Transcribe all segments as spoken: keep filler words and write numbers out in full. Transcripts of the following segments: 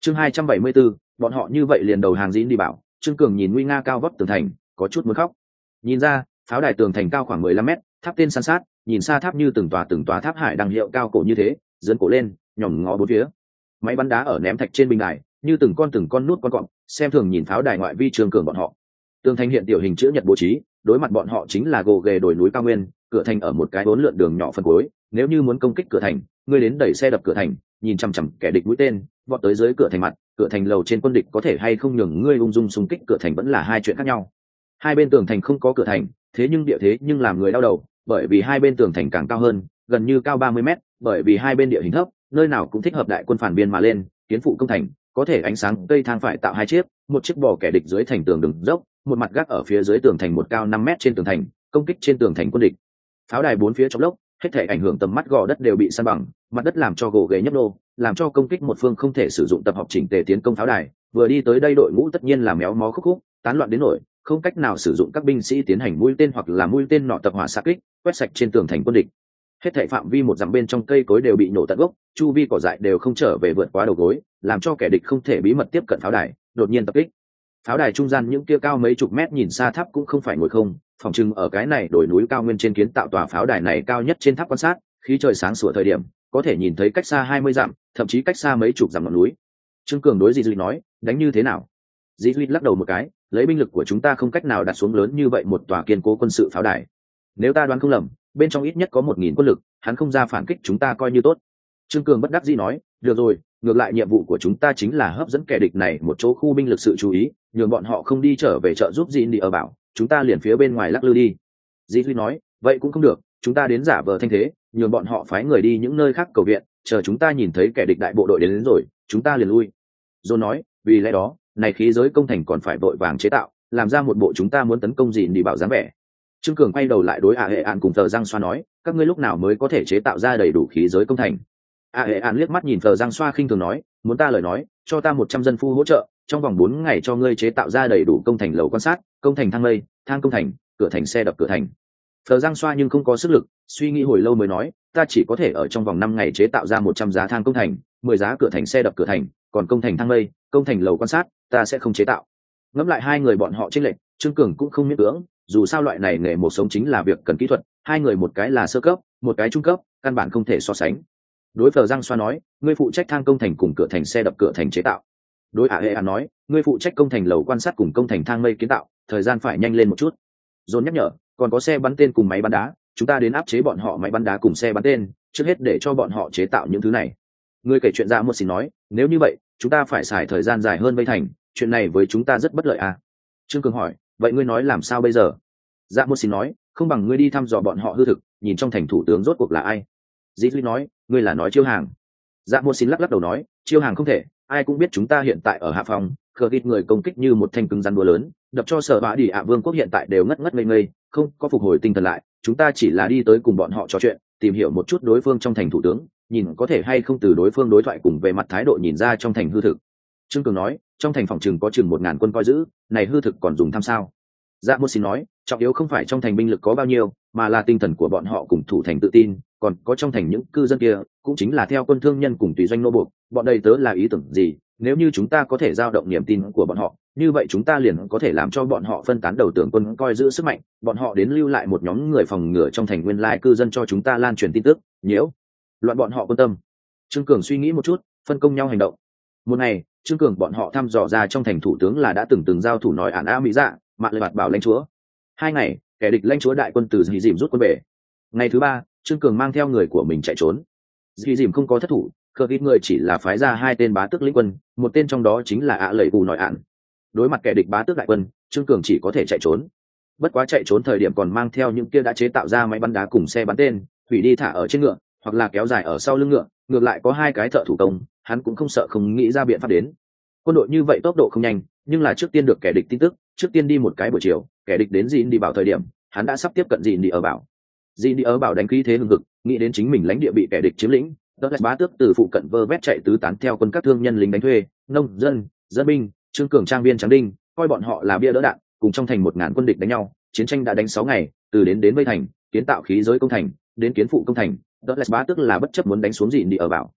chương hai trăm bảy mươi 274, bọn họ như vậy liền đầu hàng dĩ đi bảo. Trương Cường nhìn nguy nga cao vóc tường thành, có chút muốn khóc. Nhìn ra, pháo đài tường thành cao khoảng mười lăm mét, tháp tên san sát, nhìn xa tháp như từng tòa từng tòa tháp hải đăng hiệu cao cổ như thế, dẫn cổ lên, nhòm ngó bốn phía. Máy bắn đá ở ném thạch trên bình đài, như từng con từng con nút con cọp, xem thường nhìn pháo đài ngoại vi Trương Cường bọn họ. Tường thành hiện tiểu hình chữ nhật bố trí, đối mặt bọn họ chính là gồ ghề đồi núi cao nguyên, cửa thành ở một cái bốn lượn đường nhỏ phân cuối, nếu như muốn công kích cửa thành, ngươi đến đẩy xe đập cửa thành, nhìn chằm chằm kẻ địch mũi tên, vọt tới dưới cửa thành mặt, cửa thành lầu trên quân địch có thể hay không nhường ngươi ung dung xung kích cửa thành vẫn là hai chuyện khác nhau. Hai bên tường thành không có cửa thành, thế nhưng địa thế nhưng làm người đau đầu, bởi vì hai bên tường thành càng cao hơn, gần như cao ba mươi mét, bởi vì hai bên địa hình thấp, nơi nào cũng thích hợp đại quân phản biên mà lên, kiến phụ công thành, có thể ánh sáng cây thang phải tạo hai chiếc, một chiếc bò kẻ địch dưới thành tường đường dốc, một mặt gác ở phía dưới tường thành một cao năm mét trên tường thành, công kích trên tường thành quân địch. Pháo đài bốn phía trong lốc, hết thể ảnh hưởng tầm mắt gò đất đều bị san bằng, mặt đất làm cho gỗ ghề nhấp nô, làm cho công kích một phương không thể sử dụng tập hợp chỉnh tề tiến công pháo đài. Vừa đi tới đây đội ngũ tất nhiên là méo mó khúc khúc, tán loạn đến nỗi không cách nào sử dụng các binh sĩ tiến hành mũi tên hoặc là mũi tên nọ tập hỏa xạ kích, quét sạch trên tường thành quân địch. Hết thảy phạm vi một dặm bên trong cây cối đều bị nổ tận gốc, chu vi cỏ dại đều không trở về vượt quá đầu gối, làm cho kẻ địch không thể bí mật tiếp cận pháo đài, đột nhiên tập kích. Pháo đài trung gian những kia cao mấy chục mét nhìn xa tháp cũng không phải ngồi không, phòng trưng ở cái này đồi núi cao nguyên trên kiến tạo tòa pháo đài này cao nhất trên tháp quan sát, khi trời sáng sủa thời điểm, có thể nhìn thấy cách xa hai mươi dặm, thậm chí cách xa mấy chục dặm ngọn núi. Trương Cường đối Dĩ Duy nói, đánh như thế nào? Dĩ Duy lắc đầu một cái, lấy binh lực của chúng ta không cách nào đặt xuống lớn như vậy một tòa kiên cố quân sự pháo đài. Nếu ta đoán không lầm, bên trong ít nhất có một nghìn quân lực, hắn không ra phản kích chúng ta coi như tốt. Trương Cường bất đắc dĩ nói, được rồi, ngược lại nhiệm vụ của chúng ta chính là hấp dẫn kẻ địch này một chỗ khu binh lực sự chú ý, nhường bọn họ không đi trở về trợ giúp Dĩ đi ở bảo, chúng ta liền phía bên ngoài lắc lư đi. Dĩ Duy nói, vậy cũng không được, chúng ta đến giả vờ thanh thế, nhường bọn họ phái người đi những nơi khác cầu viện, chờ chúng ta nhìn thấy kẻ địch đại bộ đội đến, đến rồi, chúng ta liền lui. John nói, vì lẽ đó, này khí giới công thành còn phải vội vàng chế tạo, làm ra một bộ chúng ta muốn tấn công Dĩ đi bảo dáng vẻ. Trương Cường quay đầu lại đối A Hệ An cùng Tờ Giang Xoa nói, các ngươi lúc nào mới có thể chế tạo ra đầy đủ khí giới công thành? A Hệ An liếc mắt nhìn Tờ Giang Xoa khinh thường nói, muốn ta lời nói, cho ta một trăm dân phu hỗ trợ, trong vòng bốn ngày cho ngươi chế tạo ra đầy đủ công thành lầu quan sát, công thành thang lây, thang công thành, cửa thành xe đập cửa thành. Tờ Giang Xoa nhưng không có sức lực, suy nghĩ hồi lâu mới nói, ta chỉ có thể ở trong vòng năm ngày chế tạo ra một trăm giá thang công thành, mười giá cửa thành xe đập cửa thành, còn công thành thang lây, công thành lầu quan sát, ta sẽ không chế tạo. Ngẫm lại hai người bọn họ chênh lệch, Trương Cường cũng không miễn cưỡng, dù sao loại này nghề một sống chính là việc cần kỹ thuật, hai người một cái là sơ cấp, một cái trung cấp, căn bản không thể so sánh. Đối Phở Giang Xoa nói, ngươi phụ trách thang công thành cùng cửa thành xe đập cửa thành chế tạo. Đối Ả Hệ An nói, ngươi phụ trách công thành lầu quan sát cùng công thành thang mây kiến tạo, thời gian phải nhanh lên một chút. Dồn nhắc nhở, còn có xe bắn tên cùng máy bắn đá, chúng ta đến áp chế bọn họ máy bắn đá cùng xe bắn tên, trước hết để cho bọn họ chế tạo những thứ này. Ngươi kể chuyện ra một xin nói, nếu như vậy, chúng ta phải xài thời gian dài hơn vây thành, chuyện này với chúng ta rất bất lợi à? Trương Cường hỏi, vậy ngươi nói làm sao bây giờ? Dạ một xin nói, không bằng ngươi đi thăm dò bọn họ hư thực, nhìn trong thành thủ tướng rốt cuộc là ai. Dĩ Duy nói, ngươi là nói Chiêu Hàng. Dạ một xin lắc lắc đầu nói, Chiêu Hàng không thể, ai cũng biết chúng ta hiện tại ở hạ phòng, khờ kịt người công kích như một thanh cứng rắn búa lớn, đập cho sở bạ đi ạ vương quốc hiện tại đều ngất ngất ngây ngây, không có phục hồi tinh thần lại. Chúng ta chỉ là đi tới cùng bọn họ trò chuyện, tìm hiểu một chút đối phương trong thành thủ tướng, nhìn có thể hay không từ đối phương đối thoại cùng về mặt thái độ nhìn ra trong thành hư thực. Trương Cường nói, trong thành phòng trừng có chừng một ngàn quân coi giữ, này hư thực còn dùng tham sao? Dạ một xin nói, trọng yếu không phải trong thành binh lực có bao nhiêu, mà là tinh thần của bọn họ cùng thủ thành tự tin, còn có trong thành những cư dân kia, cũng chính là theo quân thương nhân cùng tùy doanh nô buộc, bọn đây tớ là ý tưởng gì? Nếu như chúng ta có thể giao động niềm tin của bọn họ, như vậy chúng ta liền có thể làm cho bọn họ phân tán đầu tưởng quân coi giữ sức mạnh, bọn họ đến lưu lại một nhóm người phòng ngừa trong thành nguyên lai cư dân cho chúng ta lan truyền tin tức, nhiễu loạn bọn họ quan tâm. Trương Cường suy nghĩ một chút, phân công nhau hành động. Một ngày, Trương Cường bọn họ thăm dò ra trong thành thủ tướng là đã từng từng giao thủ nói ản a mỹ dạ, mạng lời bạt bảo lãnh chúa. Hai ngày, kẻ địch lãnh chúa đại quân từ dì dìm rút quân về. Ngày thứ ba, Trương Cường mang theo người của mình chạy trốn. Dì dìm không có thất thủ, khờ ít người chỉ là phái ra hai tên bá tước lĩnh quân, một tên trong đó chính là ạ lẩy bù nói ạn. Đối mặt kẻ địch bá tước đại quân, Trương Cường chỉ có thể chạy trốn. Bất quá chạy trốn thời điểm còn mang theo những kia đã chế tạo ra máy bắn đá cùng xe bắn tên, hủy đi thả ở trên ngựa, hoặc là kéo dài ở sau lưng ngựa, ngược lại có hai cái thợ thủ công, hắn cũng không sợ không nghĩ ra biện pháp đến. Quân đội như vậy tốc độ không nhanh, nhưng là trước tiên được kẻ địch tin tức, trước tiên đi một cái buổi chiều, kẻ địch đến Dìn đi bảo thời điểm, hắn đã sắp tiếp cận Dìn đi ở bảo. Dìn đi ở bảo đánh khí thế hừng hực, nghĩ đến chính mình lãnh địa bị kẻ địch chiếm lĩnh, Douglas bá tước từ phụ cận vơ vét chạy tứ tán theo quân các thương nhân lính đánh thuê, nông dân, dân binh, Trương Cường trang viên tráng đinh, coi bọn họ là bia đỡ đạn, cùng trong thành một ngàn quân địch đánh nhau, chiến tranh đã đánh sáu ngày, từ đến đến vây thành, kiến tạo khí giới công thành, đến kiến phụ công thành, Douglas bá tước là bất chấp muốn đánh xuống Dìn đi ở bảo.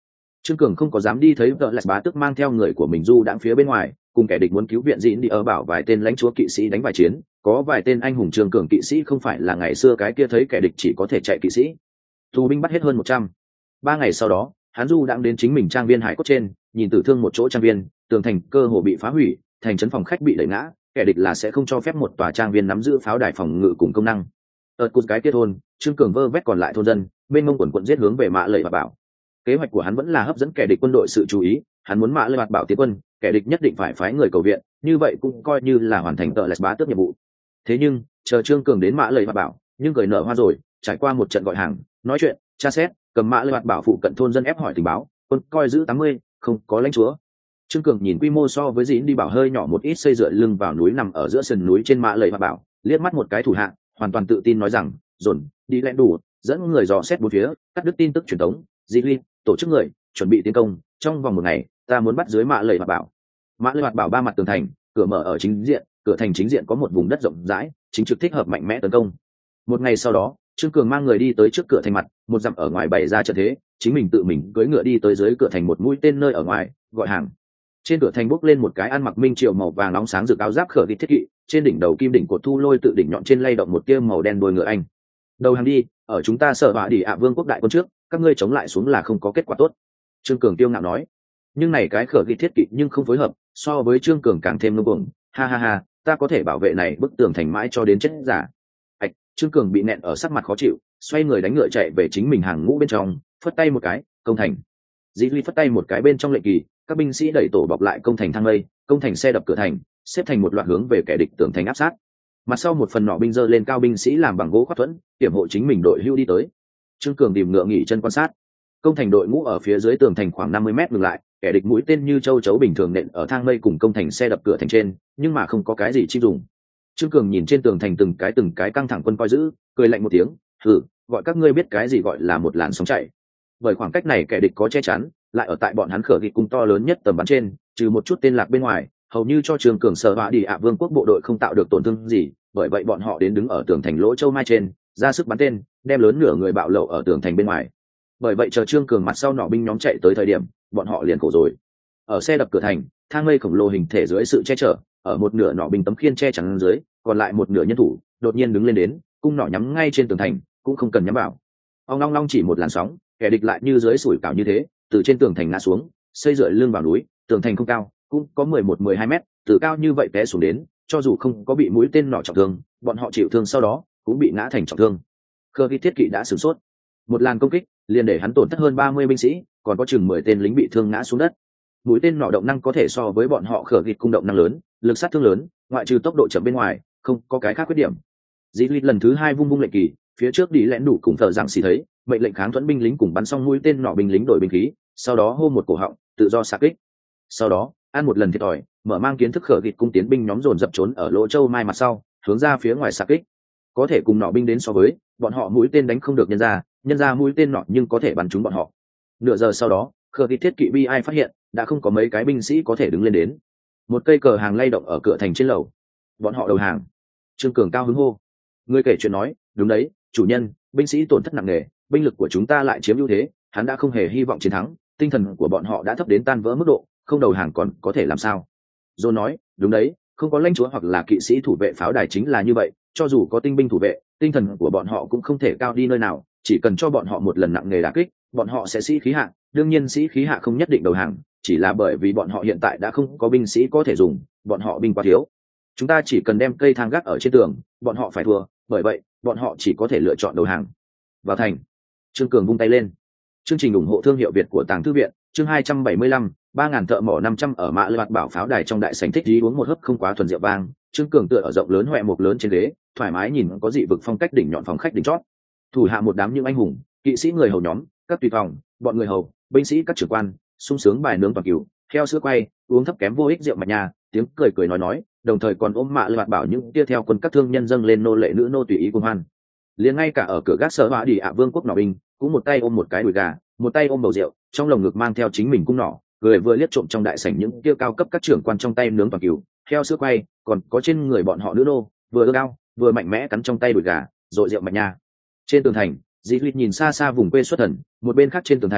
Trương Cường không có dám đi thấy vợ lại bá tức mang theo người của mình du đãng phía bên ngoài, cùng kẻ địch muốn cứu viện dịn đi ở bảo vài tên lãnh chúa kỵ sĩ đánh vài chiến, có vài tên anh hùng Trương Cường kỵ sĩ không phải là ngày xưa cái kia thấy kẻ địch chỉ có thể chạy kỵ sĩ. Tù binh bắt hết hơn một trăm. Ba ngày sau đó, hắn du đãng đến chính mình trang viên hải cốt trên, nhìn tử thương một chỗ trang viên, tường thành cơ hồ bị phá hủy, thành trấn phòng khách bị đẩy ngã, kẻ địch là sẽ không cho phép một tòa trang viên nắm giữ pháo đài phòng ngự cùng công năng. Ở cột cái kia thôn, Trương Cường vơ vét còn lại thôn dân, bên mông quần quận giết hướng về Mã Lợi và Bảo. Kế hoạch của hắn vẫn là hấp dẫn kẻ địch quân đội sự chú ý, hắn muốn Mã Lợi và Bảo tiến quân, kẻ địch nhất định phải phái người cầu viện, như vậy cũng coi như là hoàn thành tợ lẹt bá tước nhiệm vụ. Thế nhưng, chờ Trương Cường đến Mã Lợi và Bảo, nhưng cười nở hoa rồi, trải qua một trận gọi hàng, nói chuyện, tra xét, cầm Mã Lợi và Bảo phụ cận thôn dân ép hỏi tình báo, quân coi giữ tám mươi, không có lãnh chúa. Trương Cường nhìn quy mô so với dĩn đi bảo hơi nhỏ một ít, xây dựa lưng vào núi nằm ở giữa sườn núi trên Mã Lợi và Bảo, liếc mắt một cái thủ hạ, hoàn toàn tự tin nói rằng, dồn đi lẹn đủ, dẫn người dò xét bốn phía, cắt đứt tin tức truyền thống, di huy, tổ chức người, chuẩn bị tiến công, trong vòng một ngày, ta muốn bắt dưới Mã Lợi và Bảo. Mã Lợi và Bảo ba mặt tường thành, cửa mở ở chính diện, cửa thành chính diện có một vùng đất rộng rãi, chính trực thích hợp mạnh mẽ tấn công. Một ngày sau đó, Trương Cường mang người đi tới trước cửa thành mặt, một dặm ở ngoài bày ra trận thế, chính mình tự mình cưỡi ngựa đi tới dưới cửa thành một mũi tên nơi ở ngoài, gọi hàng. Trên cửa thành bốc lên một cái ăn mặc minh triều màu vàng nóng sáng rực áo giáp khở vịt thiết kỵ, trên đỉnh đầu kim đỉnh cột thu lôi tự đỉnh nhọn trên lay động một tia màu đen đuôi ngựa anh. Đầu hàng đi, ở chúng ta sợ bạ đi ạ vương quốc đại quân trước, các ngươi chống lại xuống là không có kết quả tốt. Trương Cường tiêu ngạo nói. Nhưng này cái khở vịt thiết kỵ nhưng không phối hợp, so với Trương Cường càng thêm nông cuồng. Ha ha ha, ta có thể bảo vệ này bức tường thành mãi cho đến chết giả. Ảch, Trương Cường bị nẹn ở sắc mặt khó chịu, xoay người đánh ngựa chạy về chính mình hàng ngũ bên trong, phất tay một cái, công thành. Dĩ Huy phất tay một cái bên trong lệnh kỳ, các binh sĩ đẩy tổ bọc lại công thành thang lây, công thành xe đập cửa thành, xếp thành một loạt hướng về kẻ địch tường thành áp sát. Mặt sau một phần nỏ binh dơ lên cao, binh sĩ làm bằng gỗ khoác thuẫn, hiểm hộ chính mình đội hưu đi tới. Trương Cường tìm ngựa nghỉ chân quan sát. Công thành đội ngũ ở phía dưới tường thành khoảng năm mươi mét ngừng lại, kẻ địch mũi tên như châu chấu bình thường nện ở thang lây cùng công thành xe đập cửa thành trên, nhưng mà không có cái gì chi dùng. Trương Cường nhìn trên tường thành từng cái từng cái căng thẳng quân coi giữ, cười lạnh một tiếng, hừ, gọi các ngươi biết cái gì gọi là một làn sóng chạy. Bởi khoảng cách này kẻ địch có che chắn, lại ở tại bọn hắn khở gịt cung to lớn nhất tầm bắn trên, trừ một chút tên lạc bên ngoài, hầu như cho Trương Cường sợ hãi đi ạ vương quốc bộ đội không tạo được tổn thương gì, bởi vậy bọn họ đến đứng ở tường thành lỗ châu mai trên, ra sức bắn tên, đem lớn nửa người bạo lậu ở tường thành bên ngoài. Bởi vậy chờ Trương Cường mặt sau nỏ binh nhóm chạy tới thời điểm, bọn họ liền khổ rồi. Ở xe đập cửa thành, thang lây khổng lồ hình thể dưới sự che chở, ở một nửa nỏ binh tấm khiên che chắn dưới, còn lại một nửa nhân thủ đột nhiên đứng lên đến, cung nỏ nhắm ngay trên tường thành, cũng không cần nhắm vào. Ông long long chỉ một làn sóng, kẻ địch lại như dưới sủi cảo như thế, từ trên tường thành ngã xuống, xây dựa lưng vào núi, tường thành không cao, cũng có mười một mười hai mét, từ cao như vậy té xuống đến, cho dù không có bị mũi tên nỏ trọng thương, bọn họ chịu thương sau đó cũng bị ngã thành trọng thương. Khơ Ghi thiết kỵ đã sửng sốt, một làn công kích liền để hắn tổn thất hơn ba mươi binh sĩ, còn có chừng mười tên lính bị thương ngã xuống đất. Mũi tên nỏ động năng có thể so với bọn họ Khở Ghi cung động năng lớn, lực sát thương lớn, ngoại trừ tốc độ chậm bên ngoài, không có cái khác khuyết điểm. Dĩ Huy lần thứ hai vung vung lệnh kỳ, phía trước đi lẽn đủ cùng thợ rằng xì thấy mệnh lệnh kháng thuẫn binh lính cùng bắn xong mũi tên nỏ binh lính đổi binh khí, sau đó hô một cổ họng tự do xạ kích. Sau đó ăn một lần thiệt thòi, mở mang kiến thức Khở Ghi cung tiến binh nhóm dồn dập trốn ở lỗ châu mai mặt sau, hướng ra phía ngoài xạ kích. Có thể cùng nỏ binh đến so với, bọn họ mũi tên đánh không được nhân ra, nhân ra mũi tên nỏ nhưng có thể bắn trúng bọn họ. Nửa giờ sau đó, Khở Ghi thiết kỵ bi ai phát hiện đã không có mấy cái binh sĩ có thể đứng lên đến. Một cây cờ hàng lay động ở cửa thành trên lầu, bọn họ đầu hàng. Trương Cường cao hứng hô. Người kể chuyện nói, đúng đấy, chủ nhân, binh sĩ tổn thất nặng nề, binh lực của chúng ta lại chiếm ưu thế, hắn đã không hề hy vọng chiến thắng, tinh thần của bọn họ đã thấp đến tan vỡ mức độ, không đầu hàng còn có thể làm sao? John nói, đúng đấy, không có lãnh chúa hoặc là kỵ sĩ thủ vệ pháo đài chính là như vậy, cho dù có tinh binh thủ vệ, tinh thần của bọn họ cũng không thể cao đi nơi nào, chỉ cần cho bọn họ một lần nặng nề đả kích, bọn họ sẽ sĩ khí hạ, đương nhiên sĩ khí hạ không nhất định đầu hàng, chỉ là bởi vì bọn họ hiện tại đã không có binh sĩ có thể dùng, bọn họ binh quá thiếu. Chúng ta chỉ cần đem cây thang gác ở trên tường, bọn họ phải thua, bởi vậy, bọn họ chỉ có thể lựa chọn đầu hàng. Vào thành. Trương Cường vung tay lên. Chương trình ủng hộ thương hiệu Việt của Tàng Thư viện, chương hai trăm bảy mươi lăm, ba ngàn thợ mỏ năm trăm ở Mã Lạt Bảo pháo đài trong đại sảnh thích đi uống một hớp không quá thuần rượu vang, Trương Cường tựa ở rộng lớn hoẹ mục lớn trên ghế, thoải mái nhìn có dị vực phong cách đỉnh nhọn phòng khách đỉnh chót. Thủ hạ một đám những anh hùng, kỵ sĩ người hầu nhóm, các tùy phòng, bọn người hầu, binh sĩ các trưởng quan, sung sướng bài nướng toàn cừu, theo sữa quay, uống thấp kém vô ích rượu mạch nhà, tiếng cười cười nói nói, đồng thời còn ôm Mã Lạt Bảo những kia theo quân các thương nhân dâng lên nô lệ nữ nô tùy ý cuồng hoan. Liền ngay cả ở cửa gác sở họa đi ạ vương quốc nỏ binh, cũng một tay ôm một cái đùi gà, một tay ôm bầu rượu, trong lồng ngực mang theo chính mình cung nỏ, người vừa liếc trộm trong đại sảnh những kia cao cấp các trưởng quan trong tay nướng toàn cừu, theo sữa quay, còn có trên người bọn họ nữ nô, vừa ưa cao, vừa mạnh mẽ cắn trong tay đùi gà, rội rượu mạch nha. Trên tường thành, Dĩ Huy nhìn xa xa vùng quê xuất thần, một bên khác trên tường thành,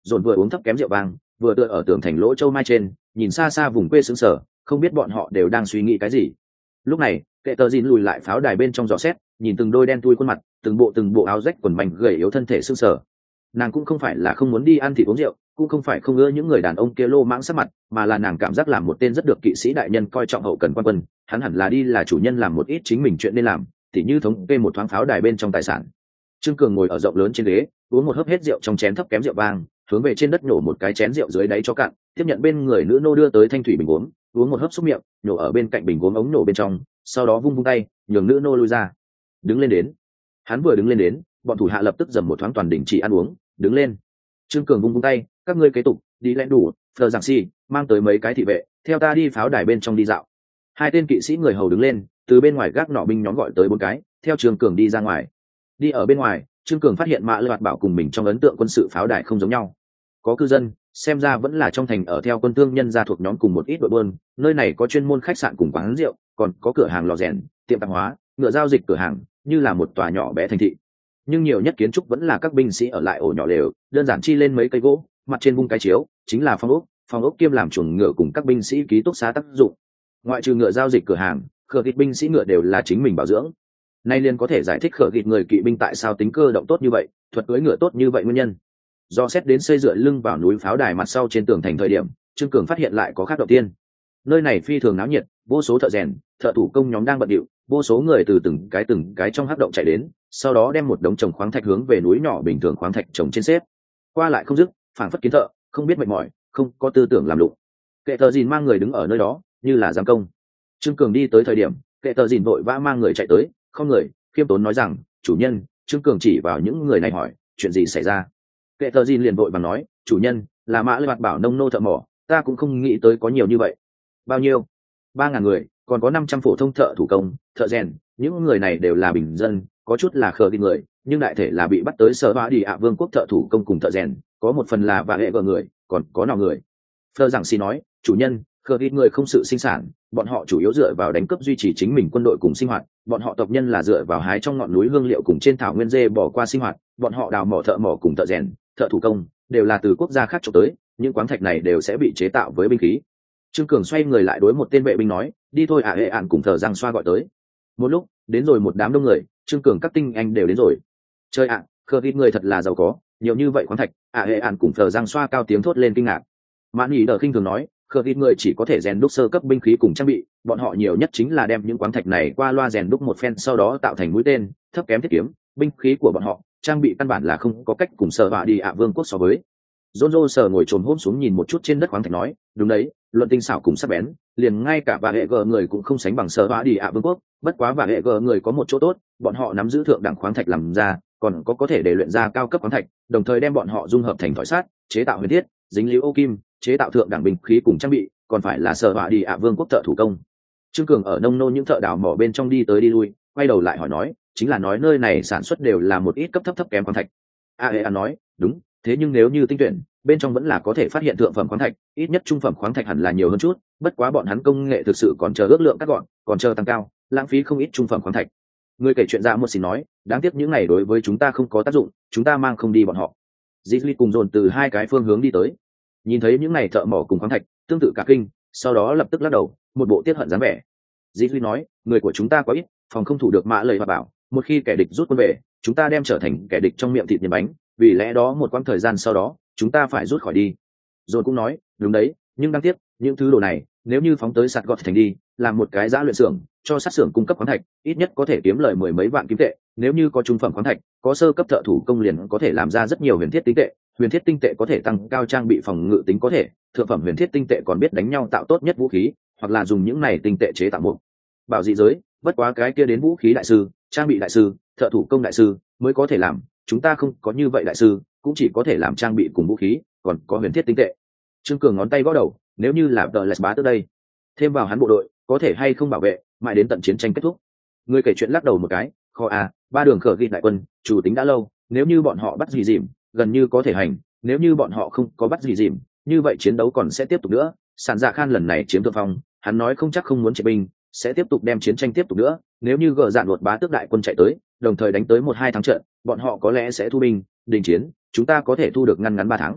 dồn vừa uống thấp kém rượu vang vừa tựa ở tường thành lỗ châu mai trên, nhìn xa xa vùng quê xứng sở, không biết bọn họ đều đang suy nghĩ cái gì. Lúc này kệ tờ dìn lùi lại pháo đài bên trong dò xét, nhìn từng đôi đen thui khuôn mặt, từng bộ từng bộ áo rách quần mảnh gầy yếu thân thể xương sở. Nàng cũng không phải là không muốn đi ăn thịt uống rượu, cũng không phải không ưa những người đàn ông kia lô mãng sắc mặt, mà là nàng cảm giác làm một tên rất được kỵ sĩ đại nhân coi trọng hậu cần quan quân, hắn hẳn là đi là chủ nhân làm một ít chính mình chuyện nên làm, tỉ như thống kê một thoáng pháo đài bên trong tài sản. Trương Cường ngồi ở rộng lớn trên ghế, uống một hớp hết rượu trong chén thấp kém rượu vang, hướng về trên đất nhổ một cái chén rượu dưới đáy cho cạn, tiếp nhận bên người nữ nô đưa tới thanh thủy bình uống, uống một hớp xúc miệng, nhổ ở bên cạnh bình uống ống nổ bên trong, sau đó vung vung tay, nhường nữ nô lui ra. Đứng lên đến. Hắn vừa đứng lên đến, bọn thủ hạ lập tức dầm một thoáng toàn đình chỉ ăn uống, đứng lên. Trương Cường vung vung tay, các ngươi kế tục đi lẽn đủ, Fleur giảng si, mang tới mấy cái thị vệ, theo ta đi pháo đài bên trong đi dạo. Hai tên kỵ sĩ người hầu đứng lên, từ bên ngoài gác nỏ binh nhóm gọi tới bốn cái, theo Trương Cường đi ra ngoài. Đi ở bên ngoài, Trương Cường phát hiện Mã Lệ Hoạt Bảo cùng mình trong ấn tượng quân sự pháo đài không giống nhau. Có cư dân, xem ra vẫn là trong thành ở theo quân thương nhân gia thuộc nhóm cùng một ít đội buôn, nơi này có chuyên môn khách sạn cùng quán rượu, còn có cửa hàng lò rèn, tiệm tạp hóa, ngựa giao dịch cửa hàng, như là một tòa nhỏ bé thành thị. Nhưng nhiều nhất kiến trúc vẫn là các binh sĩ ở lại ổ nhỏ lều, đơn giản chi lên mấy cây gỗ, mặt trên vung cái chiếu, chính là phòng ốc, phòng ốc kiêm làm chuồng ngựa cùng các binh sĩ ký túc xá tác dụng. Ngoại trừ ngựa giao dịch cửa hàng, khở kịch binh sĩ ngựa đều là chính mình bảo dưỡng. Nay liền có thể giải thích khở kịch người kỵ binh tại sao tính cơ động tốt như vậy, thuật cưỡi ngựa tốt như vậy nguyên nhân. Do xét đến xây dựa lưng vào núi pháo đài mặt sau trên tường thành thời điểm, Trương Cường phát hiện lại có khác đầu tiên. Nơi này phi thường náo nhiệt, vô số thợ rèn, thợ thủ công nhóm đang bận rộn, vô số người từ từng cái từng cái trong hắc động chạy đến, sau đó đem một đống trồng khoáng thạch hướng về núi nhỏ bình thường khoáng thạch trồng trên xếp. Qua lại không dứt, phảng phất kiến thợ, không biết mệt mỏi, không có tư tưởng làm lụng. Kệ tờ dìn mang người đứng ở nơi đó, như là giám công. Trương Cường đi tới thời điểm, kệ tờ dìn vội vã mang người chạy tới, không người, khiêm tốn nói rằng, chủ nhân. Trương Cường chỉ vào những người này hỏi, chuyện gì xảy ra? Kệ tờ dìn liền vội vàng nói, chủ nhân, là Mã Lệ Hoạt Bảo nông nô thợ mỏ, ta cũng không nghĩ tới có nhiều như vậy. Bao nhiêu? Ba ngàn người, còn có năm trăm phổ thông thợ thủ công, thợ rèn, những người này đều là bình dân, có chút là khờ kinh người, nhưng đại thể là bị bắt tới sở hóa đi ạ vương quốc thợ thủ công cùng thợ rèn, có một phần là và hệ gờ người, còn có nào người. Fleur giảng si nói, chủ nhân, khờ ít người không sự sinh sản, bọn họ chủ yếu dựa vào đánh cướp duy trì chính mình quân đội cùng sinh hoạt, bọn họ tộc nhân là dựa vào hái trong ngọn núi hương liệu cùng trên thảo nguyên dê bỏ qua sinh hoạt, bọn họ đào mỏ thợ mỏ cùng thợ rèn, thợ thủ công đều là từ quốc gia khác trộm tới, những khoáng thạch này đều sẽ bị chế tạo với binh khí. Trương Cường xoay người lại đối một tên vệ binh nói, đi thôi ạ hệ ạn cùng thợ răng xoa gọi tới. Một lúc đến rồi một đám đông người, Trương Cường các tinh anh đều đến rồi. Chơi ạ, khờ ít người thật là giàu có, nhiều như vậy khoáng thạch. ạ hệ ạn cùng thợ răng xoa cao tiếng thốt lên kinh ngạc. Mãn Ý đờ khinh thường nói, khờ ít người chỉ có thể rèn đúc sơ cấp binh khí cùng trang bị, bọn họ nhiều nhất chính là đem những khoáng thạch này qua loa rèn đúc một phen, sau đó tạo thành mũi tên, thấp kém thiết kiếm, binh khí của bọn họ trang bị căn bản là không có cách cùng sở bạ đi ạ vương quốc so với. Rôn rô sờ ngồi trồm hôm xuống nhìn một chút trên đất khoáng thạch nói, đúng đấy, luận tinh xảo cùng sắc bén, liền ngay cả bà hệ gờ người cũng không sánh bằng sở bạ đi ạ vương quốc. Bất quá bà hệ gờ người có một chỗ tốt, bọn họ nắm giữ thượng đẳng khoáng thạch làm ra, còn có có thể để luyện ra cao cấp khoáng thạch, đồng thời đem bọn họ dung hợp thành thỏi sắt, chế tạo huyền thiết, dính liễu ô kim, chế tạo thượng đẳng binh khí cùng trang bị, còn phải là sở bạ đi ạ vương quốc thợ thủ công. Trương Cường ở nông nô những thợ đào mỏ bên trong đi tới đi lui, quay đầu lại hỏi nói, chính là nói nơi này sản xuất đều là một ít cấp thấp thấp kém khoáng thạch. a e a nói, đúng, thế nhưng nếu như tinh tuyển, bên trong vẫn là có thể phát hiện thượng phẩm khoáng thạch, ít nhất trung phẩm khoáng thạch hẳn là nhiều hơn chút, bất quá bọn hắn công nghệ thực sự còn chờ ước lượng cắt gọn, còn chờ tăng cao, lãng phí không ít trung phẩm khoáng thạch. Người kể chuyện ra một xin nói, đáng tiếc những này đối với chúng ta không có tác dụng, chúng ta mang không đi bọn họ. Zizli cùng dồn từ hai cái phương hướng đi tới, nhìn thấy những này thợ mỏ cùng khoáng thạch, tương tự cả kinh, sau đó lập tức lắc đầu, một bộ tiết hận dáng vẻ. Zizli nói, người của chúng ta quá ít, phòng không thủ được Mã Lệ Hoạt Bảo, một khi kẻ địch rút quân về, chúng ta đem trở thành kẻ địch trong miệng thịt nhân bánh, vì lẽ đó một quãng thời gian sau đó, chúng ta phải rút khỏi đi. Rồi cũng nói, đúng đấy, nhưng đáng tiếc, những thứ đồ này, nếu như phóng tới sạt gọt thành đi, làm một cái giã luyện xưởng, cho sát xưởng cung cấp khoáng thạch, ít nhất có thể kiếm lời mười mấy vạn kim tệ, nếu như có trung phẩm khoáng thạch, có sơ cấp thợ thủ công liền có thể làm ra rất nhiều huyền thiết tinh tệ, huyền thiết tinh tệ có thể tăng cao trang bị phòng ngự tính có thể, thượng phẩm huyền thiết tinh tệ còn biết đánh nhau tạo tốt nhất vũ khí, hoặc là dùng những này tinh tệ chế tạo một bảo dị giới, bất quá cái kia đến vũ khí đại sư, trang bị đại sư, thợ thủ công đại sư mới có thể làm, chúng ta không có như vậy đại sư, cũng chỉ có thể làm trang bị cùng vũ khí, còn có huyền thiết tinh tệ. Trương Cường ngón tay gõ đầu, nếu như là The Last Bá tới đây, thêm vào hắn bộ đội, có thể hay không bảo vệ, mãi đến tận chiến tranh kết thúc. Người kể chuyện lắc đầu một cái, kho à, ba đường khở ghi đại quân, chủ tính đã lâu, nếu như bọn họ bắt gì dìm, gần như có thể hành, nếu như bọn họ không có bắt gì dìm, như vậy chiến đấu còn sẽ tiếp tục nữa. Sản Dạ Khan lần này chiếm thượng phong, hắn nói không chắc không muốn triệt binh, sẽ tiếp tục đem chiến tranh tiếp tục nữa. Nếu như gờ dạn luật bá tước đại quân chạy tới, đồng thời đánh tới một hai tháng trận, bọn họ có lẽ sẽ thu binh, đình chiến, chúng ta có thể thu được ngăn ngắn ba tháng.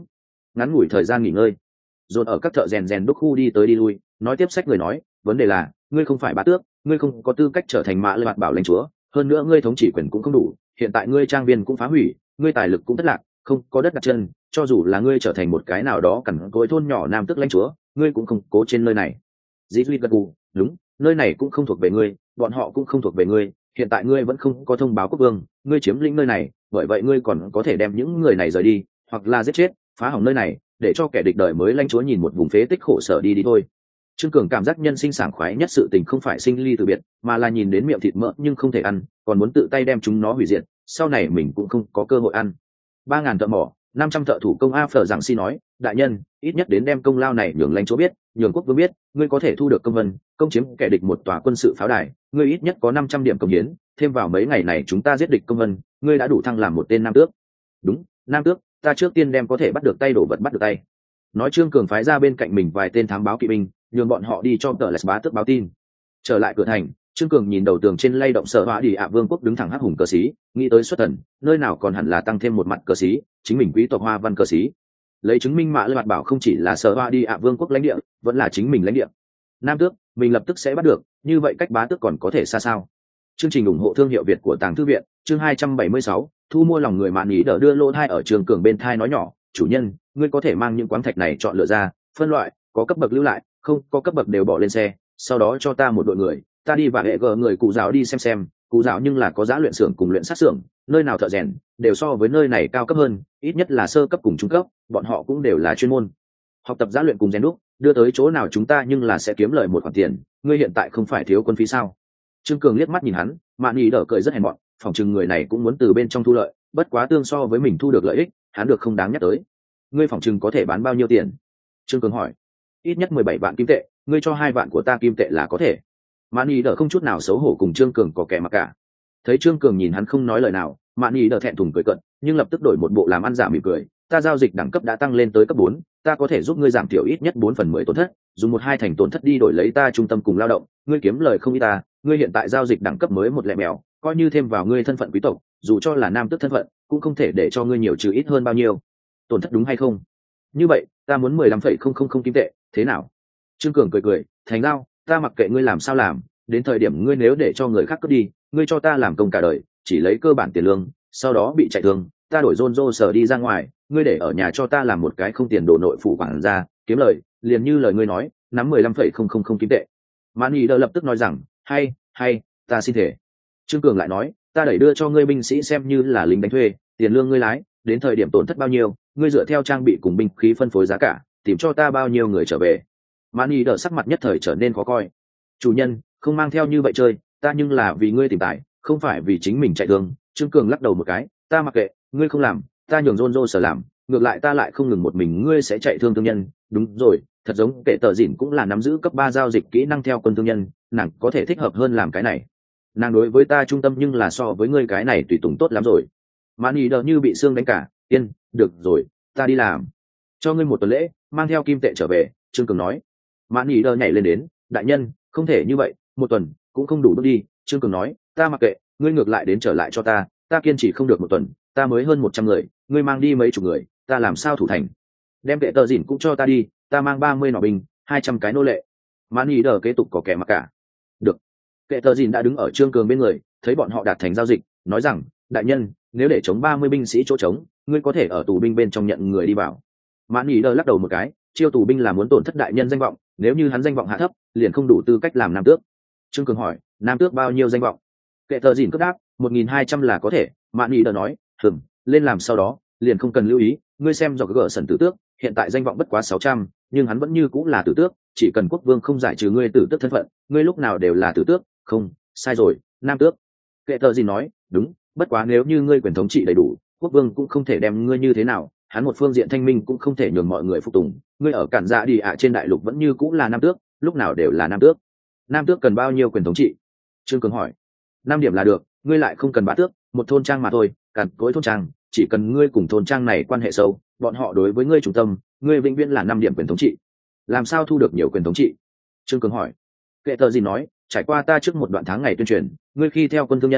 ngắn ngủi thời gian nghỉ ngơi. Dồn ở các thợ rèn rèn đúc khu đi tới đi lui, nói tiếp sách người nói, vấn đề là ngươi không phải bá tước, ngươi không có tư cách trở thành mã lệ bạt bảo lãnh chúa, hơn nữa ngươi thống trị quyền cũng không đủ, hiện tại ngươi trang viên cũng phá hủy, ngươi tài lực cũng thất lạc, không có đất đặt chân, cho dù là ngươi trở thành một cái nào đó cằn cỗi thôn nhỏ nam tước lãnh chúa, ngươi cũng không cố trên nơi này. Dĩ Duy gật gù, đúng, nơi này cũng không thuộc về ngươi, bọn họ cũng không thuộc về ngươi, hiện tại ngươi vẫn không có thông báo quốc vương, ngươi chiếm lĩnh nơi này, bởi vậy ngươi còn có thể đem những người này rời đi, hoặc là giết chết, phá hỏng nơi này, để cho kẻ địch đời mới lãnh chúa nhìn một vùng phế tích khổ sở đi đi thôi. Trương Cường cảm giác nhân sinh sảng khoái nhất sự tình không phải sinh ly từ biệt, mà là nhìn đến miệng thịt mỡ nhưng không thể ăn, còn muốn tự tay đem chúng nó hủy diệt, sau này mình cũng không có cơ hội ăn. Ba ngàn thợ mỏ, năm trăm thợ thủ công. A Phở Giảng Si nói, đại nhân, ít nhất đến đem công lao này nhường lãnh chúa biết, nhường quốc vương biết, ngươi có thể thu được công vân, công chiếm kẻ địch một tòa quân sự pháo đài, ngươi ít nhất có năm trăm điểm công hiến, thêm vào mấy ngày này chúng ta giết địch công vân, ngươi đã đủ thăng làm một tên nam tước. Đúng, nam tước, ta trước tiên đem có thể bắt được tay đổ vật bắt được tay. Nói Trương Cường phái ra bên cạnh mình vài tên thám báo kỵ binh, nhường bọn họ đi cho tờ lẹt bá tước báo tin. Trở lại cửa thành, Trương Cường nhìn đầu tường trên lay động sở họa đi ạ vương quốc đứng thẳng hắc hùng cờ xí, nghĩ tới xuất thần, nơi nào còn hẳn là tăng thêm một mặt cờ xí, chính mình quý tộc hoa văn cờ xí, lấy chứng minh mã lệ mặt bảo không chỉ là sở họa đi ạ vương quốc lãnh địa, vẫn là chính mình lãnh địa. Nam tước, mình lập tức sẽ bắt được, như vậy cách bá tước còn có thể xa sao? Chương trình ủng hộ thương hiệu Việt của Tàng Thư viện, chương hai trăm bảy mươi sáu, thu mua lòng người mạn ý đỡ đưa lô thai ở Trương Cường bên thai nói nhỏ, chủ nhân, ngươi có thể mang những quáng thạch này chọn lựa ra, phân loại, có cấp bậc lưu lại, không có cấp bậc đều bỏ lên xe, sau đó cho ta một đội người, ta đi và hệ gờ người cụ giáo đi xem xem, cụ giáo nhưng là có giá luyện xưởng cùng luyện sát xưởng, nơi nào thợ rèn đều so với nơi này cao cấp hơn, ít nhất là sơ cấp cùng trung cấp, bọn họ cũng đều là chuyên môn học tập giá luyện cùng rèn đúc, đưa tới chỗ nào chúng ta nhưng là sẽ kiếm lời một khoản tiền, ngươi hiện tại không phải thiếu quân phí sao? Trương Cường liếc mắt nhìn hắn, mạn ý đỡ cười rất hèn mọn, phỏng chừng người này cũng muốn từ bên trong thu lợi, bất quá tương so với mình thu được lợi ích, hắn được không đáng nhắc tới. Ngươi phỏng chừng có thể bán bao nhiêu tiền? Trương Cường hỏi. Ít nhất mười bảy vạn kim tệ, ngươi cho hai vạn của ta kim tệ là có thể. Mạn ý đỡ không chút nào xấu hổ cùng Trương Cường có kẻ mặc cả. Thấy Trương Cường nhìn hắn không nói lời nào, Mạn ý đỡ thẹn thùng cười cận, nhưng lập tức đổi một bộ làm ăn giả mỉm cười, ta giao dịch đẳng cấp đã tăng lên tới cấp bốn, ta có thể giúp ngươi giảm thiểu ít nhất bốn phần mười tổn thất, dùng một hai thành tổn thất đi đổi lấy ta trung tâm cùng lao động, ngươi kiếm lời không ít ta, ngươi hiện tại giao dịch đẳng cấp mới một lẻ mèo, coi như thêm vào ngươi thân phận quý tộc, dù cho là nam tước thân phận, cũng không thể để cho ngươi nhiều trừ ít hơn bao nhiêu. Tổn thất đúng hay không? Như vậy, ta muốn mười lăm phẩy không không không kim tệ, thế nào? Trương Cường cười cười, thành giao, ta mặc kệ ngươi làm sao làm, đến thời điểm ngươi nếu để cho người khác cướp đi, ngươi cho ta làm công cả đời, chỉ lấy cơ bản tiền lương, sau đó bị chạy thương, ta đổi John Joe sở đi ra ngoài, ngươi để ở nhà cho ta làm một cái không tiền đồ nội phụ quản ra, kiếm lời, liền như lời ngươi nói, nắm mười lăm phẩy không không không kim tệ. Mani đỡ lập tức nói rằng, hay, hay, ta xin thể. Trương Cường lại nói, ta đẩy đưa cho ngươi binh sĩ xem như là lính đánh thuê, tiền lương ngươi lái, đến thời điểm tổn thất bao nhiêu, ngươi dựa theo trang bị cùng binh khí phân phối giá cả, tìm cho ta bao nhiêu người trở về. Mani đỡ sắc mặt nhất thời trở nên khó coi. Chủ nhân, không mang theo như vậy chơi, ta nhưng là vì ngươi tìm tài, không phải vì chính mình chạy thương. Trương Cường lắc đầu một cái, ta mặc kệ, ngươi không làm, ta nhường John Joe sở làm, ngược lại ta lại không ngừng một mình ngươi sẽ chạy thương thương nhân. Đúng rồi, thật giống kệ tờ dỉn cũng là nắm giữ cấp ba giao dịch kỹ năng theo quân thương nhân, nàng có thể thích hợp hơn làm cái này. Nàng đối với ta trung tâm nhưng là so với ngươi cái này tùy tùng tốt lắm rồi. Mani đỡ như bị xương đánh cả, yên, được rồi, ta đi làm, cho ngươi một tuần lễ, mang theo kim tệ trở về. Trương Cường nói. Mani đỡ nhảy lên đến, đại nhân, không thể như vậy, một tuần cũng không đủ bước đi. Trương Cường nói, ta mặc kệ, ngươi ngược lại đến trở lại cho ta, ta kiên trì không được một tuần, ta mới hơn một trăm người, ngươi mang đi mấy chục người, ta làm sao thủ thành? Đem kệ tờ dỉn cũng cho ta đi, ta mang ba mươi nỏ binh, hai trăm cái nô lệ. Mani đỡ kế tục có kẻ mặc cả. Được. Kệ tờ dỉn đã đứng ở Trương Cường bên người, thấy bọn họ đạt thành giao dịch, nói rằng, đại nhân, nếu để chống ba mươi binh sĩ chỗ trống, ngươi có thể ở tù binh bên trong nhận người đi vào. Mani đỡ lắc đầu một cái, chiêu tù binh là muốn tổn thất đại nhân danh vọng, nếu như hắn danh vọng hạ thấp, liền không đủ tư cách làm nam tước. Trương Cường hỏi, nam tước bao nhiêu danh vọng? Kệ tờ dỉn cất đáp, một nghìn hai trăm là có thể. Mani đỡ nói, hừm, lên làm sau đó, liền không cần lưu ý, ngươi xem do gỡ sần tử tước, hiện tại danh vọng bất quá sáu trăm, nhưng hắn vẫn như cũng là tử tước, chỉ cần quốc vương không giải trừ ngươi tử tước thân phận, ngươi lúc nào đều là tử tước. Không, sai rồi, nam tước. Kệ tờ gì nói, đúng, bất quá nếu như ngươi quyền thống trị đầy đủ, quốc vương cũng không thể đem ngươi như thế nào, hắn một phương diện thanh minh cũng không thể nhường mọi người phục tùng, ngươi ở cản dạ đi ạ trên đại lục vẫn như cũng là nam tước, lúc nào đều là nam tước. Nam tước cần bao nhiêu quyền thống trị? Trương Cường hỏi. Năm điểm là được, ngươi lại không cần bá tước, một thôn trang mà thôi, càn cối thôn trang, chỉ cần ngươi cùng thôn trang này quan hệ sâu, bọn họ đối với ngươi trung tâm, ngươi vĩnh viễn là năm điểm quyền thống trị. Làm sao thu được nhiều quyền thống trị? Trương Cường hỏi. Kệ tờ gì nói, trải qua ta trước một đoạn tháng ngày tuyên truyền, ngươi khi theo quân thương nhân,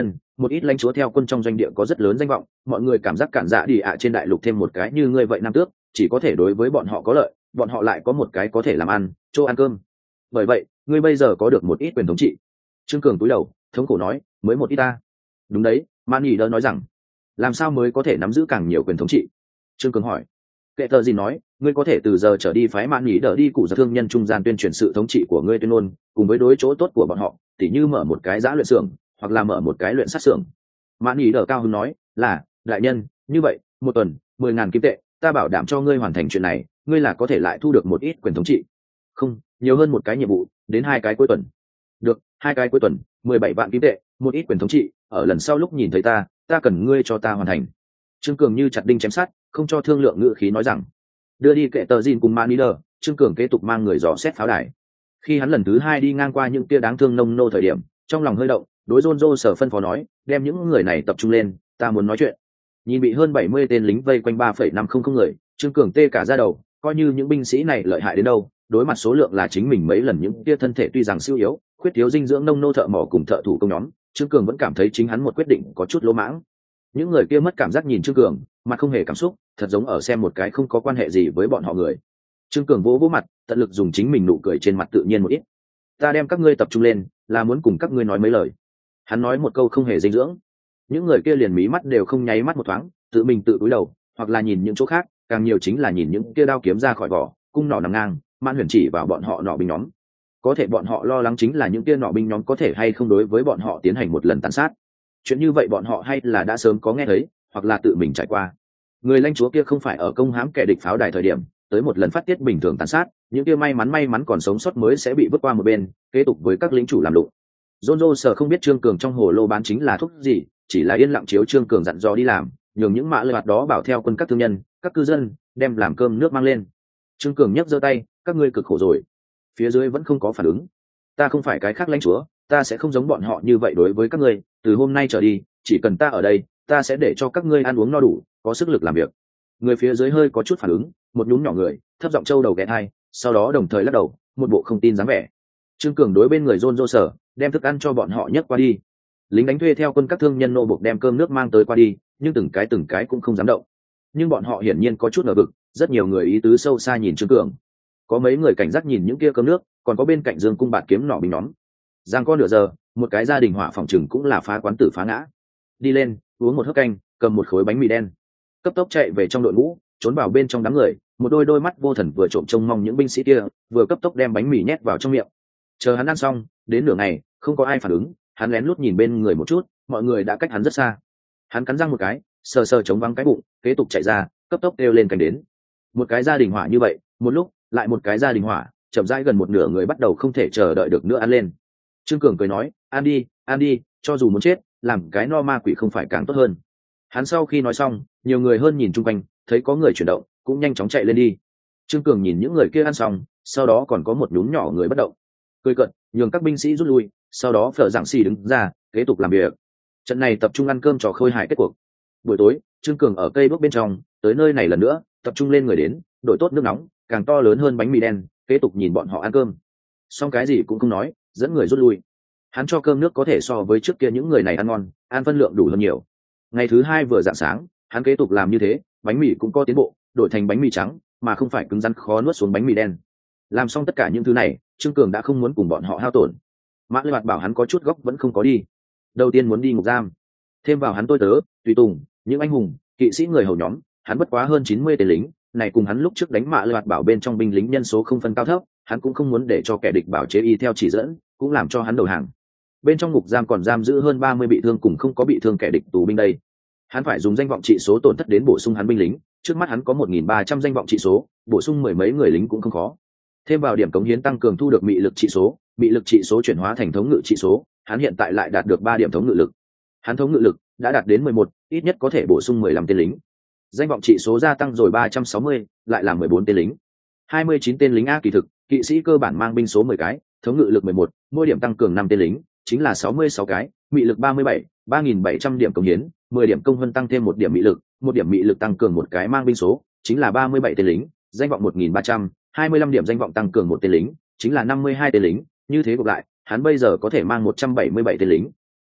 một ít lãnh chúa theo quân trong doanh địa có rất lớn danh vọng, mọi người cảm giác cản dạ đi ạ trên đại lục thêm một cái như ngươi vậy nam tước chỉ có thể đối với bọn họ có lợi, bọn họ lại có một cái có thể làm ăn chỗ ăn cơm. Bởi vậy ngươi bây giờ có được một ít quyền thống trị. Trương Cường cúi đầu thống khổ nói, mới một ít ta. Đúng đấy, Man Nhĩ Đỡ nói rằng, làm sao mới có thể nắm giữ càng nhiều quyền thống trị? Trương Cường hỏi. Kệ tờ gì nói, ngươi có thể từ giờ trở đi phái Man Nhĩ Đỡ đi cụ giật thương nhân trung gian tuyên truyền sự thống trị của ngươi tuyên ngôn, cùng với đối chỗ tốt của bọn họ, tỉ như mở một cái giã luyện xưởng hoặc là mở một cái luyện sát xưởng. Man Nhĩ Đỡ cao hứng nói, là đại nhân, như vậy một tuần mười ngàn kim tệ, ta bảo đảm cho ngươi hoàn thành chuyện này, ngươi là có thể lại thu được một ít quyền thống trị. Không, nhiều hơn một cái nhiệm vụ, đến hai cái cuối tuần. Được, hai cái cuối tuần, mười bảy vạn kim tệ, một ít quyền thống trị, ở lần sau lúc nhìn thấy ta, ta cần ngươi cho ta hoàn thành. Trương Cường như chặt đinh chém sắt, không cho thương lượng ngữ khí nói rằng, đưa đi kệ tờ Jin cùng Man Leader. Trương Cường kế tục mang người dò xét pháo đài. Khi hắn lần thứ hai đi ngang qua những kia đáng thương nông nô thời điểm, trong lòng hơi động, đối John Joe sở phân phó nói, đem những người này tập trung lên, ta muốn nói chuyện. Nhìn bị hơn bảy mươi tên lính vây quanh ba phẩy năm không không người, Trương Cường tê cả da đầu, coi như những binh sĩ này lợi hại đến đâu, đối mặt số lượng là chính mình mấy lần những kia thân thể tuy rằng siêu yếu, khuyết thiếu dinh dưỡng nông nô thợ mỏ cùng thợ thủ công nhóm, Trương Cường vẫn cảm thấy chính hắn một quyết định có chút lỗ mãng. Những người kia mất cảm giác nhìn Trương Cường, mặt không hề cảm xúc, thật giống ở xem một cái không có quan hệ gì với bọn họ người. Trương Cường vỗ vỗ mặt, tận lực dùng chính mình nụ cười trên mặt tự nhiên một ít. Ta đem các ngươi tập trung lên, là muốn cùng các ngươi nói mấy lời. Hắn nói một câu không hề dinh dưỡng. Những người kia liền mí mắt đều không nháy mắt một thoáng, tự mình tự cúi đầu, hoặc là nhìn những chỗ khác, càng nhiều chính là nhìn những kia đao kiếm ra khỏi vỏ, cung nỏ nằm ngang, Man Huyền chỉ vào bọn họ nọ binh nhóm. Có thể bọn họ lo lắng chính là những kia nọ binh nhóm có thể hay không đối với bọn họ tiến hành một lần tàn sát. Chuyện như vậy bọn họ hay là đã sớm có nghe thấy, hoặc là tự mình trải qua. Người lãnh chúa kia không phải ở công hãm kẻ địch pháo đài thời điểm, tới một lần phát tiết bình thường tàn sát, những kia may mắn may mắn còn sống sót mới sẽ bị vứt qua một bên, kế tục với các lính chủ làm lụng. John Joe sở không biết Trương Cường trong hồ lô bán chính là thuốc gì, chỉ là yên lặng chiếu Trương Cường dặn dò đi làm, nhường những mã lệ hoạt đó bảo theo quân các thương nhân, các cư dân, đem làm cơm nước mang lên. Trương Cường nhấc giơ tay, các ngươi cực khổ rồi. Phía dưới vẫn không có phản ứng. Ta không phải cái khác lãnh chúa, ta sẽ không giống bọn họ như vậy đối với các ngươi, từ hôm nay trở đi, chỉ cần ta ở đây, ta sẽ để cho các ngươi ăn uống no đủ, có sức lực làm việc. Người phía dưới hơi có chút phản ứng, một nhún nhỏ người, thấp giọng trâu đầu ghé thai, sau đó đồng thời lắc đầu, một bộ không tin dáng vẻ. Trương Cường đối bên người John Joe sở, đem thức ăn cho bọn họ nhấc qua đi. Lính đánh thuê theo quân các thương nhân nô buộc đem cơm nước mang tới qua đi, nhưng từng cái từng cái cũng không dám động. Nhưng bọn họ hiển nhiên có chút ngờ vực, rất nhiều người ý tứ sâu xa nhìn Trương Cường. Có mấy người cảnh giác nhìn những kia cơm nước, còn có bên cạnh Dương cung bạt kiếm nỏ bình nhóm. Giang có nửa giờ, một cái gia đình hỏa phòng trừng cũng là phá quán tử phá ngã. Đi lên, uống một hớp canh, cầm một khối bánh mì đen, cấp tốc chạy về trong đội ngũ, trốn vào bên trong đám người, một đôi đôi mắt vô thần vừa trộm trông mong những binh sĩ kia, vừa cấp tốc đem bánh mì nhét vào trong miệng. Chờ hắn ăn xong, đến nửa ngày, không có ai phản ứng, hắn lén lút nhìn bên người một chút, mọi người đã cách hắn rất xa. Hắn cắn răng một cái, sờ sờ chống vắng cái bụng, kế tục chạy ra, cấp tốc đeo lên cánh đến. Một cái gia đình hỏa như vậy, một lúc lại một cái gia đình hỏa, chậm rãi gần một nửa người bắt đầu không thể chờ đợi được nữa ăn lên. Trương Cường cười nói, ăn đi, ăn đi, cho dù muốn chết, làm cái no ma quỷ không phải càng tốt hơn. Hắn sau khi nói xong, nhiều người hơn nhìn chung quanh, thấy có người chuyển động, cũng nhanh chóng chạy lên đi. Trương Cường nhìn những người kia ăn xong, sau đó còn có một nhúm nhỏ người bất động, cười cợt, nhường các binh sĩ rút lui, sau đó Phở Giảng Xì đứng ra, kế tục làm việc. Trận này tập trung ăn cơm trò khôi hài kết cuộc. Buổi tối, Trương Cường ở cây bước bên trong, tới nơi này lần nữa, tập trung lên người đến, đổi tốt nước nóng, càng to lớn hơn bánh mì đen, kế tục nhìn bọn họ ăn cơm. Xong cái gì cũng không nói, dẫn người rút lui. Hắn cho cơm nước có thể so với trước kia những người này ăn ngon, ăn phân lượng đủ hơn nhiều. Ngày thứ hai vừa rạng sáng, hắn kế tục làm như thế, bánh mì cũng có tiến bộ, đổi thành bánh mì trắng, mà không phải cứng rắn khó nuốt xuống bánh mì đen. Làm xong tất cả những thứ này, Trương Cường đã không muốn cùng bọn họ hao tổn. Mã Lê Bạt bảo hắn có chút góc vẫn không có đi. Đầu tiên muốn đi ngục giam, thêm vào hắn tôi tớ, tùy tùng, những anh hùng, kỵ sĩ người hầu nhóm, hắn bất quá hơn chín mươi tên lính, này cùng hắn lúc trước đánh Mã Lê Bạt bảo bên trong binh lính nhân số không phân cao thấp, hắn cũng không muốn để cho kẻ địch bảo chế y theo chỉ dẫn, cũng làm cho hắn đầu hàng. Bên trong ngục giam còn giam giữ hơn ba mươi bị thương cùng không có bị thương kẻ địch tù binh đây. Hắn phải dùng danh vọng trị số tổn thất đến bổ sung hắn binh lính, trước mắt hắn có một nghìn ba trăm danh vọng trị số, bổ sung mười mấy người lính cũng không khó. Thêm vào điểm cống hiến tăng cường thu được mị lực trị số, mị lực trị số chuyển hóa thành thống ngự trị số, hắn hiện tại lại đạt được ba điểm thống ngự lực. Hắn thống ngự lực đã đạt đến mười một, ít nhất có thể bổ sung mười lăm tên lính. Danh vọng trị số gia tăng rồi ba trăm sáu mươi, lại là mười bốn tên lính. hai mươi chín tên lính A kỳ thực, kỵ sĩ cơ bản mang binh số mười cái, thống ngự lực mười một, mỗi điểm tăng cường năm tên lính, chính là sáu mươi sáu cái, mị lực ba mươi bảy, ba nghìn bảy trăm điểm cống hiến, mười điểm công vân tăng thêm một điểm mị lực, một điểm mị lực tăng cường một cái mang binh số, chính là ba mươi bảy tên lính, danh vọng một nghìn ba trăm, hai mươi lăm điểm danh vọng tăng cường một tên lính, chính là năm mươi hai tên lính, như thế gộp lại, hắn bây giờ có thể mang một trăm bảy mươi bảy tên lính.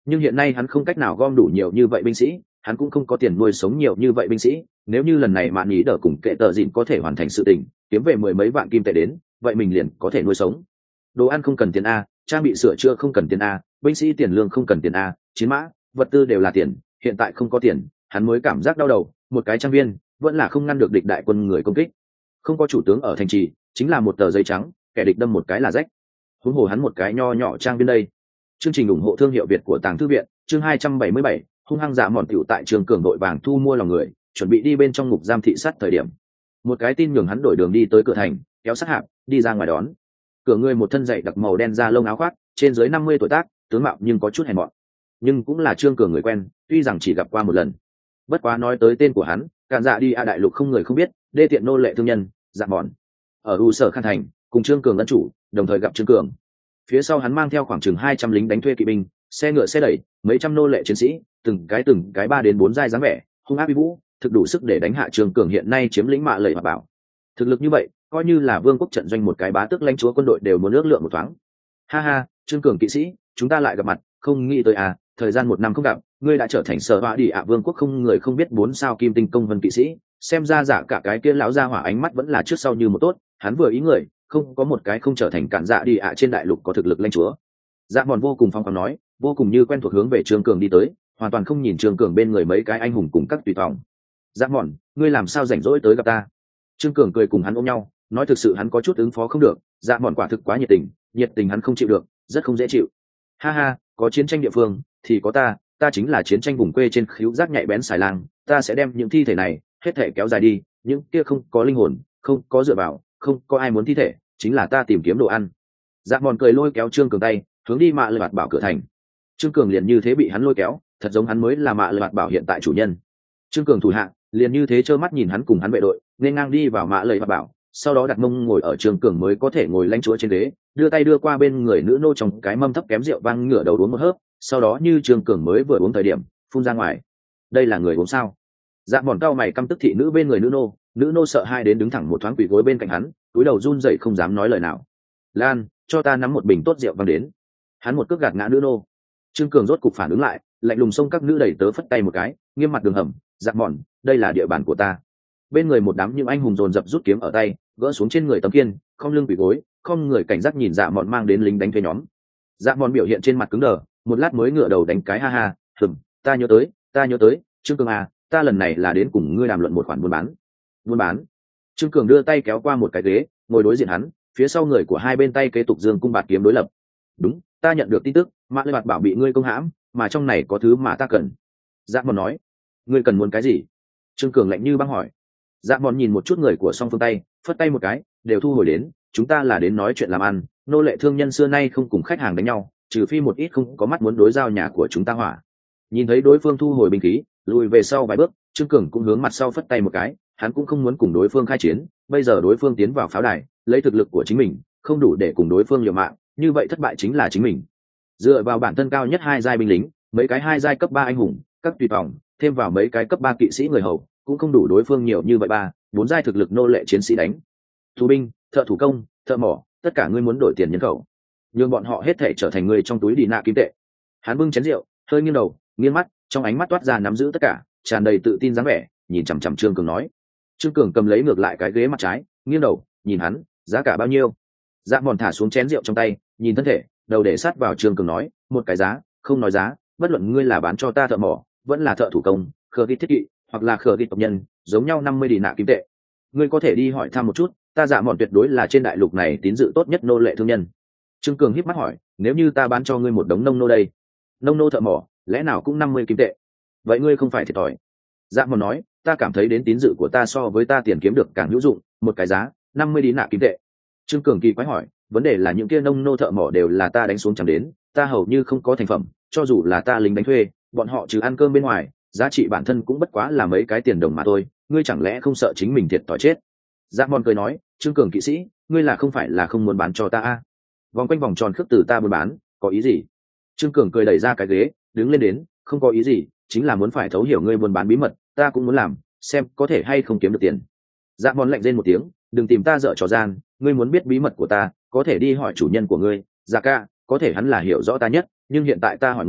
nhưng hiện nay hắn không cách nào gom đủ nhiều như vậy binh sĩ, hắn cũng không có tiền nuôi sống nhiều như vậy binh sĩ. Nếu như lần này mạn ý đỡ cùng kệ tờ dịn có thể hoàn thành sự tình, kiếm về mười mấy vạn kim tệ đến, vậy mình liền có thể nuôi sống. Đồ ăn không cần tiền a, trang bị sửa chữa không cần tiền a, binh sĩ tiền lương không cần tiền a, chiến mã vật tư đều là tiền, hiện tại không có tiền, hắn mới cảm giác đau đầu. Một cái trang viên vẫn là không ngăn được địch đại quân người công kích, không có chủ tướng ở thành trì chính là một tờ giấy trắng, kẻ địch đâm một cái là rách, huống hồ hắn một cái nho nhỏ trang viên đây. Chương trình ủng hộ thương hiệu Việt của Tàng Thư viện, chương hai trăm bảy mươi bảy, hung hăng dạ mòn tiểu tại trường cường đội vàng thu mua lòng người, chuẩn bị đi bên trong ngục giam thị sát thời điểm, một cái tin nhường hắn đổi đường đi tới cửa thành, kéo sát hạp đi ra ngoài đón. Cửa người một thân dày đặc màu đen da lông áo khoác, trên dưới năm mươi tuổi tác, tướng mạo nhưng có chút hèn mọn, nhưng cũng là trương cường người quen, tuy rằng chỉ gặp qua một lần. Bất quá nói tới tên của hắn, càn dạ đi a đại lục không người không biết, đê tiện nô lệ thương nhân dạ mòn ở u sở khan thành cùng trương cường ân chủ đồng thời gặp trương cường. Phía sau hắn mang theo khoảng chừng hai trăm lính đánh thuê kỵ binh, xe ngựa xe đẩy, mấy trăm nô lệ chiến sĩ, từng cái từng cái ba đến bốn giai dáng vẻ, hung ác uy vũ, thực đủ sức để đánh hạ trương cường hiện nay chiếm lĩnh mạ lầy mà bảo. Thực lực như vậy, coi như là vương quốc trận doanh một cái bá tước lãnh chúa quân đội đều muốn ước lượng một thoáng. Ha ha, trương cường kỵ sĩ, chúng ta lại gặp mặt, không nghĩ tới à, thời gian một năm không gặp, ngươi đã trở thành sở họa đi ạ vương quốc không người không biết bốn sao kim tinh công vân kỵ sĩ. Xem ra giả cả cái kia lão gia hỏa ánh mắt vẫn là trước sau như một tốt, hắn vừa ý người, không có một cái không trở thành cản dạ đi ạ trên đại lục có thực lực lãnh chúa. Dạ mòn vô cùng phong khoáng nói, vô cùng như quen thuộc hướng về trương cường đi tới, hoàn toàn không nhìn trương cường bên người mấy cái anh hùng cùng các tùy tòng. Dạ mòn, ngươi làm sao rảnh rỗi tới gặp ta? Trương cường cười cùng hắn ôm nhau, nói thực sự hắn có chút ứng phó không được. Dạ mòn quả thực quá nhiệt tình, nhiệt tình hắn không chịu được, rất không dễ chịu. Ha ha, có chiến tranh địa phương thì có ta, ta chính là chiến tranh vùng quê trên khíu giác nhạy bén xài lang, ta sẽ đem những thi thể này hết thể kéo dài đi, những kia không có linh hồn, không có dựa vào, không có ai muốn thi thể, chính là ta tìm kiếm đồ ăn. Dạ mòn cười lôi kéo trương cường tay, hướng đi mạ lệ bạt bảo cửa thành. Trương cường liền như thế bị hắn lôi kéo, thật giống hắn mới là mạ lệ bạt bảo hiện tại chủ nhân. Trương cường thủ hạ liền như thế trơ mắt nhìn hắn cùng hắn vệ đội nên ngang đi vào mạ lệ bạt bảo, sau đó đặt mông ngồi ở trương cường mới có thể ngồi lãnh chúa trên ghế, đưa tay đưa qua bên người nữ nô trong cái mâm thấp kém rượu vang, ngửa đầu uống một hớp, sau đó như trương cường mới vừa uống thời điểm phun ra ngoài. Đây là người uống sao? Dạ mòn cao mày căm tức thị nữ bên người nữ nô, nữ nô sợ hai đến đứng thẳng một thoáng quỳ gối bên cạnh hắn, túi đầu run rẩy không dám nói lời nào. Lan, cho ta nắm một bình tốt rượu vang đến. Hắn một cước gạt ngã nữ nô. Trương cường rốt cục phản ứng lại, lạnh lùng xông các nữ đẩy tớ phất tay một cái, nghiêm mặt đường hầm. Dạ mòn, đây là địa bàn của ta. Bên người một đám những anh hùng dồn dập rút kiếm ở tay, gỡ xuống trên người tấm kiên, không lưng quỳ gối, không người cảnh giác nhìn dạ mòn mang đến lính đánh thuê nhóm. Dạ mòn biểu hiện trên mặt cứng đờ, một lát mới ngửa đầu đánh cái ha ha. Hừm, ta nhớ tới, ta nhớ tới, Trương cường à, ta lần này là đến cùng ngươi đàm luận một khoản buôn bán. Buôn bán? Trương cường đưa tay kéo qua một cái ghế, ngồi đối diện hắn, phía sau người của hai bên tay kế tục dương cung bạt kiếm đối lập. Đúng, ta nhận được tin tức, mã lê bạt bảo bị ngươi công hãm, mà trong này có thứ mà ta cần. Dạ mòn nói. Ngươi cần muốn cái gì? Trương cường lạnh như băng hỏi. Dạ mòn nhìn một chút người của song phương tay, phất tay một cái, đều thu hồi đến, chúng ta là đến nói chuyện làm ăn, nô lệ thương nhân xưa nay không cùng khách hàng đánh nhau, trừ phi một ít không có mắt muốn đối giao nhà của chúng ta hỏa. Nhìn thấy đối phương thu hồi binh khí, lùi về sau vài bước, Trương cường cũng hướng mặt sau phất tay một cái, hắn cũng không muốn cùng đối phương khai chiến, bây giờ đối phương tiến vào pháo đài, lấy thực lực của chính mình không đủ để cùng đối phương liều mạng, như vậy thất bại chính là chính mình. Dựa vào bản thân cao nhất hai giai binh lính, mấy cái hai giai cấp ba anh hùng, các tùy tòng, thêm vào mấy cái cấp ba kỵ sĩ người hầu, cũng không đủ đối phương nhiều như vậy ba, bốn giai thực lực nô lệ chiến sĩ đánh. Thủ binh, thợ thủ công, thợ mỏ, tất cả ngươi muốn đổi tiền nhân khẩu, nhưng bọn họ hết thể trở thành người trong túi đi nạ kim tệ. Hắn bưng chén rượu, hơi nghiêng đầu, nghiêng mắt, trong ánh mắt toát ra nắm giữ tất cả, tràn đầy tự tin dáng vẻ, nhìn chằm chằm Trương cường nói. Trương cường cầm lấy ngược lại cái ghế mặt trái, nghiêng đầu nhìn hắn, giá cả bao nhiêu? Dạ mòn thả xuống chén rượu trong tay, nhìn thân thể, đầu để sát vào Trương cường nói, một cái giá, không nói giá, bất luận ngươi là bán cho ta thợ mỏ, vẫn là thợ thủ công, khờ ghi thiết kỵ, hoặc là khờ ghi tộc nhân, giống nhau năm mươi đi nạ kim tệ. Ngươi có thể đi hỏi thăm một chút, ta dạ mòn tuyệt đối là trên đại lục này tín dự tốt nhất nô lệ thương nhân. Trương cường híp mắt hỏi, nếu như ta bán cho ngươi một đống nông nô đây? Nông nô thợ mỏ, lẽ nào cũng năm mươi kim tệ? Vậy ngươi không phải thiệt thòi. Dạ mòn nói, ta cảm thấy đến tín dự của ta so với ta tiền kiếm được càng hữu dụng, một cái giá năm mươi đi nạ kim tệ. Trương cường kỳ quái hỏi, vấn đề là những kia nông nô thợ mỏ đều là ta đánh xuống chẳng đến, ta hầu như không có thành phẩm, cho dù là ta lính đánh thuê, bọn họ trừ ăn cơm bên ngoài, giá trị bản thân cũng bất quá là mấy cái tiền đồng mà thôi, ngươi chẳng lẽ không sợ chính mình thiệt thòi chết? Dạ mòn cười nói, Trương cường kỵ sĩ, ngươi là không phải là không muốn bán cho ta à? Vòng quanh vòng tròn khước từ ta buôn bán, có ý gì? Trương cường cười đẩy ra cái ghế, đứng lên đến, không có ý gì, chính là muốn phải thấu hiểu ngươi buôn bán bí mật, ta cũng muốn làm, xem có thể hay không kiếm được tiền. Dạ mòn lạnh rên một tiếng, đừng tìm ta dở trò gian, ngươi muốn biết bí mật của ta, có thể đi hỏi chủ nhân của ngươi, Dạ ca, có thể hắn là hiểu rõ ta nhất, nhưng hiện tại ta hỏi ngươi,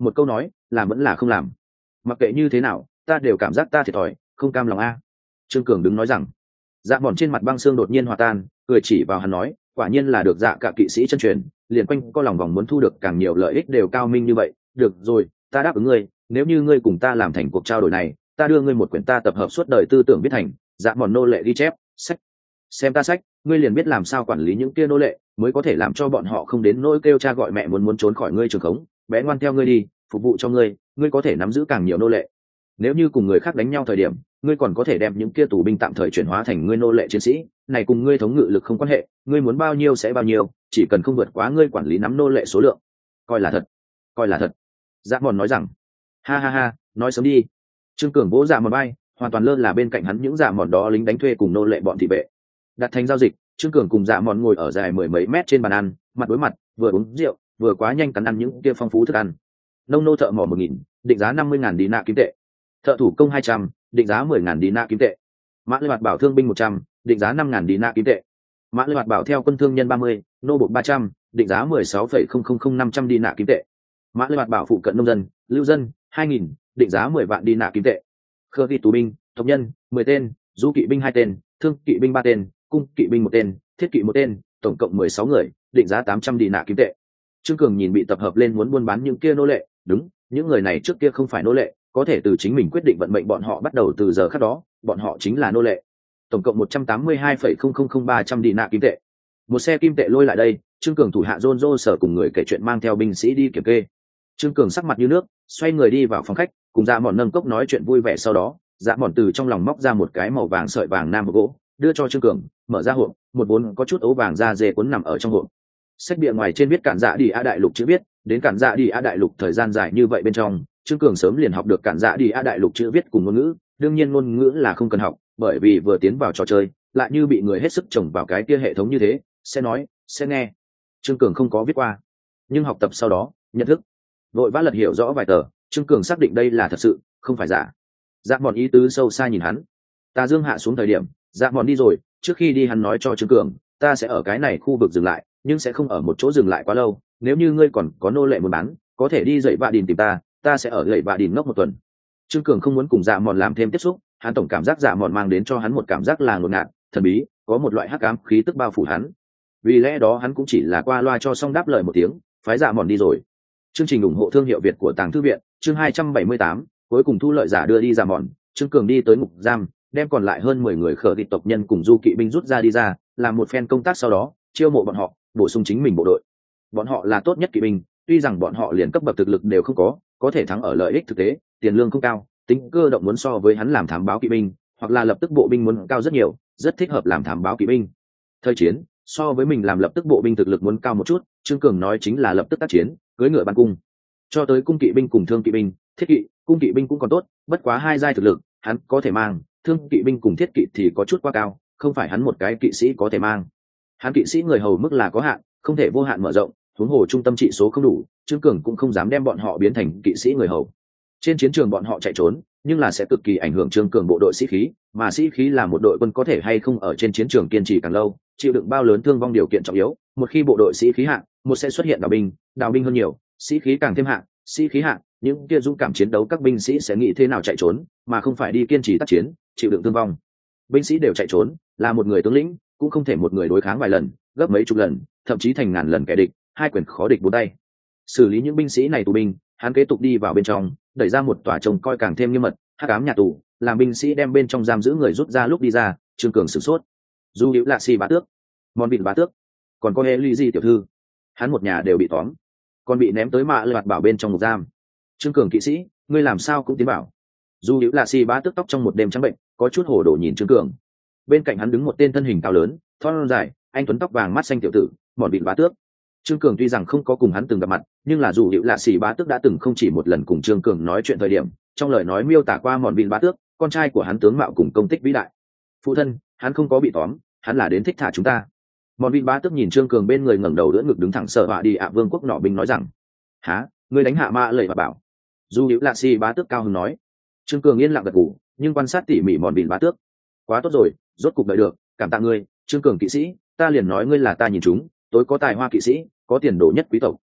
một câu nói làm vẫn là không làm. Mặc kệ như thế nào ta đều cảm giác ta thiệt thòi, không cam lòng a. Trương Cường đứng nói rằng. Dạ mòn trên mặt băng xương đột nhiên hòa tan, cười chỉ vào hắn nói, quả nhiên là được dạ cả kỵ sĩ chân truyền, liền quanh có lòng vòng muốn thu được càng nhiều lợi ích đều cao minh như vậy. Được rồi, ta đáp ứng ngươi, nếu như ngươi cùng ta làm thành cuộc trao đổi này, ta đưa ngươi một quyển ta tập hợp suốt đời tư tưởng viết thành dạ mòn nô lệ ghi chép sách. Xem ta sách, ngươi liền biết làm sao quản lý những kia nô lệ, mới có thể làm cho bọn họ không đến nỗi kêu cha gọi mẹ muốn muốn trốn khỏi ngươi trường khống. Bé ngoan theo ngươi đi, phục vụ cho ngươi, ngươi có thể nắm giữ càng nhiều nô lệ. Nếu như cùng người khác đánh nhau thời điểm, ngươi còn có thể đem những kia tù binh tạm thời chuyển hóa thành ngươi nô lệ chiến sĩ, này cùng ngươi thống ngự lực không quan hệ, ngươi muốn bao nhiêu sẽ bao nhiêu, chỉ cần không vượt quá ngươi quản lý nắm nô lệ số lượng. Coi là thật, coi là thật. Dạ mòn nói rằng. Ha ha ha, nói sớm đi. Trương Cường vỗ dạ mòn bay, hoàn toàn lơ là bên cạnh hắn những dạ mòn đó lính đánh thuê cùng nô lệ bọn thị vệ. Đặt thành giao dịch, Trương Cường cùng dạ mòn ngồi ở dài mười mấy mét trên bàn ăn, mặt đối mặt, vừa uống rượu, vừa quá nhanh cắn ăn những kia phong phú thức ăn. Nông nô thợ mỏ một nghìn, định giá năm mươi ngàn đi nạ kim tệ. Thợ thủ công hai trăm, định giá mười ngàn đi nạ kim tệ. Mã Lê Hoạt bảo thương binh một trăm, định giá năm ngàn đi nạ kim tệ. Mã Lê Hoạt bảo theo quân thương nhân ba mươi, nô bộc ba trăm, định giá mười sáu phẩy không không không năm trăm đi nạ kim tệ. Mã Lê Hoạt bảo phụ cận nông dân, lưu dân hai nghìn, định giá mười vạn đi nạ kim tệ. Khơ ghi tù binh, tộc nhân mười tên, du kỵ binh hai tên, thương kỵ binh ba tên, cung kỵ binh một tên, thiết kỵ một tên, tổng cộng mười sáu người, định giá tám trăm đi nạ kim tệ. Trương Cường nhìn bị tập hợp lên muốn buôn bán những kia nô lệ, đúng, những người này trước kia không phải nô lệ, có thể từ chính mình quyết định vận mệnh bọn họ bắt đầu từ giờ khắc đó, bọn họ chính là nô lệ. Tổng cộng một trăm tám mươi hai phẩy không không không ba trăm đi nạ kim tệ. Một xe kim tệ lôi lại đây, Trương Cường thủ hạ John Joe sở cùng người kể chuyện mang theo binh sĩ đi kiểm kê. Trương Cường sắc mặt như nước, xoay người đi vào phòng khách, cùng Dạ Mòn nâng cốc nói chuyện vui vẻ, sau đó, Dạ Mòn từ trong lòng móc ra một cái màu vàng sợi vàng nam gỗ, đưa cho Trương Cường, mở ra hộp, một vốn có chút ấu vàng da dê cuốn nằm ở trong hộp. Sách bìa ngoài trên viết Cản Dạ Đi A Đại Lục chữ viết, đến Cản Dạ Đi A Đại Lục thời gian dài như vậy bên trong, Trương Cường sớm liền học được Cản Dạ Đi A Đại Lục chữ viết cùng ngôn ngữ, đương nhiên ngôn ngữ là không cần học, bởi vì vừa tiến vào trò chơi, lại như bị người hết sức trồng vào cái kia hệ thống như thế, sẽ nói, sẽ nghe. Trương Cường không có viết qua, nhưng học tập sau đó, nhận thức, vội vã lật hiểu rõ vài tờ, Trương Cường xác định đây là thật sự, không phải giả. Dạ Mòn ý tứ sâu xa nhìn hắn. Tà Dương hạ xuống thời điểm, Dạ Mòn đi rồi, trước khi đi hắn nói cho Trương Cường, ta sẽ ở cái này khu vực dừng lại, nhưng sẽ không ở một chỗ dừng lại quá lâu, nếu như ngươi còn có nô lệ muốn bán, có thể đi dậy Vạ Đình tìm ta, ta sẽ ở dậy Vạ Đình ngốc một tuần. Trương Cường không muốn cùng Dạ Mòn làm thêm tiếp xúc, hắn tổng cảm giác Dạ Mòn mang đến cho hắn một cảm giác là ngột ngạt, thần bí, có một loại hắc ám khí tức bao phủ hắn. Vì lẽ đó hắn cũng chỉ là qua loa cho xong đáp lời một tiếng, phái Dạ Mòn đi rồi. Chương trình ủng hộ thương hiệu Việt của Tàng Thư viện, chương hai trăm bảy mươi tám, cuối cùng thu lợi giả đưa đi Dạ Mòn, Trương Cường đi tới ngục giam, đem còn lại hơn mười người khở địch tộc nhân cùng du kỵ binh rút ra đi ra, làm một phen công tác sau đó, chiêu mộ bọn họ, bổ sung chính mình bộ đội. Bọn họ là tốt nhất kỵ binh, tuy rằng bọn họ liền cấp bậc thực lực đều không có, có thể thắng ở lợi ích thực tế, tiền lương không cao, tính cơ động muốn so với hắn làm thám báo kỵ binh, hoặc là lập tức bộ binh muốn cao rất nhiều, rất thích hợp làm thám báo kỵ binh. Thời chiến, so với mình làm lập tức bộ binh thực lực muốn cao một chút, Trương Cường nói chính là lập tức tác chiến, cưỡi ngựa bắn cung. Cho tới cung kỵ binh cùng thương kỵ binh, thiết kỵ, cung kỵ binh cũng còn tốt, bất quá hai giai thực lực, hắn có thể mang, thương kỵ binh cùng thiết kỵ thì có chút quá cao, không phải hắn một cái kỵ sĩ có thể mang. Hắn kỵ sĩ người hầu mức là có hạn, không thể vô hạn mở rộng, huống hồ trung tâm trị số không đủ, Trương Cường cũng không dám đem bọn họ biến thành kỵ sĩ người hầu. Trên chiến trường bọn họ chạy trốn, nhưng là sẽ cực kỳ ảnh hưởng Trương Cường bộ đội sĩ khí, mà sĩ khí là một đội quân có thể hay không ở trên chiến trường kiên trì càng lâu, chịu đựng bao lớn thương vong điều kiện trọng yếu. Một khi bộ đội sĩ khí hạ, một sẽ xuất hiện đào binh, đào binh hơn nhiều, sĩ khí càng thêm hạ, sĩ khí hạ, những kia dũng cảm chiến đấu các binh sĩ sẽ nghĩ thế nào chạy trốn, mà không phải đi kiên trì tác chiến, chịu đựng thương vong. Binh sĩ đều chạy trốn, là một người tướng lĩnh, cũng không thể một người đối kháng vài lần, gấp mấy chục lần, thậm chí thành ngàn lần kẻ địch, hai quyền khó địch bốn tay. Xử lý những binh sĩ này tù binh, hắn kế tục đi vào bên trong, đẩy ra một tòa trông coi càng thêm nghiêm mật, hắc ám nhà tù, làm binh sĩ đem bên trong giam giữ người rút ra lúc đi ra. Trương Cường sửng sốt. Du Hữu Lạ Xi bá tước, Mòn Vịt bá tước, còn có Eliji tiểu thư, hắn một nhà đều bị tóm, còn bị ném tới Mạ Loạt bảo bên trong ngục giam. Trương Cường kỵ sĩ, ngươi làm sao cũng tiến bảo. Du Hữu Lạ Xi bá tước tóc trong một đêm trắng bệnh, có chút hồ đồ nhìn Trương Cường. Bên cạnh hắn đứng một tên thân hình cao lớn, thon dài, anh tuấn tóc vàng mắt xanh tiểu tử, Mòn Vịt bá tước. Trương Cường tuy rằng không có cùng hắn từng gặp mặt, nhưng là dù Hữu Lạ Xi bá tước đã từng không chỉ một lần cùng Trương Cường nói chuyện thời điểm, trong lời nói miêu tả qua Mòn Vịt bá tước, con trai của hắn tướng mạo cùng công tích vĩ đại. Phụ thân, hắn không có bị tóm, hắn là đến thích thả chúng ta. Mòn Vịt bá tước nhìn Trương Cường bên người ngẩng đầu đỡ ngực đứng thẳng sợ họa đi ạ vương quốc nọ binh nói rằng: "Hả, ngươi đánh hạ Mạ Lệ và bảo?" Du Hữu Lạ Xi bá tước cao hứng nói. Trương Cường yên lặng gật gù, nhưng quan sát tỉ mỉ Mòn Vịt bá tước. Quá tốt rồi, rốt cục đợi được, cảm tạ ngươi, Trương Cường kỵ sĩ, ta liền nói ngươi là ta nhìn chúng, tối có tài hoa kỵ sĩ, có tiền đồ nhất quý tộc.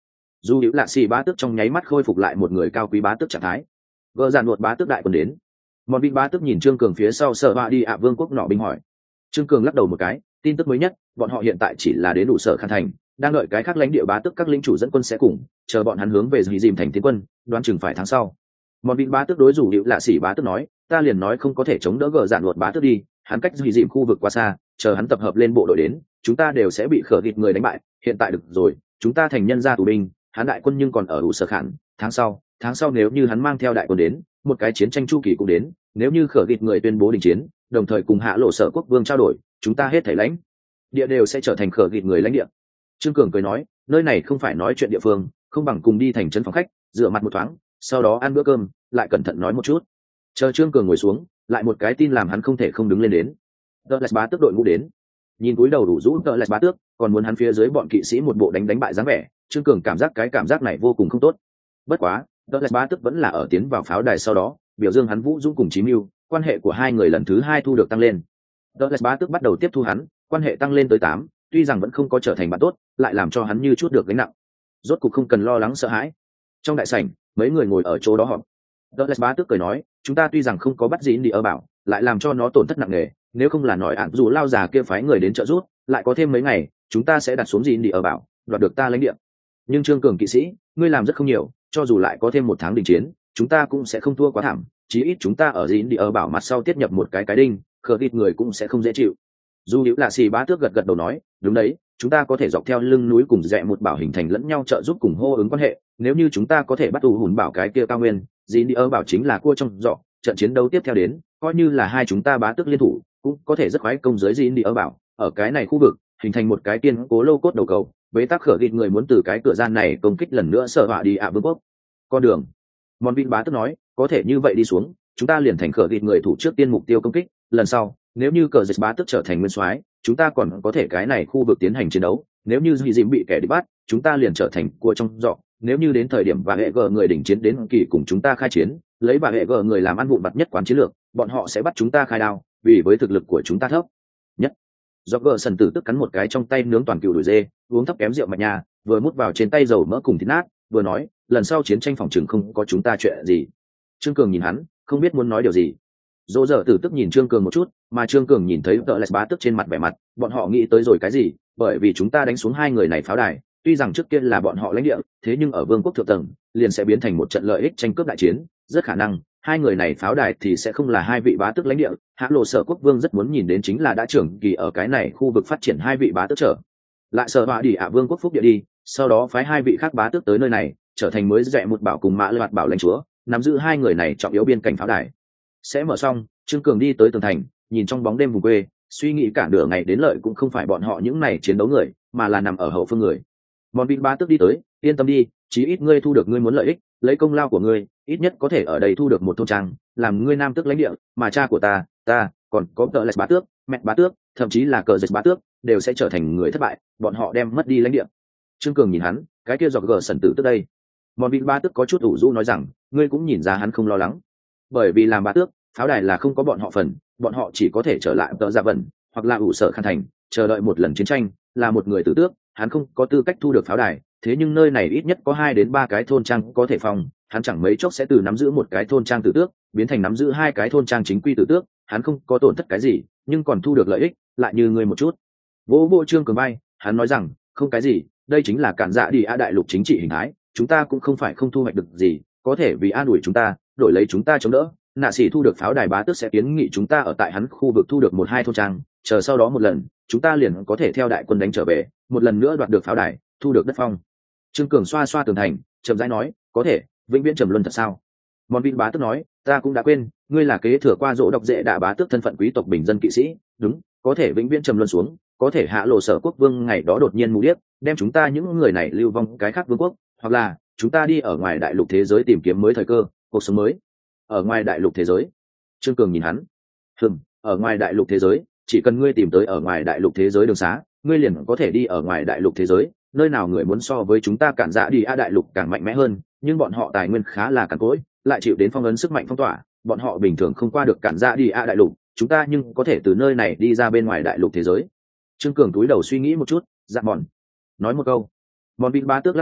dù hữu lạ xì bá tước trong nháy mắt khôi phục lại một người cao quý bá tước trạng thái. Gờ dạn nuột bá tước đại quân đến. Mòn vịt bá tước nhìn Trương Cường phía sau sợ họa đi ạ vương quốc nọ binh hỏi. Trương Cường lắc đầu một cái, tin tức mới nhất, bọn họ hiện tại chỉ là đến đủ sở khăn thành, đang đợi cái khác lãnh địa bá tước các lĩnh chủ dẫn quân sẽ cùng, chờ bọn hắn hướng về dì dìm thành tiến quân, đoán chừng phải tháng sau. Mòn vịt bá tước đối rủ hữu lạ xì bá tước nói, ta liền nói không có thể chống đỡ gờ dạn nuột bá tước đi, hắn cách dì dìm khu vực quá xa, chờ hắn tập hợp lên bộ đội đến, chúng ta đều sẽ bị khở thịt người đánh bại. Hiện tại được rồi, chúng ta thành nhân gia tù binh, hắn đại quân nhưng còn ở đủ sở khản, tháng sau tháng sau nếu như hắn mang theo đại quân đến, một cái chiến tranh chu kỳ cũng đến, nếu như khở thịt người tuyên bố đình chiến, đồng thời cùng hạ lộ sở quốc vương trao đổi, chúng ta hết thảy lãnh địa đều sẽ trở thành khở thịt người lãnh địa. Trương Cường cười nói, nơi này không phải nói chuyện địa phương, không bằng cùng đi thành trấn phòng khách, rửa mặt một thoáng, sau đó ăn bữa cơm, lại cẩn thận nói một chút. Chờ Trương Cường ngồi xuống, lại một cái tin làm hắn không thể không đứng lên đến. Đợt bá tước đội ngũ đến, nhìn cúi đầu đủ rũ đợt bá tước, còn muốn hắn phía dưới bọn kỵ sĩ một bộ đánh đánh bại dáng vẻ. Trương Cường cảm giác cái cảm giác này vô cùng không tốt. Bất quá, đợt bá tước vẫn là ở tiến vào pháo đài sau đó, biểu dương hắn vũ dũng cùng chí mưu, quan hệ của hai người lần thứ hai thu được tăng lên. Đợt bá tước bắt đầu tiếp thu hắn, quan hệ tăng lên tới tám, tuy rằng vẫn không có trở thành bạn tốt, lại làm cho hắn như chút được gánh nặng. Rốt cục không cần lo lắng sợ hãi. Trong đại sảnh, mấy người ngồi ở chỗ đó họp. Đợt bá tước cười nói, chúng ta tuy rằng không có bắt dĩ đi ở bảo, lại làm cho nó tổn thất nặng nề, nếu không là nói ản dù lao già kia phái người đến trợ giúp, lại có thêm mấy ngày, chúng ta sẽ đặt xuống dĩ đi ở bảo, đoạt được ta lãnh địa. Nhưng Trương Cường kỵ sĩ, ngươi làm rất không nhiều, cho dù lại có thêm một tháng đình chiến, chúng ta cũng sẽ không thua quá thảm, chí ít chúng ta ở dĩ đi ở bảo mặt sau tiết nhập một cái cái đinh, khờ ít người cũng sẽ không dễ chịu. Dù hữu lạ xì bá tước gật gật đầu nói, đúng đấy, chúng ta có thể dọc theo lưng núi cùng rẽ một bảo hình thành lẫn nhau trợ giúp cùng hô ứng quan hệ, nếu như chúng ta có thể bắt tù hùn bảo cái kia cao nguyên, dĩ đi ở bảo chính là cua trong giỏ, trận chiến đấu tiếp theo đến, coi như là hai chúng ta bá tước liên thủ, cũng có thể rất khoái công dưới dĩ đi ở bảo, ở cái này khu vực hình thành một cái tiên cố lô cốt đầu cầu, bế tắc khở gịt người muốn từ cái cửa gian này công kích lần nữa sợ họa đi ạ vương quốc con đường. Mòn vin bá tức nói, có thể như vậy đi xuống, chúng ta liền thành khở gịt người thủ trước tiên mục tiêu công kích, lần sau nếu như cờ dịch bá tức trở thành nguyên soái, chúng ta còn có thể cái này khu vực tiến hành chiến đấu, nếu như dị dìm bị kẻ địch bắt, chúng ta liền trở thành cua trong giỏ, nếu như đến thời điểm và hệ gờ người đỉnh chiến đến kỳ cùng chúng ta khai chiến, lấy bà hệ gờ người làm ăn vụn vặt nhất quán chiến lược, bọn họ sẽ bắt chúng ta khai đao, vì với thực lực của chúng ta thấp nhất. Do gờ sần tử tức cắn một cái trong tay nướng toàn cừu đùi dê, uống thấp kém rượu mạch nha, vừa mút vào trên tay dầu mỡ cùng thịt nát, vừa nói, lần sau chiến tranh phòng trường không có chúng ta chuyện gì. Trương Cường nhìn hắn, không biết muốn nói điều gì. Dỗ dở tử tức nhìn Trương Cường một chút, mà Trương Cường nhìn thấy tợ lẹt bá tức trên mặt vẻ mặt, bọn họ nghĩ tới rồi cái gì, bởi vì chúng ta đánh xuống hai người này pháo đài, tuy rằng trước kia là bọn họ lãnh địa, thế nhưng ở vương quốc thượng tầng liền sẽ biến thành một trận lợi ích tranh cướp đại chiến, rất khả năng hai người này pháo đài thì sẽ không là hai vị bá tước lãnh địa. Hạ lộ sở quốc vương rất muốn nhìn đến chính là đã trưởng kỳ ở cái này khu vực phát triển hai vị bá tước trở lại sở họa đi ạ vương quốc phúc địa đi, sau đó phái hai vị khác bá tước tới nơi này trở thành mới rẽ một bảo cùng mã lệ mặt bảo lãnh chúa, nắm giữ hai người này trọng yếu biên cảnh pháo đài. Sẽ mở xong, Trương Cường đi tới tường thành, nhìn trong bóng đêm vùng quê, suy nghĩ cả nửa ngày đến lợi cũng không phải bọn họ những này chiến đấu người, mà là nằm ở hậu phương người. Mòn vịt bá tước đi tới, yên tâm đi, chí ít ngươi thu được ngươi muốn lợi ích, lấy công lao của ngươi, ít nhất có thể ở đây thu được một thôn trang, làm ngươi nam tước lãnh địa, mà cha của ta, ta còn có tợ lẹt bá tước, mẹ bá tước, thậm chí là cờ dịch bá tước, đều sẽ trở thành người thất bại, bọn họ đem mất đi lãnh địa. Trương Cường nhìn hắn, cái kia dọc gờ sần tử tức đây. Mòn vịt bá tước có chút ủ rũ nói rằng, ngươi cũng nhìn ra hắn không lo lắng, bởi vì làm bá tước, pháo đài là không có bọn họ phần, bọn họ chỉ có thể trở lại tợ dạ vần, hoặc là ủ sở khăn thành, chờ đợi một lần chiến tranh, là một người tử tước, hắn không có tư cách thu được pháo đài, thế nhưng nơi này ít nhất có hai đến ba cái thôn trang có thể phòng, hắn chẳng mấy chốc sẽ từ nắm giữ một cái thôn trang tử tước biến thành nắm giữ hai cái thôn trang chính quy tử tước, hắn không có tổn thất cái gì, nhưng còn thu được lợi ích, lại như ngươi một chút. Vỗ vỗ Trương Cường bay, hắn nói rằng, không cái gì, đây chính là cản dạ đi a đại lục chính trị hình thái, chúng ta cũng không phải không thu hoạch được gì, có thể vì an ủi chúng ta, đổi lấy chúng ta chống đỡ, nạ sĩ thu được pháo đài bá tước sẽ kiến nghị chúng ta ở tại hắn khu vực thu được một hai thôn trang, chờ sau đó một lần, chúng ta liền có thể theo đại quân đánh trở về, một lần nữa đoạt được pháo đài, thu được đất phong. Trương Cường xoa xoa tường thành, chậm rãi nói, có thể, vĩnh viễn trầm luân thật sao? Mòn vịt bá tước nói, ta cũng đã quên, ngươi là kế thừa qua dỗ độc dễ đạ bá tước thân phận quý tộc bình dân kỵ sĩ, đúng, có thể vĩnh viễn trầm luân xuống, có thể hạ lộ sở quốc vương ngày đó đột nhiên mù điếc, đem chúng ta những người này lưu vong cái khác vương quốc, hoặc là chúng ta đi ở ngoài đại lục thế giới tìm kiếm mới thời cơ, cuộc sống mới. Ở ngoài đại lục thế giới? Trương Cường nhìn hắn, hừm, ở ngoài đại lục thế giới, chỉ cần ngươi tìm tới ở ngoài đại lục thế giới đường xá, ngươi liền có thể đi ở ngoài đại lục thế giới, nơi nào người muốn so với chúng ta cản dạ đi a đại lục càng mạnh mẽ hơn, nhưng bọn họ tài nguyên khá là cằn cỗi, lại chịu đến phong ấn sức mạnh phong tỏa, bọn họ bình thường không qua được cản dạ đi a đại lục, chúng ta nhưng có thể từ nơi này đi ra bên ngoài đại lục thế giới. Trương Cường túi đầu suy nghĩ một chút, dạ mòn nói một câu. Mòn vịt bá tước lắc đầu,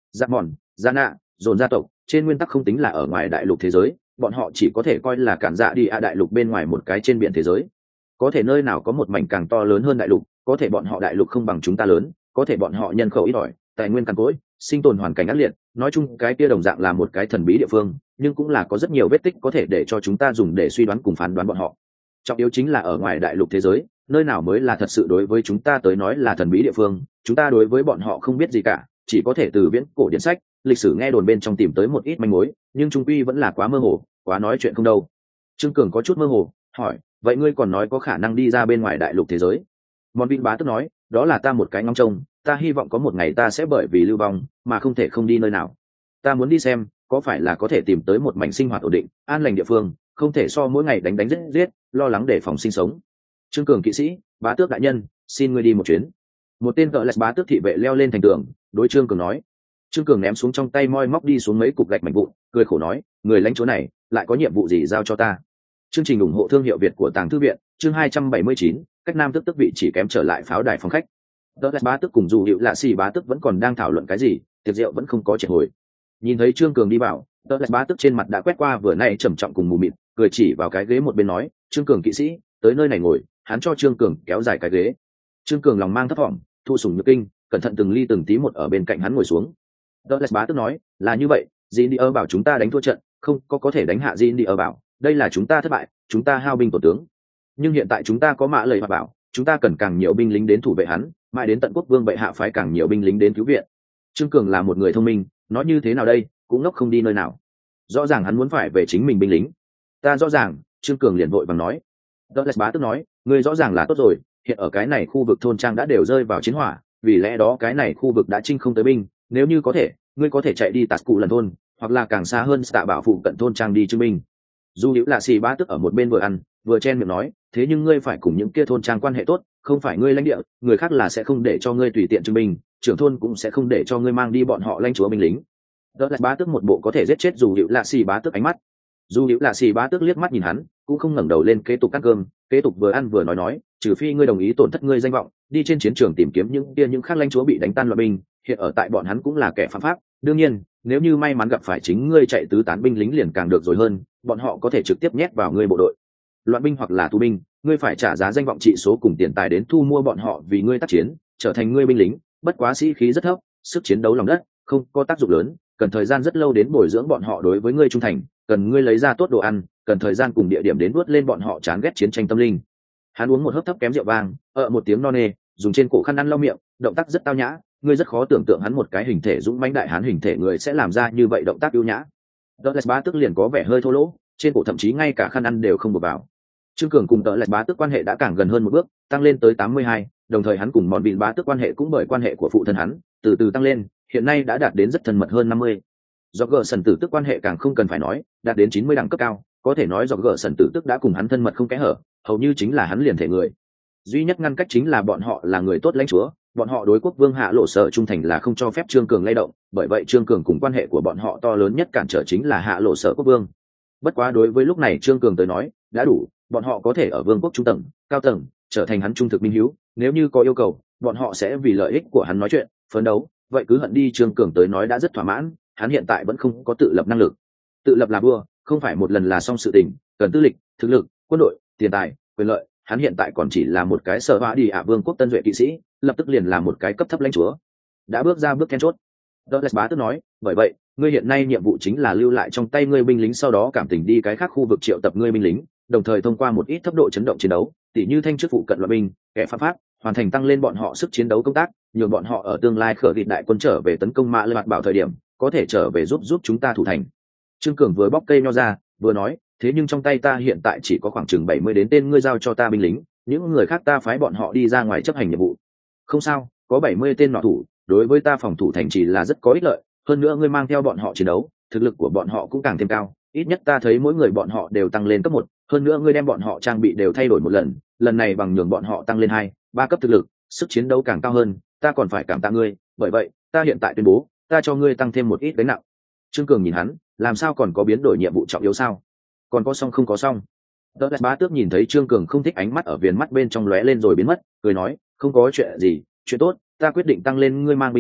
giáp mòn gia nạ dồn gia tộc trên nguyên tắc không tính là ở ngoài đại lục thế giới, bọn họ chỉ có thể coi là cản dạ đi a đại lục bên ngoài một cái trên biển thế giới. Có thể nơi nào có một mảnh càng to lớn hơn đại lục, có thể bọn họ đại lục không bằng chúng ta lớn, có thể bọn họ nhân khẩu ít ỏi, tài nguyên cằn cỗi, sinh tồn hoàn cảnh ác liệt, nói chung cái kia đồng dạng là một cái thần bí địa phương, nhưng cũng là có rất nhiều vết tích có thể để cho chúng ta dùng để suy đoán cùng phán đoán bọn họ. Trọng yếu chính là ở ngoài đại lục thế giới, nơi nào mới là thật sự đối với chúng ta tới nói là thần bí địa phương, chúng ta đối với bọn họ không biết gì cả, chỉ có thể từ viễn cổ điển sách, lịch sử nghe đồn bên trong tìm tới một ít manh mối, nhưng trung quy vẫn là quá mơ hồ, quá nói chuyện không đâu. Trương Cường có chút mơ hồ, hỏi, vậy ngươi còn nói có khả năng đi ra bên ngoài đại lục thế giới? Mòn Vin Bá tức nói, đó là ta một cái ngóng trông, ta hy vọng có một ngày ta sẽ bởi vì lưu vong mà không thể không đi nơi nào. Ta muốn đi xem, có phải là có thể tìm tới một mảnh sinh hoạt ổn định, an lành địa phương, không thể so mỗi ngày đánh đánh giết giết, lo lắng để phòng sinh sống. Trương Cường kỵ sĩ, Bá tước đại nhân, xin ngươi đi một chuyến. Một tên cỡ lạch bá tước thị vệ leo lên thành tường, đối Trương Cường nói. Trương Cường ném xuống trong tay moi móc đi xuống mấy cục gạch mảnh vụn, cười khổ nói, người lãnh chúa này lại có nhiệm vụ gì giao cho ta? Chương trình ủng hộ thương hiệu Việt của Tàng Thư viện, chương hai trăm bảy mươi chín, cách nam tức tức vị chỉ kém trở lại pháo đài phòng khách. Đỡ bá tức cùng dù hiệu lạ xì bá tức vẫn còn đang thảo luận cái gì, tiệc rượu vẫn không có triệt hồi. Nhìn thấy Trương Cường đi vào, đỡ bá tức trên mặt đã quét qua vừa nay trầm trọng cùng mù mịt, cười chỉ vào cái ghế một bên nói, Trương Cường kỵ sĩ, tới nơi này ngồi. Hắn cho Trương Cường kéo dài cái ghế. Trương Cường lòng mang thấp thỏm, thu sủng nhược kinh, cẩn thận từng ly từng tí một ở bên cạnh hắn ngồi xuống. Đỡ bá tức nói, là như vậy, Jin đi ơ bảo chúng ta đánh thua trận, không có có thể đánh hạ Jin đi ơ bảo, đây là chúng ta thất bại, chúng ta hao binh tổn tướng. Nhưng hiện tại chúng ta có mã lời bảo, chúng ta cần càng nhiều binh lính đến thủ vệ hắn, mãi đến tận quốc vương bệ hạ phái càng nhiều binh lính đến cứu viện. Trương Cường là một người thông minh, nói như thế nào đây, cũng ngốc không đi nơi nào. Rõ ràng hắn muốn phải về chính mình binh lính. Ta rõ ràng, Trương Cường liền vội vàng nói. Douglas bá tức nói, ngươi rõ ràng là tốt rồi, hiện ở cái này khu vực thôn trang đã đều rơi vào chiến hỏa, vì lẽ đó cái này khu vực đã chinh không tới binh, nếu như có thể, ngươi có thể chạy đi tạt cụ lần thôn, hoặc là càng xa hơn tạ bảo phụ cận thôn trang đi chứng minh. Dù hữu là xì bá tức ở một bên vừa ăn vừa chen miệng nói, thế nhưng ngươi phải cùng những kia thôn trang quan hệ tốt, không phải ngươi lãnh địa, người khác là sẽ không để cho ngươi tùy tiện chứng minh, trưởng thôn cũng sẽ không để cho ngươi mang đi bọn họ lãnh chúa binh lính. Đó là bá tức một bộ có thể giết chết dù hữu là xì bá tức ánh mắt. Dù hữu là xì bá tức liếc mắt nhìn hắn, cũng không ngẩng đầu lên kế tục ăn cơm, kế tục vừa ăn vừa nói nói, trừ phi ngươi đồng ý tổn thất ngươi danh vọng, đi trên chiến trường tìm kiếm những kia những khác lãnh chúa bị đánh tan loại binh, hiện ở tại bọn hắn cũng là kẻ phạm pháp. Đương nhiên, nếu như may mắn gặp phải chính ngươi chạy tứ tán binh lính liền càng được rồi hơn, bọn họ có thể trực tiếp nhét vào ngươi bộ đội. Loạn binh hoặc là tù binh, ngươi phải trả giá danh vọng trị số cùng tiền tài đến thu mua bọn họ vì ngươi tác chiến, trở thành ngươi binh lính, bất quá sĩ khí rất thấp, sức chiến đấu lòng đất, không có tác dụng lớn, cần thời gian rất lâu đến bồi dưỡng bọn họ đối với ngươi trung thành, cần ngươi lấy ra tốt đồ ăn, cần thời gian cùng địa điểm đến nuốt lên bọn họ chán ghét chiến tranh tâm linh. Hắn uống một hớp thấp kém rượu vang, ợ một tiếng no nê, dùng trên cổ khăn ăn lau miệng, động tác rất tao nhã, ngươi rất khó tưởng tượng hắn một cái hình thể dũng mãnh đại hán hình thể người sẽ làm ra như vậy động tác ưu nhã. Douglas bá tức liền có vẻ hơi thô lỗ, trên cổ thậm chí ngay cả khăn ăn đều không buộc vào. Trương Cường cùng Douglas bá tức quan hệ đã càng gần hơn một bước, tăng lên tới tám mươi hai, đồng thời hắn cùng Mòn Vịn bá tức quan hệ cũng bởi quan hệ của phụ thân hắn, từ từ tăng lên, hiện nay đã đạt đến rất thân mật hơn năm mươi. Do gờ sần tử tức quan hệ càng không cần phải nói, đạt đến chín mươi đẳng cấp cao, có thể nói do gờ sần tử tức đã cùng hắn thân mật không kẽ hở, hầu như chính là hắn liền thể người. Duy nhất ngăn cách chính là bọn họ là người tốt lãnh chúa, bọn họ đối quốc vương hạ lộ sở trung thành là không cho phép Trương Cường lay động, bởi vậy Trương Cường cùng quan hệ của bọn họ to lớn nhất cản trở chính là hạ lộ sở quốc vương. Bất quá đối với lúc này Trương Cường tới nói đã đủ, bọn họ có thể ở vương quốc trung tầng cao tầng trở thành hắn trung thực minh hiếu, nếu như có yêu cầu bọn họ sẽ vì lợi ích của hắn nói chuyện phấn đấu, vậy cứ hận đi. Trương Cường tới nói đã rất thỏa mãn, hắn hiện tại vẫn không có tự lập năng lực. Tự lập là vua, không phải một lần là xong sự tình, cần tư lịch, thực lực, quân đội, tiền tài, quyền lợi. Hắn hiện tại còn chỉ là một cái sở hữu đi ạ vương quốc tân duệ kỵ sĩ, lập tức liền là một cái cấp thấp lãnh chúa, đã bước ra bước then chốt. Douglas bá tức nói, bởi vậy ngươi hiện nay nhiệm vụ chính là lưu lại trong tay ngươi binh lính, sau đó cảm tình đi cái khác khu vực triệu tập ngươi binh lính, đồng thời thông qua một ít thấp độ chấn động chiến đấu, tỉ như thanh chức phụ cận loại binh, kẻ phạm pháp, hoàn thành tăng lên bọn họ sức chiến đấu công tác, nhường bọn họ ở tương lai khởi vị đại quân trở về tấn công mã lệ mặt bảo thời điểm có thể trở về giúp giúp chúng ta thủ thành. Trương Cường vừa bóc cây nho ra vừa nói, thế nhưng trong tay ta hiện tại chỉ có khoảng chừng bảy mươi đến tên ngươi giao cho ta binh lính, những người khác ta phái bọn họ đi ra ngoài chấp hành nhiệm vụ. Không sao, có bảy mươi tên nọ thủ, đối với ta phòng thủ thành trì là rất có ích lợi, hơn nữa ngươi mang theo bọn họ chiến đấu, thực lực của bọn họ cũng càng thêm cao, ít nhất ta thấy mỗi người bọn họ đều tăng lên cấp một, hơn nữa ngươi đem bọn họ trang bị đều thay đổi một lần, lần này bằng nhường bọn họ tăng lên hai, ba cấp thực lực, sức chiến đấu càng cao hơn, ta còn phải cảm tạ ngươi, bởi vậy, ta hiện tại tuyên bố, ta cho ngươi tăng thêm một ít gánh nặng. Trương Cường nhìn hắn, làm sao còn có biến đổi nhiệm vụ trọng yếu sao? Còn có xong không có xong? Douglas bá tước nhìn thấy Trương Cường không thích ánh mắt ở viền mắt bên trong lóe lên rồi biến mất, cười nói, không có chuyện gì, chuyện tốt, ta quyết định tăng lên ngươi mang binh số,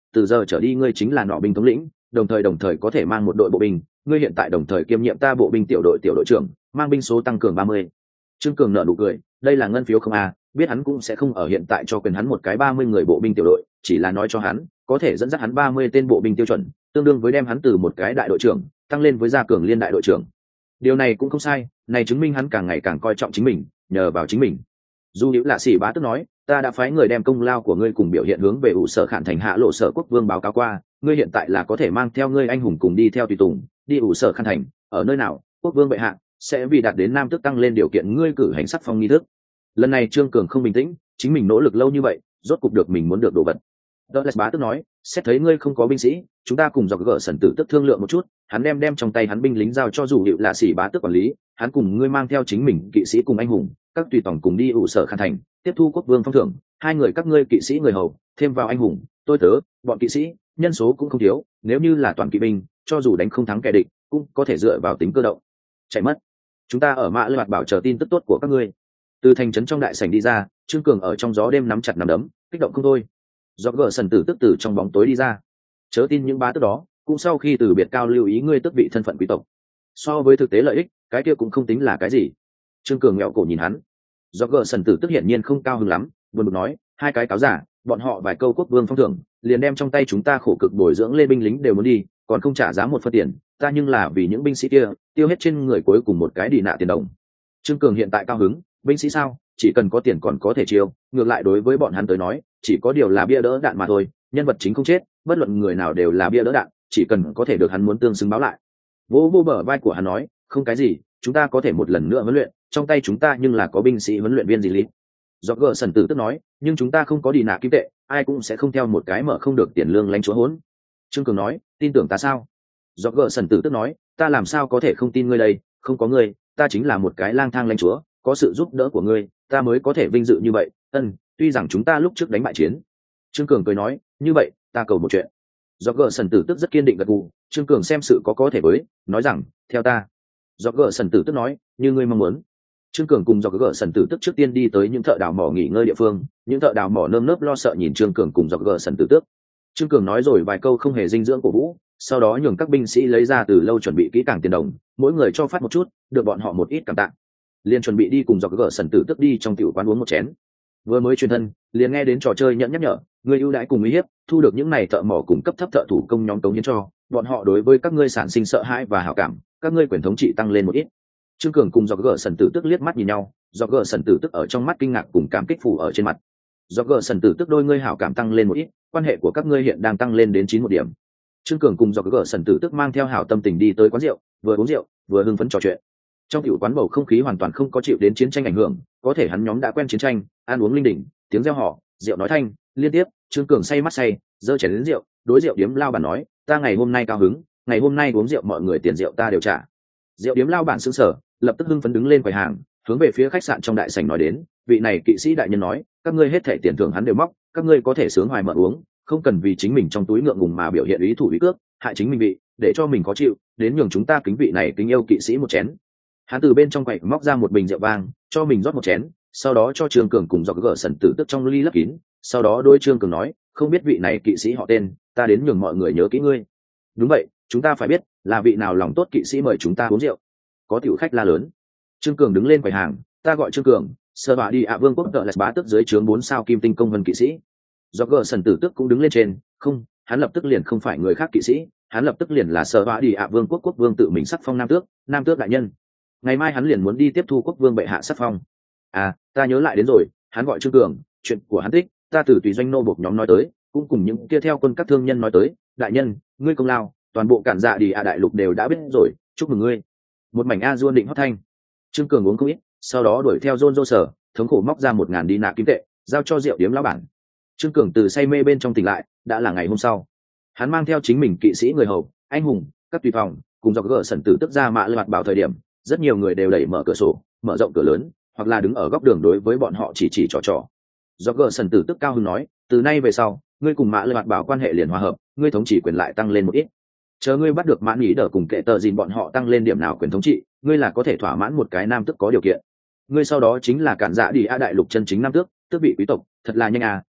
từ giờ trở đi ngươi chính là nọ binh thống lĩnh, đồng thời đồng thời có thể mang một đội bộ binh, ngươi hiện tại đồng thời kiêm nhiệm ta bộ binh tiểu đội tiểu đội trưởng, mang binh số tăng cường ba mươi. Trương Cường nở nụ cười, đây là ngân phiếu không à, biết hắn cũng sẽ không ở hiện tại cho quyền hắn một cái ba mươi người bộ binh tiểu đội, chỉ là nói cho hắn có thể dẫn dắt hắn ba mươi tên bộ binh tiêu chuẩn, tương đương với đem hắn từ một cái đại đội trưởng tăng lên với gia cường liên đại đội trưởng. Điều này cũng không sai, này chứng minh hắn càng ngày càng coi trọng chính mình, nhờ vào chính mình. Dù Hữu Lạ Sĩ Bá tức nói, ta đã phái người đem công lao của ngươi cùng biểu hiện hướng về ủ sở Khản thành hạ lộ sở quốc vương báo cáo qua, ngươi hiện tại là có thể mang theo ngươi anh hùng cùng đi theo tùy tùng, đi ủ sở Khản thành, ở nơi nào, quốc vương bệ hạ sẽ vì đạt đến nam tước tăng lên điều kiện ngươi cử hành sắc phong nghi thức. Lần này Trương Cường không bình tĩnh, chính mình nỗ lực lâu như vậy, rốt cục được mình muốn được đồ vật. Douglas Bá tức nói, xét thấy ngươi không có binh sĩ, chúng ta cùng dọc gỡ sần tử tức thương lượng một chút, hắn đem đem trong tay hắn binh lính giao cho Dù Hữu Lạ Sĩ Bá tức quản lý, hắn cùng ngươi mang theo chính mình kỵ sĩ cùng anh hùng, các tùy tòng cùng đi ủ sở Khản thành, tiếp thu quốc vương phong thưởng, hai người các ngươi kỵ sĩ người hầu, thêm vào anh hùng, tôi tớ, bọn kỵ sĩ, nhân số cũng không thiếu, nếu như là toàn kỵ binh, cho dù đánh không thắng kẻ địch, cũng có thể dựa vào tính cơ động. Chạy mất. Chúng ta ở Mã Lệ Bạt bảo chờ tin tức tốt của các ngươi. Từ thành trấn trong đại sảnh đi ra, Trương Cường ở trong gió đêm nắm chặt nắm đấm, kích động không thôi. Do gỡ sần tử tức từ trong bóng tối đi ra, chớ tin những bá tước đó, cũng sau khi từ biệt cao lưu ý ngươi tước vị thân phận quý tộc, so với thực tế lợi ích, cái kia cũng không tính là cái gì. Trương Cường nghẹo cổ nhìn hắn, do gỡ sần tử tức hiển nhiên không cao hứng lắm, buồn bực nói, hai cái cáo giả, bọn họ vài câu quốc vương phong thưởng, liền đem trong tay chúng ta khổ cực bồi dưỡng lên binh lính đều muốn đi, còn không trả giá một phân tiền, ta nhưng là vì những binh sĩ kia, tiêu hết trên người cuối cùng một cái đi nạ tiền đồng. Trương Cường hiện tại cao hứng, binh sĩ sao, chỉ cần có tiền còn có thể chiêu, ngược lại đối với bọn hắn tới nói, chỉ có điều là bia đỡ đạn mà thôi, nhân vật chính không chết, bất luận người nào đều là bia đỡ đạn, chỉ cần có thể được hắn muốn tương xứng báo lại. Vô vô bờ vai của hắn nói, không cái gì, chúng ta có thể một lần nữa huấn luyện, trong tay chúng ta nhưng là có binh sĩ huấn luyện viên gì lý. Do gờ sần tử tức nói, nhưng chúng ta không có đi nạ kim tệ, ai cũng sẽ không theo một cái mở không được tiền lương lãnh chúa hỗn. Trương Cường nói, tin tưởng ta sao? Do gờ sần tử tức nói, ta làm sao có thể không tin ngươi đây, không có ngươi, ta chính là một cái lang thang lãnh chúa, có sự giúp đỡ của ngươi, ta mới có thể vinh dự như vậy. Ân, tuy rằng chúng ta lúc trước đánh bại chiến. Trương Cường cười nói, như vậy, ta cầu một chuyện. Do gờ sần tử tức rất kiên định gật gù, Trương Cường xem sự có có thể với, nói rằng, theo ta. Do gờ sần tử tức nói, như ngươi mong muốn. Trương Cường cùng do gờ sần tử tức trước tiên đi tới những thợ đào mỏ nghỉ ngơi địa phương, những thợ đào mỏ nơm nớp lo sợ nhìn Trương Cường cùng do gờ sần tử tức. Trương Cường nói rồi vài câu không hề dinh dưỡng của vũ, sau đó nhường các binh sĩ lấy ra từ lâu chuẩn bị kỹ càng tiền đồng, mỗi người cho phát một chút, được bọn họ một ít cảm tạ. Liền chuẩn bị đi cùng do gờ sần tử tức đi trong tiểu quán uống một chén. Vừa mới truyền thân, liền nghe đến trò chơi nhẫn nhắc nhở, người ưu đãi cùng uy hiếp, thu được những này thợ mỏ cùng cấp thấp thợ thủ công nhóm cống hiến cho, bọn họ đối với các ngươi sản sinh sợ hãi và hảo cảm, các ngươi quyền thống trị tăng lên một ít. Trương Cường cùng do gờ sần tử tức liếc mắt nhìn nhau, do gờ sần tử tức ở trong mắt kinh ngạc cùng cảm kích phủ ở trên mặt. Do gờ sần tử tức đôi ngươi hảo cảm tăng lên một ít, quan hệ của các ngươi hiện đang tăng lên đến chín một điểm. Trương Cường cùng do gờ sần tử tức mang theo hảo tâm tình đi tới quán rượu, vừa uống rượu vừa hưng phấn trò chuyện. Trong tiểu quán bầu không khí hoàn toàn không có chịu đến chiến tranh ảnh hưởng, có thể hắn nhóm đã quen chiến tranh, ăn uống linh đình, tiếng reo hò, rượu nói thanh liên tiếp. Trương Cường say mắt say, giơ chén đến rượu, đối rượu điếm lao bản nói, ta ngày hôm nay cao hứng, ngày hôm nay uống rượu mọi người tiền rượu ta đều trả. Rượu điếm lao bản sững sờ, lập tức hưng phấn đứng lên quầy hàng, hướng về phía khách sạn trong đại sảnh nói đến, vị này kỵ sĩ đại nhân nói, các ngươi hết thảy tiền thưởng hắn đều móc, các ngươi có thể sướng hoài mở uống, không cần vì chính mình trong túi ngượng ngùng mà biểu hiện ý thủ ý cước, hại chính mình bị, để cho mình khó chịu, đến nhường chúng ta kính vị này kính yêu kỵ sĩ một chén. Hắn từ bên trong quầy móc ra một bình rượu vang, cho mình rót một chén, sau đó cho Trương Cường cùng dọc gỡ sần tử tức trong ly lấp kín, sau đó đôi Trương Cường nói, không biết vị này kỵ sĩ họ tên, ta đến nhường mọi người nhớ kỹ ngươi. Đúng vậy, chúng ta phải biết là vị nào lòng tốt kỵ sĩ mời chúng ta uống rượu. Có tiểu khách la lớn. Trương Cường đứng lên quầy hàng, ta gọi Trương Cường, sơ bạ đi ạ vương quốc đợi là bá tức dưới trướng bốn sao kim tinh công vân kỵ sĩ. Dọc gỡ sần tử tức cũng đứng lên trên, không, hắn lập tức liền không phải người khác kỵ sĩ, hắn lập tức liền là sơ bạ đi ạ vương quốc quốc vương tự mình sắc phong nam tước, nam tước đại nhân. Ngày mai hắn liền muốn đi tiếp thu quốc vương bệ hạ sắc phong. À, ta nhớ lại đến rồi, hắn gọi Trương Cường, chuyện của hắn tích, ta từ tùy doanh nô bộc nhóm nói tới, cũng cùng những kia theo quân các thương nhân nói tới, đại nhân, ngươi công lao, toàn bộ cản dạ đi ạ đại lục đều đã biết rồi, chúc mừng ngươi. Một mảnh a duôn định hót thanh. Trương Cường uống không ít, sau đó đuổi theo John Joser, thống khổ móc ra một ngàn đi nạ kim tệ, giao cho rượu điếm lão bản. Trương Cường từ say mê bên trong tỉnh lại, đã là ngày hôm sau. Hắn mang theo chính mình kỵ sĩ người hầu, anh hùng, các tùy phòng, cùng dọc gỡ sần tử tức ra mạ loạt bảo thời điểm, rất nhiều người đều đẩy mở cửa sổ, mở rộng cửa lớn, hoặc là đứng ở góc đường đối với bọn họ chỉ chỉ trò trò. Do gờ sần tử tức cao hứng nói, từ nay về sau, ngươi cùng mã lệ mặt bảo quan hệ liền hòa hợp, ngươi thống trị quyền lại tăng lên một ít. Chờ ngươi bắt được mã nghĩ đỡ cùng kệ tờ dìn bọn họ tăng lên điểm nào quyền thống trị, ngươi là có thể thỏa mãn một cái nam tước có điều kiện. Ngươi sau đó chính là cản dạ đi a đại lục chân chính nam tước, tước vị quý tộc, thật là nhanh à,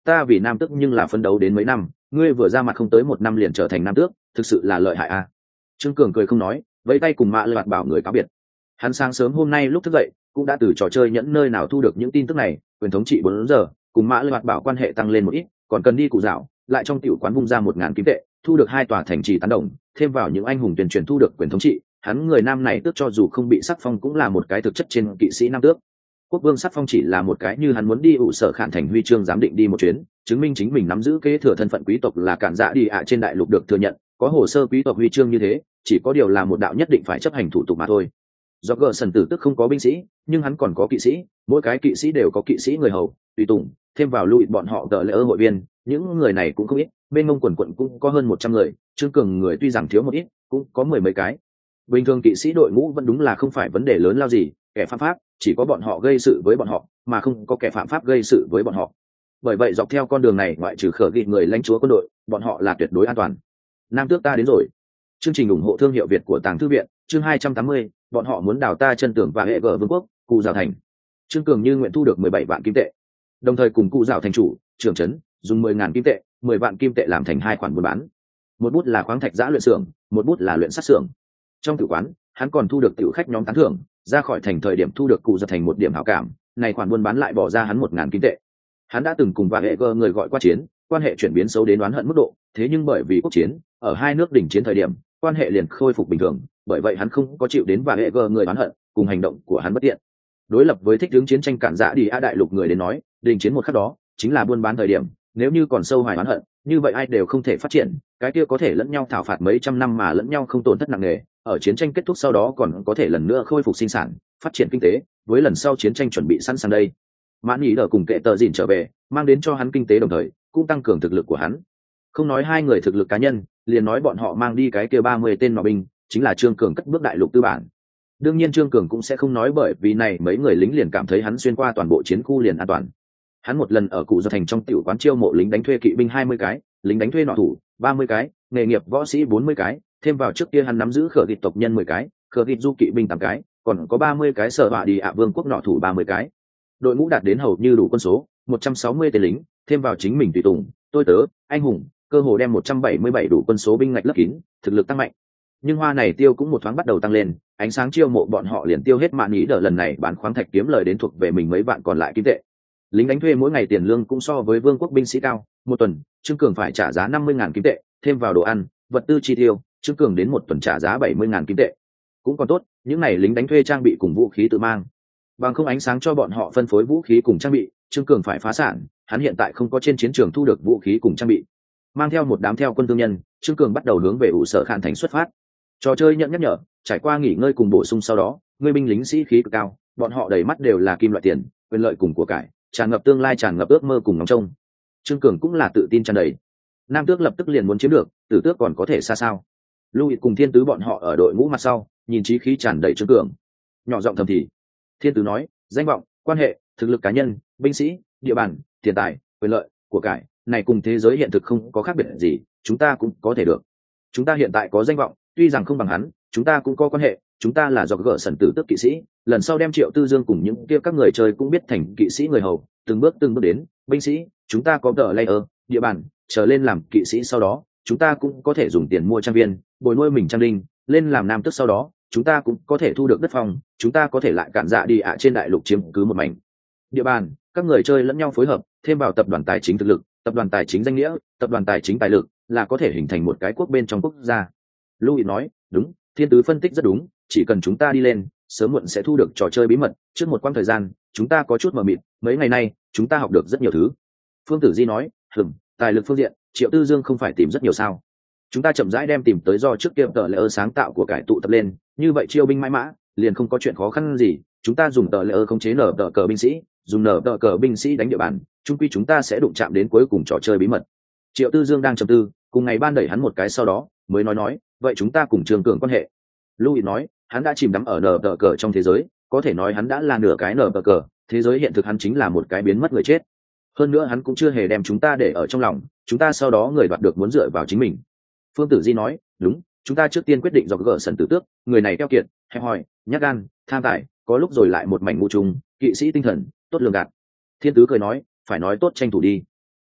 ta vì nam tước nhưng là phấn đấu đến mấy năm, ngươi vừa ra mặt không tới một năm liền trở thành nam tước, thực sự là lợi hại à. Trương Cường cười không nói, vẫy tay cùng Mã Lật bảo người cáo biệt. Hắn sáng sớm hôm nay lúc thức dậy cũng đã từ trò chơi nhẫn nơi nào thu được những tin tức này, quyền thống trị bốn giờ, cùng Mã Lật bảo quan hệ tăng lên một ít, còn cần đi cụ dạo, lại trong tiểu quán vung ra một ngàn kim tệ, thu được hai tòa thành trì tán đồng, thêm vào những anh hùng tuyển truyền thu được quyền thống trị, hắn người nam này tước cho dù không bị sắc phong cũng là một cái thực chất trên kỵ sĩ nam tước. Quốc vương sắc phong chỉ là một cái như hắn muốn đi ụ sở khản thành huy chương giám định đi một chuyến, chứng minh chính mình nắm giữ kế thừa thân phận quý tộc là cản dạ đi ạ trên đại lục được thừa nhận, có hồ sơ quý tộc huy chương như thế, chỉ có điều là một đạo nhất định phải chấp hành thủ tục mà thôi. Do gờ sần tử tức không có binh sĩ, nhưng hắn còn có kỵ sĩ, mỗi cái kỵ sĩ đều có kỵ sĩ người hầu, tùy tùng, thêm vào lưu bọn họ tờ lễ ơ hội viên, những người này cũng không ít, bên ngông quần quận cũng có hơn một trăm người, Trương Cường người tuy rằng thiếu một ít, cũng có mười mấy cái. Bình thường kỵ sĩ đội ngũ vẫn đúng là không phải vấn đề lớn lao gì, kẻ phạm pháp chỉ có bọn họ gây sự với bọn họ, mà không có kẻ phạm pháp gây sự với bọn họ. Bởi vậy dọc theo con đường này ngoại trừ khở ghi người lãnh chúa quân đội, bọn họ là tuyệt đối an toàn. Nam tước ta đến rồi. Chương trình ủng hộ thương hiệu Việt của Tàng Thư viện, chương hai trăm tám mươi, bọn họ muốn đào ta chân tường và hệ gở vương quốc, cụ rào thành. Trương Cường như nguyện thu được mười bảy vạn kim tệ, đồng thời cùng cụ rào thành chủ, trưởng trấn, dùng mười ngàn kim tệ, mười vạn kim tệ làm thành hai khoản buôn bán. Một bút là khoáng thạch giã luyện xưởng, một bút là luyện sắt xưởng. Trong tử quán, hắn còn thu được tiểu khách nhóm tán thưởng, ra khỏi thành thời điểm thu được cụ rào thành một điểm hảo cảm, này khoản buôn bán lại bỏ ra hắn một ngàn kim tệ. Hắn đã từng cùng và hệ gở người gọi qua chiến, quan hệ chuyển biến xấu đến oán hận mức độ, thế nhưng bởi vì quốc chiến, ở hai nước đỉnh chiến thời điểm, quan hệ liền khôi phục bình thường, bởi vậy hắn không có chịu đến và hệ gờ người oán hận, cùng hành động của hắn bất tiện. Đối lập với thích hướng chiến tranh cản dạ đi a đại lục người đến nói, đình chiến một khắc đó chính là buôn bán thời điểm, nếu như còn sâu hoài oán hận, như vậy ai đều không thể phát triển, cái kia có thể lẫn nhau thảo phạt mấy trăm năm mà lẫn nhau không tổn thất nặng nề, ở chiến tranh kết thúc sau đó còn có thể lần nữa khôi phục sinh sản, phát triển kinh tế, với lần sau chiến tranh chuẩn bị sẵn sàng đây. Mãn Nhĩ đỡ cùng kệ tờ dìn trở về, mang đến cho hắn kinh tế đồng thời cũng tăng cường thực lực của hắn. Không nói hai người thực lực cá nhân, liền nói bọn họ mang đi cái kia ba mươi tên nọ binh, chính là Trương Cường cất bước đại lục tư bản. Đương nhiên Trương Cường cũng sẽ không nói bởi vì này mấy người lính liền cảm thấy hắn xuyên qua toàn bộ chiến khu liền an toàn. Hắn một lần ở cụ do thành trong tiểu quán chiêu mộ lính đánh thuê kỵ binh hai mươi cái, lính đánh thuê nọ thủ ba mươi cái, nghề nghiệp võ sĩ bốn mươi cái, thêm vào trước kia hắn nắm giữ khở thịt tộc nhân mười cái, khở thịt du kỵ binh tám cái, còn có ba mươi cái sở họa đi ạ vương quốc nọ thủ ba mươi cái. Đội ngũ đạt đến hầu như đủ quân số, một trăm sáu mươi tên lính, thêm vào chính mình tùy tùng, tôi tớ, anh hùng, cơ hồ đem một trăm bảy mươi bảy đủ quân số binh ngạch lấp kín, thực lực tăng mạnh. Nhưng hoa này tiêu cũng một thoáng bắt đầu tăng lên, ánh sáng chiêu mộ bọn họ liền tiêu hết Mạn Nhĩ đỡ lần này bán khoáng thạch kiếm lời đến thuộc về mình mấy vạn còn lại kim tệ. Lính đánh thuê mỗi ngày tiền lương cũng so với vương quốc binh sĩ cao, một tuần Trương Cường phải trả giá năm mươi ngàn kim tệ, thêm vào đồ ăn, vật tư chi tiêu, Trương Cường đến một tuần trả giá bảy mươi ngàn kim tệ. Cũng còn tốt, những này lính đánh thuê trang bị cùng vũ khí tự mang. Bằng không ánh sáng cho bọn họ phân phối vũ khí cùng trang bị, Trương Cường phải phá sản, hắn hiện tại không có trên chiến trường thu được vũ khí cùng trang bị. Mang theo một đám theo quân thương nhân, Trương Cường bắt đầu hướng về ủ sở khản thành xuất phát. Trò chơi nhận nhắc nhở, trải qua nghỉ ngơi cùng bổ sung sau đó, người binh lính sĩ khí cực cao, bọn họ đầy mắt đều là kim loại tiền, quyền lợi cùng của cải, tràn ngập tương lai, tràn ngập ước mơ cùng ngóng trông. Trương Cường cũng là tự tin tràn đầy. Nam tước lập tức liền muốn chiếm được, tử tước còn có thể xa sao? Louis cùng Thiên tứ bọn họ ở đội ngũ mặt sau, nhìn chí khí tràn đầy Trương Cường. Nhỏ giọng thầm thì. Thiên tứ nói, danh vọng, quan hệ, thực lực cá nhân, binh sĩ, địa bàn, tiền tài, quyền lợi, của cải, này cùng thế giới hiện thực không có khác biệt gì, chúng ta cũng có thể được. Chúng ta hiện tại có danh vọng, tuy rằng không bằng hắn, chúng ta cũng có quan hệ, chúng ta là do gỡ sần tử tước kỵ sĩ, lần sau đem Triệu Tư Dương cùng những kia các người chơi cũng biết thành kỵ sĩ người hầu, từng bước từng bước đến, binh sĩ, chúng ta có tờ layer, địa bàn, trở lên làm kỵ sĩ sau đó, chúng ta cũng có thể dùng tiền mua trang viên, bồi nuôi mình trang đinh, lên làm nam tước sau đó, chúng ta cũng có thể thu được đất phòng, chúng ta có thể lại cản dạ đi ạ trên đại lục chiếm cứ một mảnh địa bàn, các người chơi lẫn nhau phối hợp, thêm vào tập đoàn tài chính thực lực, tập đoàn tài chính danh nghĩa, tập đoàn tài chính tài lực, là có thể hình thành một cái quốc bên trong quốc gia. Louis nói, đúng, Thiên tứ phân tích rất đúng, chỉ cần chúng ta đi lên, sớm muộn sẽ thu được trò chơi bí mật. Trước một quãng thời gian, chúng ta có chút mờ mịt, mấy ngày nay, chúng ta học được rất nhiều thứ. Phương Tử Di nói, hừm, tài lực phương diện, Triệu Tư Dương không phải tìm rất nhiều sao? Chúng ta chậm rãi đem tìm tới do trước kia tờ lễ ơ sáng tạo của cải tụ tập lên, như vậy chiêu binh mãi mã, liền không có chuyện khó khăn gì. Chúng ta dùng tờ lễ ơ khống chế nở tờ cờ binh sĩ, dùng nở tờ cờ binh sĩ đánh địa bàn, chung quy chúng ta sẽ đụng chạm đến cuối cùng trò chơi bí mật. Triệu Tư Dương đang trầm tư, cùng ngày ban đẩy hắn một cái sau đó, mới nói nói, vậy chúng ta cùng Trương Cường quan hệ. Louis nói, hắn đã chìm đắm ở nở tờ cờ trong thế giới, có thể nói hắn đã là nửa cái nở tờ cờ, thế giới hiện thực hắn chính là một cái biến mất người chết. Hơn nữa hắn cũng chưa hề đem chúng ta để ở trong lòng, chúng ta sau đó người đoạt được muốn dựa vào chính mình. Phương Tử Di nói, đúng, chúng ta trước tiên quyết định do gỡ sần tử tước, người này keo kiệt, hẹp hòi, nhát gan, tham tài, có lúc rồi lại một mảnh ngu trùng, kỵ sĩ tinh thần, tốt lường gạt. Thiên tứ cười nói, phải nói tốt tranh thủ đi.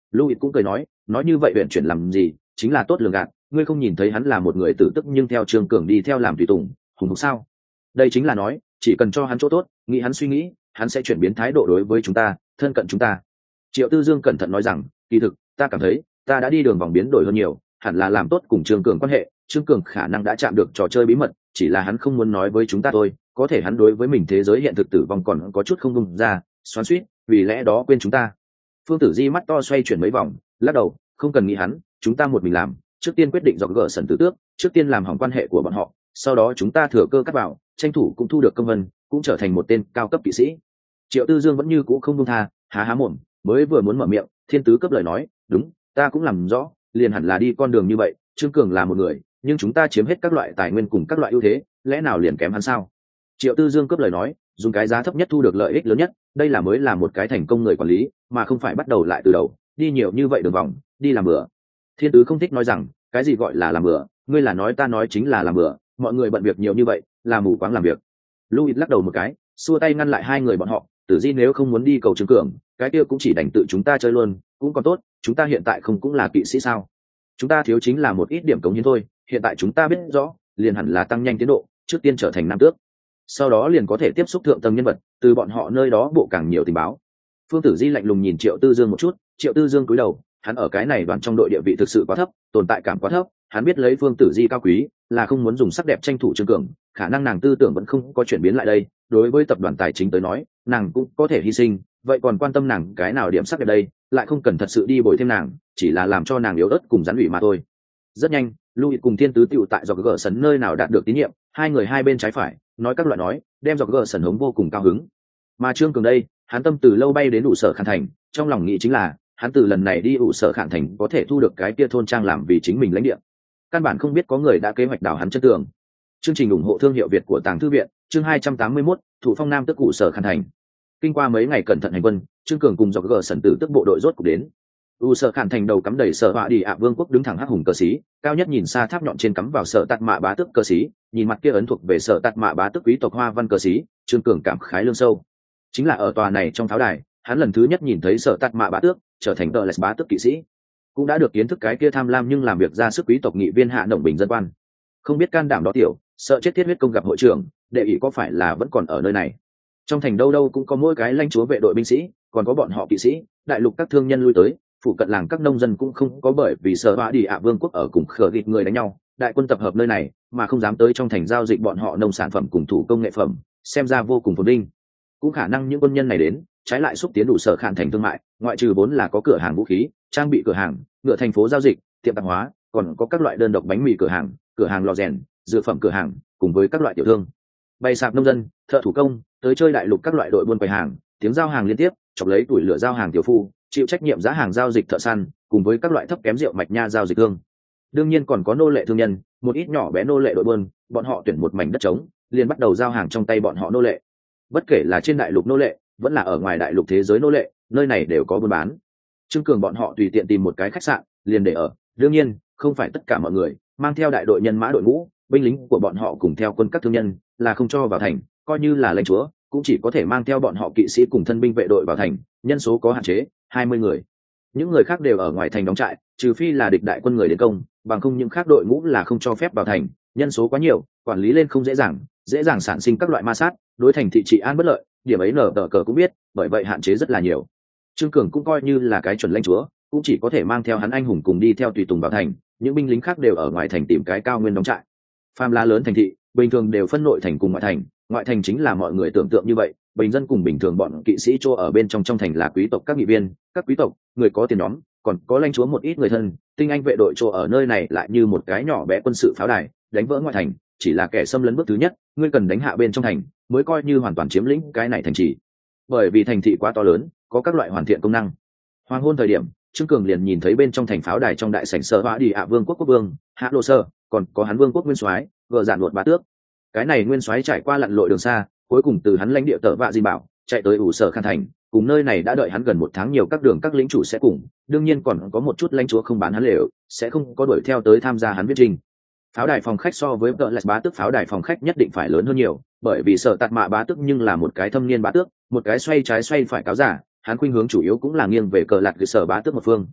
Louis cũng cười nói, nói như vậy huyện chuyển làm gì, chính là tốt lường gạt, ngươi không nhìn thấy hắn là một người tử tức nhưng theo Trương Cường đi theo làm tùy tùng, hùng hục sao? Đây chính là nói, chỉ cần cho hắn chỗ tốt, nghĩ hắn suy nghĩ, hắn sẽ chuyển biến thái độ đối với chúng ta, thân cận chúng ta. Triệu Tư Dương cẩn thận nói rằng, kỳ thực, ta cảm thấy, ta đã đi đường vòng biến đổi hơn nhiều, hẳn là làm tốt cùng Trương Cường quan hệ, Trương Cường khả năng đã chạm được trò chơi bí mật, chỉ là hắn không muốn nói với chúng ta thôi, có thể hắn đối với mình thế giới hiện thực tử vong còn có chút không vùng ra, xoắn xuýt, vì lẽ đó quên chúng ta. Phương Tử Di mắt to xoay chuyển mấy vòng, lắc đầu, không cần nghĩ hắn, chúng ta một mình làm, trước tiên quyết định dọn gỡ sần tử tước, trước tiên làm hỏng quan hệ của bọn họ, sau đó chúng ta thừa cơ cắt vào, tranh thủ cũng thu được công vân, cũng trở thành một tên cao cấp kỵ sĩ. Triệu Tư Dương vẫn như cũ không buông tha, há há mồm, mới vừa muốn mở miệng, Thiên Tứ cấp lời nói, đúng, ta cũng làm rõ, liền hẳn là đi con đường như vậy, Trương Cường là một người, nhưng chúng ta chiếm hết các loại tài nguyên cùng các loại ưu thế, lẽ nào liền kém hắn sao? Triệu Tư Dương cấp lời nói, dùng cái giá thấp nhất thu được lợi ích lớn nhất, đây là mới là một cái thành công người quản lý, mà không phải bắt đầu lại từ đầu, đi nhiều như vậy đường vòng, đi làm bừa. Thiên Tứ không thích nói rằng, cái gì gọi là làm bừa, ngươi là nói ta nói chính là làm bừa, mọi người bận việc nhiều như vậy, là mù quáng làm việc. Louis lắc đầu một cái, xua tay ngăn lại hai người bọn họ, Tử Di nếu không muốn đi cầu Trương Cường, cái kia cũng chỉ đành tự chúng ta chơi luôn, cũng còn tốt, chúng ta hiện tại không cũng là kỵ sĩ sao? Chúng ta thiếu chính là một ít điểm cống hiến thôi, hiện tại chúng ta biết rõ, liền hẳn là tăng nhanh tiến độ, trước tiên trở thành nam tước, sau đó liền có thể tiếp xúc thượng tầng nhân vật, từ bọn họ nơi đó bộ càng nhiều tình báo. Phương Tử Di lạnh lùng nhìn Triệu Tư Dương một chút, Triệu Tư Dương cúi đầu, hắn ở cái này đoàn trong đội địa vị thực sự quá thấp, tồn tại cảm quá thấp, hắn biết lấy Phương Tử Di cao quý, là không muốn dùng sắc đẹp tranh thủ Trương Cường, khả năng nàng tư tưởng vẫn không có chuyển biến lại đây, đối với tập đoàn tài chính tới nói, nàng cũng có thể hy sinh, vậy còn quan tâm nàng cái nào điểm sắc đẹp đây, lại không cần thật sự đi bồi thêm nàng, chỉ là làm cho nàng yếu ớt cùng rắn ủy mà thôi. Rất nhanh, Louis cùng Thiên Tứ tiểu tại dọc gờ sân nơi nào đạt được tín nhiệm, hai người hai bên trái phải, nói các loại nói, đem dọc gờ sân hống vô cùng cao hứng. Mà Trương Cường đây, hắn tâm từ lâu bay đến ủ sở Khản Thành, trong lòng nghĩ chính là, hắn từ lần này đi ủ sở Khản Thành có thể thu được cái kia thôn trang làm vì chính mình lãnh địa. Căn bản không biết có người đã kế hoạch đảo hắn chân tường. Chương trình ủng hộ thương hiệu Việt của Tàng Thư viện, chương hai trăm tám mươi mốt, thủ phong nam tức ủ sở Khản Thành. Kinh qua mấy ngày cẩn thận hành quân, Trương Cường cùng dọc gờ sân tử tức bộ đội rốt cục đến. U Sở Khản Thành đầu cắm đầy sở họa đi ạ vương quốc đứng thẳng hắc hùng cờ xí, cao nhất nhìn xa tháp nhọn trên cắm vào sở tạt mạ bá tước cờ xí, nhìn mặt kia ấn thuộc về sở tạt mạ bá tước quý tộc hoa văn cờ xí, Trương Cường cảm khái lương sâu. Chính là ở tòa này trong pháo đài, hắn lần thứ nhất nhìn thấy sở tạt mạ bá tước trở thành tờ lệ bá tước kỵ sĩ, cũng đã được kiến thức cái kia tham lam nhưng làm việc ra sức quý tộc nghị viên hạ động bình dân quan. Không biết can đảm đó tiểu, sợ chết thiết huyết công gặp hội trưởng, đệ ý có phải là vẫn còn ở nơi này? Trong thành đâu đâu cũng có mỗi cái lãnh chúa vệ đội binh sĩ, còn có bọn họ kỵ sĩ, đại lục các thương nhân lui tới. Phụ cận làng các nông dân cũng không có bởi vì sợ họa đi ạ vương quốc ở cùng khờ gịt người đánh nhau, đại quân tập hợp nơi này mà không dám tới trong thành giao dịch bọn họ nông sản phẩm cùng thủ công nghệ phẩm, xem ra vô cùng phồn vinh. Cũng khả năng những quân nhân này đến trái lại xúc tiến đủ sở Khản Thành thương mại, ngoại trừ vốn là có cửa hàng vũ khí, trang bị cửa hàng, ngựa thành phố giao dịch, tiệm tạp hóa, còn có các loại đơn độc bánh mì cửa hàng, cửa hàng lò rèn, dược phẩm cửa hàng, cùng với các loại tiểu thương, bày sạp nông dân, thợ thủ công, tới chơi đại lục các loại đội buôn quầy hàng, tiếng giao hàng liên tiếp, chọc lấy tuổi lửa giao hàng tiểu phu, chịu trách nhiệm giá hàng giao dịch thợ săn, cùng với các loại thấp kém rượu mạch nha giao dịch thương. Đương nhiên còn có nô lệ thương nhân, một ít nhỏ bé nô lệ đội buôn, bọn họ tuyển một mảnh đất trống, liền bắt đầu giao hàng trong tay bọn họ nô lệ. Bất kể là trên đại lục nô lệ, vẫn là ở ngoài đại lục thế giới nô lệ, nơi này đều có buôn bán. Trương Cường bọn họ tùy tiện tìm một cái khách sạn, liền để ở. Đương nhiên, không phải tất cả mọi người mang theo đại đội nhân mã đội ngũ, binh lính của bọn họ cùng theo quân các thương nhân là không cho vào thành, coi như là lãnh chúa cũng chỉ có thể mang theo bọn họ kỵ sĩ cùng thân binh vệ đội vào thành, nhân số có hạn chế, hai mươi người. Những người khác đều ở ngoài thành đóng trại, trừ phi là địch đại quân người đến công, bằng không những khác đội ngũ là không cho phép vào thành, nhân số quá nhiều, quản lý lên không dễ dàng, dễ dàng sản sinh các loại ma sát, đối thành thị trị an bất lợi, điểm ấy nở tờ cờ cũng biết, bởi vậy hạn chế rất là nhiều. Trương Cường cũng coi như là cái chuẩn lãnh chúa, cũng chỉ có thể mang theo hắn anh hùng cùng đi theo tùy tùng vào thành, những binh lính khác đều ở ngoài thành tìm cái cao nguyên đóng trại. Phàm là lớn thành thị, bình thường đều phân nội thành cùng ngoại thành, ngoại thành chính là mọi người tưởng tượng như vậy, bình dân cùng bình thường bọn kỵ sĩ chỗ ở bên trong trong thành là quý tộc các nghị viên, các quý tộc, người có tiền nhóm, còn có lãnh chúa một ít người thân, tinh anh vệ đội chỗ ở nơi này lại như một cái nhỏ bé quân sự pháo đài, đánh vỡ ngoại thành, chỉ là kẻ xâm lấn bước thứ nhất, ngươi cần đánh hạ bên trong thành, mới coi như hoàn toàn chiếm lĩnh cái này thành trì. Bởi vì thành thị quá to lớn, có các loại hoàn thiện công năng. Hoàng hôn thời điểm, Trương Cường liền nhìn thấy bên trong thành pháo đài trong đại sảnh sở họa đi ạ vương quốc quốc vương, Hạ Lô Sơ, còn có hắn vương quốc nguyên soái, vợ giản luật bá tước. Cái này nguyên soái trải qua lặn lội đường xa, cuối cùng từ hắn lãnh địa tở vạ di bảo chạy tới ủ sở Khản Thành, cùng nơi này đã đợi hắn gần một tháng nhiều, các đường các lĩnh chủ sẽ cùng, đương nhiên còn có một chút lãnh chúa không bán hắn lều, sẽ không có đuổi theo tới tham gia hắn viết trình. Pháo đài phòng khách so với vợ lạch bá tước pháo đài phòng khách nhất định phải lớn hơn nhiều, bởi vì sở tạt mạ bá tước nhưng là một cái thâm niên bá tước, một cái xoay trái xoay phải cáo giả, hắn khuynh hướng chủ yếu cũng là nghiêng về cờ lạt cơ sở bá tước một phương,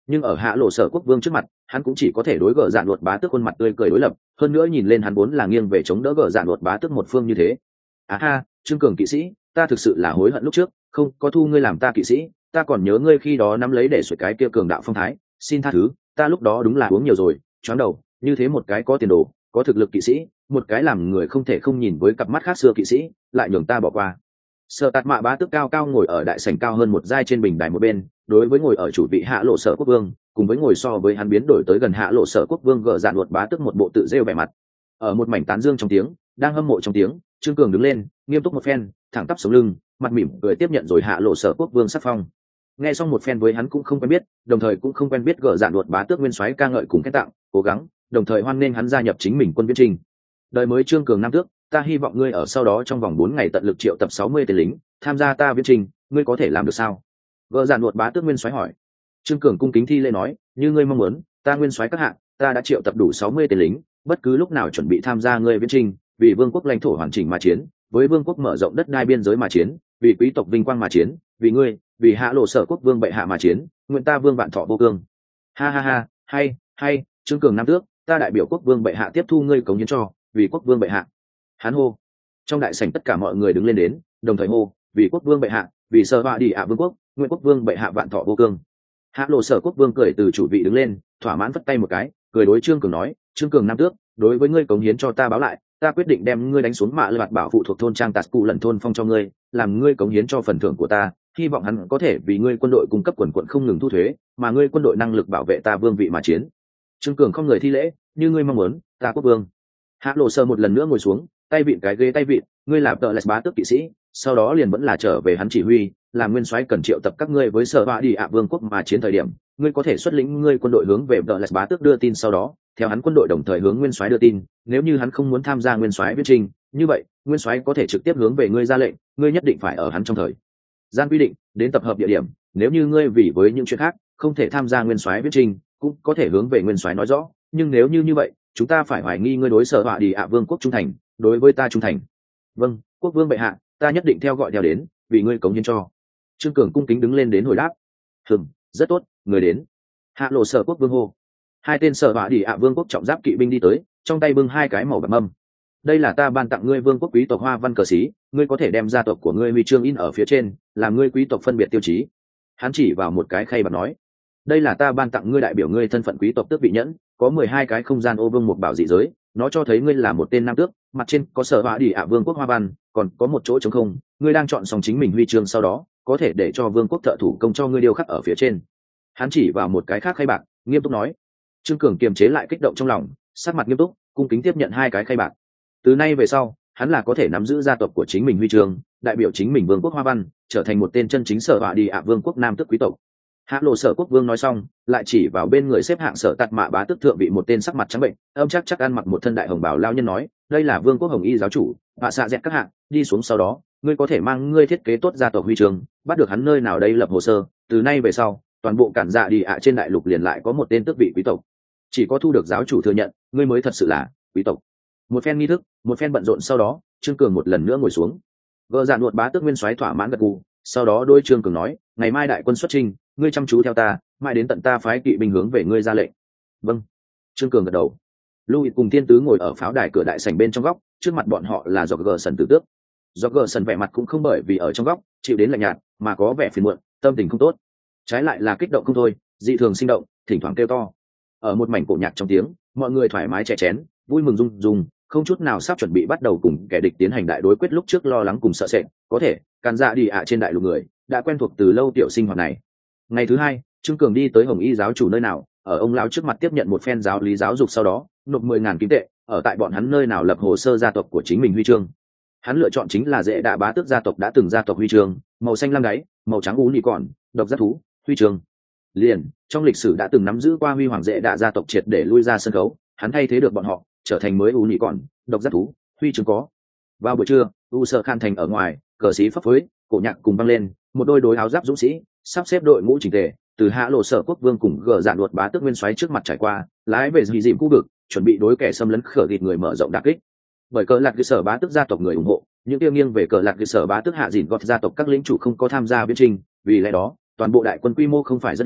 nhưng ở hạ lộ sở quốc vương trước mặt hắn cũng chỉ có thể đối gờ dạn luật bá tước khuôn mặt tươi cười đối lập, hơn nữa nhìn lên hắn vốn là nghiêng về chống đỡ gờ dạn luật bá tước một phương như thế. À ha, Trương Cường kỵ sĩ, ta thực sự là hối hận lúc trước không có thu ngươi làm ta kỵ sĩ, ta còn nhớ ngươi khi đó nắm lấy để xuôi cái kia cường đạo phong thái, xin tha thứ, ta lúc đó đúng là uống nhiều rồi, choáng đầu, như thế một cái có tiền đồ, có thực lực kỵ sĩ, một cái làm người không thể không nhìn với cặp mắt khác xưa kỵ sĩ, lại nhường ta bỏ qua. Sở Tạt Mạ bá tước cao cao ngồi ở đại sảnh cao hơn một giai trên bình đài một bên, đối với ngồi ở chủ vị hạ lộ sở quốc vương, cùng với ngồi so với hắn biến đổi tới gần hạ lộ sở quốc vương gờ dạn luật bá tước một bộ tự rêu vẻ mặt. Ở một mảnh tán dương trong tiếng, đang hâm mộ trong tiếng, Trương Cường đứng lên, nghiêm túc một phen, thẳng tắp sống lưng, mặt mỉm cười tiếp nhận rồi hạ lộ sở quốc vương sắc phong. Nghe xong một phen với hắn cũng không quen biết, đồng thời cũng không quen biết gờ dạn luật bá tước nguyên soái ca ngợi cùng khen tặng, cố gắng, đồng thời hoan nghênh hắn gia nhập chính mình quân viễn trình. Đời mới Trương Cường nam tước, ta hy vọng ngươi ở sau đó trong vòng bốn ngày tận lực triệu tập sáu mươi tên lính tham gia ta viễn trình, ngươi có thể làm được sao? Gờ dạn luật bá tước nguyên soái hỏi. Trương Cường cung kính thi lễ nói, như ngươi mong muốn, ta nguyên soái các hạ, ta đã triệu tập đủ sáu mươi tên lính, bất cứ lúc nào chuẩn bị tham gia ngươi viễn trình, vì vương quốc lãnh thổ hoàn chỉnh mà chiến, với vương quốc mở rộng đất đai biên giới mà chiến, vì quý tộc vinh quang mà chiến, vì ngươi, vì hạ lộ sở quốc vương bệ hạ mà chiến, nguyện ta vương vạn thọ vô cương. Ha ha ha, hay, hay, Trương Cường nam tước, ta đại biểu quốc vương bệ hạ tiếp thu ngươi cống hiến cho, vì quốc vương bệ hạ. Hắn hô. Trong đại sảnh tất cả mọi người đứng lên đến, đồng thời hô, vì quốc vương bệ hạ, vì sở họa đi ạ vương quốc, nguyện quốc vương bệ hạ vạn thọ vô cương. Hạ lộ sở quốc vương cười từ chủ vị đứng lên, thỏa mãn vất tay một cái, cười đối Trương Cường nói, Trương Cường nam tước, đối với ngươi cống hiến cho ta báo lại, ta quyết định đem ngươi đánh xuống mạ lật bảo phụ thuộc thôn trang tạt cụ lần thôn phong cho ngươi, làm ngươi cống hiến cho phần thưởng của ta, hy vọng hắn có thể vì ngươi quân đội cung cấp quần quận không ngừng thu thuế, mà ngươi quân đội năng lực bảo vệ ta vương vị mà chiến. Trương Cường không người thi lễ, như ngươi mong muốn, ta quốc vương. Hạ lộ sở một lần nữa ngồi xuống, tay vịn cái ghế tay vịn, ngươi làm tợ lẹt bá tước kỵ sĩ, sau đó liền vẫn là trở về hắn chỉ huy, làm nguyên soái cần triệu tập các ngươi với sở họa đi ạ vương quốc mà chiến thời điểm, ngươi có thể xuất lĩnh ngươi quân đội hướng về tợ lẹt bá tước đưa tin, sau đó theo hắn quân đội đồng thời hướng nguyên soái đưa tin, nếu như hắn không muốn tham gia nguyên soái viễn trình, như vậy nguyên soái có thể trực tiếp hướng về ngươi ra lệnh, ngươi nhất định phải ở hắn trong thời gian quy định đến tập hợp địa điểm, nếu như ngươi vì với những chuyện khác không thể tham gia nguyên soái viễn trình, cũng có thể hướng về nguyên soái nói rõ, nhưng nếu như như vậy chúng ta phải hoài nghi ngươi đối sở họa đi ạ vương quốc trung thành, đối với ta trung thành. Vâng, quốc vương bệ hạ, ta nhất định theo gọi theo đến, vì ngươi cống hiến cho. Trương Cường cung kính đứng lên đến hồi đáp. Hừm, rất tốt, người đến. Hạ lộ sở quốc vương hô. Hai tên sở họa đi ạ vương quốc trọng giáp kỵ binh đi tới, trong tay bưng hai cái màu bạc mâm. Đây là ta ban tặng ngươi vương quốc quý tộc hoa văn cờ xí, ngươi có thể đem gia tộc của ngươi huy chương in ở phía trên, làm ngươi quý tộc phân biệt tiêu chí. Hắn chỉ vào một cái khay bạc nói, đây là ta ban tặng ngươi đại biểu ngươi thân phận quý tộc tước vị nhẫn, có mười hai cái không gian ô vương một bảo dị giới, nó cho thấy ngươi là một tên nam tước, mặt trên có sở họa đi ạ vương quốc hoa văn, còn có một chỗ trống không, ngươi đang chọn xong chính mình huy chương, sau đó có thể để cho vương quốc thợ thủ công cho ngươi điêu khắc ở phía trên. Hắn chỉ vào một cái khác khay bạc, nghiêm túc nói. Trương Cường kiềm chế lại kích động trong lòng, sắc mặt nghiêm túc, cung kính tiếp nhận hai cái khay bạc. Từ nay về sau, hắn là có thể nắm giữ gia tộc của chính mình huy chương, đại biểu chính mình vương quốc hoa văn, trở thành một tên chân chính sở họa đi ạ vương quốc nam tước quý tộc. Hạ lộ sở quốc vương nói xong, lại chỉ vào bên người xếp hạng sở tạt mạ bá tước thượng vị một tên sắc mặt trắng bệnh, âm chắc chắc ăn mặc một thân đại hồng bào lao nhân nói, đây là vương quốc hồng y giáo chủ, hạ xạ dẹt các hạng, đi xuống sau đó, ngươi có thể mang ngươi thiết kế tốt gia tộc huy chương, bắt được hắn nơi nào đây lập hồ sơ, từ nay về sau, toàn bộ cản dạ đi ạ trên đại lục liền lại có một tên tước vị quý tộc, chỉ có thu được giáo chủ thừa nhận, ngươi mới thật sự là quý tộc. Một phen nghi thức, một phen bận rộn sau đó, Trương Cường một lần nữa ngồi xuống. Gờ dạn luật bá tước nguyên soái thỏa mãn gật gù, sau đó đôi Trương Cường nói, ngày mai đại quân xuất chinh, ngươi chăm chú theo ta, mãi đến tận ta phái kỵ binh hướng về ngươi ra lệnh. Vâng. Trương Cường gật đầu. Louis cùng thiên tứ ngồi ở pháo đài cửa đại sảnh bên trong góc, trước mặt bọn họ là Dọc Gờ Sần tử tước. Dọc Gờ Sần vẻ mặt cũng không bởi vì ở trong góc chịu đến lạnh nhạt, mà có vẻ phiền muộn, tâm tình không tốt, trái lại là kích động không thôi, dị thường sinh động, thỉnh thoảng kêu to. Ở một mảnh cổ nhạc trong tiếng, mọi người thoải mái chè chén, vui mừng rung rung, không chút nào sắp chuẩn bị bắt đầu cùng kẻ địch tiến hành đại đối quyết lúc trước lo lắng cùng sợ sệt, có thể can dạ đi ạ trên đại lục người đã quen thuộc từ lâu tiểu sinh hoạt này. Ngày thứ hai, Trương Cường đi tới Hồng Y giáo chủ nơi nào, ở ông lão trước mặt tiếp nhận một phen giáo lý giáo dục, sau đó nộp mười ngàn kim tệ, ở tại bọn hắn nơi nào lập hồ sơ gia tộc của chính mình huy chương. Hắn lựa chọn chính là Dễ Đạ bá tước gia tộc đã từng gia tộc huy chương, màu xanh lam đáy, màu trắng ú nỉ còn, độc giác thú, huy chương. Liền, trong lịch sử đã từng nắm giữ qua huy hoàng Dễ Đạ gia tộc triệt để lui ra sân khấu, hắn thay thế được bọn họ, trở thành mới ú nỉ còn, độc giác thú, huy chương có. Vào buổi trưa, U Sở Khan thành ở ngoài, cờ xí phấp phới, cổ nhạc cùng vang lên, một đôi đối áo giáp dũng sĩ, sắp xếp đội ngũ chỉnh tề, từ Hạ lộ sở quốc vương cùng gờ dạn luật bá tước nguyên soái trước mặt trải qua, lái về dị dịm khu vực, chuẩn bị đối kẻ xâm lấn khở thịt người mở rộng đả kích. Bởi cờ lạc cơ sở bá tước gia tộc người ủng hộ, những tiêu nghiêng về cờ lạc cơ sở bá tước hạ dịn gọt gia tộc các lĩnh chủ không có tham gia viễn trình, vì lẽ đó toàn bộ đại quân quy mô không phải rất lớn,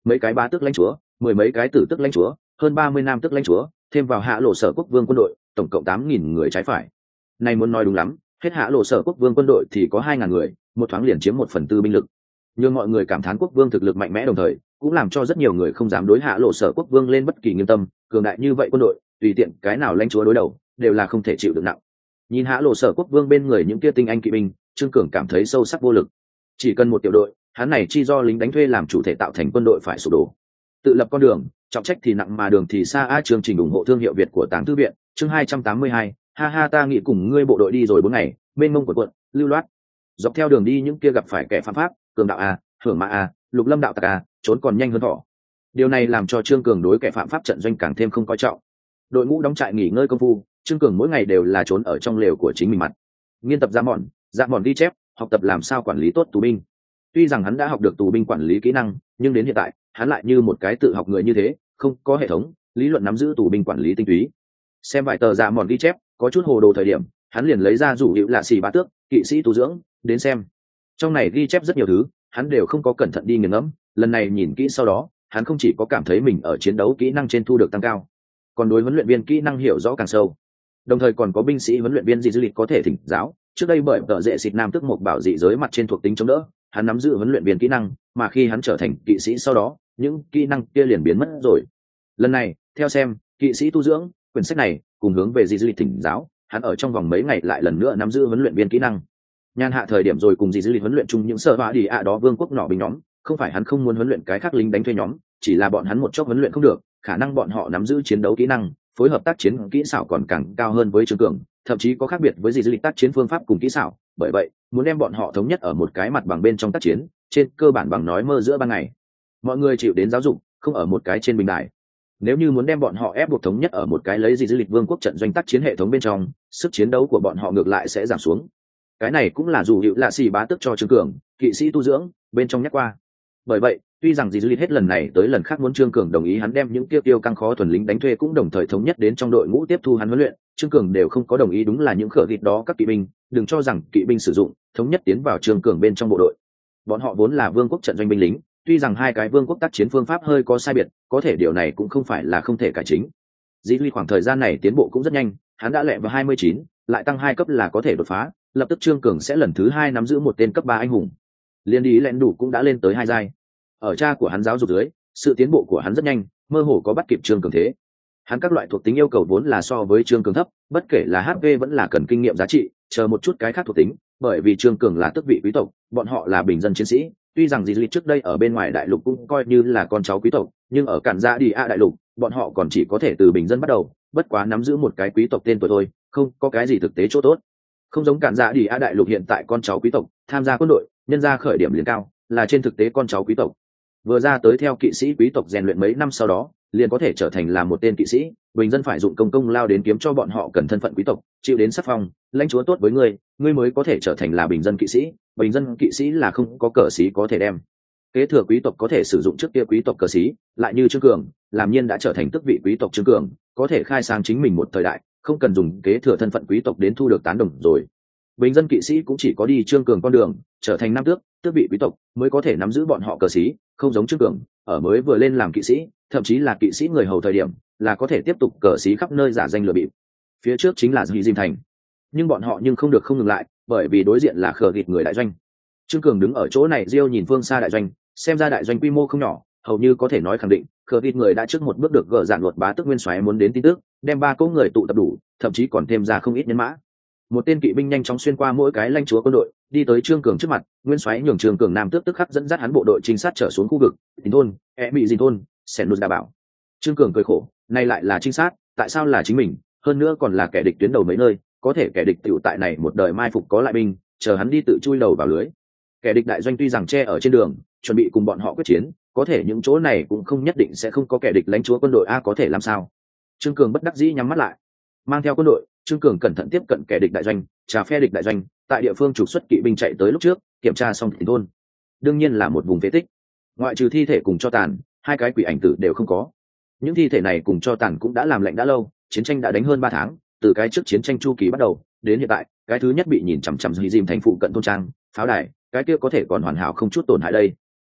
mấy cái bá tước lãnh chúa, mười mấy cái tử tước lãnh chúa, hơn ba mươi nam tước lãnh chúa, thêm vào hạ lộ sở quốc vương quân đội, tổng cộng tám nghìn người trái phải. Này muốn nói đúng lắm, hết hạ lộ sở quốc vương quân đội thì có hai ngàn người, một thoáng liền chiếm một phần tư binh lực. Nhưng mọi người cảm thán quốc vương thực lực mạnh mẽ đồng thời, cũng làm cho rất nhiều người không dám đối hạ lộ sở quốc vương lên bất kỳ nghiêm tâm, cường đại như vậy quân đội, tùy tiện cái nào lãnh chúa đối đầu, đều là không thể chịu được nặng. Nhìn hạ lộ sở quốc vương bên người những kia tinh anh kỵ binh, Trương Cường cảm thấy sâu sắc vô lực. Chỉ cần một tiểu đội, hắn này chi do lính đánh thuê làm chủ thể tạo thành quân đội phải sụp đổ. Tự lập con đường, trọng trách thì nặng mà đường thì xa. A chương trình ủng hộ thương hiệu Việt của Tàng Thư viện, chương hai trăm tám mươi hai, ha ha ta nghĩ cùng ngươi bộ đội đi rồi bốn ngày, bên mông của quận, lưu loát. Dọc theo đường đi những kia gặp phải kẻ phạm pháp, cường đạo a, hưởng mã a, lục lâm đạo tặc a, trốn còn nhanh hơn thỏ. Điều này làm cho Trương Cường đối kẻ phạm pháp trận doanh càng thêm không coi trọng. Đội ngũ đóng trại nghỉ ngơi công phu, Trương Cường mỗi ngày đều là trốn ở trong lều của chính mình mặt, nghiên tập ra mòn, dạ mòn ghi chép, học tập làm sao quản lý tốt tù binh. Tuy rằng hắn đã học được tù binh quản lý kỹ năng, nhưng đến hiện tại, hắn lại như một cái tự học người như thế, không có hệ thống, lý luận nắm giữ tù binh quản lý tinh túy. Xem vài tờ dạ mòn ghi chép, có chút hồ đồ thời điểm, hắn liền lấy ra rủ hữu lạ xì bá tước, kỵ sĩ tu dưỡng, đến xem. Trong này ghi chép rất nhiều thứ, hắn đều không có cẩn thận đi nghiền ngẫm, lần này nhìn kỹ sau đó, hắn không chỉ có cảm thấy mình ở chiến đấu kỹ năng trên thu được tăng cao, còn đối huấn luyện viên kỹ năng hiểu rõ càng sâu. Đồng thời còn có binh sĩ huấn luyện viên dị dư lịch có thể thỉnh giáo, trước đây bởi tờ dễ xịt nam tức một bảo dị giới mặt trên thuộc tính chống đỡ, hắn nắm giữ huấn luyện viên kỹ năng, mà khi hắn trở thành kỵ sĩ sau đó, những kỹ năng kia liền biến mất rồi. Lần này, theo xem, kỵ sĩ tu dưỡng, quyển sách này cùng hướng về dị dư lịch thỉnh giáo, hắn ở trong vòng mấy ngày lại lần nữa nắm giữ huấn luyện viên kỹ năng. Nhan hạ thời điểm rồi cùng dị dư lịch huấn luyện chung những sở hỏa đi ạ đó vương quốc nọ binh nhóm, không phải hắn không muốn huấn luyện cái khác lính đánh thuê nhóm, chỉ là bọn hắn một chốc huấn luyện không được, khả năng bọn họ nắm giữ chiến đấu kỹ năng, phối hợp tác chiến kỹ xảo còn càng cao hơn với Trương Cường, thậm chí có khác biệt với dị dư lịch tác chiến phương pháp cùng kỹ xảo, bởi vậy muốn đem bọn họ thống nhất ở một cái mặt bằng bên trong tác chiến, trên cơ bản bằng nói mơ giữa ban ngày. Mọi người chịu đến giáo dục, không ở một cái trên bình đài. Nếu như muốn đem bọn họ ép buộc thống nhất ở một cái lấy dị dư lịch vương quốc trận doanh tác chiến hệ thống bên trong, sức chiến đấu của bọn họ ngược lại sẽ giảm xuống. Cái này cũng là dù hữu lạ xì bá tức cho Trương Cường, kỵ sĩ tu dưỡng bên trong nhắc qua. Bởi vậy, tuy rằng dị dư lịch hết lần này tới lần khác muốn Trương Cường đồng ý hắn đem những tiêu tiêu căng khó thuần lính đánh thuê cũng đồng thời thống nhất đến trong đội ngũ tiếp thu hắn huấn luyện, Trương Cường đều không có đồng ý. Đúng là những khở thịt đó các kỵ binh, đừng cho rằng kỵ binh sử dụng thống nhất tiến vào Trương Cường bên trong bộ đội. Bọn họ vốn là vương quốc trận doanh binh lính, tuy rằng hai cái vương quốc tác chiến phương pháp hơi có sai biệt, có thể điều này cũng không phải là không thể cải chính. Dị dư khoảng thời gian này tiến bộ cũng rất nhanh, hắn đã lẹ vào hai mươi chín, lại tăng hai cấp là có thể đột phá, lập tức Trương Cường sẽ lần thứ hai nắm giữ một tên cấp ba anh hùng. Liên đi lẹn đủ cũng đã lên tới hai giai. Ở cha của hắn giáo dục dưới, sự tiến bộ của hắn rất nhanh, mơ hồ có bắt kịp Trương Cường thế. Hắn các loại thuộc tính yêu cầu vốn là so với Trương Cường thấp, bất kể là hát pê vẫn là cần kinh nghiệm giá trị, chờ một chút cái khác thuộc tính, bởi vì Trương Cường là tước vị quý tộc, bọn họ là bình dân chiến sĩ, tuy rằng dị dư trước đây ở bên ngoài đại lục cũng coi như là con cháu quý tộc, nhưng ở cản dạ đi a đại lục, bọn họ còn chỉ có thể từ bình dân bắt đầu, bất quá nắm giữ một cái quý tộc tên tuổi thôi, không có cái gì thực tế chỗ tốt. Không giống cản dạ đi a đại lục hiện tại con cháu quý tộc tham gia quân đội, nhân ra khởi điểm liền cao, là trên thực tế con cháu quý tộc vừa ra tới theo kỵ sĩ quý tộc rèn luyện mấy năm sau đó liền có thể trở thành là một tên kỵ sĩ, bình dân phải dụng công công lao đến kiếm cho bọn họ cần thân phận quý tộc, chịu đến sắc phong, lãnh chúa tốt với ngươi, ngươi mới có thể trở thành là bình dân kỵ sĩ. Bình dân kỵ sĩ là không có cờ sĩ có thể đem kế thừa quý tộc có thể sử dụng trước kia quý tộc cờ sĩ, lại như Trương Cường làm nhiên đã trở thành tước vị quý tộc. Trương Cường có thể khai sáng chính mình một thời đại, không cần dùng kế thừa thân phận quý tộc đến thu được tán đồng rồi. Bình dân kỵ sĩ cũng chỉ có đi Trương Cường con đường, trở thành nam tước, tước vị quý tộc mới có thể nắm giữ bọn họ cờ sĩ, không giống Trương Cường ở mới vừa lên làm kỵ sĩ, thậm chí là kỵ sĩ người hầu thời điểm là có thể tiếp tục cờ sĩ khắp nơi giả danh lừa bịp. Phía trước chính là Dì Dìm Thành, nhưng bọn họ nhưng không được không ngừng lại, bởi vì đối diện là khờ gịt người đại doanh. Trương Cường đứng ở chỗ này riêu nhìn phương xa đại doanh, xem ra đại doanh quy mô không nhỏ, hầu như có thể nói khẳng định khờ gịt người đã trước một bước được gỡ dạn luật bá tước nguyên soái muốn đến tin tức, đem ba cỗ người tụ tập đủ, thậm chí còn thêm ra không ít nhân mã. Một tên kỵ binh nhanh chóng xuyên qua mỗi cái lãnh chúa quân đội, đi tới Trương Cường trước mặt. Nguyên soái nhường Trương Cường nam tước tức khắc dẫn dắt hắn bộ đội trinh sát trở xuống khu vực Dìn thôn, e bị Dìn thôn, Sẻn Nút đã bảo. Trương Cường cười khổ, nay lại là trinh sát, tại sao là chính mình, hơn nữa còn là kẻ địch tuyến đầu mấy nơi, có thể kẻ địch tiểu tại này một đời mai phục có lại binh, chờ hắn đi tự chui đầu vào lưới. Kẻ địch đại doanh tuy rằng che ở trên đường, chuẩn bị cùng bọn họ quyết chiến, có thể những chỗ này cũng không nhất định sẽ không có kẻ địch lãnh chúa quân đội a, có thể làm sao? Trương Cường bất đắc dĩ nhắm mắt lại, mang theo quân đội. Trương Cường cẩn thận tiếp cận kẻ địch đại doanh, trà phe địch đại doanh, tại địa phương trục xuất kỵ binh chạy tới lúc trước, kiểm tra xong Dìn thôn, đương nhiên là một vùng phế tích, ngoại trừ thi thể cùng cho tàn, hai cái quỷ ảnh tử đều không có. Những thi thể này cùng cho tàn cũng đã làm lạnh đã lâu, chiến tranh đã đánh hơn ba tháng, từ cái trước chiến tranh chu kỳ bắt đầu đến hiện tại, cái thứ nhất bị nhìn chằm chằm Dì Dìm thành phụ cận thôn trang, pháo đài, cái kia có thể còn hoàn hảo không chút tổn hại đây.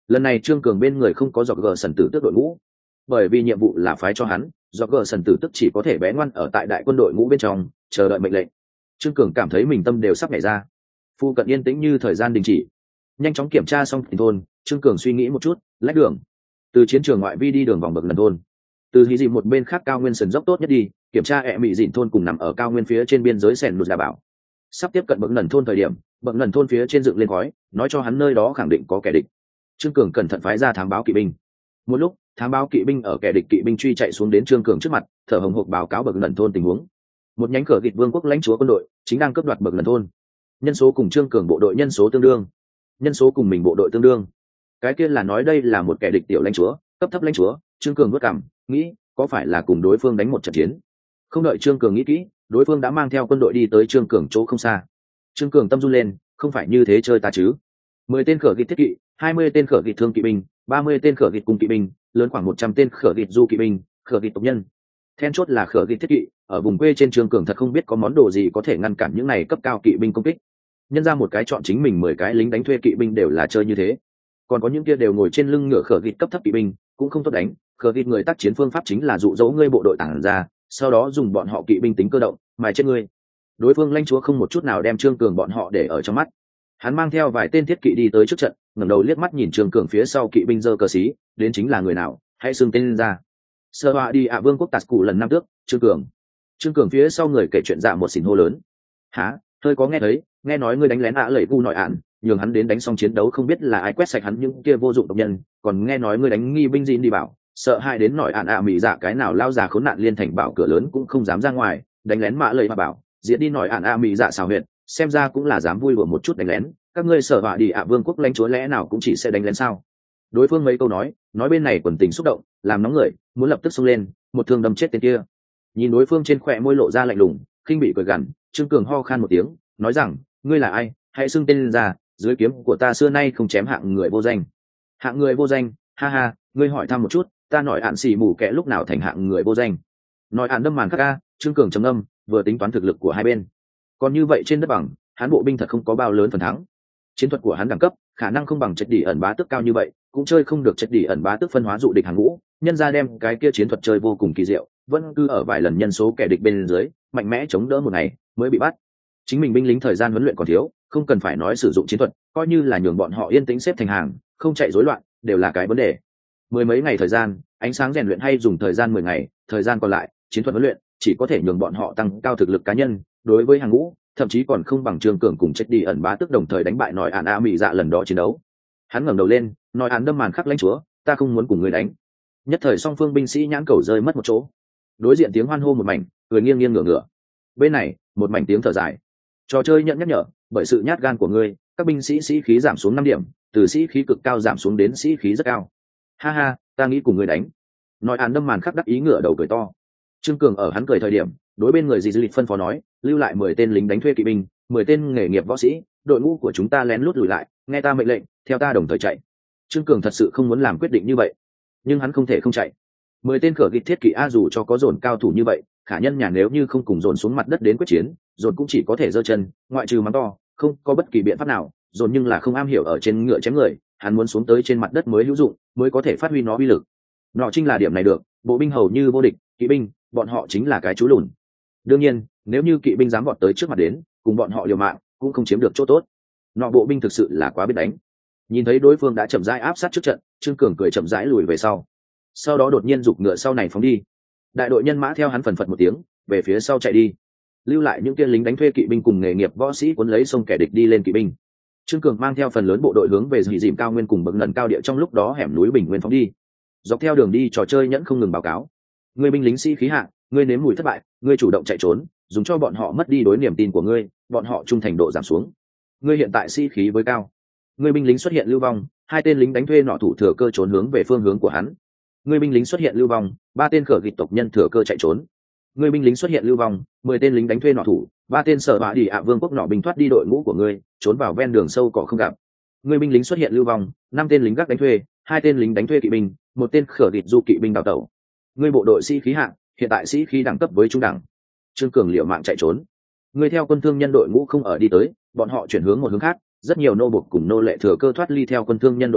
lần này trương cường bên người không có dọc gờ sần tử tước đội ngũ, bởi vì nhiệm vụ là phái cho hắn, dọc gờ sần tử tức chỉ có thể bé ngoan ở tại đại quân đội ngũ bên trong chờ đợi mệnh lệnh. Trương cường cảm thấy mình tâm đều sắp nhảy ra, phu cận yên tĩnh như thời gian đình chỉ. Nhanh chóng kiểm tra xong tình thôn, Trương cường suy nghĩ một chút, lách đường từ chiến trường ngoại vi đi đường vòng bậc lần thôn, từ hí dìm một bên khác cao nguyên sườn dốc tốt nhất đi kiểm tra ẹ mị dịn thôn cùng nằm ở cao nguyên phía trên biên giới sẻn lụt đà bảo. Sắp tiếp cận bậc lần thôn thời điểm, bậc lần thôn phía trên dựng lên khói, nói cho hắn nơi đó khẳng định có kẻ địch. Trương cường cẩn thận phái ra thám báo kỵ binh. Một lúc thám báo kỵ binh ở kẻ địch kỵ binh truy chạy xuống đến Trương cường trước mặt, thở hồng hộc báo cáo bậc lần thôn tình huống. Một nhánh cờ gịt vương quốc lãnh chúa quân đội chính đang cướp đoạt bậc lần thôn, nhân số cùng Trương cường bộ đội nhân số tương đương, nhân số cùng mình bộ đội tương đương. Cái kia là nói đây là một kẻ địch tiểu lãnh chúa, cấp thấp lãnh chúa. Trương cường vất cảm nghĩ có phải là cùng đối phương đánh một trận chiến. Không đợi Trương cường nghĩ kỹ, đối phương đã mang theo quân đội đi tới Trương cường chỗ không xa. Trương cường tâm run lên, không phải như thế chơi ta chứ. Mười tên khở gịt thiết kỵ, hai mươi tên khở gịt thương kỵ binh, ba mươi tên khở gịt cung kỵ binh, lớn khoảng một trăm tên khở gịt du kỵ binh, khở gịt tộc nhân. Then chốt là khở gịt thiết kỵ, ở vùng quê trên Trương cường thật không biết có món đồ gì có thể ngăn cản những này cấp cao kỵ binh công kích. Nhân ra một cái chọn chính mình mười cái lính đánh thuê kỵ binh đều là chơi như thế, còn có những kia đều ngồi trên lưng ngựa khở gịt cấp thấp kỵ binh cũng không tốt đánh. Khở gịt người tác chiến phương pháp chính là dụ dỗ ngươi bộ đội tản ra, sau đó dùng bọn họ kỵ binh tính cơ động mài chết ngươi. Đối phương lãnh chúa không một chút nào đem Trương cường bọn họ để ở trong mắt. Hắn mang theo vài tên thiết kỵ đi tới trước trận, ngẩng đầu liếc mắt nhìn Trương cường phía sau kỵ binh giơ cờ xí, đến chính là người nào, hãy xưng tên lên ra. Sơ họa đi ạ vương quốc tạt cụ lần năm tước, Trương cường. Trương cường phía sau người kể chuyện dạ một xỉn hô lớn. Hả, hơi có nghe thấy, nghe nói ngươi đánh lén ạ lẩy gu nội ạn, nhường hắn đến đánh xong chiến đấu không biết là ai quét sạch hắn những kia vô dụng tộc nhân, còn nghe nói ngươi đánh nghi binh gìn đi bảo, sợ hai đến nội ạn ạ mỹ dạ cái nào lao già khốn nạn liên thành bảo cửa lớn cũng không dám ra ngoài, đánh lén mã lời mà bảo, diễn đi nội ạn ạ mỹ dạ xào huyệt, xem ra cũng là dám vui đùa một chút đánh lén. Các ngươi sở họa đi ạ vương quốc lãnh chúa lẽ nào cũng chỉ sẽ đánh lén sao? Đối phương mấy câu nói, nói bên này quần tình xúc động, làm nóng người, muốn lập tức xông lên, một thương đâm chết tên kia. Nhìn đối phương trên khóe môi lộ ra lạnh lùng, khinh bị cười gằn, Trương cường ho khan một tiếng, nói rằng, ngươi là ai, hãy xưng tên lên ra, dưới kiếm của ta xưa nay không chém hạng người vô danh. Hạng người vô danh, ha ha, ngươi hỏi thăm một chút, ta nói ạn xì mù kẻ lúc nào thành hạng người vô danh. Nói ạn đâm màn khắc ca, Trương cường trầm âm, vừa tính toán thực lực của hai bên. Còn như vậy trên đất bằng, hắn bộ binh thật không có bao lớn phần thắng. Chiến thuật của hắn đẳng cấp, khả năng không bằng Trạch Đỉ ẩn bá tức cao như vậy, cũng chơi không được Trạch Đỉ ẩn bá tức phân hóa dụ địch hàng ngũ, nhân ra đem cái kia chiến thuật chơi vô cùng kỳ diệu, vẫn cứ ở vài lần nhân số kẻ địch bên dưới, mạnh mẽ chống đỡ một ngày mới bị bắt. Chính mình binh lính thời gian huấn luyện còn thiếu, không cần phải nói sử dụng chiến thuật, coi như là nhường bọn họ yên tĩnh xếp thành hàng, không chạy rối loạn, đều là cái vấn đề. Mười mấy ngày thời gian, ánh sáng rèn luyện hay dùng thời gian mười ngày, thời gian còn lại, chiến thuật huấn luyện chỉ có thể nhường bọn họ tăng cao thực lực cá nhân, đối với hàng ngũ, thậm chí còn không bằng Trương cường cùng Trạch Đỉ ẩn bá tức đồng thời đánh bại nội ạn a mỹ dạ lần đó chiến đấu. Hắn ngẩng đầu lên, nói ạn đâm màn khắc lãnh chúa, ta không muốn cùng ngươi đánh. Nhất thời song phương binh sĩ nhãn cầu rơi mất một chỗ. Đối diện tiếng hoan hô một mảnh, cười nghiêng nghiêng ngửa ngửa. Bên này, một mảnh tiếng thở dài. Trò chơi nhận nhắc nhở, bởi sự nhát gan của ngươi, các binh sĩ sĩ khí giảm xuống năm điểm, từ sĩ khí cực cao giảm xuống đến sĩ khí rất cao. Ha ha, ta nghĩ cùng ngươi đánh. Nói ạn đâm màn khắc đắc ý ngửa đầu cười to. Trương cường ở hắn cười thời điểm, đối bên người dì dư lịch phân phó nói, lưu lại mười tên lính đánh thuê kỵ binh, mười tên nghề nghiệp võ sĩ, đội ngũ của chúng ta lén lút lùi lại, nghe ta mệnh lệnh, theo ta đồng thời chạy. Trương cường thật sự không muốn làm quyết định như vậy, nhưng hắn không thể không chạy. Mười tên khở gịt thiết kỵ a dù cho có dồn cao thủ như vậy, khả nhân nhà nếu như không cùng dồn xuống mặt đất đến quyết chiến, dồn cũng chỉ có thể giơ chân, ngoại trừ mắng to, không có bất kỳ biện pháp nào. Dồn nhưng là không am hiểu ở trên ngựa chém người, hắn muốn xuống tới trên mặt đất mới hữu dụng, mới có thể phát huy nó uy lực. Nọ chính là điểm này được, bộ binh hầu như vô địch, kỵ binh, bọn họ chính là cái chú lùn. Đương nhiên, nếu như kỵ binh dám vọt tới trước mặt đến, cùng bọn họ liều mạng, cũng không chiếm được chỗ tốt. Nọ bộ binh thực sự là quá biết đánh. Nhìn thấy đối phương đã chậm rãi áp sát trước trận, Trương cường cười chậm rãi lùi về sau. Sau đó đột nhiên giục ngựa sau này phóng đi. Đại đội nhân mã theo hắn phần phật một tiếng, về phía sau chạy đi. Lưu lại những kia lính đánh thuê kỵ binh cùng nghề nghiệp võ sĩ cuốn lấy sông kẻ địch đi lên kỵ binh. Trương cường mang theo phần lớn bộ đội hướng về dị dìm cao nguyên cùng bậc lần cao địa trong lúc đó hẻm núi bình nguyên phóng đi. Dọc theo đường đi trò chơi nhẫn không ngừng báo cáo. Ngươi binh lính sĩ khí hạng, ngươi nếm mùi thất bại, ngươi chủ động chạy trốn, dùng cho bọn họ mất đi đối niềm tin của ngươi, bọn họ trung thành độ giảm xuống. Ngươi hiện tại sĩ khí với cao. Ngươi binh lính xuất hiện lưu vong, hai tên lính đánh thuê nọ thủ thừa cơ trốn hướng về phương hướng của hắn. Ngươi binh lính xuất hiện lưu vong, ba tên khở gịt tộc nhân thừa cơ chạy trốn. Ngươi binh lính xuất hiện lưu vong, mười tên lính đánh thuê nọ thủ, ba tên sở bạ đi ạ vương quốc nọ binh thoát đi đội ngũ của ngươi, trốn vào ven đường sâu cỏ không gặp. Ngươi binh lính xuất hiện lưu vong, năm tên lính gác đánh thuê, hai tên lính đánh thuê kỵ binh, một tên khở gịt du kỵ binh đào tẩu. Ngươi bộ đội sĩ khí hạng, hiện tại sĩ khí đẳng cấp với trung đẳng. Trương cường liều mạng chạy trốn. Ngươi theo quân thương nhân đội ngũ không ở đi tới, bọn họ chuyển hướng một hướng khác, rất nhiều nô bộc cùng nô lệ thừa cơ thoát ly theo quân thương nhân đội ngũ,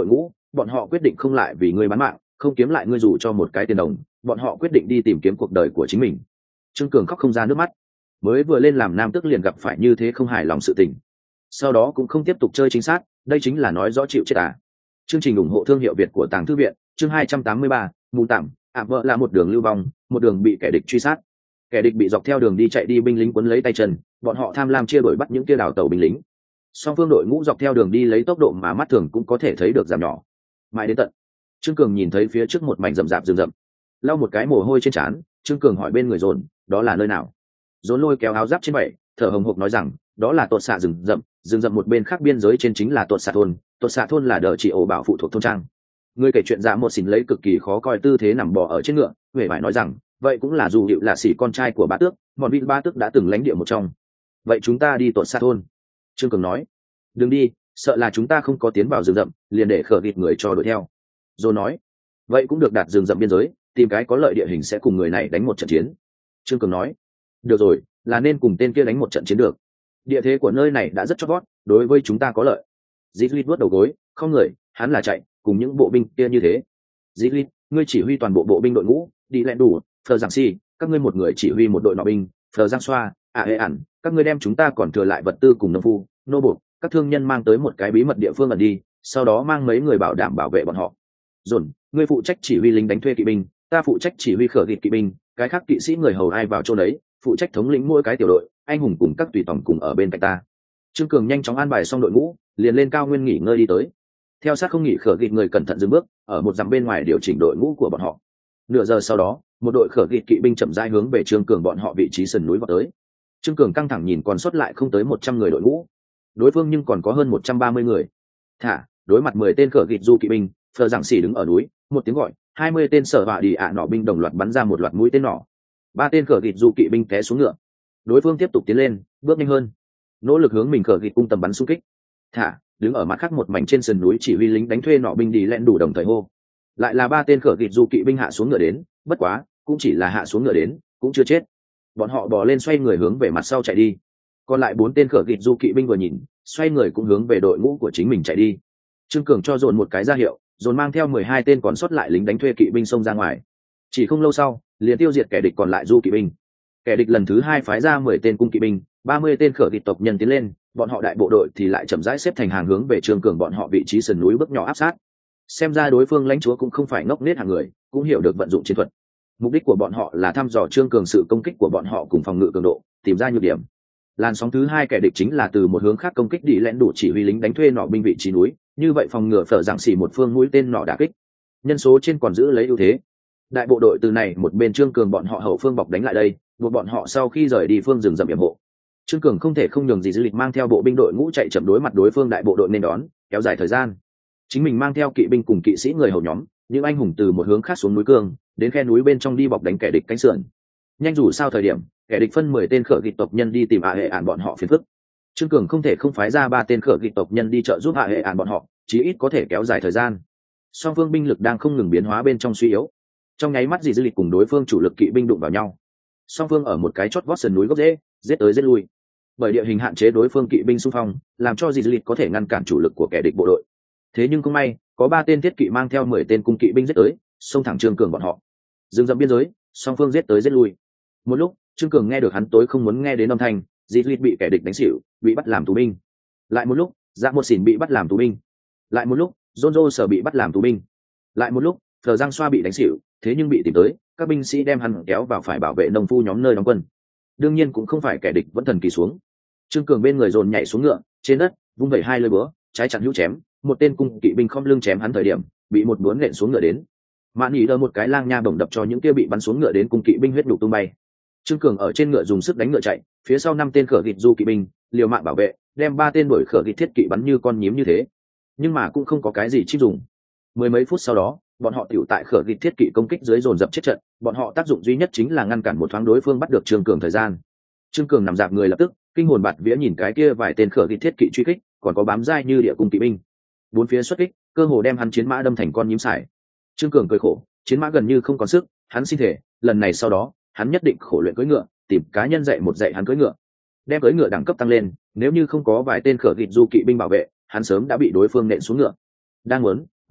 bọn họ quyết định không lại vì ngươi bán mạng, không kiếm lại ngươi dù cho một cái tiền đồng, bọn họ quyết định đi tìm kiếm cuộc đời của chính mình. Trương Cường khóc không ra nước mắt, mới vừa lên làm nam tước liền gặp phải như thế không hài lòng sự tình, sau đó cũng không tiếp tục chơi chính xác, đây chính là nói rõ chịu chết à. Chương trình ủng hộ thương hiệu Việt của Tàng Thư Viện, chương hai trăm tám mươi ba, mù tạm, ạ vợ là một đường lưu vong, một đường bị kẻ địch truy sát. Kẻ địch bị dọc theo đường đi chạy đi binh lính quấn lấy tay chân, bọn họ tham lam chia đuổi bắt những kia đào tàu binh lính. Song phương đội ngũ dọc theo đường đi lấy tốc độ mà mắt thường cũng có thể thấy được giảm nhỏ. Mãi đến tận, Trương Cường nhìn thấy phía trước một mảnh rậm rạp rừng rậm, lau một cái mồ hôi trên trán, Trương Cường hỏi bên người Dồn, đó là nơi nào? Dồn lôi kéo áo giáp trên bậy, thở hồng hộc nói rằng, đó là tuột xạ rừng rậm, rừng rậm một bên khác biên giới trên chính là tuột xạ thôn, tuột xạ thôn là đờ chỉ ổ bảo phụ thuộc thôn trang. Người kể chuyện dạ một xỉn lấy cực kỳ khó coi tư thế nằm bò ở trên ngựa, huệ vải nói rằng, vậy cũng là dù hiệu là xỉ con trai của bá tước, mòn vin bá tước đã từng lãnh địa một trong. Vậy chúng ta đi tuột xạ thôn. Trương Cường nói, đừng đi, sợ là chúng ta không có tiến vào rừng rậm, liền để khở gịt người cho đuổi theo. Rồi nói, vậy cũng được, đạt rừng rậm biên giới, tìm cái có lợi địa hình sẽ cùng người này đánh một trận chiến. Trương Cường nói, được rồi, là nên cùng tên kia đánh một trận chiến được. Địa thế của nơi này đã rất chót vót, đối với chúng ta có lợi. Ziglit vuốt đầu gối, không người, hắn là chạy, cùng những bộ binh kia như thế. Ziglit, ngươi chỉ huy toàn bộ bộ binh đội ngũ, đi lẹn đủ, Phờ Giang Si, các ngươi một người chỉ huy một đội nọ binh, Phờ Giang Xoa, à hệ ẩn, các ngươi đem chúng ta còn thừa lại vật tư cùng nông phu, nô buộc, các thương nhân mang tới một cái bí mật địa phương ẩn đi, sau đó mang mấy người bảo đảm bảo vệ bọn họ. Dồn, ngươi phụ trách chỉ huy lính đánh thuê kỵ binh, ta phụ trách chỉ huy khở gịt kỵ binh, cái khác kỵ sĩ người hầu ai vào chỗ đấy, phụ trách thống lĩnh mỗi cái tiểu đội, anh hùng cùng các tùy tòng cùng ở bên cạnh ta. Trương Cường nhanh chóng an bài xong đội ngũ, liền lên cao nguyên nghỉ ngơi đi tới. Theo sát không nghỉ khở gịt người cẩn thận dừng bước, ở một dặm bên ngoài điều chỉnh đội ngũ của bọn họ. Nửa giờ sau đó, một đội khở gịt kỵ binh chậm rãi hướng về Trương Cường bọn họ vị trí sườn núi vào tới. Trương Cường căng thẳng nhìn còn sót lại không tới một trăm người đội ngũ, đối phương nhưng còn có hơn một trăm ba mươi người. Thả, đối mặt mười tên khở gịt du kỵ binh, Phờ Giảng Sĩ đứng ở núi, một tiếng gọi, hai mươi tên sở vạ đi ạ nỏ binh đồng loạt bắn ra một loạt mũi tên nỏ. Ba tên khở gịt du kỵ binh té xuống ngựa. Đối phương tiếp tục tiến lên, bước nhanh hơn, nỗ lực hướng mình khở gịt cung tầm bắn xung kích. Thả, đứng ở mặt khác một mảnh trên sườn núi chỉ huy lính đánh thuê nọ binh đi lẹn đủ đồng thời hô. Lại là ba tên khở gịt du kỵ binh hạ xuống ngựa đến, bất quá, cũng chỉ là hạ xuống ngựa đến, cũng chưa chết. Bọn họ bò lên xoay người hướng về mặt sau chạy đi. Còn lại bốn tên khở gịt du kỵ binh vừa nhìn, xoay người cũng hướng về đội ngũ của chính mình chạy đi. Trương Cường cho dồn một cái ra hiệu, dồn mang theo mười hai tên còn sót lại lính đánh thuê kỵ binh xông ra ngoài. Chỉ không lâu sau, liền tiêu diệt kẻ địch còn lại du kỵ binh. Kẻ địch lần thứ hai phái ra mười tên cung kỵ binh, ba mươi tên khở gịt tộc nhân tiến lên, bọn họ đại bộ đội thì lại chậm rãi xếp thành hàng hướng về Trương Cường bọn họ vị trí sườn núi bước nhỏ áp sát. Xem ra đối phương lãnh chúa cũng không phải ngốc nghếch hạng người, cũng hiểu được vận dụng chiến thuật. Mục đích của bọn họ là thăm dò Trương Cường sự công kích của bọn họ cùng phòng ngự cường độ, tìm ra nhược điểm. Làn sóng thứ hai kẻ địch chính là từ một hướng khác công kích đi lén đủ chỉ huy lính đánh thuê nọ binh vị trí núi, như vậy phòng ngừa Phở Giảng Sĩ một phương mũi tên nọ đả kích. Nhân số trên còn giữ lấy ưu thế. Đại bộ đội từ này một bên Trương Cường bọn họ hậu phương bọc đánh lại đây, buộc bọn họ sau khi rời đi phương rừng rậm yểm hộ. Trương Cường không thể không nhường gì dư lịch mang theo bộ binh đội ngũ chạy chậm đối mặt đối phương đại bộ đội nên đón, kéo dài thời gian. Chính mình mang theo kỵ binh cùng kỵ sĩ người hầu nhóm, những anh hùng từ một hướng khác xuống núi cương, đến khe núi bên trong đi bọc đánh kẻ địch cánh sườn. Nhanh dù sao thời điểm, kẻ địch phân mười tên khở gịt tộc nhân đi tìm ạ hệ ản bọn họ phiền phức. Trương Cường không thể không phái ra ba tên khở gịt tộc nhân đi trợ giúp ạ hệ ản bọn họ, chí ít có thể kéo dài thời gian. Song phương binh lực đang không ngừng biến hóa bên trong suy yếu. Trong nháy mắt dì dư lịch cùng đối phương chủ lực kỵ binh đụng vào nhau. Song phương ở một cái chót vót sườn núi gốc rễ, giết tới giết lui. Bởi địa hình hạn chế đối phương kỵ binh xung phong, làm cho dì dư lịch có thể ngăn cản chủ lực của kẻ địch bộ đội. Thế nhưng không may, có ba tên thiết kỵ mang theo mười tên cung kỵ binh giết tới, xông thẳng Trương Cường bọn họ. Dừng dậm biên giới, song phương giết tới giết lui. Một lúc, Trương Cường nghe được hắn tối không muốn nghe đến âm thanh, dì dư lịch bị kẻ địch đánh xỉu, bị bắt làm tù binh. Lại một lúc, Dạ một xỉn bị bắt làm tù binh. Lại một lúc, Rôn Rô sở bị bắt làm tù binh. Lại một lúc, Phờ Giang Xoa bị đánh xỉu, thế nhưng bị tìm tới, các binh sĩ đem hắn kéo vào phải bảo vệ nông phu nhóm nơi đóng quân. Đương nhiên cũng không phải kẻ địch vẫn thần kỳ xuống. Trương Cường bên người dồn nhảy xuống ngựa, trên đất vung vẩy hai lưỡi búa, trái chặn hữu chém, một tên cung kỵ binh khom lưng chém hắn thời điểm, bị một búa nện xuống ngựa đến. Mạn Nhĩ đỡ một cái lang nha bổng đập cho những kia bị bắn xuống ngựa đến cung kỵ binh huyết nhục tung bay. Trương Cường ở trên ngựa dùng sức đánh ngựa chạy, phía sau năm tên khở gịt du kỵ binh liều mạng bảo vệ, đem ba tên đuổi khở gịt thiết kỵ bắn như con nhím như thế. Nhưng mà cũng không có cái gì chip dùng. Mười mấy phút sau đó, bọn họ tiểu tại khở gịt thiết kỵ công kích dưới dồn dập chết trận, bọn họ tác dụng duy nhất chính là ngăn cản một thoáng đối phương bắt được Trương Cường thời gian. Trương Cường nằm dạp người lập tức kinh hồn bạt vía nhìn cái kia vài tên khở gịt thiết kỵ truy kích, còn có bám dai như địa cung kỵ binh, bốn phía xuất kích, cơ hồ đem hắn chiến mã đâm thành con nhím sải. Trương Cường cười khổ, chiến mã gần như không còn sức, hắn xin thể, lần này sau đó, hắn nhất định khổ luyện cưỡi ngựa, tìm cá nhân dạy một dạy hắn cưỡi ngựa, đem cưỡi ngựa đẳng cấp tăng lên, nếu như không có vài tên khở gịt du kỵ binh bảo vệ, hắn sớm đã bị đối phương nện xuống ngựa. Đang muốn,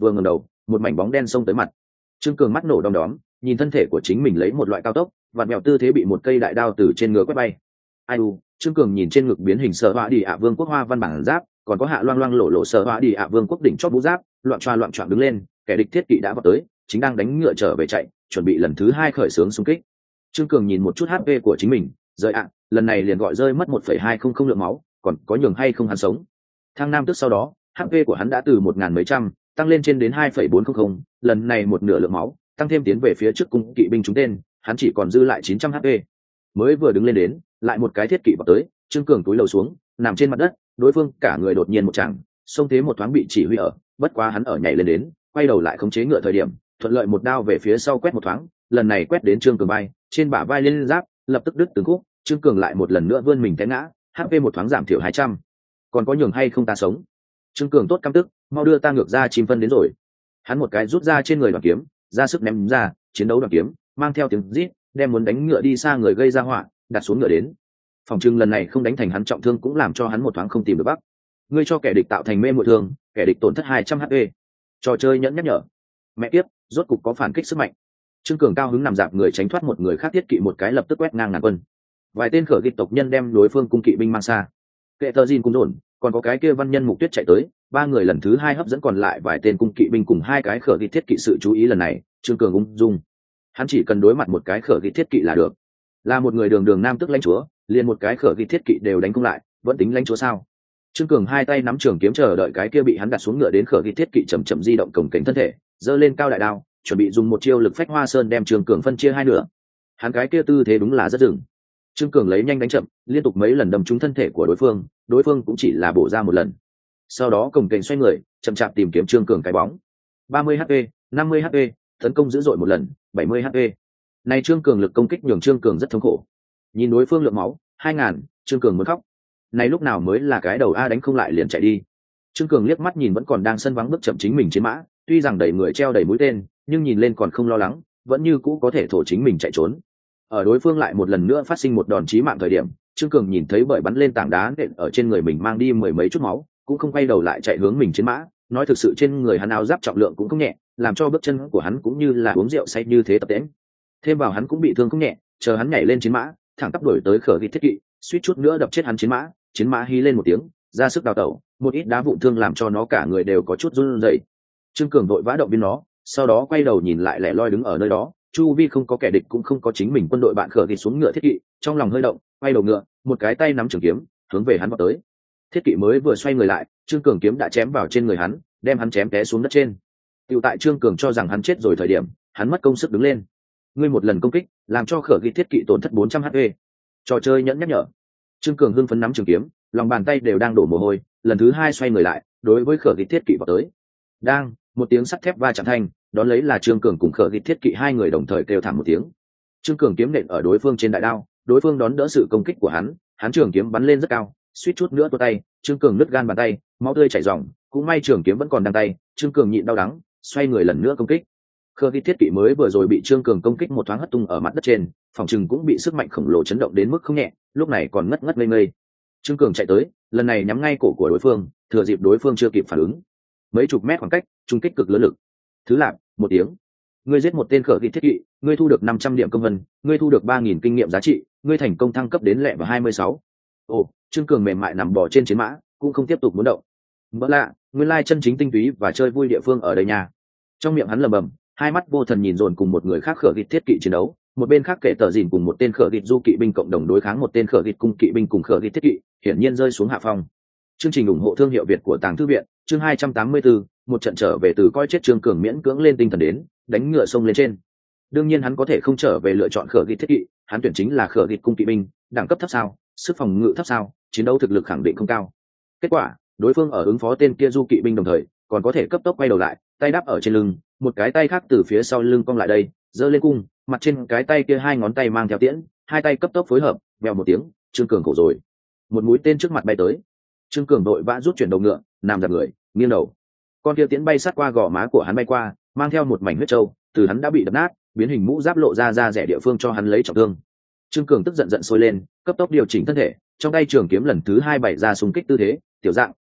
vừa ngẩng đầu một mảnh bóng đen xông tới mặt. Trương Cường mắt nổ đom đóm, nhìn thân thể của chính mình lấy một loại cao tốc vặn vẹo tư thế bị một cây đại đao từ trên ngựa quét bay. Ai u, Trương Cường nhìn trên ngực biến hình sở họa đi ạ vương quốc hoa văn bản giáp, còn có hạ loang loang lộ lộ sở họa đi ạ vương quốc đỉnh chót mũ giáp, loạn choa loạn choạng đứng lên, kẻ địch thiết kỵ đã vào tới, chính đang đánh ngựa trở về chạy, chuẩn bị lần thứ hai khởi xướng xung kích. Trương Cường nhìn một chút hát pê của chính mình, rời ạ, lần này liền gọi rơi mất một phẩy hai không không lượng máu, còn có nhường hay không hắn sống. Thang nam tức sau đó, hát pê của hắn đã từ một ngàn mấy trăm tăng lên trên đến hai phẩy bốn không không, lần này một nửa lượng máu, tăng thêm tiến về phía trước cung kỵ binh chúng tên, hắn chỉ còn dư lại chín trăm hát pê. Mới vừa đứng lên đến, lại một cái thiết kỵ vào tới, Trương Cường túi lầu xuống, nằm trên mặt đất, đối phương cả người đột nhiên một chàng, xông thế một thoáng bị chỉ huy ở, bất quá hắn ở nhảy lên đến, quay đầu lại khống chế ngựa thời điểm, thuận lợi một đao về phía sau quét một thoáng, lần này quét đến Trương Cường vai, trên bả vai lên giáp, lập tức đứt từng khúc, Trương Cường lại một lần nữa vươn mình té ngã, hát pê một thoáng giảm thiểu hai trăm. Còn có nhường hay không ta sống? Trương Cường tốt căm tức, mau đưa ta ngược ra chim phân đến rồi. Hắn một cái rút ra trên người đoàn kiếm, ra sức ném ra, chiến đấu đoàn kiếm, mang theo tiếng rít, đem muốn đánh ngựa đi xa người gây ra họa, đặt xuống ngựa đến. Phòng trưng lần này không đánh thành hắn trọng thương cũng làm cho hắn một thoáng không tìm được bắc. Ngươi cho kẻ địch tạo thành mê muội thương, kẻ địch tổn thất hai trăm hát pê. Trò chơi nhẫn nhắc nhở. Mẹ kiếp, rốt cục có phản kích sức mạnh. Trương Cường cao hứng nằm dạp người tránh thoát một người khác thiết kỵ một cái lập tức quét ngang ngàn quân. Vài tên khở kỵ tộc nhân đem đối phương cung kỵ binh mang xa. Kệ tờ Jin cũng đồn, còn có cái kia văn nhân Mục Tuyết chạy tới, ba người lần thứ hai hấp dẫn còn lại vài tên cung kỵ binh cùng hai cái khở kỵ thiết kỵ sự chú ý lần này, Trương Cường ung dung. Hắn chỉ cần đối mặt một cái khở kỵ thiết kỵ là được. Là một người đường đường nam tức lãnh chúa, liền một cái khở kỵ thiết kỵ đều đánh không lại, vẫn tính lãnh chúa sao? Trương Cường hai tay nắm trường kiếm chờ đợi cái kia bị hắn đặt xuống ngựa đến khở kỵ thiết kỵ chậm chậm di động cổng kềnh thân thể, giơ lên cao đại đao, chuẩn bị dùng một chiêu lực phách hoa sơn đem Trương Cường phân chia hai nửa. Hắn cái kia tư thế đúng là rất dừng. Trương Cường lấy nhanh đánh chậm, liên tục mấy lần đâm trúng thân thể của đối phương, đối phương cũng chỉ là bổ ra một lần. Sau đó cổng kềnh xoay người, chậm chạp tìm kiếm Trương Cường cái bóng. ba mươi hát pê, năm mươi hát pê, tấn công dữ dội một lần, bảy mươi hát pê. Này Trương Cường lực công kích nhường Trương Cường rất thống khổ. Nhìn đối phương lượng máu, hai ngàn, Trương Cường muốn khóc. Này lúc nào mới là cái đầu a đánh không lại liền chạy đi. Trương Cường liếc mắt nhìn vẫn còn đang sân vắng bước chậm chính mình chiến mã, tuy rằng đầy người treo đầy mũi tên, nhưng nhìn lên còn không lo lắng, vẫn như cũ có thể thổ chính mình chạy trốn. Ở đối phương lại một lần nữa phát sinh một đòn chí mạng thời điểm, Trương Cường nhìn thấy bởi bắn lên tảng đá nện ở trên người mình mang đi mười mấy chút máu, cũng không quay đầu lại chạy hướng mình chiến mã, nói thực sự trên người hắn áo giáp trọng lượng cũng không nhẹ, làm cho bước chân của hắn cũng như là uống rượu say như thế tập tễnh. Thêm vào hắn cũng bị thương không nhẹ, chờ hắn nhảy lên chiến mã, thẳng tắp đuổi tới khở kỵ thiết kỵ, suýt chút nữa đập chết hắn chiến mã, chiến mã hí lên một tiếng, ra sức đào tẩu, một ít đá vụn thương làm cho nó cả người đều có chút run rẩy. Trương Cường vội vã động viên nó, sau đó quay đầu nhìn lại lẻ loi đứng ở nơi đó, chu vi không có kẻ địch cũng không có chính mình quân đội bạn khở kỵ xuống ngựa thiết kỵ, trong lòng hơi động, quay đầu ngựa, một cái tay nắm trường kiếm, hướng về hắn vọt tới. Thiết kỵ mới vừa xoay người lại, Trương Cường kiếm đã chém vào trên người hắn, đem hắn chém té xuống đất trên. Tiểu tại Trương Cường cho rằng hắn chết rồi thời điểm, hắn mất công sức đứng lên. Ngươi một lần công kích, làm cho khở kỵ thiết kỵ tổn thất bốn trăm hát pê. Trò chơi nhẫn nhắc nhở. Trương Cường hưng phấn nắm trường kiếm, lòng bàn tay đều đang đổ mồ hôi, lần thứ hai xoay người lại, đối với khở kỵ thiết kỵ vào tới. Đang, một tiếng sắt thép va chạm thanh, đón lấy là Trương Cường cùng khở kỵ thiết kỵ hai người đồng thời kêu thảm một tiếng. Trương Cường kiếm nện ở đối phương trên đại đao, đối phương đón đỡ sự công kích của hắn, hắn trường kiếm bắn lên rất cao, suýt chút nữa tua tay, Trương Cường nứt gan bàn tay, máu tươi chảy ròng, cũng may trường kiếm vẫn còn đang tay, Trương Cường nhịn đau đắng, xoay người lần nữa công kích. Khở kỵ thiết kỵ mới vừa rồi bị Trương Cường công kích một thoáng hất tung ở mặt đất trên, phòng trừng cũng bị sức mạnh khổng lồ chấn động đến mức không nhẹ, lúc này còn ngất ngất ngây ngây. Trương Cường chạy tới, lần này nhắm ngay cổ của đối phương, thừa dịp đối phương chưa kịp phản ứng. Mấy chục mét khoảng cách, trung kích cực lớn lực. Thứ lạp, một tiếng. Ngươi giết một tên khở kỵ thiết kỵ, ngươi thu được năm trăm điểm công vân, ngươi thu được ba nghìn kinh nghiệm giá trị, ngươi thành công thăng cấp đến lẹ vào hai mươi sáu. Ồ, Trương Cường mềm mại nằm bò trên chiến mã, cũng không tiếp tục muốn động. Mỡ lạ, nguyên lai chân chính tinh túy và chơi vui địa phương ở đây nha. Trong miệng hắn lẩm bẩm, hai mắt vô thần nhìn dồn cùng một người khác khở kỵ thiết kỵ chiến đấu, một bên khác kể tờ dìn cùng một tên khở kỵ du kỵ binh cộng đồng đối kháng một tên khở kỵ cung kỵ binh cùng khở kỵ thiết kỵ, hiển nhiên rơi xuống hạ phong. Chương trình ủng hộ thương hiệu Việt của Tàng Thư viện, chương hai trăm tám mươi tư, một trận trở về từ coi chết. Trương Cường miễn cưỡng lên tinh thần đến, đánh ngựa sông lên trên. Đương nhiên hắn có thể không trở về lựa chọn khở kỵ thiết kỵ, hắn tuyển chính là khở kỵ cung kỵ binh, đẳng cấp thấp sao, sức phòng ngự thấp sao, chiến đấu thực lực khẳng định không cao. Kết quả, đối phương ở ứng phó tên kia du kỵ binh đồng thời, còn có thể cấp tốc quay đầu lại, tay đắp ở trên lưng, một cái tay khác từ phía sau lưng cong lại đây, giơ lên cung, mặt trên cái tay kia hai ngón tay mang theo tiễn, hai tay cấp tốc phối hợp, vèo một tiếng, Trương Cường cổ rồi. Một mũi tên trước mặt bay tới. Trương Cường đội vã rút chuyển đầu ngựa, nằm dạp người, nghiêng đầu. Con kia tiễn bay sát qua gò má của hắn bay qua, mang theo một mảnh huyết trâu, từ hắn đã bị đập nát, biến hình mũ giáp lộ ra ra rẻ địa phương cho hắn lấy trọng thương. Trương Cường tức giận giận sôi lên, cấp tốc điều chỉnh thân thể, trong tay trường kiếm lần thứ hai bày ra xung kích tư thế, tiểu dạng,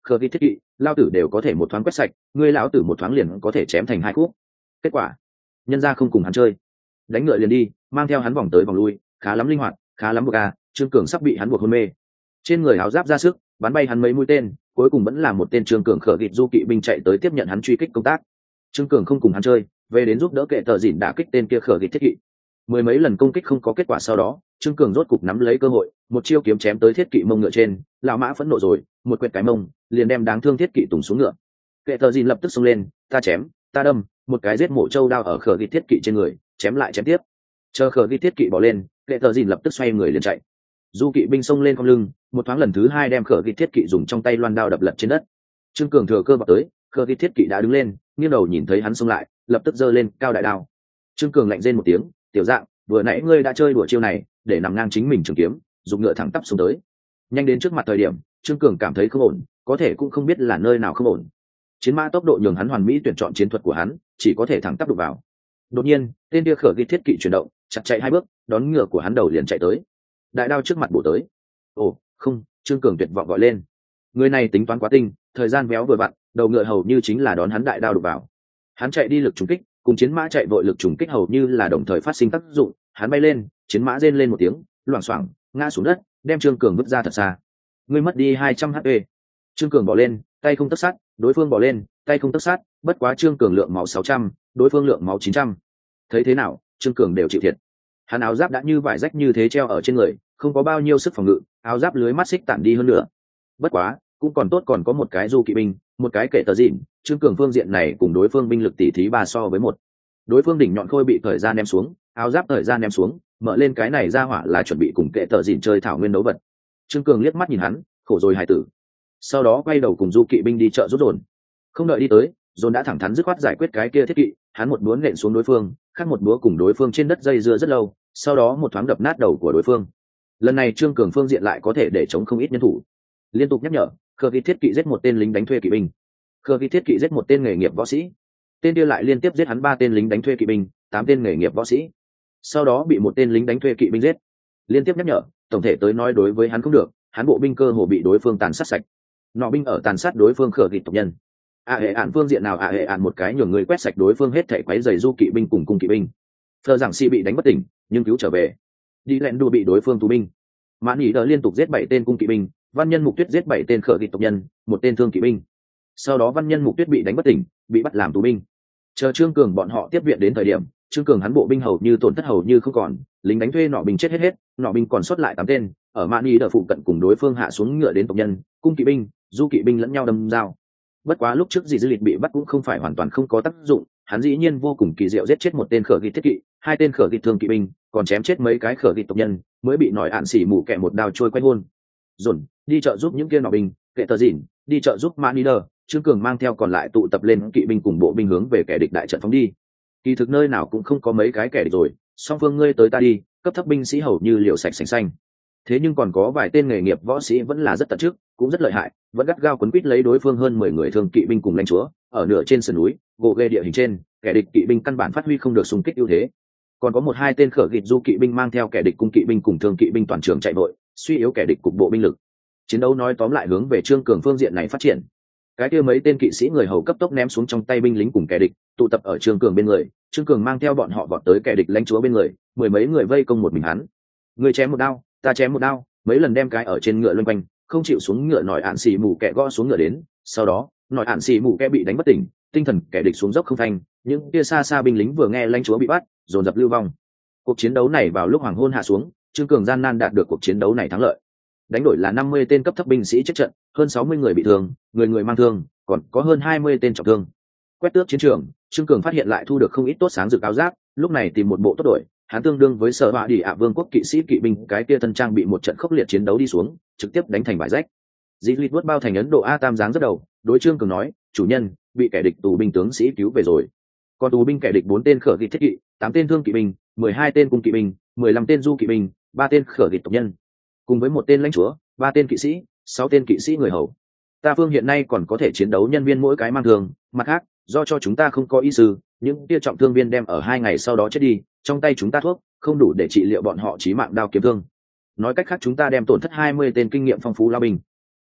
khờ ghi thiết kỵ lao tử đều có thể một thoáng quét sạch, ngươi lão tử một thoáng liền có thể chém thành hai khúc. Kết quả nhân ra không cùng hắn chơi, đánh ngựa liền đi, mang theo hắn vòng tới vòng lui, khá lắm linh hoạt, khá lắm buộc a. Trương Cường sắp bị hắn buộc hôn mê, trên người áo giáp ra sức bắn bay hắn mấy mũi tên, cuối cùng vẫn là một tên Trương Cường khở gịt du kỵ binh chạy tới tiếp nhận hắn truy kích công tác. Trương Cường không cùng hắn chơi, về đến giúp đỡ kệ tờ dỉn đả kích tên kia khở gịt thiết kỵ. Mười mấy lần công kích không có kết quả sau đó, Trương Cường rốt cục nắm lấy cơ hội, một chiêu kiếm chém tới thiết kỵ mông ngựa trên, lão mã phẫn nộ rồi, một quẹt cái mông, liền đem đáng thương thiết kỵ tùng xuống ngựa. Kệ tờ dỉn lập tức xông lên, ta chém, ta đâm, một cái giết mổ châu đao ở khở gịt thiết kỵ trên người, chém lại chém tiếp. Chờ khở gịt thiết kỵ bỏ lên, kệ tờ dỉn lập tức xoay người liền chạy. Du kỵ binh xông lên không lưng, một thoáng lần thứ hai đem khở gịt thiết kỵ dùng trong tay loan đao đập lật trên đất. Trương Cường thừa cơ vào tới, khở gịt thiết kỵ đã đứng lên, nghiêng đầu nhìn thấy hắn xông lại, lập tức giơ lên cao đại đao. Trương Cường lạnh rên một tiếng, tiểu dạng, vừa nãy ngươi đã chơi đùa chiêu này, để nằm ngang chính mình trường kiếm, dùng ngựa thẳng tắp xuống tới. Nhanh đến trước mặt thời điểm, Trương Cường cảm thấy không ổn, có thể cũng không biết là nơi nào không ổn. Chiến mã tốc độ nhường hắn hoàn mỹ tuyển chọn chiến thuật của hắn, chỉ có thể thẳng tắp đụng vào. Đột nhiên, tên kia khở gịt thiết kỵ chuyển động, chặt chạy hai bước, đón ngựa của hắn đầu liền chạy tới. Đại đao trước mặt bổ tới. Ồ, không, Trương Cường tuyệt vọng gọi lên. Người này tính toán quá tinh, thời gian véo vừa vặn, đầu ngựa hầu như chính là đón hắn đại đao đụng vào. Hắn chạy đi lực trùng kích, cùng chiến mã chạy vội lực trùng kích hầu như là đồng thời phát sinh tác dụng, hắn bay lên, chiến mã rên lên một tiếng, loảng xoảng ngã xuống đất, đem Trương Cường vứt ra thật xa. Ngươi mất đi hai trăm hát pê. Trương Cường bỏ lên, tay không tấc sát, đối phương bỏ lên, tay không tấc sát, bất quá Trương Cường lượng máu sáu trăm, đối phương lượng máu chín trăm. Thấy thế nào, Trương Cường đều chịu thiệt. Hắn áo giáp đã như vải rách như thế treo ở trên người, không có bao nhiêu sức phòng ngự, áo giáp lưới mắt xích tản đi hơn nữa. Bất quá cũng còn tốt, còn có một cái du kỵ binh, một cái kệ tờ dịn. Trương Cường phương diện này cùng đối phương binh lực tỷ thí ba so với một. Đối phương đỉnh nhọn khôi bị thời gian ném xuống, áo giáp thời gian ném xuống, mở lên cái này ra hỏa là chuẩn bị cùng kệ tờ dịn chơi thảo nguyên đấu vật. Trương Cường liếc mắt nhìn hắn, khổ rồi hài tử. Sau đó quay đầu cùng du kỵ binh đi chợ rút dồn. Không đợi đi tới, dồn đã thẳng thắn dứt khoát giải quyết cái kia thiết kỵ, hắn một búa nện xuống đối phương, khác một búa cùng đối phương trên đất dây dưa rất lâu, sau đó một thoáng đập nát đầu của đối phương. Lần này Trương Cường phương diện lại có thể để chống không ít nhân thủ, liên tục nhắc nhở khờ ghi thiết kỵ giết một tên lính đánh thuê kỵ binh, khờ ghi thiết kỵ giết một tên nghề nghiệp võ sĩ, tên kia lại liên tiếp giết hắn ba tên lính đánh thuê kỵ binh, tám tên nghề nghiệp võ sĩ, sau đó bị một tên lính đánh thuê kỵ binh giết. Liên tiếp nhắc nhở, tổng thể tới nói đối với hắn không được, hắn bộ binh cơ hồ bị đối phương tàn sát sạch. Nọ binh ở tàn sát đối phương khờ ghi tộc nhân. À hệ ạn phương diện nào à hệ ạn một cái nhường người quét sạch đối phương hết thảy quấy giày du kỵ binh cùng cung kỵ binh. Phờ giảng si bị đánh bất tỉnh nhưng cứu trở về. Đi lẹn đua bị đối phương tù binh. Mãn nhị đờ liên tục giết bảy tên cung kỵ binh, văn nhân mục tuyết giết bảy tên khở gịt tộc nhân, một tên thương kỵ binh. Sau đó văn nhân mục tuyết bị đánh bất tỉnh, bị bắt làm tù binh. Chờ Trương Cường bọn họ tiếp viện đến thời điểm, Trương Cường hắn bộ binh hầu như tổn thất hầu như không còn, lính đánh thuê nọ binh chết hết hết, nọ binh còn sót lại tám tên, ở Mãn nhị đờ phụ cận cùng đối phương hạ xuống ngựa đến tộc nhân, cung kỵ binh, du kỵ binh lẫn nhau đâm dao. Bất quá lúc trước dì dư lịch bị bắt cũng không phải hoàn toàn không có tác dụng, hắn dĩ nhiên vô cùng kỳ diệu giết chết một tên khở gịt thiết kỵ, hai tên khở gịt thương kỵ binh, còn chém chết mấy cái khở gịt tộc nhân, mới bị nổi ạn xỉ mù kẹ một đao trôi quay hôn. Dồn đi chợ giúp những kia nọ binh, kệ tờ dỉn đi chợ giúp Mãn Leader. Trương Cường mang theo còn lại tụ tập lên kỵ binh cùng bộ binh hướng về kẻ địch đại trận phóng đi. Kỳ thực nơi nào cũng không có mấy cái kẻ địch rồi, song phương ngươi tới ta đi, cấp thấp binh sĩ hầu như liều sạch sành xanh. Thế nhưng còn có vài tên nghề nghiệp võ sĩ vẫn là rất tận chức, cũng rất lợi hại, vẫn gắt gao quấn quýt lấy đối phương hơn mười người thương kỵ binh cùng lãnh chúa, ở nửa trên sườn núi, gồ ghề địa hình trên, kẻ địch kỵ binh căn bản phát huy không được xung kích ưu thế. Còn có một hai tên khở gịt du kỵ binh mang theo kẻ địch cung kỵ binh cùng thương kỵ binh toàn trường chạy vội, suy yếu kẻ địch cục bộ binh lực. Chiến đấu nói tóm lại hướng về Trương Cường phương diện này phát triển. Cái kia mấy tên kỵ sĩ người hầu cấp tốc ném xuống trong tay binh lính cùng kẻ địch, tụ tập ở Trương Cường bên người, Trương Cường mang theo bọn họ vọt tới kẻ địch lãnh chúa bên người, mười mấy người vây công một mình hắn. Người chém một đao, ta chém một đao, mấy lần đem cái ở trên ngựa luân quanh, không chịu xuống ngựa nổi ạn xì mù kẻ gõ xuống ngựa đến, sau đó, nổi ạn xì mù kẻ bị đánh bất tỉnh, tinh thần kẻ địch xuống dốc không thanh, những kia xa xa binh lính vừa nghe lãnh chúa bị bắt, dồn dập lưu vong. Cuộc chiến đấu này vào lúc hoàng hôn hạ xuống, Trương Cường gian nan đạt được cuộc chiến đấu này thắng lợi. Đánh đổi là năm mươi tên cấp thấp binh sĩ chết trận, hơn sáu mươi người bị thương, người người mang thương, còn có hơn hai mươi tên trọng thương. Quét tước chiến trường, Trương Cường phát hiện lại thu được không ít tốt sáng rực áo giáp, lúc này tìm một bộ tốt đổi, hắn tương đương với Sở Họa Đi ạ Vương quốc kỵ sĩ kỵ binh, cái kia thân trang bị một trận khốc liệt chiến đấu đi xuống, trực tiếp đánh thành vải rách. Dĩ Luyện vuốt bao thành Ấn Độ A Tam dáng rất đầu, đối Trương Cường nói, chủ nhân, bị kẻ địch tù binh tướng sĩ cứu về rồi. Còn tù binh kẻ địch bốn tên khở gịt thiết kỵ, tám tên thương kỵ binh, mười hai tên cung kỵ binh, mười lăm tên du kỵ binh, ba tên khở gịt tộc nhân, cùng với một tên lãnh chúa, ba tên kỵ sĩ, sáu tên kỵ sĩ người hầu. Ta phương hiện nay còn có thể chiến đấu nhân viên mỗi cái mang thương, mặt khác, do cho chúng ta không có y sư, những kia trọng thương viên đem ở hai ngày sau đó chết đi, trong tay chúng ta thuốc không đủ để trị liệu bọn họ chí mạng đao kiếm thương. Nói cách khác chúng ta đem tổn thất hai mươi tên kinh nghiệm phong phú lao binh.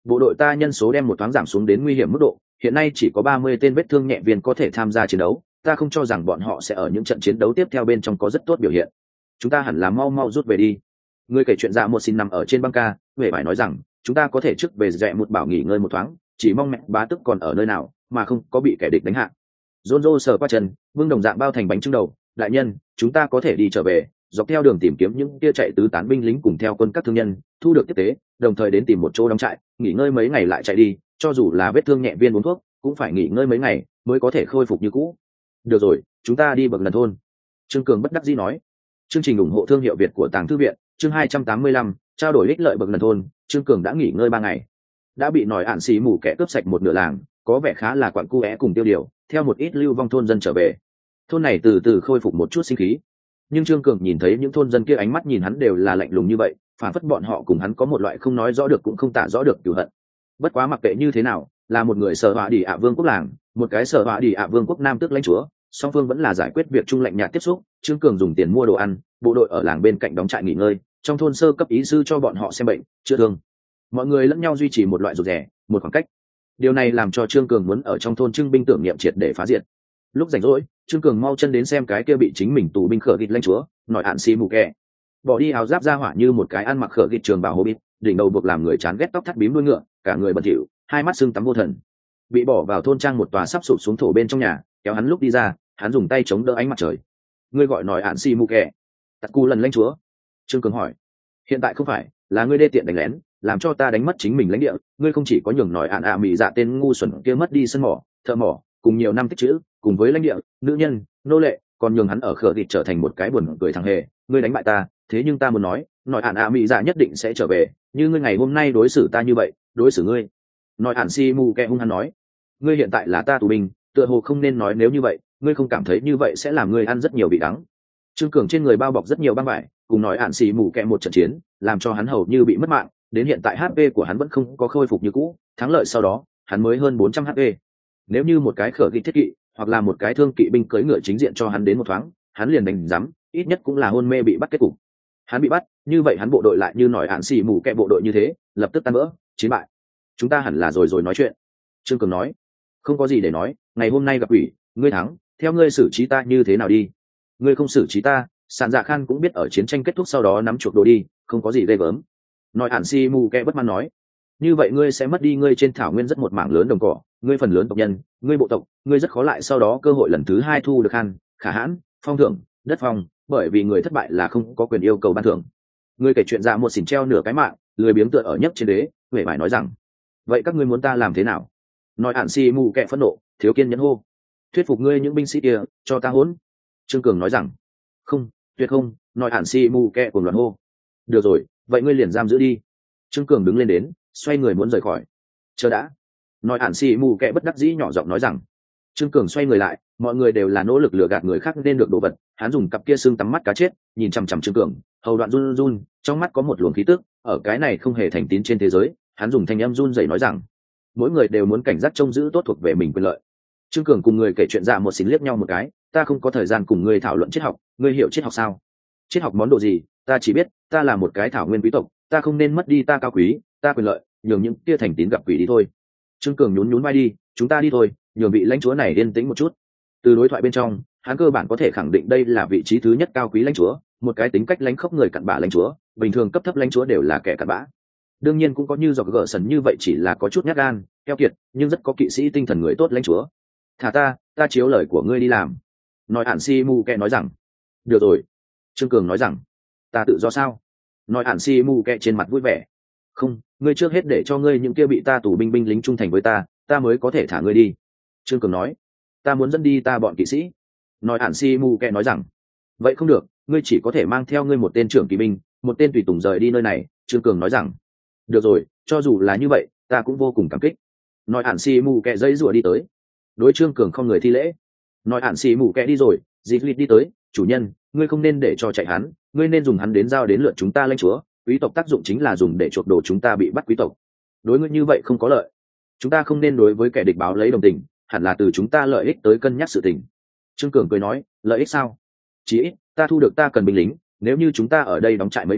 bộ đội ta nhân số đem một thoáng giảm xuống đến nguy hiểm mức độ, hiện nay chỉ có ba mươi tên vết thương nhẹ viên có thể tham gia chiến đấu, ta không cho rằng bọn họ sẽ ở những trận chiến đấu tiếp theo bên trong có rất tốt biểu hiện. Chúng ta hẳn là mau mau rút về đi. Người kể chuyện Dạ một xin nằm ở trên băng ca, huệ phải nói rằng chúng ta có thể trước về Rẽ một bảo nghỉ ngơi một thoáng, chỉ mong mẹ bá tức còn ở nơi nào mà không có bị kẻ địch đánh hạ. Rôn rô sờ qua chân, vương đồng dạng bao thành bánh trưng đầu, đại nhân, chúng ta có thể đi trở về, dọc theo đường tìm kiếm những kia chạy tứ tán binh lính cùng theo quân các thương nhân, thu được tiếp tế, đồng thời đến tìm một chỗ đóng trại, nghỉ ngơi mấy ngày lại chạy đi, cho dù là vết thương nhẹ viên uống thuốc, cũng phải nghỉ ngơi mấy ngày mới có thể khôi phục như cũ. Được rồi, chúng ta đi bậc lần thôn. Trương Cường bất đắc dĩ nói. Chương trình ủng hộ thương hiệu Việt của Tàng Thư viện, chương hai trăm tám mươi lăm, trao đổi ích lợi bậc lần thôn. Trương Cường đã nghỉ ngơi ba ngày, đã bị nòi ạn xì mù kẻ cướp sạch một nửa làng, có vẻ khá là quặn cu é cùng tiêu điều, theo một ít lưu vong thôn dân trở về. Thôn này từ từ khôi phục một chút sinh khí, nhưng Trương Cường nhìn thấy những thôn dân kia ánh mắt nhìn hắn đều là lạnh lùng như vậy, phản phất bọn họ cùng hắn có một loại không nói rõ được cũng không tả rõ được cửu hận. Bất quá mặc kệ như thế nào, là một người sở họa đi ạ vương quốc làng, một cái sở họa đi ạ vương quốc nam tước lãnh chúa, song phương vẫn là giải quyết việc chung lạnh nhạt tiếp xúc. Trương Cường dùng tiền mua đồ ăn, bộ đội ở làng bên cạnh đóng trại nghỉ ngơi, trong thôn sơ cấp ý sư cho bọn họ xem bệnh chữa thương, mọi người lẫn nhau duy trì một loại rụt rè, một khoảng cách. Điều này làm cho Trương Cường muốn ở trong thôn trưng binh tưởng niệm triệt để phá diệt. Lúc rảnh rỗi, Trương Cường mau chân đến xem cái kia bị chính mình tù binh khở gịt lãnh chúa, nói ạn xì mù kẹ, bỏ đi áo giáp ra hỏa như một cái ăn mặc khở gịt trường bào hobbit, đỉnh đầu buộc làm người chán ghét tóc thắt bím đuôi ngựa, cả người bẩn thỉu, hai mắt sưng tắm vô thần, bị bỏ vào thôn trang một tòa sắp sụp xuống thổ bên trong nhà. Kéo hắn lúc đi ra, hắn dùng tay chống đỡ ánh mặt trời. Ngươi gọi nói ạn xì mù kẹ? Tặc cu lần lãnh chúa. Trương Cường hỏi. Hiện tại không phải, là ngươi đê tiện đánh lén, làm cho ta đánh mất chính mình lãnh địa. Ngươi không chỉ có nhường nói ạn ạ mị dạ tên ngu xuẩn kia mất đi sân mỏ, thợ mỏ, cùng nhiều năm tích chữ, cùng với lãnh địa, nữ nhân, nô lệ, còn nhường hắn ở khở thịt trở thành một cái buồn cười thằng hề. Ngươi đánh bại ta, thế nhưng ta muốn nói, nói ạn ạ mị dạ nhất định sẽ trở về, như ngươi ngày hôm nay đối xử ta như vậy, đối xử ngươi. Nói ạn xì mù kẹ hung hăng nói. Ngươi hiện tại là ta tù binh, tựa hồ không nên nói nếu như vậy, ngươi không cảm thấy như vậy sẽ làm ngươi ăn rất nhiều vị đắng. Trương Cường trên người bao bọc rất nhiều băng vải, cùng nói ạn xì mù kẹ một trận chiến, làm cho hắn hầu như bị mất mạng, đến hiện tại hát pê của hắn vẫn không có khôi phục như cũ, thắng lợi sau đó, hắn mới hơn bốn trăm hát pê. Nếu như một cái khở ghi thiết kỵ, hoặc là một cái thương kỵ binh cưỡi ngựa chính diện cho hắn đến một thoáng, hắn liền đánh giám, ít nhất cũng là hôn mê bị bắt kết cục. Hắn bị bắt, như vậy hắn bộ đội lại như nói ạn xì mù kẹ bộ đội như thế, lập tức tan vỡ, chiến bại. Chúng ta hẳn là rồi rồi nói chuyện. Trương Cường nói. Không có gì để nói, ngày hôm nay gặp quỷ, ngươi thắng, theo ngươi xử trí ta như thế nào đi. Ngươi không xử trí ta, Sạn Dạ Khan cũng biết ở chiến tranh kết thúc sau đó nắm chuộc đồ đi, không có gì ghê gớm. Nói ản si mù kẹ bất mãn nói. Như vậy ngươi sẽ mất đi ngươi trên thảo nguyên rất một mảng lớn đồng cỏ, ngươi phần lớn tộc nhân, ngươi bộ tộc, ngươi rất khó lại sau đó cơ hội lần thứ hai thu được Khan, Khả Hãn, phong thưởng, đất phong, bởi vì người thất bại là không có quyền yêu cầu ban thưởng. Ngươi kể chuyện Dạ một xỉn treo nửa cái mạng, lười biếng tựa ở nhấp trên đế, huệ phải nói rằng, vậy các ngươi muốn ta làm thế nào? Nói ạn si mù kẹ phẫn nộ, thiếu kiên nhẫn hô. Thuyết phục ngươi những binh sĩ kia, cho ta hỗn. Trương Cường nói rằng, không, tuyệt không. Nói ạn si mù kẹ cùng loạn hô. Được rồi, vậy ngươi liền giam giữ đi. Trương Cường đứng lên đến, xoay người muốn rời khỏi. Chờ đã. Nói ạn si mù kẹ bất đắc dĩ nhỏ giọng nói rằng. Trương Cường xoay người lại, mọi người đều là nỗ lực lừa gạt người khác nên được đồ vật. Hắn dùng cặp kia xương tắm mắt cá chết, nhìn chằm chằm Trương Cường, hầu đoạn run run, trong mắt có một luồng khí tức, ở cái này không hề thành tín trên thế giới. Hắn dùng thanh âm run rẩy nói rằng, mỗi người đều muốn cảnh giác trông giữ tốt thuộc về mình quyền lợi. Trương Cường cùng người kể chuyện Dạ một xín liếc nhau một cái, ta không có thời gian cùng ngươi thảo luận triết học, ngươi hiểu triết học sao? Triết học món đồ gì? Ta chỉ biết, ta là một cái thảo nguyên quý tộc, ta không nên mất đi ta cao quý, ta quyền lợi, nhường những kia thành tín gặp quỷ đi thôi. Trương Cường nhún nhún vai đi, chúng ta đi thôi, nhường vị lãnh chúa này yên tĩnh một chút. Từ đối thoại bên trong, hắn cơ bản có thể khẳng định đây là vị trí thứ nhất cao quý lãnh chúa, một cái tính cách lãnh khốc người cặn bã lãnh chúa, bình thường cấp thấp lãnh chúa đều là kẻ cặn bã. Đương nhiên cũng có như dọc gỡ sần như vậy chỉ là có chút nhát gan, keo kiệt, nhưng rất có kỵ sĩ tinh thần người tốt lãnh chúa. Thả ta, ta chiếu lời của ngươi đi làm. Nói ản si mù kẹ nói rằng. Được rồi. Trương Cường nói rằng. Ta tự do sao? Nói ản si mù kẹ trên mặt vui vẻ. Không, ngươi trước hết để cho ngươi những kia bị ta tù binh binh lính trung thành với ta, ta mới có thể thả ngươi đi. Trương Cường nói. Ta muốn dẫn đi ta bọn kỵ sĩ. Nói ản si mù kẹ nói rằng. Vậy không được, ngươi chỉ có thể mang theo ngươi một tên trưởng kỵ binh, một tên tùy tùng rời đi nơi này. Trương Cường nói rằng. Được rồi, cho dù là như vậy, ta cũng vô cùng cảm kích. Nói ản si mù kẹ dây rùa đi tới. Đối Trương Cường không người thi lễ. Nói ản si mù kẹ đi rồi, dịp lịt đi tới. Chủ nhân, ngươi không nên để cho chạy hắn, ngươi nên dùng hắn đến giao đến lượt chúng ta lãnh chúa. Quý tộc tác dụng chính là dùng để chuộc đồ chúng ta bị bắt quý tộc. Đối ngươi như vậy không có lợi. Chúng ta không nên đối với kẻ địch báo lấy đồng tình, hẳn là từ chúng ta lợi ích tới cân nhắc sự tình. Trương Cường cười nói, lợi ích sao? Chỉ ít, ta thu được ta cần binh lính, nếu như chúng ta ở đây đóng trại mấy ngày,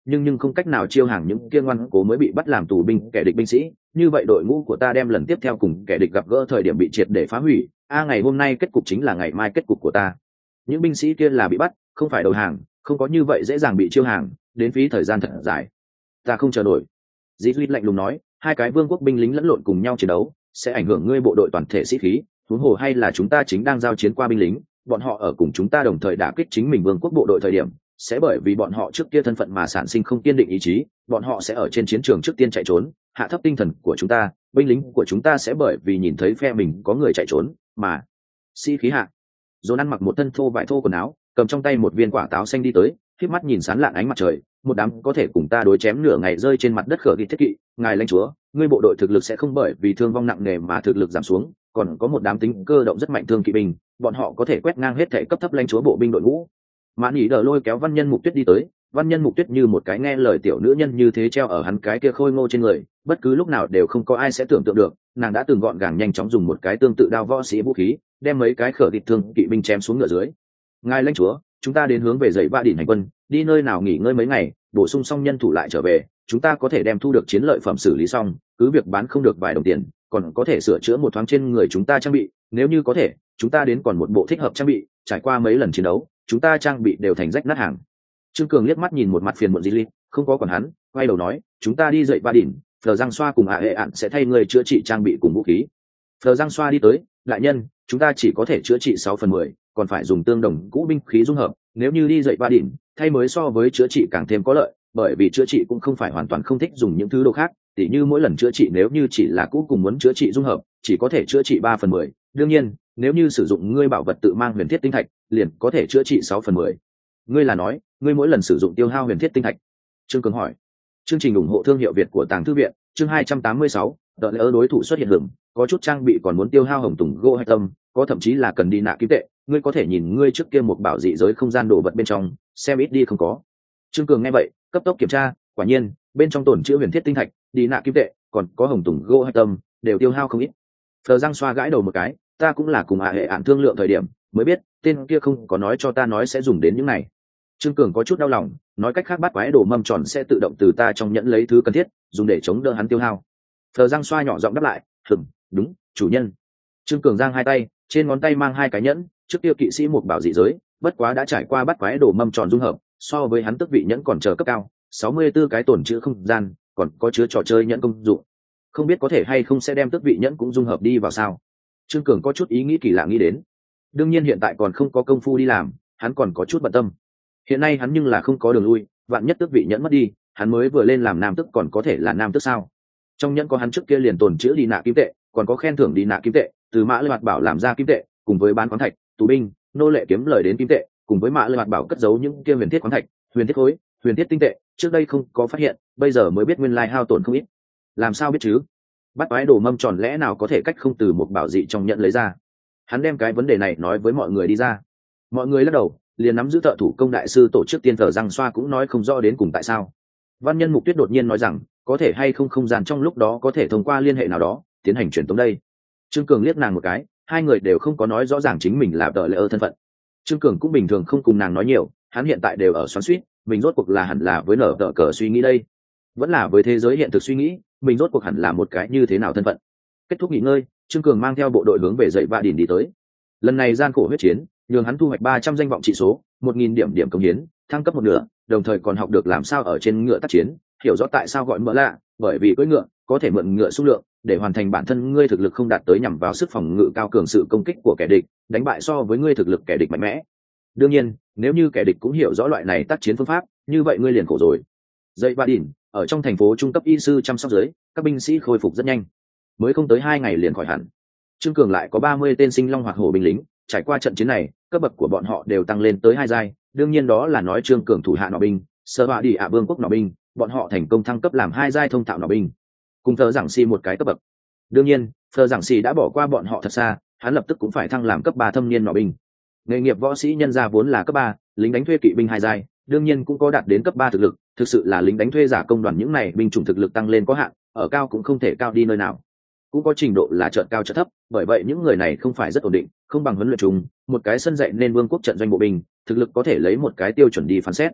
nhưng nhưng không cách nào chiêu hàng những kia ngoan cố mới bị bắt làm tù binh kẻ địch binh sĩ. Như vậy đội ngũ của ta đem lần tiếp theo cùng kẻ địch gặp gỡ thời điểm bị triệt để phá hủy. A ngày hôm nay kết cục chính là ngày mai kết cục của ta. Những binh sĩ kia là bị bắt, không phải đầu hàng, không có như vậy dễ dàng bị chiêu hàng, đến phí thời gian thật dài. Ta không chờ nổi. Dĩ Duy lạnh lùng nói, hai cái vương quốc binh lính lẫn lộn cùng nhau chiến đấu, sẽ ảnh hưởng ngươi bộ đội toàn thể sĩ khí. Huống hồ hay là chúng ta chính đang giao chiến qua binh lính, bọn họ ở cùng chúng ta đồng thời đả kích chính mình vương quốc bộ đội thời điểm, sẽ bởi vì bọn họ trước kia thân phận mà sản sinh không kiên định ý chí, bọn họ sẽ ở trên chiến trường trước tiên chạy trốn, hạ thấp tinh thần của chúng ta, binh lính của chúng ta sẽ bởi vì nhìn thấy phe mình có người chạy trốn mà sĩ khí hạ. Dồn ăn mặc một thân thô vải thô quần áo, cầm trong tay một viên quả táo xanh đi tới, khép mắt nhìn sán lạn ánh mặt trời, một đám có thể cùng ta đối chém nửa ngày rơi trên mặt đất khở ghi thiết kỵ. Ngài lãnh chúa, ngươi bộ đội thực lực sẽ không bởi vì thương vong nặng nề mà thực lực giảm xuống, còn có một đám tính cơ động rất mạnh thương kỵ binh, bọn họ có thể quét ngang hết thể cấp thấp lãnh chúa bộ binh đội ngũ. Mãn Ý Đờ lôi kéo Văn Nhân Mục Tuyết đi tới, Văn Nhân Mục Tuyết như một cái nghe lời tiểu nữ nhân như thế treo ở hắn cái kia khôi ngô trên người, bất cứ lúc nào đều không có ai sẽ tưởng tượng được, nàng đã từng gọn gàng nhanh chóng dùng một cái tương tự đao võ sĩ vũ khí, đem mấy cái khở thịt thương kỵ binh chém xuống ngựa dưới. Ngài lãnh chúa, chúng ta đến hướng về dãy Vạ Đỉnh hành quân, đi nơi nào nghỉ ngơi mấy ngày, bổ sung xong nhân thủ lại trở về, chúng ta có thể đem thu được chiến lợi phẩm xử lý xong, cứ việc bán không được vài đồng tiền, còn có thể sửa chữa một thoáng trên người chúng ta trang bị, nếu như có thể, chúng ta đến còn một bộ thích hợp trang bị, trải qua mấy lần chiến đấu, chúng ta trang bị đều thành rách nát hàng. Trương Cường liếc mắt nhìn một mặt phiền muộn Di Ly, không có còn hắn, quay đầu nói, chúng ta đi dậy Vạ Đỉnh, Phờ Giang Xoa cùng ạ hệ ạn sẽ thay người chữa trị trang bị cùng vũ khí. Phờ Giang Xoa đi tới, đại nhân, chúng ta chỉ có thể chữa trị sáu phần mười, còn phải dùng tương đồng cũ binh khí dung hợp, nếu như đi dậy Vạ Đỉnh, thay mới so với chữa trị càng thêm có lợi, bởi vì chữa trị cũng không phải hoàn toàn không thích dùng những thứ đồ khác, tỉ như mỗi lần chữa trị nếu như chỉ là cũ cùng muốn chữa trị dung hợp, chỉ có thể chữa trị ba phần mười, đương nhiên, nếu như sử dụng ngươi bảo vật tự mang huyền thiết tinh thạch, liền có thể chữa trị sáu phần mười. Ngươi là nói, ngươi mỗi lần sử dụng tiêu hao huyền thiết tinh thạch? Trương Cường hỏi. Chương trình ủng hộ thương hiệu Việt của Tàng Thư viện, chương hai trăm tám mươi sáu, đợi lỡ đối thủ xuất hiện hưởng, có chút trang bị còn muốn tiêu hao hồng tùng gỗ hay tâm, có thậm chí là cần đi nạ kim tệ, ngươi có thể nhìn ngươi trước kia một bảo dị giới không gian đồ vật bên trong, xem ít đi không có. Trương Cường nghe vậy, cấp tốc kiểm tra, quả nhiên, bên trong tổn chứa huyền thiết tinh thạch, đi nạ kim tệ, còn có hồng tùng gỗ hay tâm, đều tiêu hao không ít. Phờ Giang xoa gãi đầu một cái, ta cũng là cùng hạ hệ ạn thương lượng thời điểm, mới biết, tên kia không có nói cho ta nói sẽ dùng đến những này. Trương Cường có chút đau lòng, nói cách khác bắt quái đồ mâm tròn sẽ tự động từ ta trong nhẫn lấy thứ cần thiết, dùng để chống đỡ hắn tiêu hao. Phờ Giang xoa nhỏ giọng đáp lại, "Ừm, đúng, chủ nhân." Trương Cường giang hai tay, trên ngón tay mang hai cái nhẫn, trước kia kỵ sĩ một bảo dị giới, bất quá đã trải qua bắt quái đồ mâm tròn dung hợp, so với hắn tức vị nhẫn còn chờ cấp cao, sáu mươi tư cái tổn chứa không gian, còn có chứa trò chơi nhẫn công dụng. Không biết có thể hay không sẽ đem tức vị nhẫn cũng dung hợp đi vào sao? Trương Cường có chút ý nghĩ kỳ lạ nghĩ đến. Đương nhiên hiện tại còn không có công phu đi làm, hắn còn có chút bận tâm. Hiện nay hắn nhưng là không có đường lui, vạn nhất tức vị nhẫn mất đi, hắn mới vừa lên làm nam tức còn có thể là nam tức sao? Trong nhẫn có hắn trước kia liền tồn chữ đi nạ kim tệ, còn có khen thưởng đi nạ kim tệ, từ mã lê hoạt bảo làm ra kim tệ, cùng với bán khoáng thạch, tù binh, nô lệ kiếm lời đến kim tệ, cùng với mã lê hoạt bảo cất giấu những kia huyền thiết khoáng thạch, huyền thiết khối, huyền thiết tinh tệ, trước đây không có phát hiện, bây giờ mới biết nguyên lai hao tổn không ít. Làm sao biết chứ? Bắt quái đồ mâm tròn lẽ nào có thể cách không từ một bảo dị trong nhận lấy ra? Hắn đem cái vấn đề này nói với mọi người đi ra. Mọi người lắc đầu, liền nắm giữ thợ thủ công đại sư tổ chức tiên thờ răng xoa cũng nói không rõ đến cùng tại sao. Văn Nhân Mục Tuyết đột nhiên nói rằng, có thể hay không không gian trong lúc đó có thể thông qua liên hệ nào đó tiến hành truyền tống đây. Trương Cường liếc nàng một cái, hai người đều không có nói rõ ràng chính mình là đợi lệ ơ thân phận. Trương Cường cũng bình thường không cùng nàng nói nhiều, hắn hiện tại đều ở xoắn xuýt, mình rốt cuộc là hẳn là với nở tờ cờ suy nghĩ đây, vẫn là với thế giới hiện thực suy nghĩ, mình rốt cuộc hẳn là một cái như thế nào thân phận. Kết thúc nghỉ ngơi, Trương Cường mang theo bộ đội hướng về dậy Vạ Đỉnh đi tới. Lần này gian khổ huyết chiến, nhường hắn thu hoạch ba trăm danh vọng trị số, một nghìn điểm điểm công hiến, thăng cấp một nửa, đồng thời còn học được làm sao ở trên ngựa tác chiến, hiểu rõ tại sao gọi mỡ lạ, bởi vì cưỡi ngựa có thể mượn ngựa xung lượng để hoàn thành bản thân ngươi thực lực không đạt tới nhằm vào sức phòng ngự cao cường sự công kích của kẻ địch, đánh bại so với ngươi thực lực kẻ địch mạnh mẽ. Đương nhiên, nếu như kẻ địch cũng hiểu rõ loại này tác chiến phương pháp, như vậy ngươi liền khổ rồi. Dậy Vạ Đỉnh, ở trong thành phố trung cấp y sư chăm sóc dưới, các binh sĩ khôi phục rất nhanh, mới không tới hai ngày liền khỏi hẳn. Trương Cường lại có ba mươi tên sinh long hoạt hổ binh lính, trải qua trận chiến này, cấp bậc của bọn họ đều tăng lên tới hai giai, đương nhiên đó là nói Trương Cường thủ hạ nọ binh, Sơ Vạ Đi ạ vương quốc nọ binh, bọn họ thành công thăng cấp làm hai giai thông thạo nọ binh, cùng Thờ Giảng Si một cái cấp bậc. Đương nhiên, Thờ Giảng Si đã bỏ qua bọn họ thật xa, hắn lập tức cũng phải thăng làm cấp ba thâm niên nọ binh. Nghề nghiệp võ sĩ nhân gia vốn là cấp ba, lính đánh thuê kỵ binh hai giai, đương nhiên cũng có đạt đến cấp ba thực lực, thực sự là lính đánh thuê giả công đoàn những này binh chủng thực lực tăng lên có hạn, ở cao cũng không thể cao đi nơi nào. Cũng có trình độ là chợt cao chợt thấp, bởi vậy những người này không phải rất ổn định, không bằng huấn luyện chung, một cái sân dạy nên vương quốc trận doanh bộ binh, thực lực có thể lấy một cái tiêu chuẩn đi phán xét.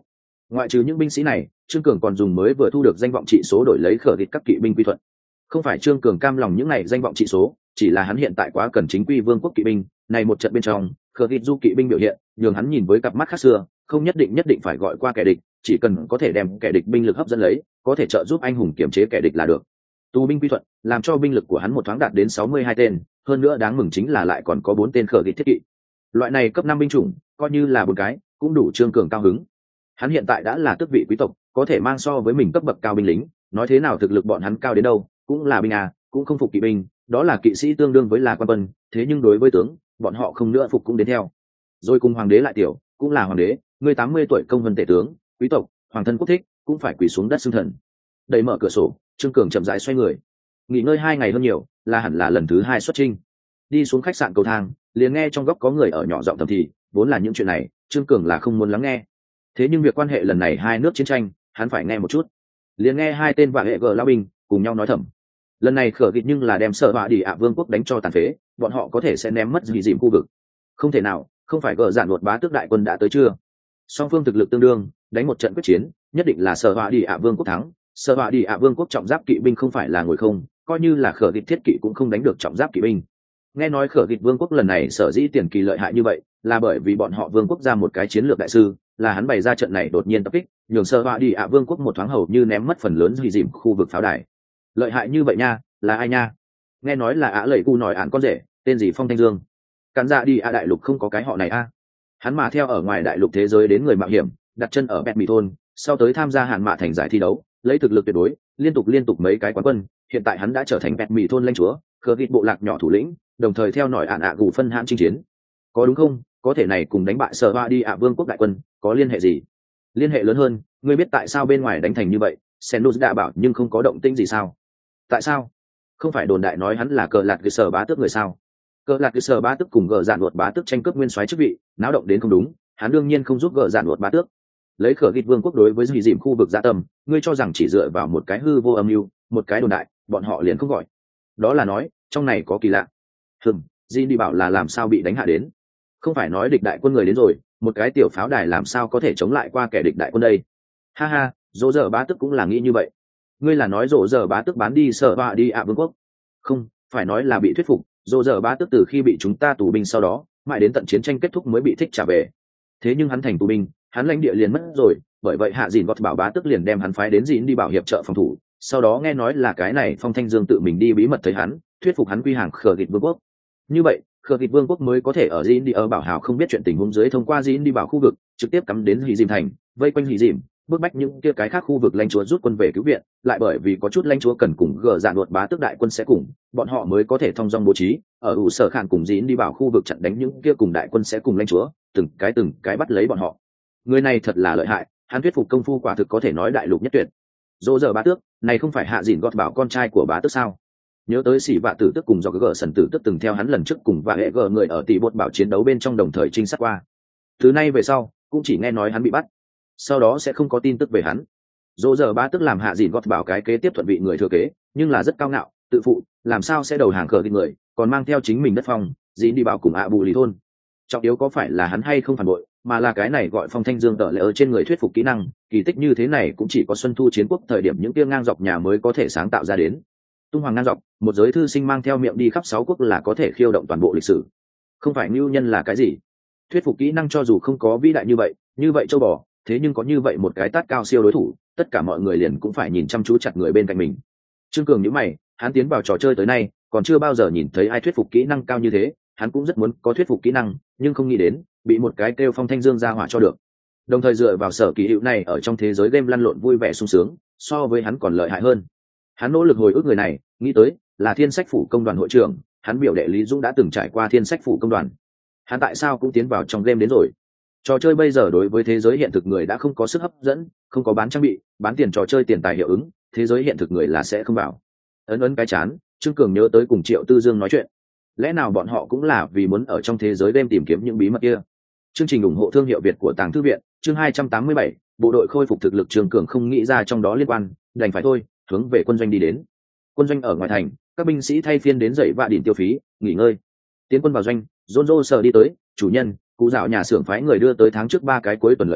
Ngoại trừ những binh sĩ này, Trương Cường còn dùng mới vừa thu được danh vọng trị số đổi lấy khở thịt các kỵ binh quy thuận. Không phải Trương Cường cam lòng những này danh vọng trị số, chỉ là hắn hiện tại quá cần chính quy vương quốc kỵ binh, này một trận bên trong, khở thịt du kỵ binh biểu hiện, nhường hắn nhìn với cặp mắt khác xưa, không nhất định nhất định phải gọi qua kẻ địch, chỉ cần có thể đem kẻ địch binh lực hấp dẫn lấy, có thể trợ giúp anh hùng kiểm chế kẻ địch là được. Tù binh quy thuận, làm cho binh lực của hắn một thoáng đạt đến sáu mươi hai tên, hơn nữa đáng mừng chính là lại còn có bốn tên khở thịt thiết kỵ. Loại này cấp năm binh chủng, coi như là một cái, cũng đủ Trương Cường cao hứng. Hắn hiện tại đã là tước vị quý tộc, có thể mang so với mình cấp bậc cao binh lính, nói thế nào thực lực bọn hắn cao đến đâu, cũng là binh à, cũng không phục kỵ binh, đó là kỵ sĩ tương đương với là quan quân, thế nhưng đối với tướng, bọn họ không nữa phục cũng đến theo. Rồi cùng hoàng đế lại tiểu, cũng là hoàng đế, người tám mươi tuổi công vân tể tướng, quý tộc, hoàng thân quốc thích, cũng phải quỳ xuống đất xưng thần. Đẩy mở cửa sổ, Trương Cường chậm rãi xoay người. Nghỉ ngơi hai ngày hơn nhiều, là hẳn là lần thứ hai xuất chinh. Đi xuống khách sạn cầu thang, liền nghe trong góc có người ở nhỏ giọng thầm thì, vốn là những chuyện này, Trương Cường là không muốn lắng nghe. Thế nhưng việc quan hệ lần này hai nước chiến tranh, hắn phải nghe một chút. Liền nghe hai tên vạ hệ gờ lao binh cùng nhau nói thầm. Lần này khở kịch nhưng là đem sợ họa đi ạ vương quốc đánh cho tàn phế, bọn họ có thể sẽ ném mất gì dìm khu vực. Không thể nào, không phải gờ giản luật bá tước đại quân đã tới chưa? Song phương thực lực tương đương, đánh một trận quyết chiến, nhất định là sợ họa đi ạ vương quốc thắng. Sợ họa đi ạ vương quốc trọng giáp kỵ binh không phải là ngồi không, coi như là khở kịch thiết kỵ cũng không đánh được trọng giáp kỵ binh. Nghe nói khở kịch vương quốc lần này sở dĩ tiền kỳ lợi hại như vậy, là bởi vì bọn họ vương quốc ra một cái chiến lược đại sư, là hắn bày ra trận này đột nhiên tập kích, nhường sơ họa đi ạ vương quốc một thoáng hầu như ném mất phần lớn duy dìm khu vực pháo đài. Lợi hại như vậy nha, là ai nha? Nghe nói là ạ lầy cu nòi ạn con rể, tên gì Phong Thanh Dương. Cắn ra đi ạ đại lục không có cái họ này a. Hắn mà theo ở ngoài đại lục thế giới đến người mạo hiểm, đặt chân ở bẹt mì thôn, sau tới tham gia hạn mạ thành giải thi đấu, lấy thực lực tuyệt đối, liên tục liên tục mấy cái quán quân, hiện tại hắn đã trở thành bẹt mì thôn lãnh chúa, khờ kịch bộ lạc nhỏ thủ lĩnh, đồng thời theo nòi ạn ạ gù phân hãn chinh chiến. Có đúng không? Có thể này cùng đánh bại sở hoa đi ạ vương quốc đại quân có liên hệ gì? Liên hệ lớn hơn, ngươi biết tại sao bên ngoài đánh thành như vậy, Senus đã bảo nhưng không có động tĩnh gì sao? Tại sao? Không phải đồn đại nói hắn là cờ lạt cái sở bá tước người sao? Cờ lạt cái sở bá tước cùng gờ dạn luật bá tước tranh cướp nguyên soái chức vị, náo động đến không đúng, hắn đương nhiên không giúp gờ dạn luật bá tước. Lấy khở kịch vương quốc đối với dị dìm khu vực dạ tâm, ngươi cho rằng chỉ dựa vào một cái hư vô âm mưu, một cái đồn đại, bọn họ liền không gọi. Đó là nói, trong này có kỳ lạ. Hừm, Di đi bảo là làm sao bị đánh hạ đến? Không phải nói địch đại quân người đến rồi, một cái tiểu pháo đài làm sao có thể chống lại qua kẻ địch đại quân đây? Ha ha, dỗ dở bá tức cũng là nghĩ như vậy. Ngươi là nói dỗ dở bá tức bán đi sở họa đi ạ vương quốc? Không, phải nói là bị thuyết phục. Dỗ dở bá tức từ khi bị chúng ta tù binh sau đó, mãi đến tận chiến tranh kết thúc mới bị thích trả về. Thế nhưng hắn thành tù binh, hắn lãnh địa liền mất rồi, bởi vậy hạ dìn gọt bảo bá tức liền đem hắn phái đến dìn đi bảo hiệp trợ phòng thủ. Sau đó nghe nói là cái này Phong Thanh Dương tự mình đi bí mật thấy hắn, thuyết phục hắn quy hàng khờ kịch vương quốc. Như vậy, khờ kịch vương quốc mới có thể ở dìn đi ở bảo hào không biết chuyện tình huống dưới thông qua dìn đi bảo khu vực trực tiếp cắm đến hì dìm thành, vây quanh hì dìm, bức bách những kia cái khác khu vực lãnh chúa rút quân về cứu viện, lại bởi vì có chút lãnh chúa cần cùng gờ dạn luật bá tước đại quân sẽ cùng, bọn họ mới có thể thông dong bố trí ở ủ sở khản cùng dìn đi bảo khu vực chặn đánh những kia cùng đại quân sẽ cùng lãnh chúa, từng cái từng cái bắt lấy bọn họ. Người này thật là lợi hại, hắn thuyết phục công phu quả thực có thể nói đại lục nhất tuyệt. Dỗ dở bá tước này không phải hạ dìn gọt bảo con trai của bá tước sao? Nhớ tới xỉ vạ tử tức cùng do gờ sần tử tức từng theo hắn lần trước cùng và hệ gờ người ở tỷ bột bảo chiến đấu bên trong đồng thời trinh sát qua. Từ nay về sau cũng chỉ nghe nói hắn bị bắt, sau đó sẽ không có tin tức về hắn. Dỗ dở bá tước làm hạ dìn gọt bảo cái kế tiếp thuận vị người thừa kế, nhưng là rất cao ngạo, tự phụ, làm sao sẽ đầu hàng cờ đi người, còn mang theo chính mình đất phong, dĩ đi bảo cùng ạ bù lì thôn. Trọng yếu có phải là hắn hay không phản bội, mà là cái này gọi Phong Thanh Dương tợ lệ ở trên người thuyết phục kỹ năng, kỳ tích như thế này cũng chỉ có Xuân Thu chiến quốc thời điểm những kia ngang dọc nhà mới có thể sáng tạo ra đến. Tung hoàng ngang dọc, một giới thư sinh mang theo miệng đi khắp sáu quốc là có thể khiêu động toàn bộ lịch sử. Không phải nhu nhân là cái gì? Thuyết phục kỹ năng cho dù không có vĩ đại như vậy, như vậy châu bò, thế nhưng có như vậy một cái tát cao siêu đối thủ, tất cả mọi người liền cũng phải nhìn chăm chú chặt người bên cạnh mình. Trương Cường nhíu mày, hắn tiến vào trò chơi tới nay, còn chưa bao giờ nhìn thấy ai thuyết phục kỹ năng cao như thế, hắn cũng rất muốn có thuyết phục kỹ năng, nhưng không nghĩ đến bị một cái kêu Phong Thanh Dương ra hỏa cho được. Đồng thời dựa vào sở kỳ hiệu này ở trong thế giới game lăn lộn vui vẻ sung sướng, so với hắn còn lợi hại hơn. Hắn nỗ lực hồi ức người này, nghĩ tới là Thiên Sách phủ công đoàn hội trưởng, hắn biểu đệ Lý Dũng đã từng trải qua Thiên Sách phủ công đoàn. Hắn tại sao cũng tiến vào trong game đến rồi? Trò chơi bây giờ đối với thế giới hiện thực người đã không có sức hấp dẫn, không có bán trang bị, bán tiền trò chơi tiền tài hiệu ứng, thế giới hiện thực người là sẽ không vào. Ấn ấn cái chán, Trương Cường nhớ tới cùng Triệu Tư Dương nói chuyện. Lẽ nào bọn họ cũng là vì muốn ở trong thế giới game tìm kiếm những bí mật kia? Chương trình ủng hộ thương hiệu Việt của Tàng Thư viện, chương hai trăm tám mươi bảy, bộ đội khôi phục thực lực. Trương Cường không nghĩ ra trong đó liên quan, đành phải thôi, hướng về quân doanh đi đến. Quân doanh ở ngoài thành, các binh sĩ thay phiên đến dậy vạ đỉnh tiêu phí, nghỉ ngơi. Tiến quân vào doanh, Rôn Rô sờ đi tới, chủ nhân, cụ dạo nhà xưởng phái người đưa tới tháng trước ba cái cuối tuần lợi nhuận,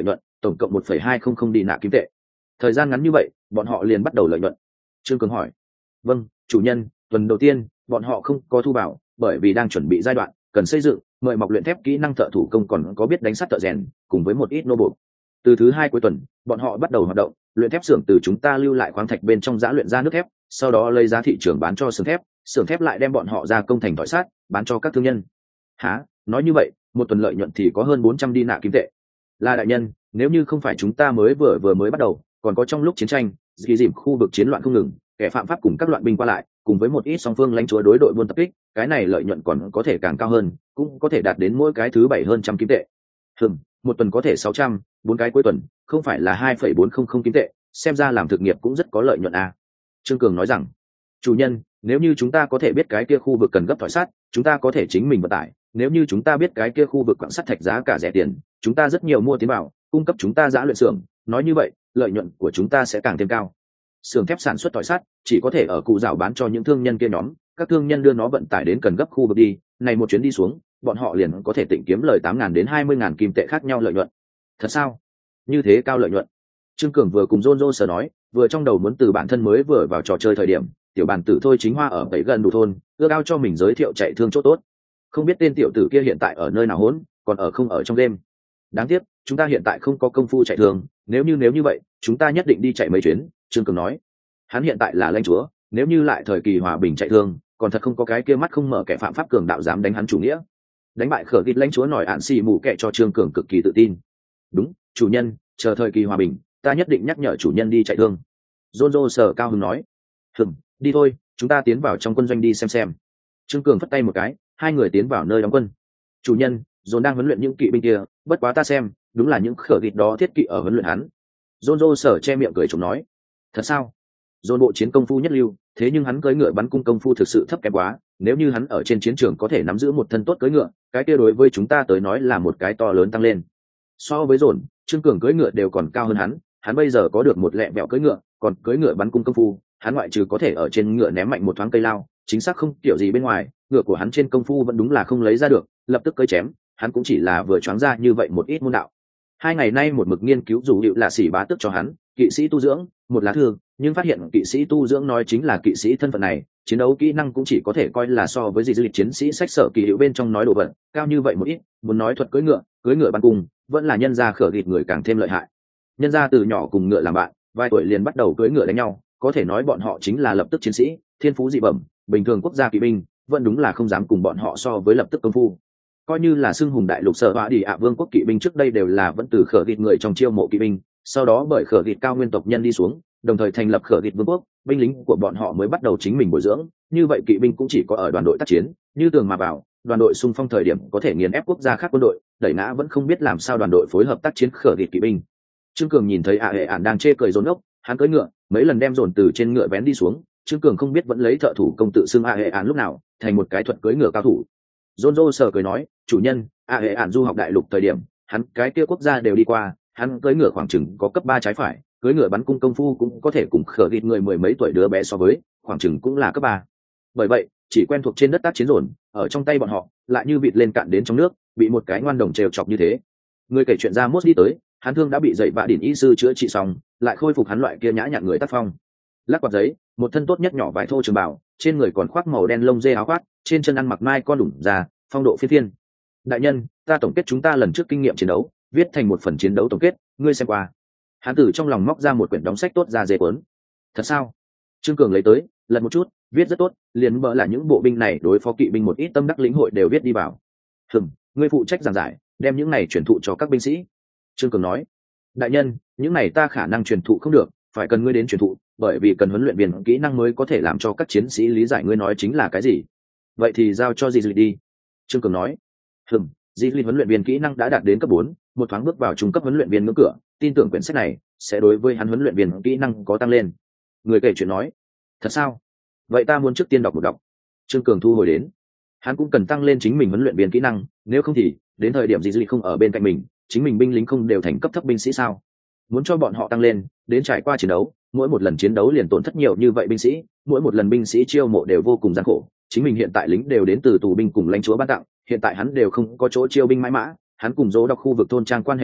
tổng cộng một phẩy hai không không đi nạ kim tệ. Thời gian ngắn như vậy bọn họ liền bắt đầu lợi nhuận. Trương Cường hỏi. Vâng chủ nhân, tuần đầu tiên bọn họ không có thu bảo, bởi vì đang chuẩn bị giai đoạn cần xây dựng, mời mọc luyện thép kỹ năng thợ thủ công, còn có biết đánh sắt thợ rèn cùng với một ít nô buộc. Từ thứ hai cuối tuần bọn họ bắt đầu hoạt động, luyện thép xưởng từ chúng ta lưu lại khoáng thạch bên trong giã luyện ra nước thép, sau đó lấy giá thị trường bán cho xưởng thép, xưởng thép lại đem bọn họ gia công thành thỏi sắt bán cho các thương nhân. Hả? Nói như vậy một tuần lợi nhuận thì có hơn bốn trăm đi nạ kim tệ. Là đại nhân, nếu như không phải chúng ta mới vừa vừa mới bắt đầu, còn có trong lúc chiến tranh dì dìm khu vực chiến loạn không ngừng, kẻ phạm pháp cùng các loạn binh qua lại, cùng với một ít song phương lãnh chúa đối đội buôn tập kích, cái này lợi nhuận còn có thể càng cao hơn, cũng có thể đạt đến mỗi cái thứ bảy hơn trăm kim tệ. Hừm, một tuần có thể sáu trăm, bốn cái cuối tuần không phải là hai phẩy bốn không không kim tệ, xem ra làm thực nghiệp cũng rất có lợi nhuận à. Trương Cường nói rằng, chủ nhân, nếu như chúng ta có thể biết cái kia khu vực cần gấp thỏi sắt, chúng ta có thể chính mình vận tải, nếu như chúng ta biết cái kia khu vực quặng sắt thạch giá cả rẻ tiền, chúng ta rất nhiều mua tiến vào, cung cấp chúng ta giã luyện xưởng, nói như vậy lợi nhuận của chúng ta sẽ càng thêm cao. Xưởng thép sản xuất thỏi sắt chỉ có thể ở cụ rào bán cho những thương nhân kia nhóm, các thương nhân đưa nó vận tải đến cần gấp khu vực đi, này một chuyến đi xuống bọn họ liền có thể tịnh kiếm lời tám ngàn đến hai mươi ngàn kim tệ khác nhau lợi nhuận. Thật sao? Như thế cao lợi nhuận? Trương Cường vừa cùng John Jones sở nói, vừa trong đầu muốn từ bản thân mới vừa vào trò chơi thời điểm, tiểu bản tử Thôi Chính Hoa ở bảy gần đủ thôn, ưa cao cho mình giới thiệu chạy thương chỗ tốt. Không biết tên tiểu tử kia hiện tại ở nơi nào hỗn, còn ở không ở trong đêm. Đáng tiếc, chúng ta hiện tại không có công phu chạy thương, nếu như nếu như vậy, chúng ta nhất định đi chạy mấy chuyến, Trương Cường nói. Hắn hiện tại là lãnh chúa, nếu như lại thời kỳ hòa bình chạy thương, còn thật không có cái kia mắt không mở kẻ phạm pháp cường đạo dám đánh hắn chủ nghĩa. Đánh bại Khở Gịt lãnh chúa nổi ạn xì mù kệ cho Trương Cường cực kỳ tự tin. Đúng, chủ nhân, chờ thời kỳ hòa bình, ta nhất định nhắc nhở chủ nhân đi chạy thương. Jojo sở cao hứng nói. Hừm, đi thôi, chúng ta tiến vào trong quân doanh đi xem xem. Trương Cường phất tay một cái, hai người tiến vào nơi đóng quân. Chủ nhân, John đang huấn luyện những kỵ binh kia, bất quá ta xem, đúng là những Khở Gịt đó thiết kỵ ở huấn luyện hắn. Jojo sở che miệng cười trộm nói. Thật sao? John bộ chiến công phu nhất lưu, thế nhưng hắn cưỡi ngựa bắn cung công phu thực sự thấp kém quá, nếu như hắn ở trên chiến trường có thể nắm giữ một thân tốt cưỡi ngựa, cái kia đối với chúng ta tới nói là một cái to lớn tăng lên. So với John, Trương Cường cưỡi ngựa đều còn cao hơn hắn, hắn bây giờ có được một lẹ vẹo cưỡi ngựa, còn cưỡi ngựa bắn cung công phu, hắn ngoại trừ có thể ở trên ngựa ném mạnh một thoáng cây lao, chính xác không kiểu gì bên ngoài, ngựa của hắn trên công phu vẫn đúng là không lấy ra được, lập tức cưỡi chém, hắn cũng chỉ là vừa choáng ra như vậy một ít môn đạo. Hai ngày nay một mực nghiên cứu dù hiệu là xỉ bá tức cho hắn, kỵ sĩ tu dưỡng, một lá thư, nhưng phát hiện kỵ sĩ tu dưỡng nói chính là kỵ sĩ thân phận này, chiến đấu kỹ năng cũng chỉ có thể coi là so với gì du lịch chiến sĩ sách sở kỳ hiệu bên trong nói đồ vật, cao như vậy một ít, muốn nói thuật cưỡi ngựa, cưỡi ngựa bắn cung, vẫn là nhân gia Khở Gịt người càng thêm lợi hại. Nhân gia từ nhỏ cùng ngựa làm bạn, vài tuổi liền bắt đầu cưỡi ngựa đánh nhau, có thể nói bọn họ chính là lập tức chiến sĩ, thiên phú dị bẩm, bình thường quốc gia kỵ binh, vẫn đúng là không dám cùng bọn họ so với lập tức công phu. Coi như là xưng hùng đại lục sở họa đi ạ vương quốc kỵ binh trước đây đều là vẫn từ Khở Gịt người trong chiêu mộ kỵ binh, sau đó bởi Khở Gịt cao nguyên tộc nhân đi xuống, đồng thời thành lập Khở Gịt vương quốc, binh lính của bọn họ mới bắt đầu chính mình bồi dưỡng, như vậy kỵ binh cũng chỉ có ở đoàn đội tác chiến, như tường mà vào, đoàn đội xung phong thời điểm có thể nghiền ép quốc gia khác quân đội, đẩy ngã vẫn không biết làm sao đoàn đội phối hợp tác chiến Khở Gịt kỵ binh. Trương Cường nhìn thấy ạ hệ ản đang chê cười rốn ốc, hắn cưỡi ngựa, mấy lần đem dồn từ trên ngựa vén đi xuống, Trương Cường không biết vẫn lấy thợ thủ công tự xưng ạ hệ ản lúc nào thành một cái thuật cưỡi ngựa cao thủ. Rôn rô sờ cười nói, chủ nhân, ạ hệ ản du học đại lục thời điểm, hắn cái kia quốc gia đều đi qua, hắn cưỡi ngựa khoảng chừng có cấp ba trái phải, cưỡi ngựa bắn cung công phu cũng có thể cùng Khở Gịt người mười mấy tuổi đứa bé so với, khoảng chừng cũng là cấp ba. Bởi vậy, chỉ quen thuộc trên đất tác chiến dồn, ở trong tay bọn họ, lại như vịt lên cạn đến trong nước, bị một cái ngoan đồng trêu chọc như thế. Người kể chuyện ra Mốt đi tới, hắn thương đã bị dậy vạ đỉnh y sư chữa trị xong, lại khôi phục hắn loại kia nhã nhặn người tác phong. Lắc quạt giấy, một thân tốt nhất nhỏ vải thô trường bào, trên người còn khoác màu đen lông dê áo khoác, trên chân ăn mặc mai con đủng già, phong độ phi thiên. Đại nhân, ta tổng kết chúng ta lần trước kinh nghiệm chiến đấu, viết thành một phần chiến đấu tổng kết, ngươi xem qua. Hắn từ trong lòng móc ra một quyển đóng sách tốt ra dễ cuốn. Thật sao? Trương Cường lấy tới, lật một chút, viết rất tốt, liền bỡ là những bộ binh này đối phó kỵ binh một ít tâm đắc lĩnh hội đều viết đi vào. Hừm, ngươi phụ trách giảng giải, đem những này truyền thụ cho các binh sĩ. Trương Cường nói, đại nhân, những này ta khả năng truyền thụ không được, phải cần ngươi đến truyền thụ, bởi vì cần huấn luyện viên kỹ năng mới có thể làm cho các chiến sĩ lý giải ngươi nói chính là cái gì. Vậy thì giao cho Di Dư đi. Trương Cường nói, hừm, Di Dư huấn luyện viên kỹ năng đã đạt đến cấp bốn, một thoáng bước vào trung cấp huấn luyện viên ngưỡng cửa, tin tưởng quyển sách này sẽ đối với hắn huấn luyện viên kỹ năng có tăng lên. Người kể chuyện nói, thật sao? Vậy ta muốn trước tiên đọc một đọc. Trương Cường thu hồi đến, hắn cũng cần tăng lên chính mình huấn luyện viên kỹ năng, nếu không thì đến thời điểm Di Dư không ở bên cạnh mình, chính mình binh lính không đều thành cấp thấp binh sĩ sao? Muốn cho bọn họ tăng lên, đến trải qua chiến đấu, mỗi một lần chiến đấu liền tổn thất nhiều như vậy binh sĩ, mỗi một lần binh sĩ chiêu mộ đều vô cùng gian khổ, chính mình hiện tại lính đều đến từ tù binh cùng lãnh chúa ban tặng, hiện tại hắn đều không có chỗ chiêu binh mãi mã, hắn cùng dỗ đọc khu vực thôn trang quan hệ tốt,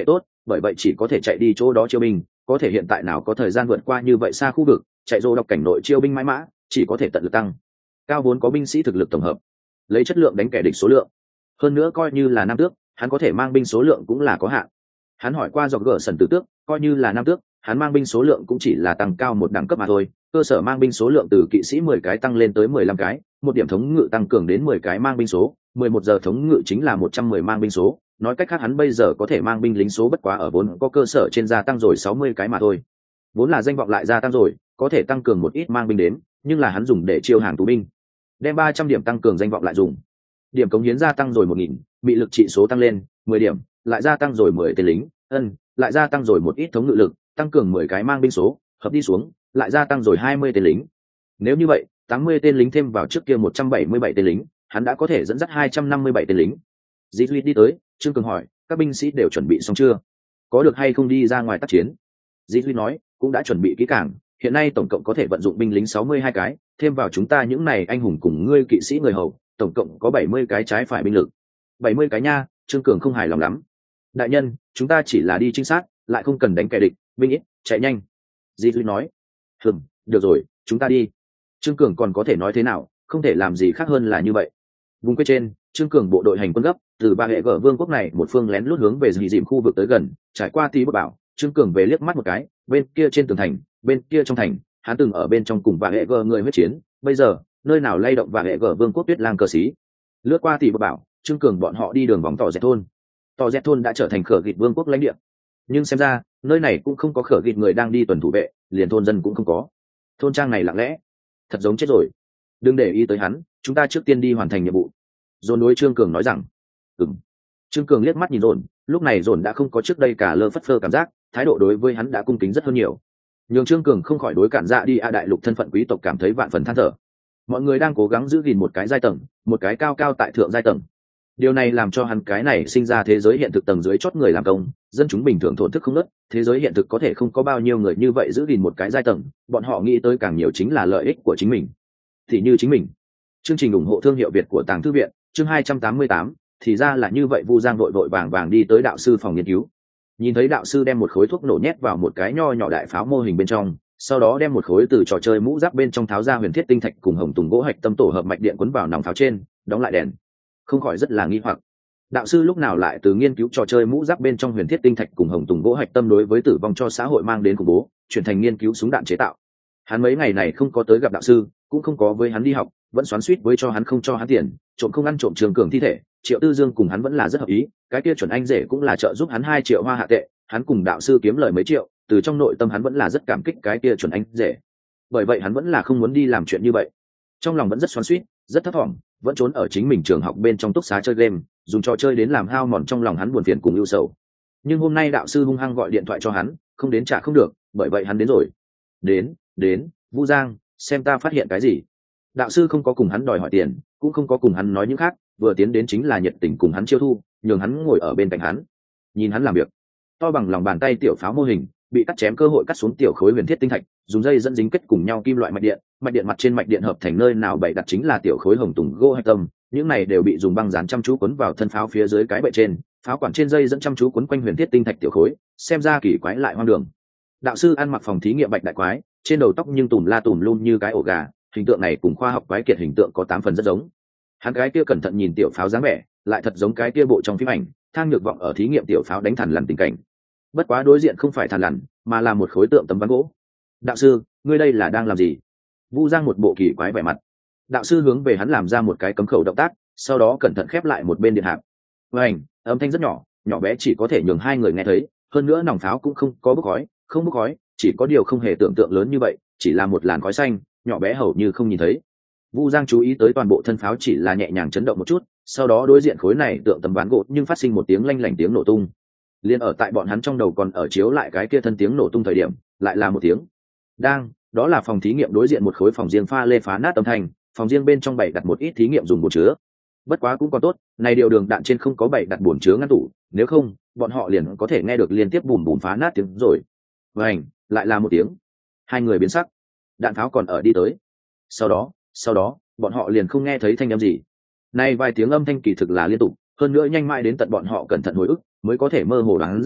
bởi vậy chỉ có thể chạy đi chỗ đó chiêu binh, có thể hiện tại nào có thời gian vượt qua như vậy xa khu vực, chạy rô đọc cảnh nội chiêu binh mãi mã, chỉ có thể tận lực tăng cao vốn có binh sĩ thực lực tổng hợp, lấy chất lượng đánh kẻ địch số lượng. Hơn nữa coi như là nam tước, hắn có thể mang binh số lượng cũng là có hạn. Hắn hỏi qua dọc gở sần tử tước, coi như là nam tước, hắn mang binh số lượng cũng chỉ là tăng cao một đẳng cấp mà thôi, cơ sở mang binh số lượng từ kỵ sĩ mười cái tăng lên tới mười lăm cái, một điểm thống ngự tăng cường đến mười cái mang binh số, mười một giờ thống ngự chính là một trăm mười mang binh số, nói cách khác hắn bây giờ có thể mang binh lính số bất quá ở vốn có cơ sở trên gia tăng rồi sáu mươi cái mà thôi. Vốn là danh vọng lại gia tăng rồi, có thể tăng cường một ít mang binh đến, nhưng là hắn dùng để chiêu hàng tù binh. Đem ba trăm điểm tăng cường danh vọng lại dùng. Điểm cống hiến gia tăng rồi một nghìn, bị lực trị số tăng lên mười điểm, lại gia tăng rồi mười tên lính, ân, lại gia tăng rồi một ít thống ngự lực, tăng cường mười cái mang binh số, hợp đi xuống, lại gia tăng rồi hai mươi tên lính. Nếu như vậy, tám mươi tên lính thêm vào trước kia một trăm bảy mươi bảy tên lính, hắn đã có thể dẫn dắt hai trăm năm mươi bảy tên lính. Dĩ Duy đi tới, Trương Cường hỏi, các binh sĩ đều chuẩn bị xong chưa? Có được hay không đi ra ngoài tác chiến? Dĩ Duy nói, cũng đã chuẩn bị kỹ càng, hiện nay tổng cộng có thể vận dụng binh lính sáu mươi hai cái, thêm vào chúng ta những này anh hùng cùng ngươi kỵ sĩ người hầu, tổng cộng có bảy mươi cái trái phải binh lực. bảy mươi cái nha, Trương Cường không hài lòng lắm. Đại nhân, chúng ta chỉ là đi trinh sát, lại không cần đánh kẻ địch, binh ít, chạy nhanh. Dĩ Duy nói, hừm, được rồi, chúng ta đi. Trương Cường còn có thể nói thế nào, không thể làm gì khác hơn là như vậy. Vùng quê trên, Trương Cường bộ đội hành quân gấp, từ ba hệ gở vương quốc này một phương lén lút hướng về dì dìm khu vực tới gần, trải qua tí bất bảo, Trương Cường về liếc mắt một cái, bên kia trên tường thành, bên kia trong thành, hắn từng ở bên trong cùng ba hệ gở người huyết chiến, bây giờ, nơi nào lay động ba hệ gở vương quốc tuyết lang cờ xí. Lướt qua tí bất bảo, Trương Cường bọn họ đi đường vòng tỏ dẹt thôn. Tỏ dẹt thôn đã trở thành khở gịt vương quốc lãnh địa. Nhưng xem ra, nơi này cũng không có khở gịt người đang đi tuần thủ vệ, liền thôn dân cũng không có. Thôn trang này lặng lẽ, thật giống chết rồi. Đừng để ý tới hắn, chúng ta trước tiên đi hoàn thành nhiệm vụ. Dồn đối Trương Cường nói rằng, ừm. Trương Cường liếc mắt nhìn Dồn, lúc này Dồn đã không có trước đây cả lơ phất phơ cảm giác, thái độ đối với hắn đã cung kính rất hơn nhiều. Nhưng Trương Cường không khỏi đối cản dạ đi a đại lục thân phận quý tộc cảm thấy vạn phần than thở. Mọi người đang cố gắng giữ gìn một cái giai tầng, một cái cao cao tại thượng giai tầng. Điều này làm cho hắn cái này sinh ra thế giới hiện thực tầng dưới chót người làm công, dân chúng bình thường thổn thức không nớt, thế giới hiện thực có thể không có bao nhiêu người như vậy giữ gìn một cái giai tầng, bọn họ nghĩ tới càng nhiều chính là lợi ích của chính mình. Thì như chính mình. Chương trình ủng hộ thương hiệu Việt của Tàng Thư viện, chương hai trăm tám mươi tám, thì ra là như vậy. Vu Giang vội vội vàng vàng đi tới đạo sư phòng nghiên cứu. Nhìn thấy đạo sư đem một khối thuốc nổ nhét vào một cái nho nhỏ đại pháo mô hình bên trong, sau đó đem một khối từ trò chơi mũ giáp bên trong tháo ra huyền thiết tinh thạch cùng hồng tùng gỗ hạch tâm tổ hợp mạch điện quấn vào nòng pháo trên, đóng lại đèn. Không khỏi rất là nghi hoặc. Đạo sư lúc nào lại từ nghiên cứu trò chơi mũ giáp bên trong huyền thiết tinh thạch cùng hồng tùng gỗ hạch tâm đối với tử vong cho xã hội mang đến khủng bố, chuyển thành nghiên cứu súng đạn chế tạo. Hắn mấy ngày này không có tới gặp đạo sư, cũng không có với hắn đi học, vẫn xoắn xuýt với cho hắn không cho hắn tiền, trộm không ăn trộm Trương Cường thi thể. Triệu Tư Dương cùng hắn vẫn là rất hợp ý, cái kia chuẩn anh rể cũng là trợ giúp hắn hai triệu hoa hạ tệ, hắn cùng đạo sư kiếm lời mấy triệu, từ trong nội tâm hắn vẫn là rất cảm kích cái kia chuẩn anh rể. Bởi vậy hắn vẫn là không muốn đi làm chuyện như vậy, trong lòng vẫn rất xoắn xuýt, rất thấp thỏm, vẫn trốn ở chính mình trường học bên trong túc xá chơi game, dùng trò chơi đến làm hao mòn trong lòng hắn buồn phiền cùng ưu sầu. Nhưng hôm nay đạo sư hung hăng gọi điện thoại cho hắn, không đến trả không được, bởi vậy hắn đến rồi. Đến, đến, Vu Giang, xem ta phát hiện cái gì. Đạo sư không có cùng hắn đòi hỏi tiền, cũng không có cùng hắn nói những khác, vừa tiến đến chính là nhiệt tình cùng hắn chiêu thu, nhường hắn ngồi ở bên cạnh hắn, nhìn hắn làm việc. To bằng lòng bàn tay tiểu pháo mô hình, bị cắt chém cơ hội cắt xuống tiểu khối huyền thiết tinh thạch, dùng dây dẫn dính kết cùng nhau kim loại mạch điện, mạch điện mặt trên mạch điện hợp thành nơi nào bày đặt chính là tiểu khối hồng tùng gỗ hạch tâm, những này đều bị dùng băng dán chăm chú quấn vào thân pháo phía dưới cái bệ trên, pháo quản trên dây dẫn chăm chú quấn quanh huyền thiết tinh thạch tiểu khối, xem ra kỳ quái lại hoang đường. Đạo sư ăn mặc phòng thí nghiệm bạch đại quái, trên đầu tóc nhưng tùm la tùm luôn như cái ổ gà, hình tượng này cùng khoa học quái kiệt hình tượng có tám phần rất giống. Hắn cái kia cẩn thận nhìn tiểu pháo dáng vẻ, lại thật giống cái kia bộ trong phim ảnh, Thang Nhược Vọng ở thí nghiệm tiểu pháo đánh thằn lằn tình cảnh. Bất quá đối diện không phải thằn lằn, mà là một khối tượng tấm ván gỗ. Đạo sư, ngươi đây là đang làm gì? Vu Giang một bộ kỳ quái vẻ mặt. Đạo sư hướng về hắn làm ra một cái cấm khẩu động tác, sau đó cẩn thận khép lại một bên điện hạp. Vành, âm thanh rất nhỏ, nhỏ bé chỉ có thể nhường hai người nghe thấy, hơn nữa nòng pháo cũng không có bốc khói, không bốc khói, chỉ có điều không hề tưởng tượng lớn như vậy, chỉ là một làn khói xanh, nhỏ bé hầu như không nhìn thấy. Vu Giang chú ý tới toàn bộ thân pháo chỉ là nhẹ nhàng chấn động một chút, sau đó đối diện khối này tượng tấm ván gỗ nhưng phát sinh một tiếng lanh lảnh tiếng nổ tung. Liên ở tại bọn hắn trong đầu còn ở chiếu lại cái kia thân tiếng nổ tung thời điểm, lại là một tiếng đang, đó là phòng thí nghiệm đối diện một khối phòng riêng pha lê phá nát âm thanh, phòng riêng bên trong bày đặt một ít thí nghiệm dùng bồn chứa. Bất quá cũng còn tốt, này điều đường đạn trên không có bày đặt bồn chứa ngăn tủ, nếu không, bọn họ liền có thể nghe được liên tiếp bùm bùm phá nát tiếng rồi. Vành, lại là một tiếng. Hai người biến sắc. Đạn pháo còn ở đi tới. Sau đó, sau đó, bọn họ liền không nghe thấy thanh âm gì. Này vài tiếng âm thanh kỳ thực là liên tục, hơn nữa nhanh mãi đến tận bọn họ cẩn thận hồi ức, mới có thể mơ hồ đoán ra,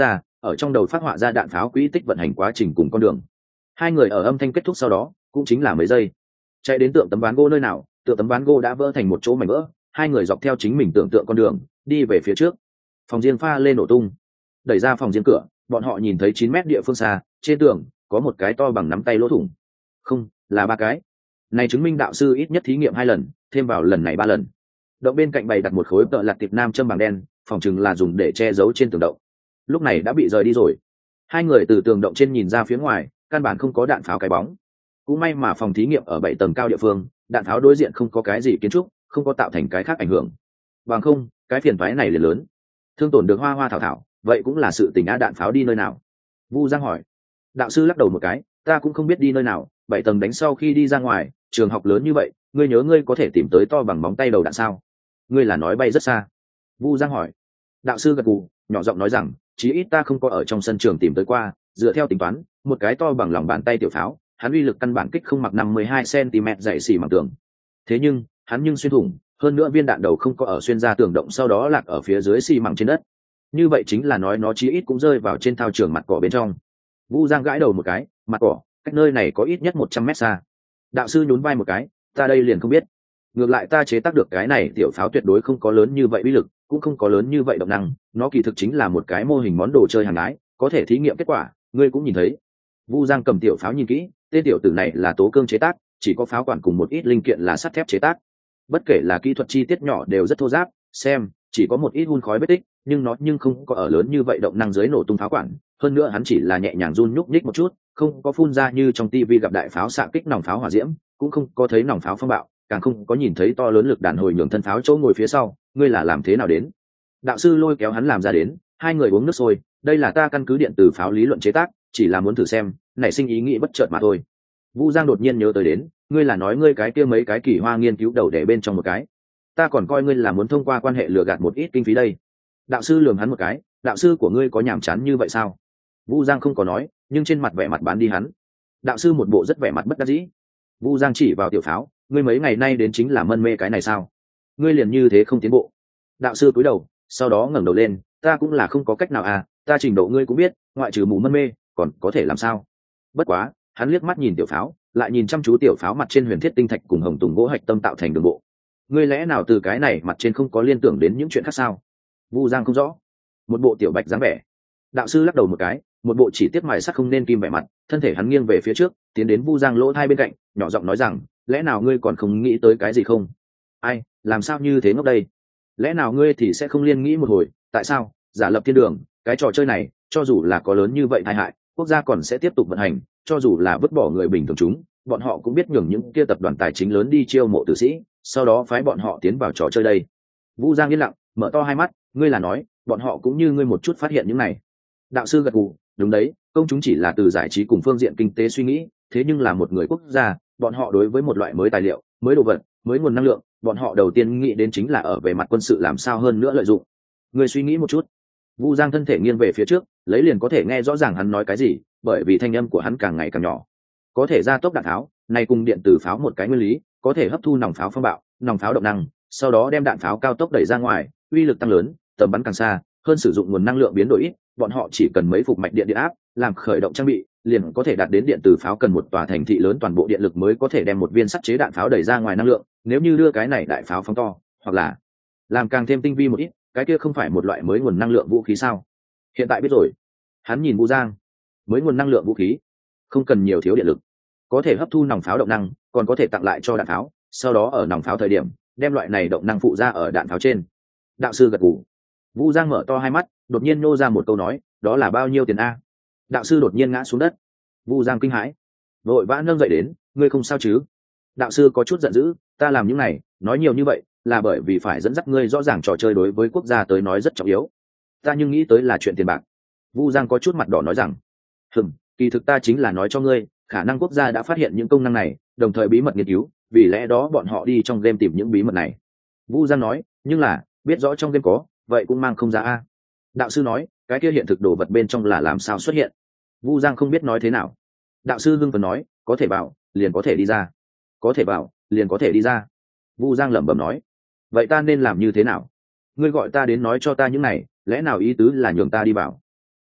ở trong đầu phát họa ra đạn pháo quỹ tích vận hành quá trình cùng con đường. Hai người ở âm thanh kết thúc sau đó cũng chính là mấy giây chạy đến tượng tấm ván gỗ nơi nào, tượng tấm ván gỗ đã vỡ thành một chỗ mảnh vỡ. Hai người dọc theo chính mình tưởng tượng con đường đi về phía trước. Phòng riêng pha lên nổ tung, đẩy ra phòng riêng cửa, bọn họ nhìn thấy chín mét địa phương xa, trên tường có một cái to bằng nắm tay lỗ thủng. Không, là ba cái. Này chứng minh đạo sư ít nhất thí nghiệm hai lần, thêm vào lần này ba lần. Động bên cạnh bày đặt một khối tợ lặt tiệp nam châm bằng đen, phòng chừng là dùng để che giấu trên tường động. Lúc này đã bị rời đi rồi. Hai người từ tường động trên nhìn ra phía ngoài, căn bản không có đạn pháo cái bóng. Cũng may mà phòng thí nghiệm ở bảy tầng cao địa phương, đạn pháo đối diện không có cái gì kiến trúc, không có tạo thành cái khác ảnh hưởng. Bằng không, cái phiền toái này liền lớn. Thương tổn được hoa hoa thảo thảo, vậy cũng là sự tình á. Đạn pháo đi nơi nào? Vu Giang hỏi. Đạo sư lắc đầu một cái, ta cũng không biết đi nơi nào. Bảy tầng đánh sau khi đi ra ngoài, trường học lớn như vậy, ngươi nhớ ngươi có thể tìm tới to bằng móng tay đầu đạn sao? Ngươi là nói bay rất xa? Vu Giang hỏi. Đạo sư gật gù, nhỏ giọng nói rằng, chí ít ta không có ở trong sân trường tìm tới qua. Dựa theo tính toán, một cái to bằng lòng bàn tay tiểu pháo, hắn uy lực căn bản kích không mặc năm mươi hai xăng-ti-mét dày xỉ bằng tường. Thế nhưng hắn nhưng xuyên thủng, hơn nữa viên đạn đầu không có ở xuyên ra tường động, sau đó lạc ở phía dưới xi măng trên đất. Như vậy chính là nói nó chí ít cũng rơi vào trên thao trường mặt cỏ bên trong. Vu Giang gãi đầu một cái, mặt cỏ cách nơi này có ít nhất một trăm mét xa. Đạo sư nhún vai một cái, ta đây liền không biết. Ngược lại ta chế tác được cái này tiểu pháo tuyệt đối không có lớn như vậy uy lực, cũng không có lớn như vậy động năng, nó kỳ thực chính là một cái mô hình món đồ chơi hàng ái, có thể thí nghiệm kết quả, ngươi cũng nhìn thấy. Vu Giang cầm tiểu pháo nhìn kỹ, tên tiểu tử này là tố cương chế tác, chỉ có pháo quản cùng một ít linh kiện là sắt thép chế tác. Bất kể là kỹ thuật chi tiết nhỏ đều rất thô ráp, xem chỉ có một ít hun khói vết tích, nhưng nó nhưng không có ở lớn như vậy động năng dưới nổ tung pháo quản. Hơn nữa hắn chỉ là nhẹ nhàng run nhúc nhích một chút, không có phun ra như trong tivi gặp đại pháo xạ kích nòng pháo hỏa diễm, cũng không có thấy nòng pháo phong bạo, càng không có nhìn thấy to lớn lực đàn hồi nhường thân pháo chỗ ngồi phía sau. Ngươi là làm thế nào đến? Đạo sư lôi kéo hắn làm ra đến. Hai người uống nước sôi, đây là ta căn cứ điện từ pháo lý luận chế tác, chỉ là muốn thử xem, nảy sinh ý nghĩ bất chợt mà thôi. Vu Giang đột nhiên nhớ tới đến, ngươi là nói ngươi cái kia mấy cái kỳ hoa nghiên cứu đầu để bên trong một cái, ta còn coi ngươi là muốn thông qua quan hệ lừa gạt một ít kinh phí đây. Đạo sư lườm hắn một cái, đạo sư của ngươi có nhàm chán như vậy sao? Vu Giang không có nói, nhưng trên mặt vẻ mặt bán đi hắn. Đạo sư một bộ rất vẻ mặt bất đắc dĩ. Vu Giang chỉ vào tiểu pháo, ngươi mấy ngày nay đến chính là mân mê cái này sao? Ngươi liền như thế không tiến bộ. Đạo sư cúi đầu, sau đó ngẩng đầu lên, ta cũng là không có cách nào à, ta trình độ ngươi cũng biết, ngoại trừ mù mân mê, còn có thể làm sao? Bất quá, hắn liếc mắt nhìn tiểu pháo, lại nhìn chăm chú tiểu pháo mặt trên huyền thiết tinh thạch cùng hồng tùng gỗ hạch tâm tạo thành đường bộ. Ngươi lẽ nào từ cái này mặt trên không có liên tưởng đến những chuyện khác sao? Vu Giang không rõ. Một bộ tiểu bạch dáng vẻ. Đạo sư lắc đầu một cái, một bộ chỉ tiếc mài sắt không nên kim vẻ mặt, thân thể hắn nghiêng về phía trước, tiến đến Vu Giang lỗ hai bên cạnh, nhỏ giọng nói rằng, lẽ nào ngươi còn không nghĩ tới cái gì không? Ai, làm sao như thế ngốc đây? Lẽ nào ngươi thì sẽ không liên nghĩ một hồi, tại sao? Giả lập thiên đường, cái trò chơi này, cho dù là có lớn như vậy tai hại, quốc gia còn sẽ tiếp tục vận hành, cho dù là vứt bỏ người bình thường chúng, bọn họ cũng biết nhường những kia tập đoàn tài chính lớn đi chiêu mộ tử sĩ, sau đó phái bọn họ tiến vào trò chơi đây. Vu Giang yên lặng, mở to hai mắt, ngươi là nói, bọn họ cũng như ngươi một chút phát hiện những này. Đạo sư gật gù, đúng đấy, công chúng chỉ là từ giải trí cùng phương diện kinh tế suy nghĩ, thế nhưng là một người quốc gia, bọn họ đối với một loại mới tài liệu, mới đồ vật, mới nguồn năng lượng, bọn họ đầu tiên nghĩ đến chính là ở về mặt quân sự làm sao hơn nữa lợi dụng. Ngươi suy nghĩ một chút. Vu Giang thân thể nghiêng về phía trước, lấy liền có thể nghe rõ ràng hắn nói cái gì, bởi vì thanh âm của hắn càng ngày càng nhỏ. Có thể gia tốc đạn tháo, này cùng điện tử pháo một cái nguyên lý, có thể hấp thu nòng pháo phong bạo, nòng pháo động năng, sau đó đem đạn pháo cao tốc đẩy ra ngoài, uy lực tăng lớn, tầm bắn càng xa, hơn sử dụng nguồn năng lượng biến đổi ít, bọn họ chỉ cần mấy phục mạch điện điện áp, làm khởi động trang bị, liền có thể đạt đến điện tử pháo cần một tòa thành thị lớn toàn bộ điện lực mới có thể đem một viên sắt chế đạn pháo đẩy ra ngoài năng lượng, nếu như đưa cái này đại pháo phóng to, hoặc là làm càng thêm tinh vi một ít, cái kia không phải một loại mới nguồn năng lượng vũ khí sao? Hiện tại biết rồi. Hắn nhìn Vu Giang, mới nguồn năng lượng vũ khí, không cần nhiều thiếu điện lực, có thể hấp thu nòng pháo động năng, còn có thể tặng lại cho đạn pháo, sau đó ở nòng pháo thời điểm, đem loại này động năng phụ ra ở đạn pháo trên. Đạo sư gật gù. Vu Giang mở to hai mắt, đột nhiên nô ra một câu nói, đó là bao nhiêu tiền a? Đạo sư đột nhiên ngã xuống đất. Vu Giang kinh hãi, vội vã nâng dậy đến, ngươi không sao chứ? Đạo sư có chút giận dữ, ta làm những này, nói nhiều như vậy, là bởi vì phải dẫn dắt ngươi rõ ràng trò chơi đối với quốc gia tới nói rất trọng yếu. Ta nhưng nghĩ tới là chuyện tiền bạc. Vu Giang có chút mặt đỏ nói rằng, hừm, kỳ thực ta chính là nói cho ngươi, khả năng quốc gia đã phát hiện những công năng này, đồng thời bí mật nghiên cứu, vì lẽ đó bọn họ đi trong game tìm những bí mật này. Vu Giang nói, nhưng là biết rõ trong game có, vậy cũng mang không ra a. Đạo sư nói, cái kia hiện thực đồ vật bên trong là làm sao xuất hiện? Vu Giang không biết nói thế nào. Đạo sư hưng phấn nói, có thể vào, liền có thể đi ra, có thể vào, liền có thể đi ra. Vu Giang lẩm bẩm nói, vậy ta nên làm như thế nào? Ngươi gọi ta đến nói cho ta những này, lẽ nào ý tứ là nhường ta đi vào?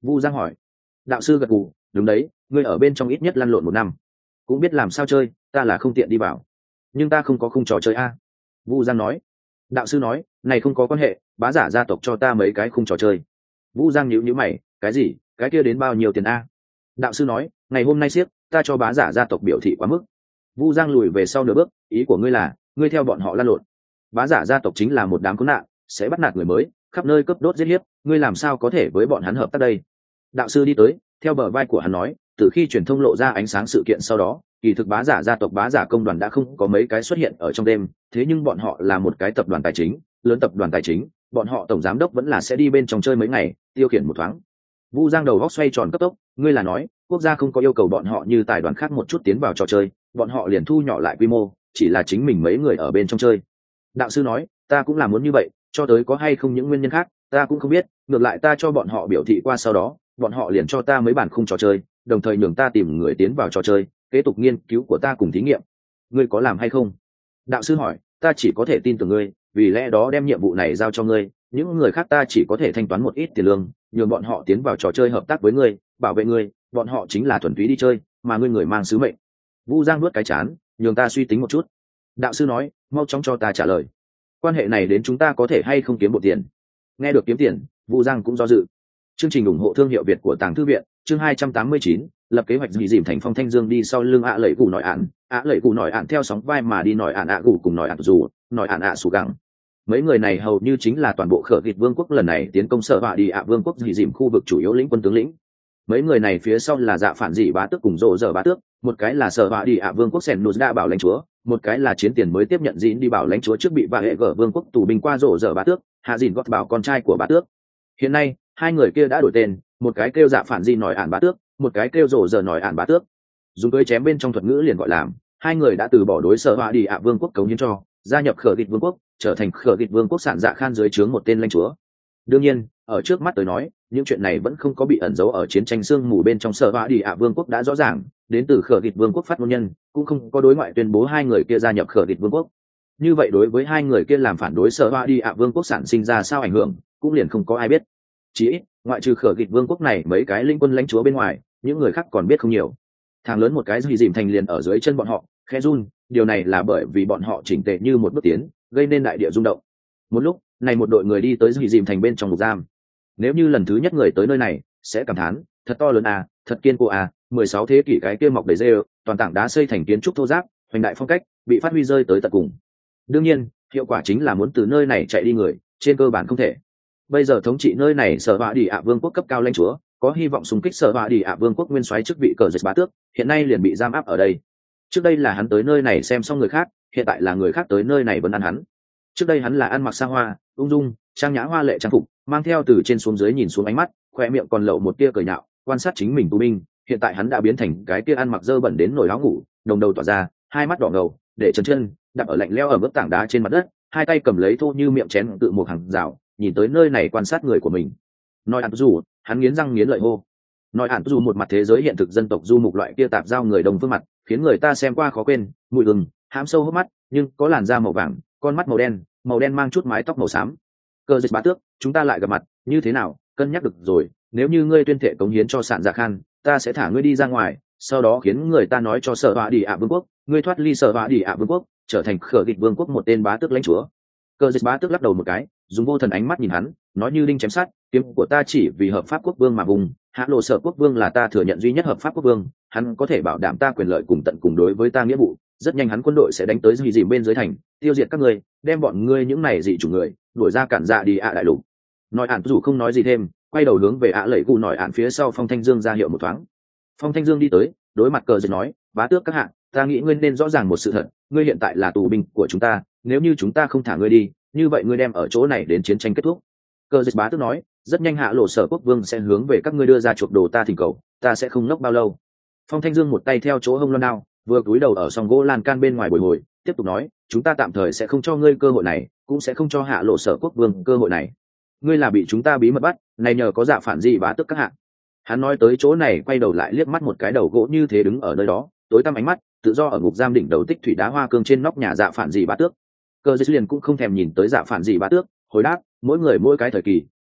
Vu Giang hỏi. Đạo sư gật gù, đúng đấy, ngươi ở bên trong ít nhất lăn lộn một năm, cũng biết làm sao chơi, ta là không tiện đi vào, nhưng ta không có khung trò chơi a. Vu Giang nói. Đạo sư nói, này không có quan hệ, bá giả gia tộc cho ta mấy cái khung trò chơi. Vu Giang nhíu nhíu mày, cái gì, cái kia đến bao nhiêu tiền a? Đạo sư nói, ngày hôm nay siết, ta cho bá giả gia tộc biểu thị quá mức. Vu Giang lùi về sau nửa bước, ý của ngươi là, ngươi theo bọn họ lăn lộn. Bá giả gia tộc chính là một đám khốn nạn, sẽ bắt nạt người mới, khắp nơi cướp đốt giết hiếp, ngươi làm sao có thể với bọn hắn hợp tác đây? Đạo sư đi tới, theo bờ vai của hắn nói, từ khi truyền thông lộ ra ánh sáng sự kiện sau đó, kỳ thực bá giả gia tộc bá giả công đoàn đã không có mấy cái xuất hiện ở trong đêm, thế nhưng bọn họ là một cái tập đoàn tài chính, lớn tập đoàn tài chính, bọn họ tổng giám đốc vẫn là sẽ đi bên trong chơi mấy ngày, tiêu khiển một thoáng. Vu Giang đầu góc xoay tròn cấp tốc, ngươi là nói, quốc gia không có yêu cầu bọn họ như tài đoàn khác một chút tiến vào trò chơi, bọn họ liền thu nhỏ lại quy mô, chỉ là chính mình mấy người ở bên trong chơi. Đạo sư nói, ta cũng là muốn như vậy, cho tới có hay không những nguyên nhân khác, ta cũng không biết, ngược lại ta cho bọn họ biểu thị qua sau đó, bọn họ liền cho ta mấy bản khung trò chơi, đồng thời nhường ta tìm người tiến vào trò chơi, kế tục nghiên cứu của ta cùng thí nghiệm. Ngươi có làm hay không? Đạo sư hỏi, ta chỉ có thể tin tưởng ngươi, vì lẽ đó đem nhiệm vụ này giao cho ngươi, những người khác ta chỉ có thể thanh toán một ít tiền lương, nhường bọn họ tiến vào trò chơi hợp tác với ngươi, bảo vệ ngươi, bọn họ chính là thuần túy đi chơi, mà ngươi người mang sứ mệnh. Vu Giang nuốt cái chán, nhường ta suy tính một chút. Đạo sư nói, mau chóng cho ta trả lời. Quan hệ này đến chúng ta có thể hay không kiếm một tiền? Nghe được kiếm tiền, Vu Giang cũng do dự. Chương trình ủng hộ thương hiệu Việt của Tàng Thư viện, chương hai trăm tám mươi chín, lập kế hoạch gì dìm thành Phong Thanh Dương đi sau lưng ạ lẩy củ nổi ạn, ạ lẩy củ nổi ạn theo sóng vai mà đi nổi ạn ạ củ cùng nổi ạn dù, nổi ạn ạ sủ gẳng. Mấy người này hầu như chính là toàn bộ khở kịch vương quốc lần này tiến công sở họa đi ạ vương quốc gì dìm khu vực chủ yếu lĩnh quân tướng lĩnh. Mấy người này phía sau là dạ phản dị bá tước cùng rộ dở bá tước, một cái là sở họa đi ạ vương quốc sen nút đa bảo lãnh chúa, một cái là chiến tiền mới tiếp nhận dĩn đi bảo lãnh chúa trước bị và hệ gở vương quốc tù binh qua rộ dở bá tước, hạ dìn gót bảo con trai của bá tước. Hiện nay hai người kia đã đổi tên, một cái kêu dạ phản dị nổi ạn bá tước, một cái kêu rộ dở nổi ạn bá tước. Dùng cưới chém bên trong thuật ngữ liền gọi làm, hai người đã từ bỏ đối sở họa đi ạ vương quốc cống hiến cho, gia nhập khở kịch vương quốc, trở thành khở kịch vương quốc sản dạ khan dưới trướng một tên lãnh chúa. Đương nhiên ở trước mắt tới nói, những chuyện này vẫn không có bị ẩn giấu ở chiến tranh sương mù bên trong sở họa đi ạ vương quốc đã rõ ràng, đến từ khở kịch vương quốc phát ngôn nhân cũng không có đối ngoại tuyên bố hai người kia gia nhập khở kịch vương quốc. Như vậy đối với hai người kia làm phản đối sở họa đi ạ vương quốc sản sinh ra sao ảnh hưởng cũng liền không có ai biết. Chỉ ít ngoại trừ khở kịch vương quốc này mấy cái linh quân lãnh chúa bên ngoài, những người khác còn biết không nhiều. Thằng lớn một cái gì dìm thành liền ở dưới chân bọn họ, khẽ run, điều này là bởi vì bọn họ chỉnh tề như một bước tiến, gây nên đại địa rung động. Một lúc này một đội người đi tới gì dìm thành bên trong ngục giam. Nếu như lần thứ nhất người tới nơi này sẽ cảm thán, thật to lớn à, thật kiên cố à, mười sáu thế kỷ cái kia mọc đầy rêu, toàn tảng đá xây thành kiến trúc thô ráp, hoành đại phong cách, bị phát huy rơi tới tận cùng. Đương nhiên hiệu quả chính là muốn từ nơi này chạy đi người trên cơ bản không thể. Bây giờ thống trị nơi này sở họa đi ạ vương quốc cấp cao lãnh chúa, có hy vọng xung kích sở họa đi ạ vương quốc nguyên soái chức vị cờ dịch bá tước, hiện nay liền bị giam áp ở đây. Trước đây là hắn tới nơi này xem xong người khác, hiện tại là người khác tới nơi này vẫn ăn hắn. Trước đây hắn là ăn mặc xa hoa, ung dung, trang nhã hoa lệ trang phục, mang theo từ trên xuống dưới nhìn xuống ánh mắt, khoe miệng còn lậu một tia cười nhạo, quan sát chính mình tù binh. Hiện tại hắn đã biến thành cái tia ăn mặc dơ bẩn đến nổi áo ngủ, đồng đầu tỏa ra, hai mắt đỏ ngầu, để chân chân đạp ở lạnh lẽo ở bước tảng đá trên mặt đất, hai tay cầm lấy thô như miệng chén tự một hàng rào, nhìn tới nơi này quan sát người của mình. Nói ạn dù, hắn nghiến răng nghiến lợi hô. Nói ạn dù một mặt thế giới hiện thực dân tộc du mục loại kia tạp giao người đồng phương mặt, khiến người ta xem qua khó quên, mùi gừng, hãm sâu hốc mắt, nhưng có làn da màu vàng, con mắt màu đen, màu đen mang chút mái tóc màu xám. Cơ dịch bá tước, chúng ta lại gặp mặt, như thế nào, cân nhắc được rồi, nếu như ngươi tuyên thệ cống hiến cho sản dạ khan, ta sẽ thả ngươi đi ra ngoài, sau đó khiến người ta nói cho sở họa đi ạ vương quốc, ngươi thoát ly sở họa đi ạ vương quốc, trở thành khở kịch vương quốc một tên bá tước lãnh chúa. Cơ dịch bá tước lắc đầu một cái, dùng vô thần ánh mắt nhìn hắn, nói như đinh chém sát, kiếm của ta chỉ vì hợp pháp quốc vương mà vùng, hạ lộ sở quốc vương là ta thừa nhận duy nhất hợp pháp quốc vương, hắn có thể bảo đảm ta quyền lợi cùng tận cùng đối với ta nghĩa vụ. Rất nhanh hắn quân đội sẽ đánh tới gì dìm bên dưới thành, tiêu diệt các ngươi, đem bọn ngươi những này dị chủ người đuổi ra cản dạ đi ạ đại lục. Nói ạn dù không nói gì thêm, quay đầu hướng về ạ lẩy cụ nói ạn phía sau Phong Thanh Dương ra hiệu một thoáng. Phong Thanh Dương đi tới, đối mặt cờ dịch nói, bá tước các hạ, ta nghĩ ngươi nên rõ ràng một sự thật, ngươi hiện tại là tù binh của chúng ta, nếu như chúng ta không thả ngươi đi, như vậy ngươi đem ở chỗ này đến chiến tranh kết thúc. Cờ dịch bá tước nói, rất nhanh hạ lộ sở quốc vương sẽ hướng về các ngươi đưa ra chuộc đồ ta thỉnh cầu, ta sẽ không ngốc bao lâu. Phong Thanh Dương một tay theo chỗ hông loan đao, vừa cúi đầu ở song gỗ lan can bên ngoài bồi hồi, tiếp tục nói, chúng ta tạm thời sẽ không cho ngươi cơ hội này, cũng sẽ không cho hạ lộ sở quốc vương cơ hội này. Ngươi là bị chúng ta bí mật bắt, này nhờ có dạ phản gì bá tước các hạ. Hắn nói tới chỗ này quay đầu lại liếc mắt một cái đầu gỗ như thế đứng ở nơi đó, tối tăm ánh mắt tự do ở ngục giam đỉnh đầu tích thủy đá hoa cương trên nóc nhà dạ phản gì bá tước. Cơ dây liền cũng không thèm nhìn tới dạ phản gì bá tước, hồi đáp, mỗi người mỗi cái thời kỳ,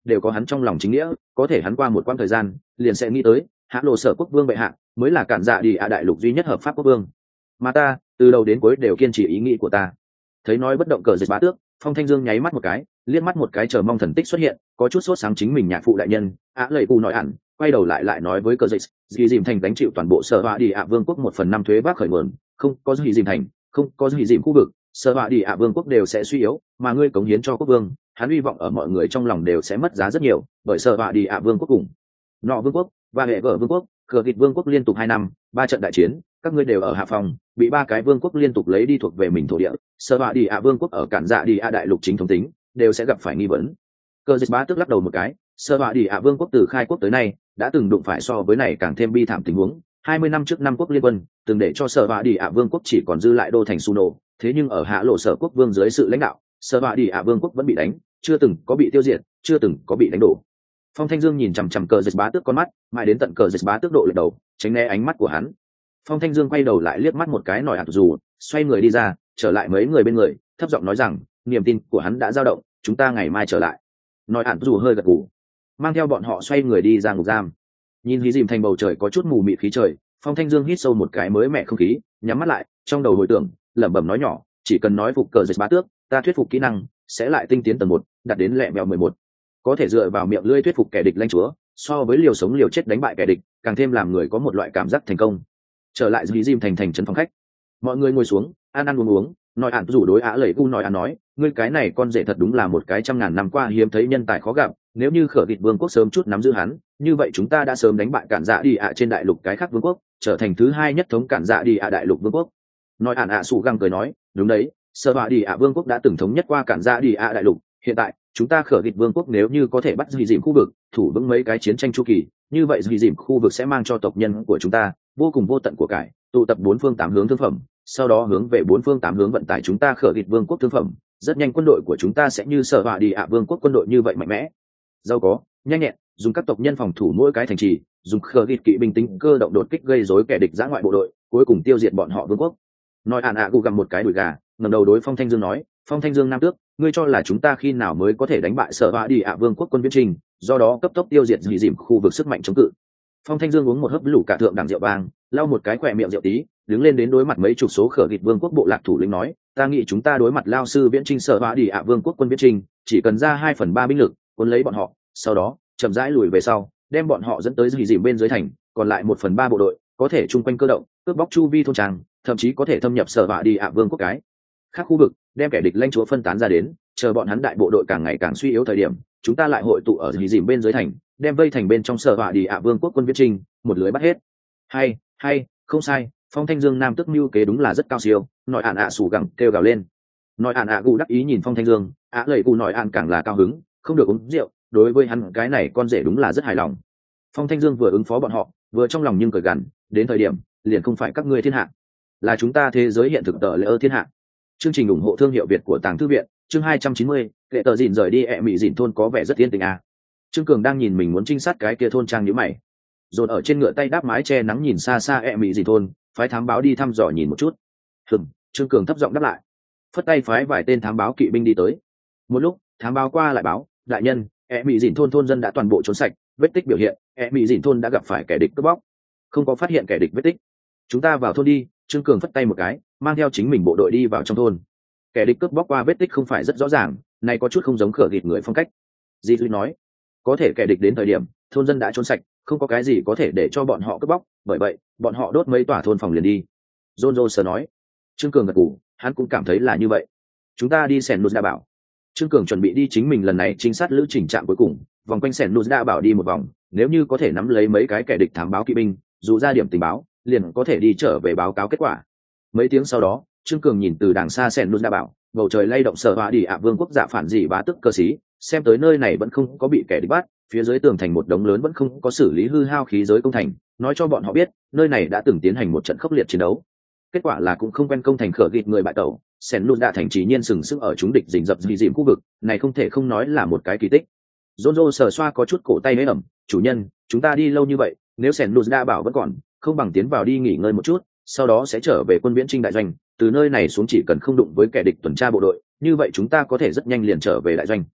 đều có hắn trong lòng chính nghĩa, có thể hắn qua một quãng thời gian liền sẽ nghĩ tới hạ lộ sở quốc vương bệ hạ mới là cản dạ đi ạ đại lục duy nhất hợp pháp quốc vương, mà ta từ đầu đến cuối đều kiên trì ý nghĩ của ta. Thấy nói bất động cờ dịch bá tước, Phong Thanh Dương nháy mắt một cái, liếc mắt một cái chờ mong thần tích xuất hiện, có chút sốt sáng chính mình nhạc phụ đại nhân. Á lệ cụ nói hẳn, quay đầu lại lại nói với cờ dịch, gì dìm thành đánh chịu toàn bộ sở họa đi ạ vương quốc một phần năm thuế vác khởi nguồn, không có gì dìm thành, không có gì dìm khu vực, sở họa đi ạ vương quốc đều sẽ suy yếu, mà ngươi cống hiến cho quốc vương, hắn hy vọng ở mọi người trong lòng đều sẽ mất giá rất nhiều, bởi sở họa đi ạ vương quốc cùng nọ vương quốc và hệ vợ vương quốc, cờ thịt vương quốc liên tục hai năm ba trận đại chiến, các ngươi đều ở hạ phòng, bị ba cái vương quốc liên tục lấy đi thuộc về mình thổ địa, sở họa đi ạ vương quốc ở cản dạ đi ạ đại lục chính thống tính đều sẽ gặp phải nghi vấn. Cờ dịch bá tức lắc đầu một cái, sở họa đi ạ vương quốc từ khai quốc tới nay đã từng đụng phải so với này càng thêm bi thảm tình huống. Hai mươi năm trước năm quốc liên quân từng để cho sở họa đi ạ vương quốc chỉ còn dư lại đô thành Suno, thế nhưng ở hạ lộ sở quốc vương dưới sự lãnh đạo, sở họa đi ạ vương quốc vẫn bị đánh, chưa từng có bị tiêu diệt, chưa từng có bị đánh đổ. Phong Thanh Dương nhìn chằm chằm cờ dịch bá tước con mắt, mãi đến tận cờ dịch bá tước độ lệch đầu, tránh né ánh mắt của hắn. Phong Thanh Dương quay đầu lại liếc mắt một cái nổi ạt dù, xoay người đi ra, trở lại mấy người bên người, thấp giọng nói rằng, niềm tin của hắn đã dao động, chúng ta ngày mai trở lại. Nổi ạt dù hơi gật gù, mang theo bọn họ xoay người đi ra ngục giam. Nhìn hí dìm thành bầu trời có chút mù mịt khí trời, Phong Thanh Dương hít sâu một cái mới mẻ không khí, nhắm mắt lại, trong đầu hồi tưởng, lẩm bẩm nói nhỏ, chỉ cần nói phục cờ dịch bá tước, ta thuyết phục kỹ năng sẽ lại tinh tiến tầng một, đạt đến lẹ mèo mười một. Có thể dựa vào miệng lưỡi thuyết phục kẻ địch lãnh chúa, so với liều sống liều chết đánh bại kẻ địch, càng thêm làm người có một loại cảm giác thành công. Trở lại dì dìm thành thành trấn phòng khách, mọi người ngồi xuống ăn ăn uống uống, nói ạn rủ đối Á lẩy cu nói ạn nói, ngươi cái này con rể thật đúng là một cái trăm ngàn năm qua hiếm thấy nhân tài khó gặp, nếu như khở thịt vương quốc sớm chút nắm giữ hắn, như vậy chúng ta đã sớm đánh bại cản dạ đi ạ trên đại lục cái khác vương quốc, trở thành thứ hai nhất thống cản dạ đi ạ đại lục vương quốc. Nói ạn ạ sủ găng cười nói, đúng đấy, sở họa đi ạ vương quốc đã từng thống nhất qua cản dạ đi ạ đại lục, hiện tại chúng ta khở thịt vương quốc nếu như có thể bắt dì dìm khu vực, thủ vững mấy cái chiến tranh chu kỳ, như vậy dì dìm khu vực sẽ mang cho tộc nhân của chúng ta vô cùng vô tận của cải, tụ tập bốn phương tám hướng thương phẩm, sau đó hướng về bốn phương tám hướng vận tải chúng ta khở thịt vương quốc thương phẩm, rất nhanh quân đội của chúng ta sẽ như sở họa đi ạ vương quốc quân đội như vậy mạnh mẽ, giàu có, nhanh nhẹn, dùng các tộc nhân phòng thủ mỗi cái thành trì, dùng khở thịt kỵ binh tính cơ động đột kích gây rối kẻ địch giã ngoại bộ đội, cuối cùng tiêu diệt bọn họ vương quốc. Nói ạn ạ gù gặm một cái đùi gà, ngẩng đầu đối Phong Thanh Dương nói, Phong Thanh Dương nam tước, ngươi cho là chúng ta khi nào mới có thể đánh bại sở họa đi ạ vương quốc quân viễn trình, do đó cấp tốc tiêu diệt dì dìm khu vực sức mạnh chống cự. Phong Thanh Dương uống một hớp lũ cả thượng đẳng rượu vang, lau một cái khỏe miệng rượu tí, đứng lên đến đối mặt mấy chục số khở thịt vương quốc bộ lạc thủ lĩnh nói, ta nghĩ chúng ta đối mặt lao sư viễn trình sở họa đi ạ vương quốc quân viễn trình, chỉ cần ra hai phần ba binh lực cuốn lấy bọn họ, sau đó chậm rãi lùi về sau, đem bọn họ dẫn tới dì dìm bên dưới thành, còn lại một phần ba bộ đội có thể chung quanh cơ động, cướp bóc chu vi thôn trang, thậm chí có thể thâm nhập sở họa đi ạ vương quốc cái khác khu vực, đem kẻ địch lãnh chúa phân tán ra đến, chờ bọn hắn đại bộ đội càng ngày càng suy yếu thời điểm, chúng ta lại hội tụ ở dì dìm bên dưới thành, đem vây thành bên trong sở họa đi ạ vương quốc quân viễn trình, một lưới bắt hết. Hay, hay, không sai, Phong Thanh Dương nam tức mưu kế đúng là rất cao siêu. Nói ạn ạ sủ gẳng kêu gào lên. Nói ạn ạ gù đắc ý nhìn Phong Thanh Dương, ạ lầy gù nói ạn càng là cao hứng, không được uống rượu, đối với hắn cái này con rể đúng là rất hài lòng. Phong Thanh Dương vừa ứng phó bọn họ, vừa trong lòng nhưng cười gằn, đến thời điểm liền không phải các ngươi thiên hạ, là chúng ta thế giới hiện thực tờ lễ ơ thiên hạ. Chương trình ủng hộ thương hiệu Việt của Tàng Thư viện, chương hai trăm chín mươi, kệ tờ dịn rời đi ẹ mị dịn thôn có vẻ rất yên tĩnh à. Trương Cường đang nhìn mình muốn trinh sát cái kia thôn trang nhíu mày, rồi ở trên ngựa tay đáp mái che nắng nhìn xa xa ẹ mị dịn thôn, phái thám báo đi thăm dò nhìn một chút. Hừm, Trương Cường thấp giọng đáp lại, phất tay phái vài tên thám báo kỵ binh đi tới. Một lúc, thám báo qua lại báo, đại nhân, ẹ mị dịn thôn thôn dân đã toàn bộ trốn sạch, vết tích biểu hiện, ẹ mị dịn thôn đã gặp phải kẻ địch cướp bóc, không có phát hiện kẻ địch vết tích. Chúng ta vào thôn đi. Trương Cường phất tay một cái, mang theo chính mình bộ đội đi vào trong thôn. Kẻ địch cướp bóc qua vết tích không phải rất rõ ràng, này có chút không giống khở thịt người phong cách. Di Duy nói, có thể kẻ địch đến thời điểm thôn dân đã trốn sạch, không có cái gì có thể để cho bọn họ cướp bóc, bởi vậy bọn họ đốt mấy tòa thôn phòng liền đi. John Jones nói. Trương Cường gật gù, hắn cũng cảm thấy là như vậy. Chúng ta đi Sẻn Nút Đa Bảo. Trương Cường chuẩn bị đi chính mình lần này trinh sát lữ trình trạm cuối cùng, vòng quanh Sẻn Nút Đa Bảo đi một vòng, nếu như có thể nắm lấy mấy cái kẻ địch thám báo kỵ binh, dù ra điểm tình báo, liền có thể đi trở về báo cáo kết quả. Mấy tiếng sau đó, Trương Cường nhìn từ đàng xa Sẻn Nút Đa Bảo, bầu trời lay động sở họa đi ạ vương quốc dạ phản dị bá tức cơ sĩ, xem tới nơi này vẫn không có bị kẻ địch bắt, phía dưới tường thành một đống lớn vẫn không có xử lý hư hao khí giới công thành, nói cho bọn họ biết nơi này đã từng tiến hành một trận khốc liệt chiến đấu. Kết quả là cũng không quen công thành khở gịt người bại tẩu, Sẻn Nút Đa thành chỉ nhiên sừng sững ở chúng địch rình rập dì dìm khu vực, này không thể không nói là một cái kỳ tích. Jojo sờ xoa có chút cổ tay nới ẩm, chủ nhân, chúng ta đi lâu như vậy, nếu Sẻn Nút Đa bảo vẫn còn, không bằng tiến vào đi nghỉ ngơi một chút, sau đó sẽ trở về quân viễn trinh đại doanh, từ nơi này xuống chỉ cần không đụng với kẻ địch tuần tra bộ đội, như vậy chúng ta có thể rất nhanh liền trở về đại doanh.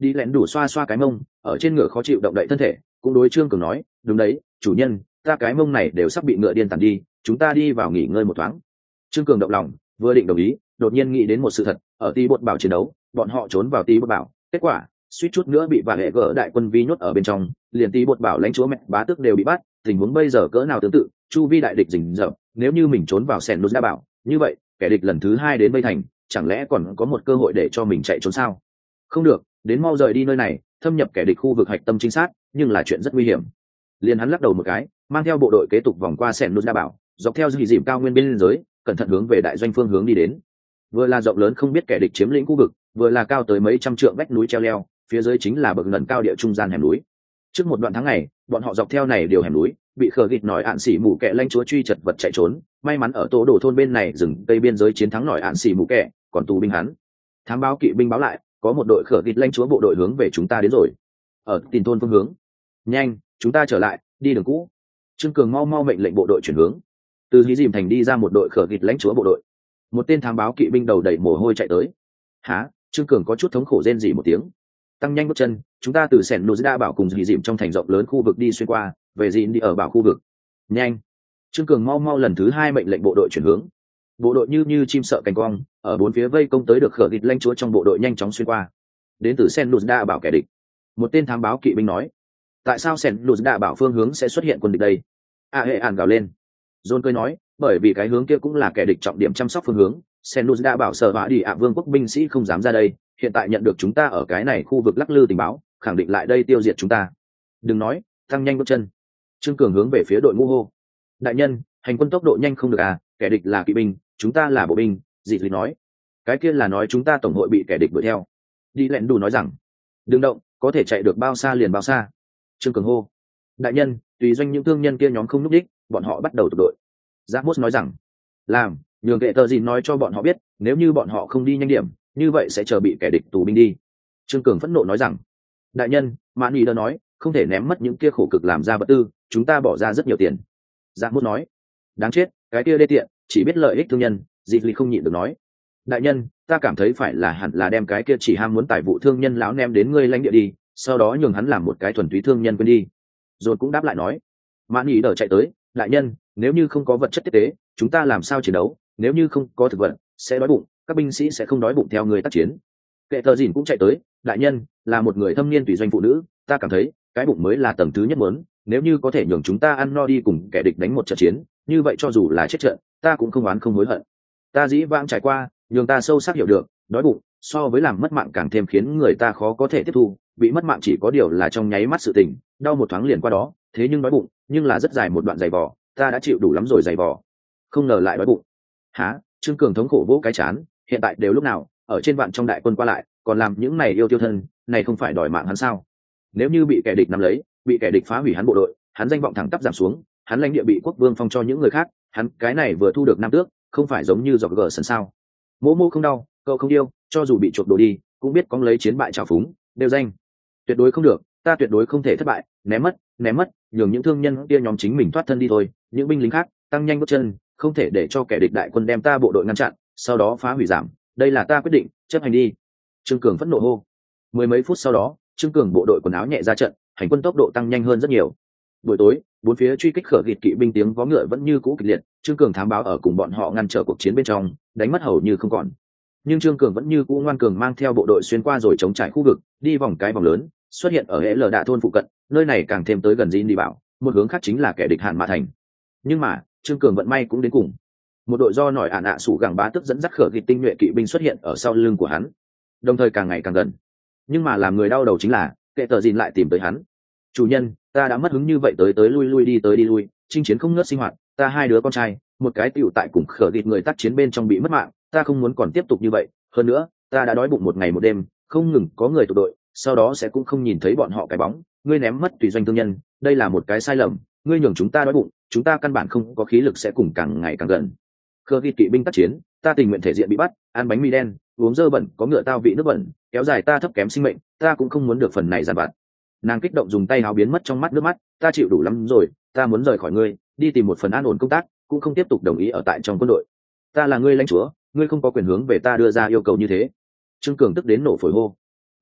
Đi lẹn đủ xoa xoa cái mông, ở trên ngựa khó chịu động đậy thân thể, cũng đối Trương Cường nói, đúng đấy, chủ nhân, ta cái mông này đều sắp bị ngựa điên tàn đi, chúng ta đi vào nghỉ ngơi một thoáng. Trương Cường động lòng, vừa định đồng ý, đột nhiên nghĩ đến một sự thật, ở tí bột bảo chiến đấu, bọn họ trốn vào tí bột bảo, kết quả suýt chút nữa bị và hệ gỡ đại quân vi nhốt ở bên trong, liền tí bột bảo lãnh chúa mẹ bá tước đều bị bắt, tình huống bây giờ cỡ nào tương tự, chu vi đại địch rình rập, nếu như mình trốn vào sẹn nút đa bảo, như vậy kẻ địch lần thứ hai đến bây thành, chẳng lẽ còn có một cơ hội để cho mình chạy trốn sao? Không được, đến mau rời đi nơi này, thâm nhập kẻ địch khu vực hạch tâm chính xác, nhưng là chuyện rất nguy hiểm. Liền hắn lắc đầu một cái, mang theo bộ đội kế tục vòng qua sẹn nút đa bảo, dọc theo dì dìm cao nguyên biên giới, cẩn thận hướng về đại doanh phương hướng đi đến. Vừa là rộng lớn không biết kẻ địch chiếm lĩnh khu vực, vừa là cao tới mấy trăm trượng vách núi treo leo, phía dưới chính là bậc ngần cao địa trung gian hẻm núi. Trước một đoạn tháng ngày, bọn họ dọc theo này điều hẻm núi, bị khờ gịt nổi ạn xỉ mù kẹ lãnh chúa truy chật vật chạy trốn, may mắn ở tổ đổ thôn bên này rừng tây biên giới chiến thắng nổi ạn xỉ mù kẹ, còn tù binh hắn. Thám báo kỵ binh báo lại, có một đội khờ gịt lãnh chúa bộ đội hướng về chúng ta đến rồi. Ở tìm thôn phương hướng. Nhanh, chúng ta trở lại, đi đường cũ. Trương Cường mau mau mệnh lệnh bộ đội chuyển hướng. Từ hí dìm thành đi ra một đội khờ gịt lãnh chúa bộ đội. Một tên thám báo kỵ binh đầu đầy mồ hôi chạy tới. Hả? Trương Cường có chút thống khổ rên rỉ một tiếng. Tăng nhanh bước chân, chúng ta từ sẻn nô đa bảo cùng hí dìm trong thành rộng lớn khu vực đi xuyên qua, về dịn đi ở bảo khu vực. Nhanh! Trương Cường mau mau lần thứ hai mệnh lệnh bộ đội chuyển hướng. Bộ đội như như chim sợ cánh quang, ở bốn phía vây công tới được khờ gịt lãnh chúa trong bộ đội nhanh chóng xuyên qua. Đến từ sẻn nô đa bảo kẻ địch. Một tên thám báo kỵ binh nói. Tại sao sẻn nô đa bảo phương hướng sẽ xuất hiện quân địch đây? A hệ ản gào lên. John cười nói, bởi vì cái hướng kia cũng là kẻ địch trọng điểm chăm sóc phương hướng. Senus đã bảo sở hỏa đi ạ vương quốc binh sĩ không dám ra đây, hiện tại nhận được chúng ta ở cái này khu vực lắc lư tình báo, khẳng định lại đây tiêu diệt chúng ta. Đừng nói, tăng nhanh bước chân. Trương Cường hướng về phía đội ngũ hô. Đại nhân, hành quân tốc độ nhanh không được à, kẻ địch là kỵ binh, chúng ta là bộ binh, dị lý nói. Cái kia là nói chúng ta tổng hội bị kẻ địch đuổi theo. Đi lẹn đủ nói rằng, đừng động, có thể chạy được bao xa liền bao xa. Trương Cường hô. Đại nhân, tùy doanh những thương nhân kia nhóm không núp đích, bọn họ bắt đầu tụ đội. Giáp nói rằng, làm, nhường kệ tờ gì nói cho bọn họ biết, nếu như bọn họ không đi nhanh điểm, như vậy sẽ chờ bị kẻ địch tù binh đi. Trương Cường phẫn nộ nói rằng, đại nhân, mãn ý đã nói, không thể ném mất những kia khổ cực làm ra vật tư, chúng ta bỏ ra rất nhiều tiền. Giáp nói, đáng chết, cái kia đê tiện, chỉ biết lợi ích thương nhân. Dịp Ly không nhịn được nói, đại nhân, ta cảm thấy phải là hẳn là đem cái kia chỉ ham muốn tài vụ thương nhân lão ném đến ngươi lãnh địa đi, sau đó nhường hắn làm một cái thuần túy thương nhân quên đi. Rồi cũng đáp lại nói, mãn ý đỡ chạy tới, đại nhân, nếu như không có vật chất tiếp tế, chúng ta làm sao chiến đấu, nếu như không có thực vật sẽ đói bụng, các binh sĩ sẽ không đói bụng theo người tác chiến. Kệ tờ dìn cũng chạy tới, đại nhân, là một người thâm niên tùy doanh phụ nữ, ta cảm thấy cái bụng mới là tầng thứ nhất muốn, nếu như có thể nhường chúng ta ăn no đi cùng kẻ địch đánh một trận chiến, như vậy cho dù là chết trận, ta cũng không oán không hối hận. Ta dĩ vãng trải qua, nhường ta sâu sắc hiểu được, đói bụng so với làm mất mạng càng thêm khiến người ta khó có thể tiếp thu, bị mất mạng chỉ có điều là trong nháy mắt sự tình, đau một thoáng liền qua đó, thế nhưng đói bụng, nhưng là rất dài một đoạn dày vò, ta đã chịu đủ lắm rồi dày vò, không ngờ lại đói bụng. Hả? Trương Cường thống khổ vỗ cái chán, hiện tại đều lúc nào ở trên vạn trong đại quân qua lại, còn làm những này yêu tiêu thân, này không phải đòi mạng hắn sao? Nếu như bị kẻ địch nắm lấy, bị kẻ địch phá hủy hắn bộ đội, hắn danh vọng thẳng tắp giảm xuống, hắn lãnh địa bị quốc vương phong cho những người khác, hắn cái này vừa thu được nam tước, không phải giống như giọt gờ sần sao? Mỗ mỗ không đau, cậu không yêu, cho dù bị chuộc đồ đi, cũng biết có lấy chiến bại trào phúng, đều danh. Tuyệt đối không được, ta tuyệt đối không thể thất bại, ném mất, ném mất, nhường những thương nhân kia nhóm chính mình thoát thân đi thôi, những binh lính khác tăng nhanh bước chân, không thể để cho kẻ địch đại quân đem ta bộ đội ngăn chặn, sau đó phá hủy giảm, đây là ta quyết định, chấp hành đi. Trương Cường phẫn nộ hô. Mười mấy phút sau đó, Trương Cường bộ đội quần áo nhẹ ra trận, hành quân tốc độ tăng nhanh hơn rất nhiều. Buổi tối, bốn phía truy kích khở gịt kỵ binh tiếng vó ngựa vẫn như cũ kịch liệt, Trương Cường thám báo ở cùng bọn họ ngăn trở cuộc chiến bên trong, đánh mất hầu như không còn. Nhưng Trương Cường vẫn như cũ ngoan cường mang theo bộ đội xuyên qua rồi chống trải khu vực, đi vòng cái vòng lớn, xuất hiện ở hệ lờ đạ thôn phụ cận, nơi này càng thêm tới gần Dinh đi bảo, một hướng khác chính là kẻ địch Hạn Mã thành. Nhưng mà, Trương Cường vận may cũng đến cùng. Một đội do nổi ạn ạ sủ gẳng bá tức dẫn dắt khở gịt tinh nhuệ kỵ binh xuất hiện ở sau lưng của hắn, đồng thời càng ngày càng gần. Nhưng mà làm người đau đầu chính là, kệ tờ dìn lại tìm tới hắn. Chủ nhân, ta đã mất hứng như vậy tới tới lui lui đi tới đi lui, chinh chiến không ngớt sinh hoạt, ta hai đứa con trai, một cái tiểu tại cùng khở gịt người tác chiến bên trong bị mất mạng, ta không muốn còn tiếp tục như vậy, hơn nữa, ta đã đói bụng một ngày một đêm, không ngừng có người tụ đội, sau đó sẽ cũng không nhìn thấy bọn họ cái bóng, ngươi ném mất tùy doanh thương nhân, đây là một cái sai lầm, ngươi nhường chúng ta đói bụng, chúng ta căn bản không có khí lực sẽ cùng càng ngày càng gần. Khở gịt kỵ binh tác chiến, ta tình nguyện thể diện bị bắt, ăn bánh mì đen, uống dơ bẩn, có ngựa tao vị nước bẩn, kéo dài ta thấp kém sinh mệnh, ta cũng không muốn được phần này giàn vặt. Nàng kích động dùng tay áo biến mất trong mắt nước mắt, ta chịu đủ lắm rồi, ta muốn rời khỏi ngươi, đi tìm một phần an ổn công tác, cũng không tiếp tục đồng ý ở tại trong quân đội. Ta là ngươi lãnh chúa, ngươi không có quyền hướng về ta đưa ra yêu cầu như thế. Trương Cường tức đến nổ phổi hô.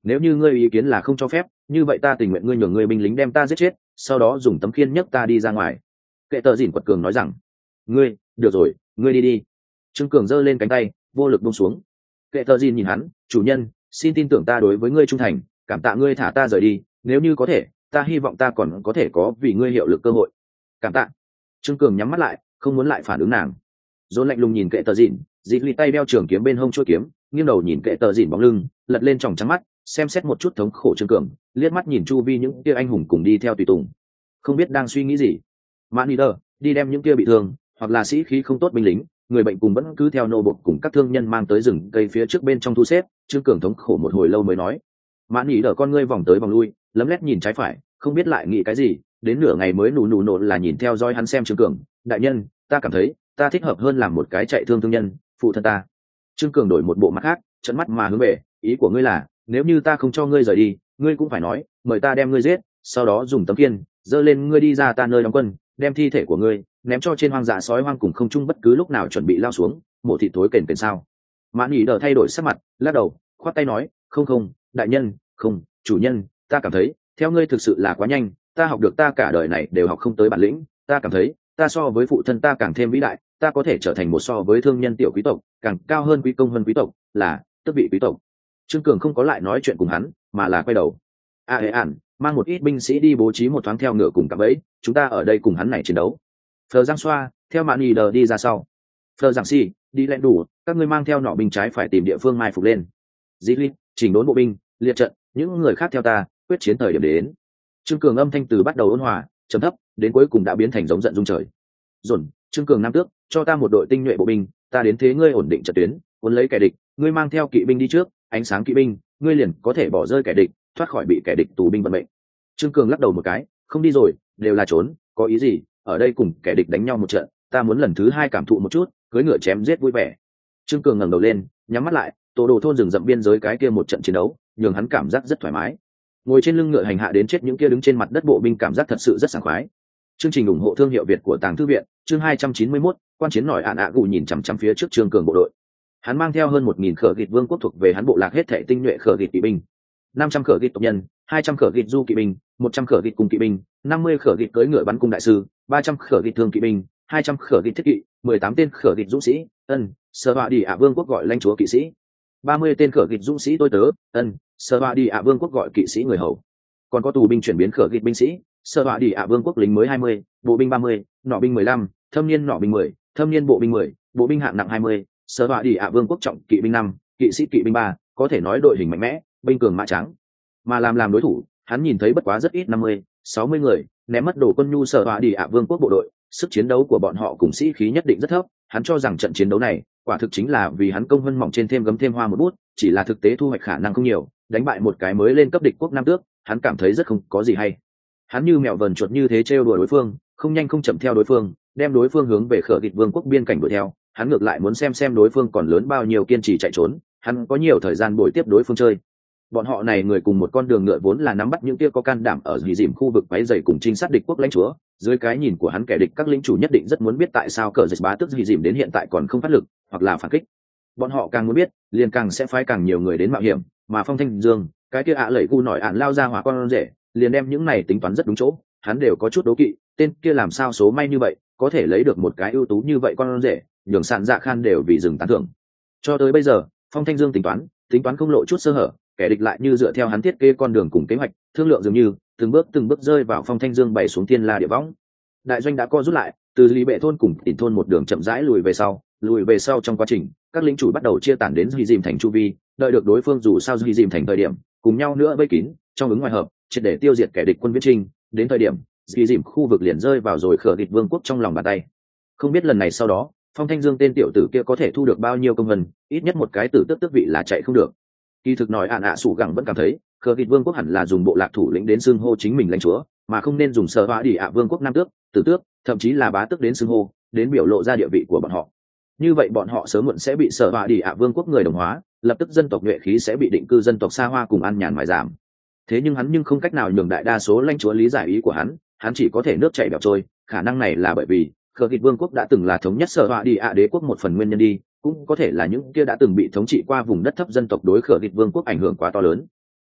nếu như ngươi ý kiến là không cho phép, như vậy ta tình nguyện ngươi nhường ngươi binh lính đem ta giết chết, sau đó dùng tấm khiên nhấc ta đi ra ngoài. Kệ tờ dìn quật cường nói rằng, ngươi, được rồi, ngươi đi đi. Trương Cường giơ lên cánh tay, vô lực buông xuống. Kệ tờ dìn nhìn hắn, chủ nhân, xin tin tưởng ta đối với ngươi trung thành, cảm tạ ngươi thả ta rời đi, nếu như có thể, ta hy vọng ta còn có thể có vì ngươi hiệu lực cơ hội. Cảm tạ. Trương Cường nhắm mắt lại, không muốn lại phản ứng nàng. Dồn lạnh lùng nhìn kệ tờ dìn, dì lì tay đeo trường kiếm bên hông chuôi kiếm, nghiêng đầu nhìn kệ tờ dìn bóng lưng, lật lên tròng trắng mắt, xem xét một chút thống khổ Trương Cường, liếc mắt nhìn chu vi những kia anh hùng cùng đi theo tùy tùng, không biết đang suy nghĩ gì. Mã Nhi Đờ, đi đem những kia bị thương hoặc là sĩ khí không tốt binh lính, người bệnh cùng vẫn cứ theo nô bộc cùng các thương nhân mang tới rừng cây phía trước bên trong thu xếp. Trương Cường thống khổ một hồi lâu mới nói. Mã Nhi Đờ con ngươi vòng tới vòng lui, lấm lét nhìn trái phải, không biết lại nghĩ cái gì, đến nửa ngày mới nù nù nộ là nhìn theo dõi hắn xem Trương Cường. Đại nhân, ta cảm thấy ta thích hợp hơn làm một cái chạy thương thương nhân, phụ thân ta. Trương Cường đổi một bộ mặt khác, trợn mắt mà hướng về, ý của ngươi là nếu như ta không cho ngươi rời đi, ngươi cũng phải nói mời ta đem ngươi giết, sau đó dùng tấm kiên dơ lên ngươi đi ra ta nơi đóng quân, đem thi thể của ngươi ném cho trên hoang dã sói hoang cùng không chung bất cứ lúc nào chuẩn bị lao xuống mổ thịt thối kền kền sao. Mã Nhĩ Đờ thay đổi sắc mặt, lắc đầu, khoát tay nói, không không, đại nhân, không, chủ nhân, ta cảm thấy theo ngươi thực sự là quá nhanh, ta học được ta cả đời này đều học không tới bản lĩnh, ta cảm thấy ta so với phụ thân ta càng thêm vĩ đại, ta có thể trở thành một so với thương nhân tiểu quý tộc càng cao hơn quý công hơn quý tộc, là tước vị quý tộc. Trương Cường không có lại nói chuyện cùng hắn, mà là quay đầu. A Ê Ản, mang một ít binh sĩ đi bố trí một thoáng theo ngựa cùng cạm bẫy, chúng ta ở đây cùng hắn này chiến đấu. Phờ Giang Xoa theo Mạn Nhì Đờ đi ra sau. Phờ Giang Si đi lên đủ, các ngươi mang theo nỏ binh trái phải tìm địa phương mai phục lên. Dĩ Linh chỉnh đốn bộ binh, liệt trận, những người khác theo ta, quyết chiến thời điểm đến. Trương Cường âm thanh từ bắt đầu ôn hòa, trầm thấp, đến cuối cùng đã biến thành giống giận rung trời. Dồn, Trương Cường nam tước, cho ta một đội tinh nhuệ bộ binh, ta đến thế ngươi ổn định trận tuyến, cuốn lấy kẻ địch, ngươi mang theo kỵ binh đi trước, ánh sáng kỵ binh, ngươi liền có thể bỏ rơi kẻ địch, thoát khỏi bị kẻ địch tù binh vận mệnh. Trương Cường lắc đầu một cái, không đi rồi, đều là trốn, có ý gì? Ở đây cùng kẻ địch đánh nhau một trận, ta muốn lần thứ hai cảm thụ một chút, cưỡi ngựa chém giết vui vẻ. Trương Cường ngẩng đầu lên, nhắm mắt lại, tổ đồ thôn rừng rậm biên giới cái kia một trận chiến đấu, nhường hắn cảm giác rất thoải mái. Ngồi trên lưng ngựa hành hạ đến chết những kia đứng trên mặt đất bộ binh cảm giác thật sự rất sảng khoái. Chương trình ủng hộ thương hiệu Việt của Tàng Thư viện, chương hai trăm chín mươi mốt, quan chiến nổi ạn ạ gù nhìn chằm chằm phía trước Trương Cường bộ đội. Hắn mang theo hơn một nghìn khở gịt vương quốc thuộc về hắn bộ lạc hết thảy tinh nhuệ khở gịt kỵ binh, năm trăm khở gịt tộc nhân, hai trăm khở gịt du kỵ binh, một trăm khở gịt cùng kỵ binh, năm mươi khở gịt cưỡi ngựa bắn cung đại sư, ba trăm khở gịt thương kỵ binh, hai trăm khở gịt thiết kỵ, mười tám tên khở gịt dũng sĩ, ân, sở họa đi ạ vương quốc gọi lãnh chúa kỵ sĩ, ba mươi tên khở gịt dũng sĩ tôi tớ, ân, sở họa đi ạ vương quốc gọi kỵ sĩ người hầu. Còn có tù binh chuyển biến khở gịt binh sĩ, sở họa đi ạ vương quốc lính mới hai mươi, bộ binh ba mươi, nỏ binh mười lăm, thâm niên nỏ binh mười, thâm niên bộ binh mười, bộ binh hạng nặng hai mươi, sở họa đi ạ vương quốc trọng kỵ binh năm, kỵ sĩ kỵ binh ba, có thể nói đội hình mạnh mẽ, binh cường mã trắng. Mà làm làm đối thủ, hắn nhìn thấy bất quá rất ít năm mươi, sáu mươi người, ném mất đồ quân nhu sở họa đi ạ vương quốc bộ đội, sức chiến đấu của bọn họ cùng sĩ khí nhất định rất thấp. Hắn cho rằng trận chiến đấu này quả thực chính là vì hắn công vân mỏng trên thêm gấm thêm hoa một bút, chỉ là thực tế thu hoạch khả năng không nhiều, đánh bại một cái mới lên cấp địch quốc nam tước, hắn cảm thấy rất không có gì hay. Hắn như mèo vờn chuột như thế trêu đùa đối phương, không nhanh không chậm theo đối phương, đem đối phương hướng về khở gịt vương quốc biên cảnh đuổi theo. Hắn ngược lại muốn xem xem đối phương còn lớn bao nhiêu kiên trì chạy trốn, hắn có nhiều thời gian bồi tiếp đối phương chơi. Bọn họ này người cùng một con đường ngựa vốn là nắm bắt những kia có can đảm ở dì dìm khu vực váy dày cùng trinh sát địch quốc lãnh chúa. Dưới cái nhìn của hắn, kẻ địch các lính chủ nhất định rất muốn biết tại sao cờ dịch bá tức dì dìm đến hiện tại còn không phát lực hoặc là phản kích. Bọn họ càng muốn biết, liền càng sẽ phái càng nhiều người đến mạo hiểm. Mà Phong Thanh Dương, cái kia ạ lẩy gu nổi ạn lao ra hỏa con rể, liền đem những này tính toán rất đúng chỗ. Hắn đều có chút đố kỵ, tên kia làm sao số may như vậy, có thể lấy được một cái ưu tú như vậy con rể, nhường sạn dạ khan đều vì dừng tán thưởng. Cho tới bây giờ, Phong Thanh Dương tính toán, tính toán không lộ chút sơ hở, kẻ địch lại như dựa theo hắn thiết kế con đường cùng kế hoạch, thương lượng dường như từng bước từng bước rơi vào Phong Thanh Dương bày xuống thiên la địa võng. Đại doanh đã co rút lại, từ Lý Bệ thôn cùng Tỉnh thôn một đường chậm rãi lùi về sau, lùi về sau trong quá trình, các lính chủ bắt đầu chia tản đến Duy Dìm thành chu vi, đợi được đối phương dù sao Duy Dìm thành thời điểm, cùng nhau nữa vây kín, trong ứng ngoài hợp, triệt để tiêu diệt kẻ địch quân viễn trinh, đến thời điểm, Duy Dìm khu vực liền rơi vào rồi khở địch vương quốc trong lòng bàn tay. Không biết lần này sau đó, Phong Thanh Dương tên tiểu tử kia có thể thu được bao nhiêu công vân, ít nhất một cái tử tước tước vị là chạy không được. Kỳ thực nói ạn ạ sủ gẳng vẫn cảm thấy, khở địch vương quốc hẳn là dùng bộ lạc thủ lĩnh đến xưng hô chính mình lãnh chúa, mà không nên dùng sở họa đi ạ vương quốc nam tước, tử tước, thậm chí là bá tước đến xưng hô, đến biểu lộ ra địa vị của bọn họ. Như vậy bọn họ sớm muộn sẽ bị sở họa đi ạ vương quốc người đồng hóa, lập tức dân tộc nhuệ khí sẽ bị định cư dân tộc xa hoa cùng ăn nhàn mài giảm. Thế nhưng hắn nhưng không cách nào nhường đại đa số lãnh chúa lý giải ý của hắn, hắn chỉ có thể nước chảy bèo trôi. Khả năng này là bởi vì khở địch vương quốc đã từng là thống nhất sở họa đi ạ đế quốc một phần nguyên nhân đi, cũng có thể là những kia đã từng bị thống trị qua vùng đất thấp dân tộc đối khở địch vương quốc ảnh hưởng quá to lớn.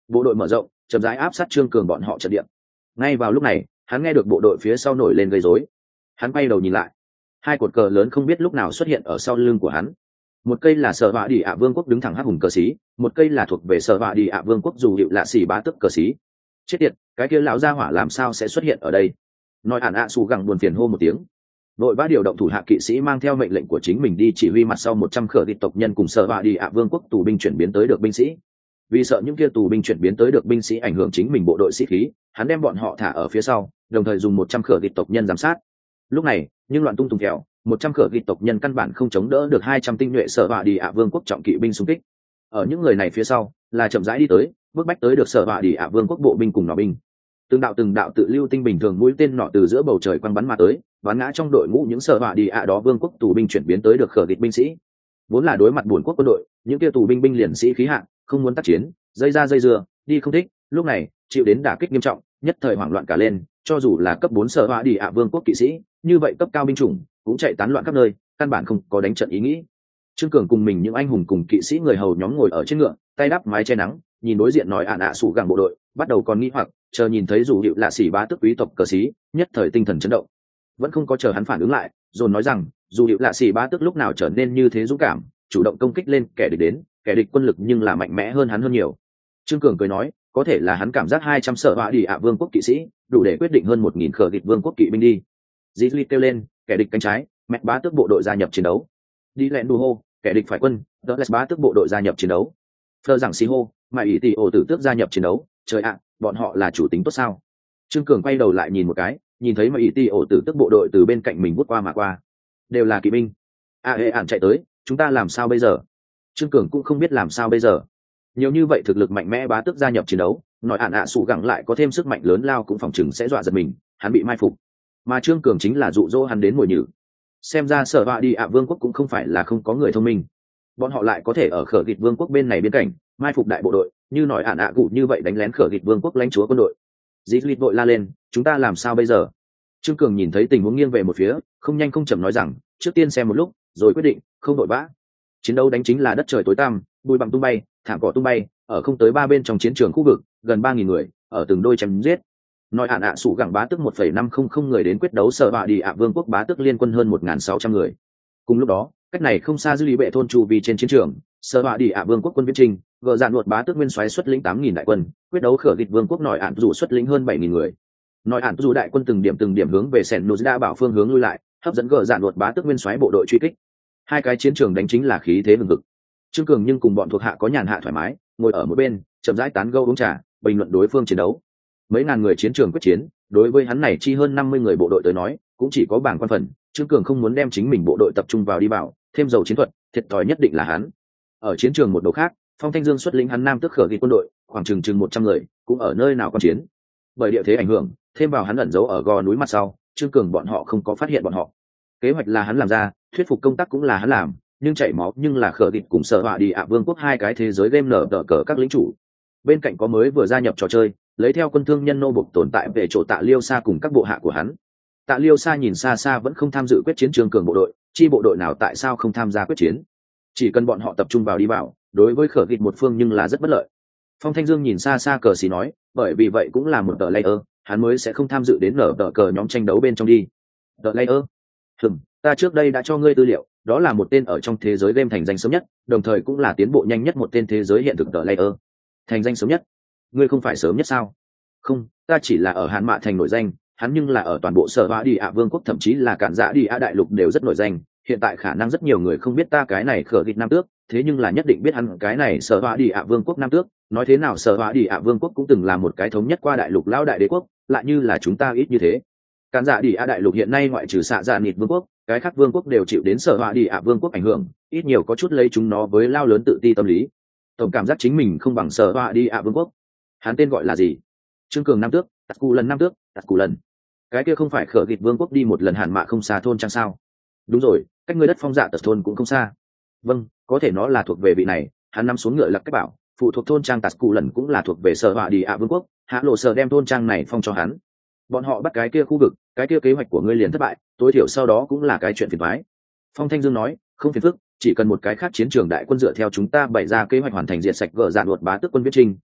bộ đội mở rộng chậm rãi áp sát trương cường bọn họ trận địa. Ngay vào lúc này hắn nghe được bộ đội phía sau nổi lên gây rối. Hắn quay đầu nhìn lại, hai cột cờ lớn không biết lúc nào xuất hiện ở sau lưng của hắn. Một cây là sở họa đi ạ vương quốc đứng thẳng hắc hùng cờ xí, một cây là thuộc về sở họa đi ạ vương quốc dù hiệu lạ xì bá tức cờ xí. Chết tiệt, cái kia lão gia hỏa làm sao sẽ xuất hiện ở đây? Nói ản ạ xù gẳng buồn phiền hô một tiếng, đội vã điều động thủ hạ kỵ sĩ mang theo mệnh lệnh của chính mình đi chỉ huy mặt sau một trăm khở địch tộc nhân cùng sở họa đi ạ vương quốc tù binh chuyển biến tới được binh sĩ. Vì sợ những kia tù binh chuyển biến tới được binh sĩ ảnh hưởng chính mình bộ đội sĩ khí, hắn đem bọn họ thả ở phía sau, đồng thời dùng một trăm khở địch tộc nhân giám sát. Lúc này nhưng loạn tung tùng kẹo, một trăm khở địch tộc nhân căn bản không chống đỡ được hai trăm tinh nhuệ sở họa đi ạ vương quốc trọng kỵ binh xung kích. Ở những người này phía sau là chậm rãi đi tới, bước bách tới được sở họa đi ạ vương quốc bộ binh cùng nỏ binh. Từng đạo từng đạo tự lưu tinh bình thường mũi tên nọ từ giữa bầu trời quăng bắn mà tới, bắn ngã trong đội ngũ những sở họa đi ạ đó vương quốc tù binh chuyển biến tới được khở địch binh sĩ. Vốn là đối mặt buồn quốc quân đội, những kia tù binh binh liền sĩ khí hạng, không muốn tác chiến, dây ra dây dưa, đi không thích, lúc này chịu đến đả kích nghiêm trọng, nhất thời hoảng loạn cả lên, cho dù là cấp bốn sở họa đi ạ vương quốc kỵ sĩ, như vậy cấp cao binh chủng cũng chạy tán loạn khắp nơi, căn bản không có đánh trận ý nghĩ. Trương Cường cùng mình những anh hùng cùng kỵ sĩ người hầu nhóm ngồi ở trên ngựa, tay đắp mái che nắng, nhìn đối diện nói ạn ạ sủ gẳng bộ đội, bắt đầu còn nghĩ hoặc chờ nhìn thấy dù hiệu lạ xỉ bá tức quý tộc cờ sĩ, nhất thời tinh thần chấn động. Vẫn không có chờ hắn phản ứng lại, dồn nói rằng dù hiệu lạ xỉ bá tức lúc nào trở nên như thế dũng cảm, chủ động công kích lên kẻ địch đến, kẻ địch quân lực nhưng là mạnh mẽ hơn hắn hơn nhiều. Trương Cường cười nói, có thể là hắn cảm giác hai trăm sở họa đi ạ vương quốc kỵ sĩ đủ để quyết định hơn một nghìn khở địch vương quốc kỵ binh đi. Dĩ Ly kêu lên, kẻ địch cánh trái, mẹ bá tước bộ đội gia nhập chiến đấu. Đi lẹn đù hô, kẻ địch phải quân, đỡ lẹt bá tước bộ đội gia nhập chiến đấu. Phơ giảng xì hô, mại ý tỷ ổ tử tước gia nhập chiến đấu. Trời ạ, bọn họ là chủ tính tốt sao? Trương Cường quay đầu lại nhìn một cái, nhìn thấy mại ý tỷ ổ tử tước bộ đội từ bên cạnh mình vút qua mà qua, đều là kỵ binh. A hệ ản chạy tới, chúng ta làm sao bây giờ? Trương Cường cũng không biết làm sao bây giờ. Nhiều như vậy thực lực mạnh mẽ bá tước gia nhập chiến đấu, nói ản ạ sủ gẳng lại có thêm sức mạnh lớn lao cũng phòng chừng sẽ dọa giật mình, hắn bị mai phục. Mà Trương Cường chính là dụ dỗ hắn đến mồi nhử. Xem ra sở họa đi ạ vương quốc cũng không phải là không có người thông minh, bọn họ lại có thể ở khở gịt vương quốc bên này bên cạnh mai phục đại bộ đội, như nói ạn ạ cụ như vậy đánh lén khở gịt vương quốc lãnh chúa quân đội. Dĩ Lịt vội la lên, chúng ta làm sao bây giờ? Trương Cường nhìn thấy tình huống nghiêng về một phía, không nhanh không chậm nói rằng, trước tiên xem một lúc rồi quyết định, không vội vã. Chiến đấu đánh chính là đất trời tối tăm, bụi bặm tung bay, thảm cỏ tung bay, ở không tới ba bên trong chiến trường khu vực gần ba nghìn người ở từng đôi chém giết. Nói ạn ạ sủ gẳng bá tức một phẩy năm không không người đến quyết đấu sở họa đi ạ vương quốc bá tức liên quân hơn một nghìn sáu trăm người. Cùng lúc đó, cách này không xa dư lý bệ thôn chu vi trên chiến trường, sở họa đi ạ vương quốc quân viễn trình gờ dạn luật bá tức nguyên soái xuất lĩnh tám nghìn đại quân quyết đấu khở địch vương quốc nội ạn dù xuất lĩnh hơn bảy nghìn người. Nội ạn dù đại quân từng điểm từng điểm hướng về sẻn nô đa bảo phương hướng lui lại, hấp dẫn gờ dạn luật bá tức nguyên soái bộ đội truy kích. Hai cái chiến trường đánh chính là khí thế hừng hực. Trương Cường nhưng cùng bọn thuộc hạ có nhàn hạ thoải mái, ngồi ở một bên chậm rãi tán gẫu uống trà, bình luận đối phương chiến đấu. Mấy ngàn người chiến trường quyết chiến, đối với hắn này chi hơn năm mươi người bộ đội tới nói cũng chỉ có bảng quan phần. Trương Cường không muốn đem chính mình bộ đội tập trung vào đi bảo thêm dầu chiến thuật, thiệt thòi nhất định là hắn. Ở chiến trường một đầu khác, Phong Thanh Dương xuất lĩnh hắn nam tức khở ghi quân đội khoảng chừng chừng một trăm người cũng ở nơi nào quan chiến. Bởi địa thế ảnh hưởng, thêm vào hắn ẩn giấu ở gò núi mặt sau, Trương Cường bọn họ không có phát hiện bọn họ. Kế hoạch là hắn làm ra, thuyết phục công tác cũng là hắn làm, nhưng chảy máu nhưng là khở địch cùng sợ họa đi ạ vương quốc hai cái thế giới game nở đỡ cờ các lính chủ. Bên cạnh có mới vừa gia nhập trò chơi, lấy theo quân thương nhân nô bộc tồn tại về chỗ Tạ Liêu Sa cùng các bộ hạ của hắn. Tạ Liêu Sa nhìn xa xa vẫn không tham dự quyết chiến Trương Cường bộ đội, chi bộ đội nào tại sao không tham gia quyết chiến? Chỉ cần bọn họ tập trung vào đi vào, đối với khở địch một phương nhưng là rất bất lợi. Phong Thanh Dương nhìn xa xa cờ xí nói, bởi vì vậy cũng là một tờ layer, hắn mới sẽ không tham dự đến nở tờ cờ nhóm tranh đấu bên trong đi. Tờ layer? Hừm, ta trước đây đã cho ngươi tư liệu, đó là một tên ở trong thế giới game thành danh sớm nhất, đồng thời cũng là tiến bộ nhanh nhất một tên thế giới hiện thực tờ layer. Thành danh sớm nhất? Ngươi không phải sớm nhất sao? Không, ta chỉ là ở Hàn Mạ thành nổi danh, hắn nhưng là ở toàn bộ Sở Họa đi ạ vương quốc thậm chí là cản dạ đi ạ đại lục đều rất nổi danh. Hiện tại khả năng rất nhiều người không biết ta cái này khở địch nam tước, thế nhưng là nhất định biết hắn cái này Sở Họa đi ạ vương quốc nam tước. Nói thế nào Sở Họa đi ạ vương quốc cũng từng là một cái thống nhất qua đại lục lão đại đế quốc, lại như là chúng ta ít như thế. Cản dạ đi ạ đại lục hiện nay ngoại trừ xạ dạ nịt vương quốc, cái khác vương quốc đều chịu đến Sở Họa đi ạ vương quốc ảnh hưởng, ít nhiều có chút lấy chúng nó với lao lớn tự ti tâm lý. Tổng cảm giác chính mình không bằng Sở Họa đi ạ vương quốc. Hắn tên gọi là gì? Trương Cường nam tước, Tạt Cù lần nam tước, Tạt Cù lần. Cái kia không phải khở địch vương quốc đi một lần Hàn Mạ không xa thôn chăng sao? Đúng rồi, cách ngươi đất phong dạ tật thôn cũng không xa. Vâng, có thể nó là thuộc về vị này. Hắn nằm xuống ngựa lặc cách bảo, phụ thuộc thôn trang Tạt Cù lần cũng là thuộc về Sở Họa đi ạ vương quốc. Hạ lộ sở đem thôn trang này phong cho hắn. Bọn họ bắt cái kia khu vực, cái kia kế hoạch của ngươi liền thất bại, tối thiểu sau đó cũng là cái chuyện phiền toái. Phong Thanh Dương nói, không phiền phức, chỉ cần một cái khác chiến trường đại quân dựa theo chúng ta bày ra kế hoạch hoàn thành diệt sạch gỡ dạn luật bá tước quân viết trinh,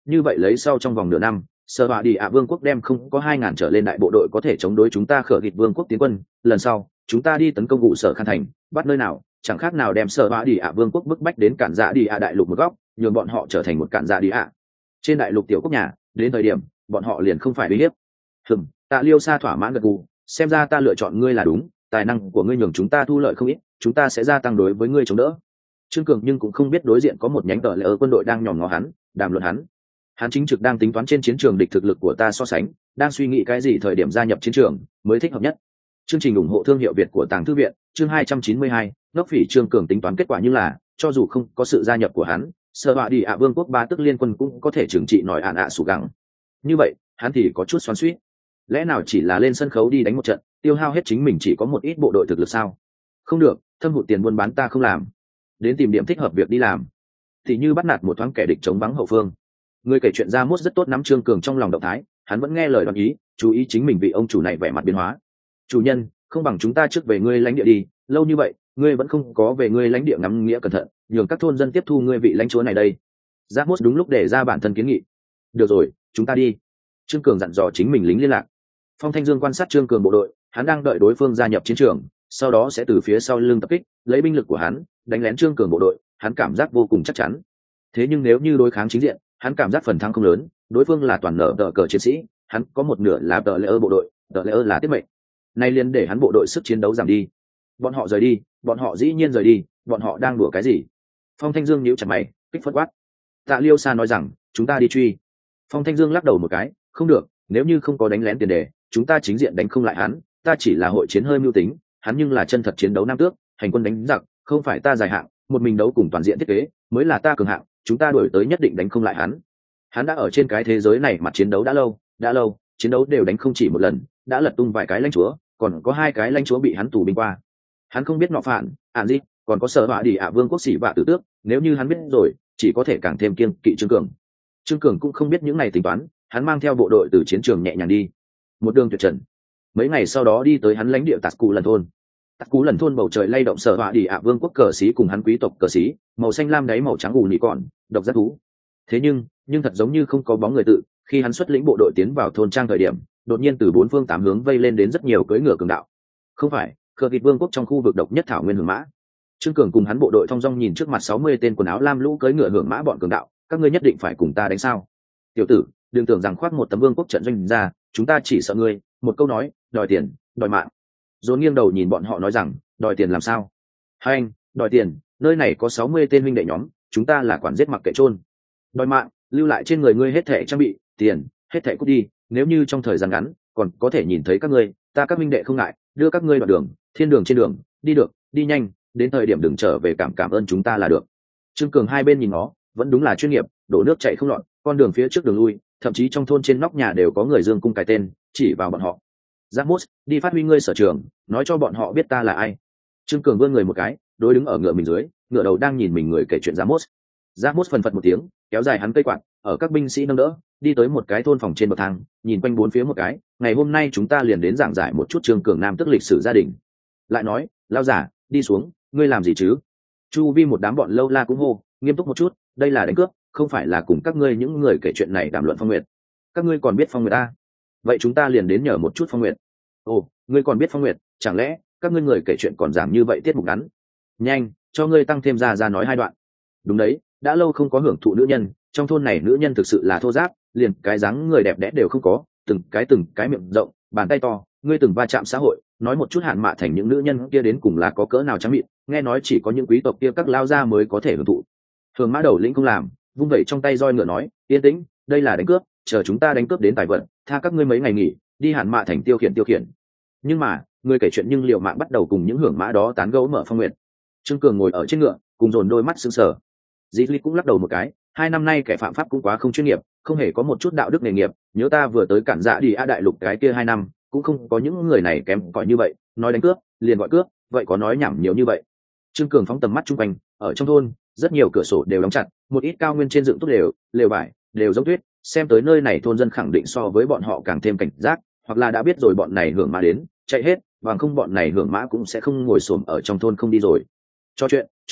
như vậy lấy sau trong vòng nửa năm sở họa đi ạ vương quốc đem không có hai ngàn trở lên đại bộ đội có thể chống đối chúng ta khởi kịch vương quốc tiến quân. Lần sau chúng ta đi tấn công vụ sở khan thành, bắt nơi nào chẳng khác nào đem sở họa đi ạ vương quốc bức bách đến cản dạ đi ạ đại lục một góc, nhường bọn họ trở thành một cản dạ đi ạ trên đại lục tiểu quốc nhà. Đến thời điểm bọn họ liền không phải uy hiếp. Hừm, Tạ Liêu Sa thỏa mãn gật gù, xem ra ta lựa chọn ngươi là đúng, tài năng của ngươi nhường chúng ta thu lợi không ít, chúng ta sẽ gia tăng đối với ngươi chống đỡ. Trương Cường nhưng cũng không biết đối diện có một nhánh tờ lệ ở quân đội đang nhòm ngó hắn, đàm luận hắn. Hắn chính trực đang tính toán trên chiến trường địch thực lực của ta so sánh, đang suy nghĩ cái gì thời điểm gia nhập chiến trường mới thích hợp nhất. Chương trình ủng hộ thương hiệu Việt của Tàng Thư viện, chương hai trăm chín mươi hai, Ngốc Phỉ. Trương Cường tính toán kết quả như là, cho dù không có sự gia nhập của hắn, Sở Họa đi ạ vương quốc ba tức liên quân cũng có thể trừng trị nổi ạn ạ sủ gắng. Như vậy, hắn thì có chút xoắn xuýt. Lẽ nào chỉ là lên sân khấu đi đánh một trận, tiêu hao hết chính mình chỉ có một ít bộ đội thực lực sao? Không được, thâm hụt tiền buôn bán ta không làm. Đến tìm điểm thích hợp việc đi làm. Thì như bắt nạt một thoáng kẻ địch chống vắng hậu phương. Người kể chuyện ra mốt rất tốt nắm Trương Cường trong lòng động thái, hắn vẫn nghe lời đoán ý, chú ý chính mình vị ông chủ này vẻ mặt biến hóa. Chủ nhân, không bằng chúng ta trước về ngươi lãnh địa đi, lâu như vậy, ngươi vẫn không có về ngươi lãnh địa ngắm nghĩa cẩn thận, nhường các thôn dân tiếp thu ngươi vị lãnh chúa này đây. Giác mốt đúng lúc để ra bản thân kiến nghị. Được rồi, chúng ta đi. Trương Cường dặn dò chính mình lính liên lạc. Phong Thanh Dương quan sát Trương Cường bộ đội, hắn đang đợi đối phương gia nhập chiến trường, sau đó sẽ từ phía sau lưng tập kích, lấy binh lực của hắn đánh lén Trương Cường bộ đội, hắn cảm giác vô cùng chắc chắn. Thế nhưng nếu như đối kháng chính diện, hắn cảm giác phần thắng không lớn, đối phương là toàn nở tờ cờ chiến sĩ, hắn có một nửa là tờ lệ ơ bộ đội, tờ lệ ơ là tiết mệnh. Nay liền để hắn bộ đội sức chiến đấu giảm đi. Bọn họ rời đi, bọn họ dĩ nhiên rời đi, bọn họ đang đùa cái gì? Phong Thanh Dương nhíu chặt mày, kích phất quát. Tạ Liêu Sa nói rằng, chúng ta đi truy. Phong Thanh Dương lắc đầu một cái, không được, nếu như không có đánh lén tiền đề, chúng ta chính diện đánh không lại hắn, ta chỉ là hội chiến hơi mưu tính, hắn nhưng là chân thật chiến đấu nam tước, hành quân đánh giặc, không phải ta dài hạng, một mình đấu cùng toàn diện thiết kế, mới là ta cường hạng, chúng ta đuổi tới nhất định đánh không lại hắn. Hắn đã ở trên cái thế giới này mặt chiến đấu đã lâu, đã lâu, chiến đấu đều đánh không chỉ một lần, đã lật tung vài cái lãnh chúa, còn có hai cái lãnh chúa bị hắn tù binh qua. Hắn không biết nọ phản, ản gì, còn có Sở Họa đi ạ vương quốc sĩ vạ tử tước, nếu như hắn biết rồi, chỉ có thể càng thêm kiêng kỵ Trương Cường. Trương Cường cũng không biết những này tính toán, hắn mang theo bộ đội từ chiến trường nhẹ nhàng đi, một đường tuyệt trần. Mấy ngày sau đó đi tới hắn lãnh địa Tạt Cú lần thôn. Tạt Cú lần thôn bầu trời lay động Sở Họa đi ạ vương quốc cờ xí cùng hắn quý tộc cờ xí, màu xanh lam đáy màu trắng ù nị còn, độc giác thú. Thế nhưng, nhưng thật giống như không có bóng người tự, khi hắn xuất lĩnh bộ đội tiến vào thôn trang thời điểm, đột nhiên từ bốn phương tám hướng vây lên đến rất nhiều cưỡi ngựa cường đạo. Không phải, Khờ Kịt vương quốc trong khu vực độc nhất thảo nguyên hưởng mã. Trương Cường cùng hắn bộ đội thong dong nhìn trước mặt sáu mươi tên quần áo lam lũ cưỡi ngựa hưởng mã bọn cường đạo, các ngươi nhất định phải cùng ta đánh sao? Tiểu tử, đừng tưởng rằng khoác một tấm vương quốc trận doanh ra, chúng ta chỉ sợ ngươi, một câu nói, đòi tiền, đòi mạng. Dồn nghiêng đầu nhìn bọn họ nói rằng, đòi tiền làm sao? Hai anh, đòi tiền, nơi này có sáu mươi tên huynh đệ nhóm, chúng ta là quản giết mặc kệ chôn. Đòi mạng, lưu lại trên người ngươi hết thảy trang bị, tiền, hết thảy cút đi, nếu như trong thời gian ngắn, còn có thể nhìn thấy các ngươi, ta các huynh đệ không ngại, đưa các ngươi đoạn đường, thiên đường trên đường, đi được, đi nhanh, đến thời điểm đừng trở về cảm cảm ơn chúng ta là được. Trương Cường hai bên nhìn nó, vẫn đúng là chuyên nghiệp, đổ nước chảy không lọt, con đường phía trước đường lui, thậm chí trong thôn trên nóc nhà đều có người dương cung cài tên, chỉ vào bọn họ. Ramos, đi phát huy ngươi sở trường, nói cho bọn họ biết ta là ai. Trương Cường vươn người một cái, đối đứng ở ngựa mình dưới, ngựa đầu đang nhìn mình người kể chuyện Ramos. Ramos phần phật một tiếng, kéo dài hắn cây quạt, ở các binh sĩ nâng đỡ, đi tới một cái thôn phòng trên bậc thang, nhìn quanh bốn phía một cái, ngày hôm nay chúng ta liền đến giảng giải một chút Trương Cường nam tức lịch sử gia đình. Lại nói, lao giả, đi xuống, ngươi làm gì chứ? Chu vi một đám bọn lâu la cũng hô, nghiêm túc một chút, đây là đánh cướp, không phải là cùng các ngươi những người kể chuyện này đàm luận Phong Nguyệt. Các ngươi còn biết Phong Nguyệt ta? Vậy chúng ta liền đến nhờ một chút Phong Nguyệt. Ồ, ngươi còn biết Phong Nguyệt, chẳng lẽ các ngươi người kể chuyện còn giảm như vậy tiết mục ngắn? Nhanh, cho ngươi tăng thêm ra ra nói hai đoạn. Đúng đấy, đã lâu không có hưởng thụ nữ nhân, trong thôn này nữ nhân thực sự là thô giáp, liền cái dáng người đẹp đẽ đều không có, từng cái từng cái miệng rộng, bàn tay to, ngươi từng va chạm xã hội, nói một chút hạn mạ thành những nữ nhân kia đến cùng là có cỡ nào trắng miệng, nghe nói chỉ có những quý tộc kia các lao gia mới có thể hưởng thụ. Thường Mã đầu lĩnh không làm, vung vẩy trong tay roi ngựa nói, yên tĩnh, đây là đánh cướp, chờ chúng ta đánh cướp đến tài vận, tha các ngươi mấy ngày nghỉ, đi hạn mạ thành tiêu khiển tiêu khiển. Nhưng mà, người kể chuyện nhưng liệu mạng bắt đầu cùng những hưởng mã đó tán gẫu mở Phong Nguyệt. Trương Cường ngồi ở trên ngựa, cùng dồn đôi mắt sững sờ. Dĩ Ly cũng lắc đầu một cái, hai năm nay kẻ phạm pháp cũng quá không chuyên nghiệp, không hề có một chút đạo đức nghề nghiệp, nhớ ta vừa tới cản dạ đi a đại lục cái kia hai năm, cũng không có những người này kém cỏi như vậy, nói đánh cướp, liền gọi cướp, vậy có nói nhảm nhiều như vậy. Trương Cường phóng tầm mắt chung quanh, ở trong thôn, rất nhiều cửa sổ đều đóng chặt, một ít cao nguyên trên dựng tốt đều, lều vải, đều giống tuyết, xem tới nơi này thôn dân khẳng định so với bọn họ càng thêm cảnh giác, hoặc là đã biết rồi bọn này hưởng mã đến, chạy hết, bằng không bọn này hưởng mã cũng sẽ không ngồi xổm ở trong thôn không đi rồi. Cho chuyện, cho chuyện,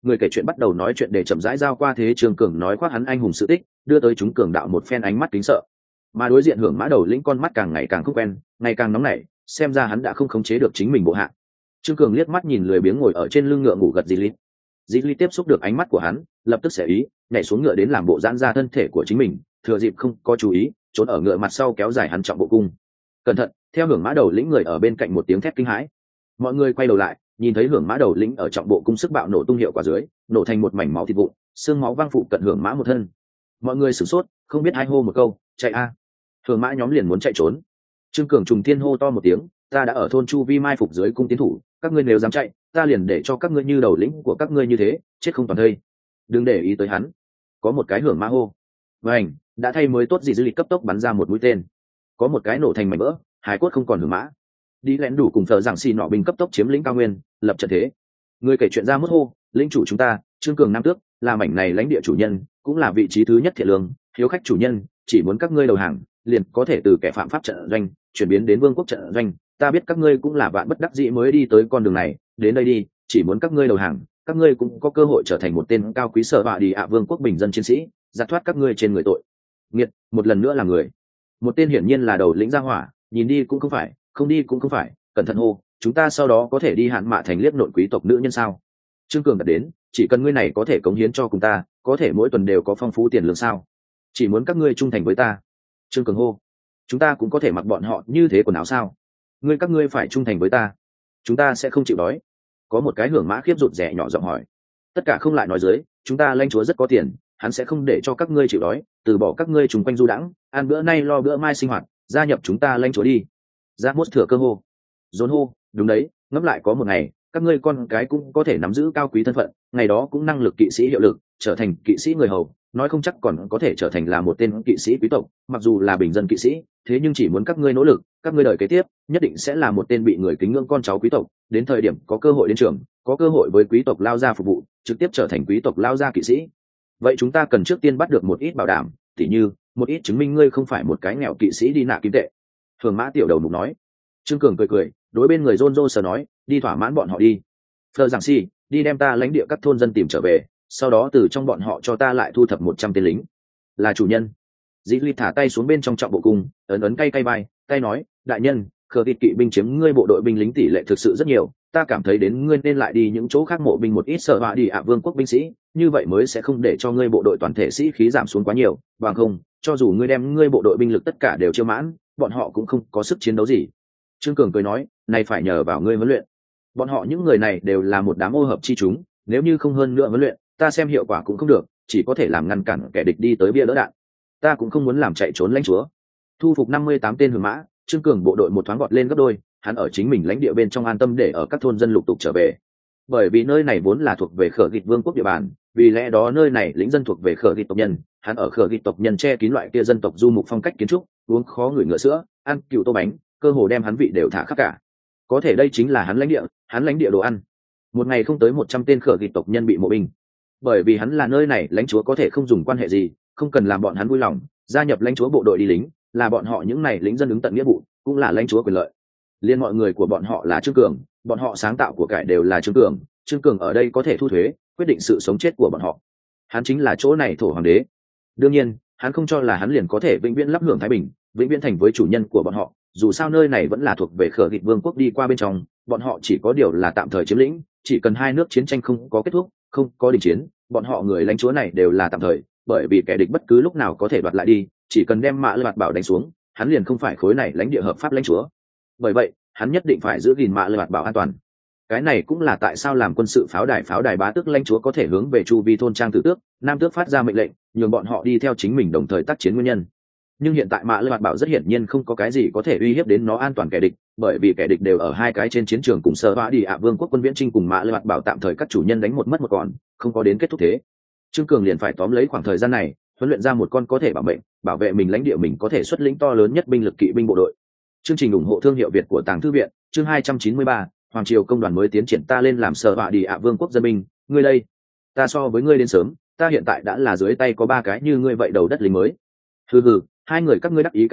Người kể chuyện bắt đầu nói chuyện để chậm rãi giao qua thế Trương Cường nói khoác hắn anh hùng sự tích, đưa tới chúng cường đạo một phen ánh mắt kính sợ. Mà đối diện Hưởng Mã Đầu lĩnh con mắt càng ngày càng không quen, ngày càng nóng nảy, xem ra hắn đã không khống chế được chính mình bộ hạ. Trương Cường liếc mắt nhìn lười biếng ngồi ở trên lưng ngựa ngủ gật Dĩ Ly. Dĩ Ly tiếp xúc được ánh mắt của hắn, lập tức sẽ ý, nhảy xuống ngựa đến làm bộ giãn ra thân thể của chính mình, thừa dịp không có chú ý, trốn ở ngựa mặt sau kéo dài hắn trọng bộ cung. Cẩn thận! Theo Hưởng Mã Đầu lĩnh người ở bên cạnh một tiếng thét kinh hãi. Mọi người quay đầu lại, nhìn thấy Hưởng Mã Đầu lĩnh ở trọng bộ cung sức bạo nổ tung hiệu quả dưới, nổ thành một mảnh máu thịt vụn, xương máu văng phụ cận Hưởng Mã một thân. Mọi người sửng sốt, không biết ai hô một câu, chạy a! Hưởng Mã nhóm liền muốn chạy trốn. Trương Cường trùng thiên hô to một tiếng, ta đã ở thôn chu vi mai phục dưới cung tiến thủ, các ngươi nếu dám chạy, ta liền để cho các ngươi như đầu lĩnh của các ngươi như thế, chết không toàn thây. Đừng để ý tới hắn. Có một cái Hưởng Mã hô, vành đã thay mới tốt gì dư lịch cấp tốc bắn ra một mũi tên. Có một cái nổ thành mảnh vỡ, hải cốt không còn Hưởng Mã. Đi lén đủ cùng thờ giảng xì nọ binh cấp tốc chiếm lĩnh cao nguyên, lập trận thế. Người kể chuyện ra mất hô, lĩnh chủ chúng ta, Trương Cường Nam Tước, là mảnh này lãnh địa chủ nhân, cũng là vị trí thứ nhất thiện lương, hiếu khách chủ nhân, chỉ muốn các ngươi đầu hàng, liền có thể từ kẻ phạm pháp trận doanh chuyển biến đến vương quốc trận doanh. Ta biết các ngươi cũng là vạn bất đắc dĩ mới đi tới con đường này, đến đây đi, chỉ muốn các ngươi đầu hàng, các ngươi cũng có cơ hội trở thành một tên cao quý sở bạ đi ạ vương quốc bình dân chiến sĩ, giặt thoát các ngươi trên người tội nghiệt, một lần nữa là người. Một tên hiển nhiên là đầu lĩnh gia hỏa, nhìn đi cũng không phải, không đi cũng không phải, cẩn thận hô, chúng ta sau đó có thể đi Hạn Mạ thành liếc nội quý tộc nữ nhân sao? Trương Cường đặt đến, chỉ cần ngươi này có thể cống hiến cho cùng ta, có thể mỗi tuần đều có phong phú tiền lương sao? Chỉ muốn các ngươi trung thành với ta. Trương Cường hô, chúng ta cũng có thể mặc bọn họ như thế quần áo sao? Ngươi các ngươi phải trung thành với ta, chúng ta sẽ không chịu đói. Có một cái Hưởng Mã khiếp rụt rè nhỏ giọng hỏi. Tất cả không lại nói dưới, chúng ta lãnh chúa rất có tiền, hắn sẽ không để cho các ngươi chịu đói, từ bỏ các ngươi trùng quanh du đãng, ăn bữa nay lo bữa mai sinh hoạt, gia nhập chúng ta lãnh chúa đi. Ra mốt thừa cơ hô. Dồn hô, đúng đấy, ngẫm lại có một ngày, các ngươi con cái cũng có thể nắm giữ cao quý thân phận, ngày đó cũng năng lực kỵ sĩ hiệu lực, trở thành kỵ sĩ người hầu, nói không chắc còn có thể trở thành là một tên kỵ sĩ quý tộc, mặc dù là bình dân kỵ sĩ, thế nhưng chỉ muốn các ngươi nỗ lực, các ngươi đời kế tiếp nhất định sẽ là một tên bị người kính ngưỡng con cháu quý tộc, đến thời điểm có cơ hội đến trường, có cơ hội với quý tộc lao gia phục vụ, trực tiếp trở thành quý tộc lao gia kỵ sĩ. Vậy chúng ta cần trước tiên bắt được một ít bảo đảm, tỉ như một ít chứng minh ngươi không phải một cái nghèo kỵ sĩ đi nạ kim tệ. Thường Mã tiểu đầu mục nói. Trương Cường cười cười, đối bên người Rôn Rô sờ nói, đi thỏa mãn bọn họ đi. Phờ giảng si, đi đem ta lãnh địa các thôn dân tìm trở về, sau đó từ trong bọn họ cho ta lại thu thập một trăm tên lính. Là chủ nhân. Dĩ Ly thả tay xuống bên trong trọng bộ cung, ấn ấn cay cay vai, tay nói, đại nhân, khờ kỵ kỵ binh chiếm ngươi bộ đội binh lính tỷ lệ thực sự rất nhiều, ta cảm thấy đến ngươi nên lại đi những chỗ khác mộ binh một ít sở họa đi ạ vương quốc binh sĩ, như vậy mới sẽ không để cho ngươi bộ đội toàn thể sĩ khí giảm xuống quá nhiều, bằng không, cho dù ngươi đem ngươi bộ đội binh lực tất cả đều chưa mãn, bọn họ cũng không có sức chiến đấu gì. Trương Cường cười nói, này phải nhờ vào ngươi huấn luyện. Bọn họ những người này đều là một đám ô hợp chi chúng, nếu như không hơn nữa huấn luyện, ta xem hiệu quả cũng không được, chỉ có thể làm ngăn cản kẻ địch đi tới bia đỡ đạn. Ta cũng không muốn làm chạy trốn lãnh chúa. Thu phục năm mươi tám tên Hưởng Mã, Trương Cường bộ đội một thoáng gọt lên gấp đôi, hắn ở chính mình lãnh địa bên trong an tâm để ở các thôn dân lục tục trở về. Bởi vì nơi này vốn là thuộc về Khở Gịt vương quốc địa bàn, vì lẽ đó nơi này lĩnh dân thuộc về Khở Gịt tộc nhân, hắn ở Khở Gịt tộc nhân che kín loại kia dân tộc du mục phong cách kiến trúc, uống khó ngửi ngựa sữa, ăn cừu tô bánh, cơ hồ đem hắn vị đều thả khắp cả. Có thể đây chính là hắn lãnh địa, hắn lãnh địa đồ ăn. Một ngày không tới một trăm tên Khở Gịt tộc nhân bị mộ binh. Bởi vì hắn là nơi này lãnh chúa có thể không dùng quan hệ gì, không cần làm bọn hắn vui lòng, gia nhập lãnh chúa bộ đội đi lính, là bọn họ những này lính dân ứng tận nghĩa vụ, cũng là lãnh chúa quyền lợi. Liên mọi người của bọn họ là Trương Cường, bọn họ sáng tạo của cải đều là Trương Cường, Trương Cường ở đây có thể thu thuế, quyết định sự sống chết của bọn họ. Hắn chính là chỗ này thổ hoàng đế. Đương nhiên, hắn không cho là hắn liền có thể vĩnh viễn lắp hưởng thái bình, vĩnh viễn thành với chủ nhân của bọn họ, dù sao nơi này vẫn là thuộc về Khở Gịt vương quốc đi qua bên trong, bọn họ chỉ có điều là tạm thời chiếm lĩnh, chỉ cần hai nước chiến tranh không có kết thúc, không có đình chiến, bọn họ người lãnh chúa này đều là tạm thời, bởi vì kẻ địch bất cứ lúc nào có thể đoạt lại đi, chỉ cần đem Mạ Lư Bạt Bảo đánh xuống, hắn liền không phải khối này lãnh địa hợp pháp lãnh chúa. Bởi vậy, hắn nhất định phải giữ gìn Mạ Lư Bạt Bảo an toàn. Cái này cũng là tại sao làm quân sự pháo đài pháo đài bá tước lãnh chúa có thể hướng về chu vi thôn trang tử tước, nam tước phát ra mệnh lệnh, nhường bọn họ đi theo chính mình đồng thời tác chiến nguyên nhân. Nhưng hiện tại Mạ Lư Bạt Bảo rất hiển nhiên không có cái gì có thể uy hiếp đến nó an toàn kẻ địch, bởi vì kẻ địch đều ở hai cái trên chiến trường cùng Sở Họa đi ạ vương quốc quân viễn chinh cùng Mạ Lư Bạt Bảo tạm thời các chủ nhân đánh một mất một còn, không có đến kết thúc thế. Trương Cường liền phải tóm lấy khoảng thời gian này, huấn luyện ra một con có thể bảo mệnh, bảo vệ mình lãnh địa mình có thể xuất lĩnh to lớn nhất binh lực kỵ binh bộ đội. Chương trình ủng hộ thương hiệu Việt của Tàng Thư viện, chương hai trăm chín mươi ba, Hoàng triều công đoàn mới tiến triển ta lên làm Sở Họa đi ạ vương quốc dân binh, ngươi đây, ta so với ngươi đến sớm, ta hiện tại đã là dưới tay có ba cái như ngươi vậy đầu đất lính mới. Hừ hừ, hai người các ngươi đắc ý cái gì,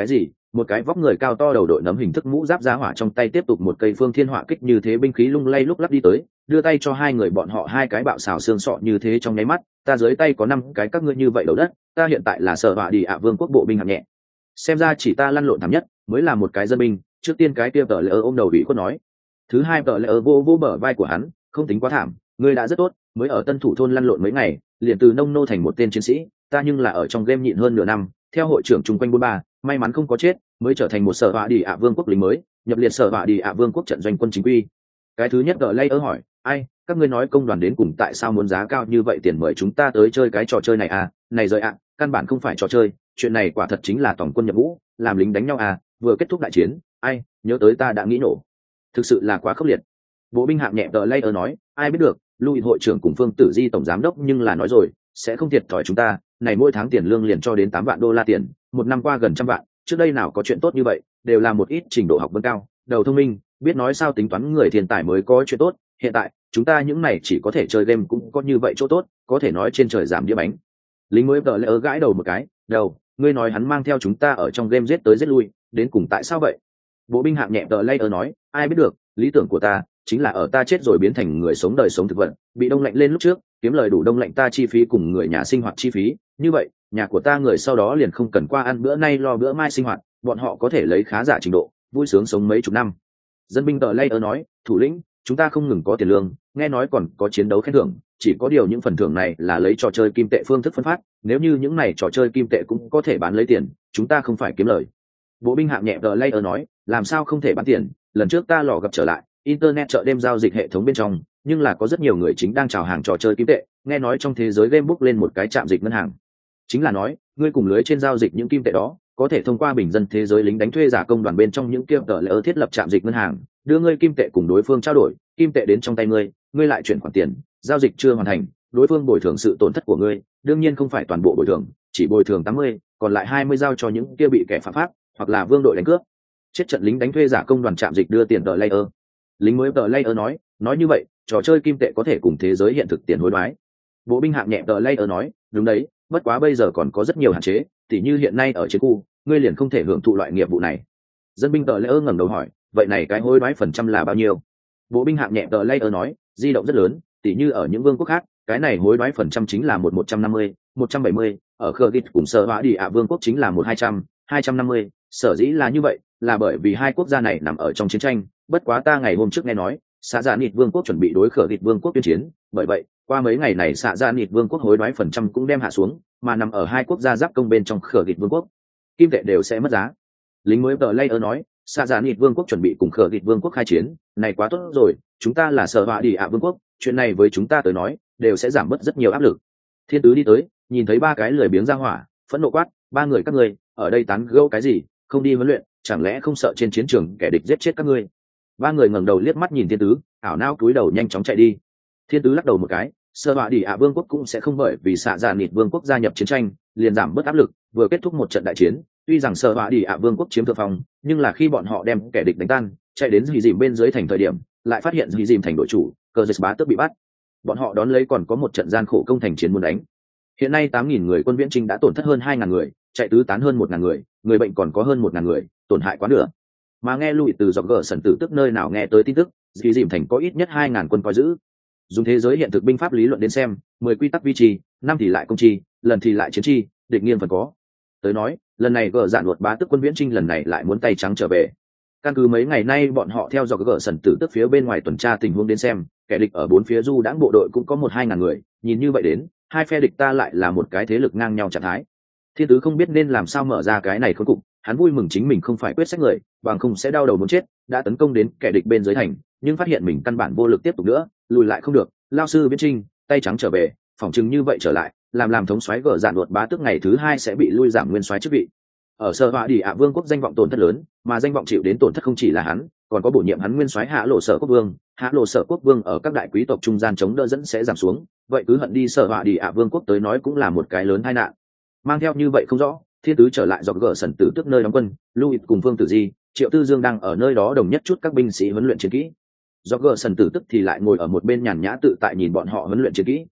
một cái vóc người cao to đầu đội nấm hình thức mũ giáp giá hỏa trong tay tiếp tục một cây phương thiên hỏa kích như thế binh khí lung lay lúc lắc đi tới, đưa tay cho hai người bọn họ hai cái bạo xào xương sọ như thế trong nháy mắt. Ta dưới tay có năm cái các ngươi như vậy đầu đất, ta hiện tại là sở họa đi ạ vương quốc bộ binh hạng nhẹ, xem ra chỉ ta lăn lộn thảm nhất mới là một cái dân binh. Trước tiên cái kia tờ lỡ ôm đầu bị khuất nói, thứ hai tờ lỡ vô vô bờ vai của hắn, không tính quá thảm, ngươi đã rất tốt, mới ở tân thủ thôn lăn lộn mấy ngày liền từ nông nô thành một tên chiến sĩ, ta nhưng là ở trong game nhịn hơn nửa năm, theo hội trưởng chung quanh bốn ba, may mắn không có chết, mới trở thành một sở họa đi ạ vương quốc lính mới, nhập liệt sở họa đi ạ vương quốc trận doanh quân chính quy. Cái thứ nhất gờ lay ơ hỏi, ai, các ngươi nói công đoàn đến cùng tại sao muốn giá cao như vậy tiền mời chúng ta tới chơi cái trò chơi này à? Này rời ạ, căn bản không phải trò chơi, chuyện này quả thật chính là tổng quân nhập ngũ, làm lính đánh nhau à? Vừa kết thúc đại chiến, ai, nhớ tới ta đã nghĩ nổ, thực sự là quá khốc liệt. Bộ binh hạng nhẹ gờ lay ơ nói, ai biết được, Louis hội trưởng cùng Phương Tử Di tổng giám đốc nhưng là nói rồi, sẽ không thiệt thòi chúng ta, này mỗi tháng tiền lương liền cho đến tám vạn đô la tiền, một năm qua gần trăm vạn, trước đây nào có chuyện tốt như vậy, đều là một ít trình độ học vấn cao, đầu thông minh, biết nói sao tính toán người thiên tài mới có chuyện tốt. Hiện tại chúng ta những này chỉ có thể chơi game cũng có như vậy chỗ tốt, có thể nói trên trời giảm đĩa bánh. Lính mới vợ lỡ gãi đầu một cái, đầu, ngươi nói hắn mang theo chúng ta ở trong game giết tới giết lui, đến cùng tại sao vậy? Bộ binh hạng nhẹ tờ lay nói, ai biết được, lý tưởng của ta chính là ở ta chết rồi biến thành người sống đời sống thực vật, bị đông lạnh lên lúc trước, kiếm lời đủ đông lạnh ta chi phí cùng người nhà sinh hoạt chi phí, như vậy nhà của ta người sau đó liền không cần qua ăn bữa nay lo bữa mai sinh hoạt, bọn họ có thể lấy khá giả trình độ vui sướng sống mấy chục năm. Dân binh tờ lay nói, thủ lĩnh, chúng ta không ngừng có tiền lương, nghe nói còn có chiến đấu khen thưởng, chỉ có điều những phần thưởng này là lấy trò chơi kim tệ phương thức phân phát, nếu như những này trò chơi kim tệ cũng có thể bán lấy tiền, chúng ta không phải kiếm lời. Bộ binh hạng nhẹ tờ lay nói, làm sao không thể bán tiền, lần trước ta lò gặp trở lại internet chợ đêm giao dịch hệ thống bên trong, nhưng là có rất nhiều người chính đang chào hàng trò chơi kim tệ, nghe nói trong thế giới game book lên một cái trạm dịch ngân hàng, chính là nói ngươi cùng lưới trên giao dịch những kim tệ đó có thể thông qua bình dân thế giới lính đánh thuê giả công đoàn bên trong những kia tờ lỡ thiết lập trạm dịch ngân hàng, đưa ngươi kim tệ cùng đối phương trao đổi, kim tệ đến trong tay ngươi, ngươi lại chuyển khoản tiền, giao dịch chưa hoàn thành, đối phương bồi thường sự tổn thất của ngươi, đương nhiên không phải toàn bộ bồi thường, chỉ bồi thường tám mươi, còn lại hai mươi giao cho những kia bị kẻ phạm pháp hoặc là vương đội đánh cướp. Chết trận lính đánh thuê giả công đoàn trạm dịch đưa tiền tờ layer. Lính mới tờ layer nói, nói như vậy, trò chơi kim tệ có thể cùng thế giới hiện thực tiền hối đoái. Bộ binh hạng nhẹ tờ layer nói, đúng đấy, bất quá bây giờ còn có rất nhiều hạn chế, tỉ như hiện nay ở chiến khu, ngươi liền không thể hưởng thụ loại nghiệp vụ này. Dân binh tờ layer ngẩng đầu hỏi, vậy này cái hối đoái phần trăm là bao nhiêu? Bộ binh hạng nhẹ tờ layer nói, di động rất lớn, tỉ như ở những vương quốc khác, cái này hối đoái phần trăm chính là một một trăm năm mươi, một trăm bảy mươi, ở Kyrgyz cùng Sở Hỏa Đi ạ vương quốc chính là một hai trăm, hai trăm năm mươi, sở dĩ là như vậy, là bởi vì hai quốc gia này nằm ở trong chiến tranh, bất quá ta ngày hôm trước nghe nói, Xạ Dạ Nịt vương quốc chuẩn bị đối Kyrgyz vương quốc tuyên chiến, bởi vậy, qua mấy ngày này Xạ Dạ Nịt vương quốc hối đoái phần trăm cũng đem hạ xuống, mà nằm ở hai quốc gia giáp công bên trong Kyrgyz vương quốc, kim tệ đều sẽ mất giá. Lính mới tờ layer nói, Xạ Dạ Nịt vương quốc chuẩn bị cùng Kyrgyz vương quốc khai chiến, này quá tốt rồi, chúng ta là Sở Hỏa Đi ạ vương quốc, chuyện này với chúng ta tới nói, đều sẽ giảm bớt rất nhiều áp lực. Thiên tứ đi tới, nhìn thấy ba cái lười biếng ra hỏa, phẫn nộ quát, ba người các ngươi ở đây tán gẫu cái gì, không đi huấn luyện, chẳng lẽ không sợ trên chiến trường kẻ địch giết chết các ngươi? Ba người ngẩng đầu liếc mắt nhìn thiên tứ, ảo não cúi đầu nhanh chóng chạy đi. Thiên tứ lắc đầu một cái, Sở Hỏa Đi ạ vương quốc cũng sẽ không bởi vì Xạ Dạ Nịt vương quốc gia nhập chiến tranh liền giảm bớt áp lực, vừa kết thúc một trận đại chiến, tuy rằng Sở Hỏa Đi ạ vương quốc chiếm thượng phong, nhưng là khi bọn họ đem kẻ địch đánh tan, chạy đến dì dìm bên dưới thành thời điểm, lại phát hiện dì dìm thành đội chủ cờ giật bá tước bị bắt, bọn họ đón lấy còn có một trận gian khổ công thành chiến muốn đánh. Hiện nay tám nghìn người quân viễn trinh đã tổn thất hơn hai ngàn người, chạy tứ tán hơn một ngàn người, người bệnh còn có hơn một ngàn người, tổn hại quá nửa. Mà nghe lùi từ dọc gờ sần tử tức nơi nào nghe tới tin tức, dì dìm thành có ít nhất hai ngàn quân coi giữ. Dùng thế giới hiện thực binh pháp lý luận đến xem, mười quy tắc vi trì, năm thì lại công chi, lần thì lại chiến chi, địch nghiêng phần có. Tới nói, lần này gờ dạn luật bá tức quân viễn trinh lần này lại muốn tay trắng trở về. Căn cứ mấy ngày nay bọn họ theo dọc gờ sần tử tức phía bên ngoài tuần tra tình huống đến xem, kẻ địch ở bốn phía du đãng bộ đội cũng có một hai ngàn người, nhìn như vậy đến, hai phe địch ta lại là một cái thế lực ngang nhau trạng thái. Thiên tứ không biết nên làm sao mở ra cái này khốn cục, hắn vui mừng chính mình không phải quyết sách người, bằng không sẽ đau đầu muốn chết, đã tấn công đến kẻ địch bên dưới thành, nhưng phát hiện mình căn bản vô lực tiếp tục nữa, lùi lại không được, lao sư viễn trinh, tay trắng trở về, phỏng chừng như vậy trở lại, làm làm thống soái gở dạn luật bá tước ngày thứ hai sẽ bị lui giảm nguyên soái chức vị. Ở Sở Hỏa Đi ạ vương quốc danh vọng tổn thất lớn, mà danh vọng chịu đến tổn thất không chỉ là hắn, còn có bổ nhiệm hắn nguyên soái Hạ Lộ Sở quốc vương, Hạ Lộ Sở quốc vương ở các đại quý tộc trung gian chống đỡ dẫn sẽ giảm xuống, vậy cứ hận đi Sở Hỏa Đi ạ vương quốc tới nói cũng là một cái lớn tai nạn. Mang theo như vậy không rõ, thiên tứ trở lại dọc gở sần tử tức nơi đóng quân, Louis cùng Vương Tử Di, Triệu Tư Dương đang ở nơi đó đồng nhất chút các binh sĩ huấn luyện chiến kỹ. Dọc gở sần tử tức thì lại ngồi ở một bên nhàn nhã tự tại nhìn bọn họ huấn luyện chiến kỹ.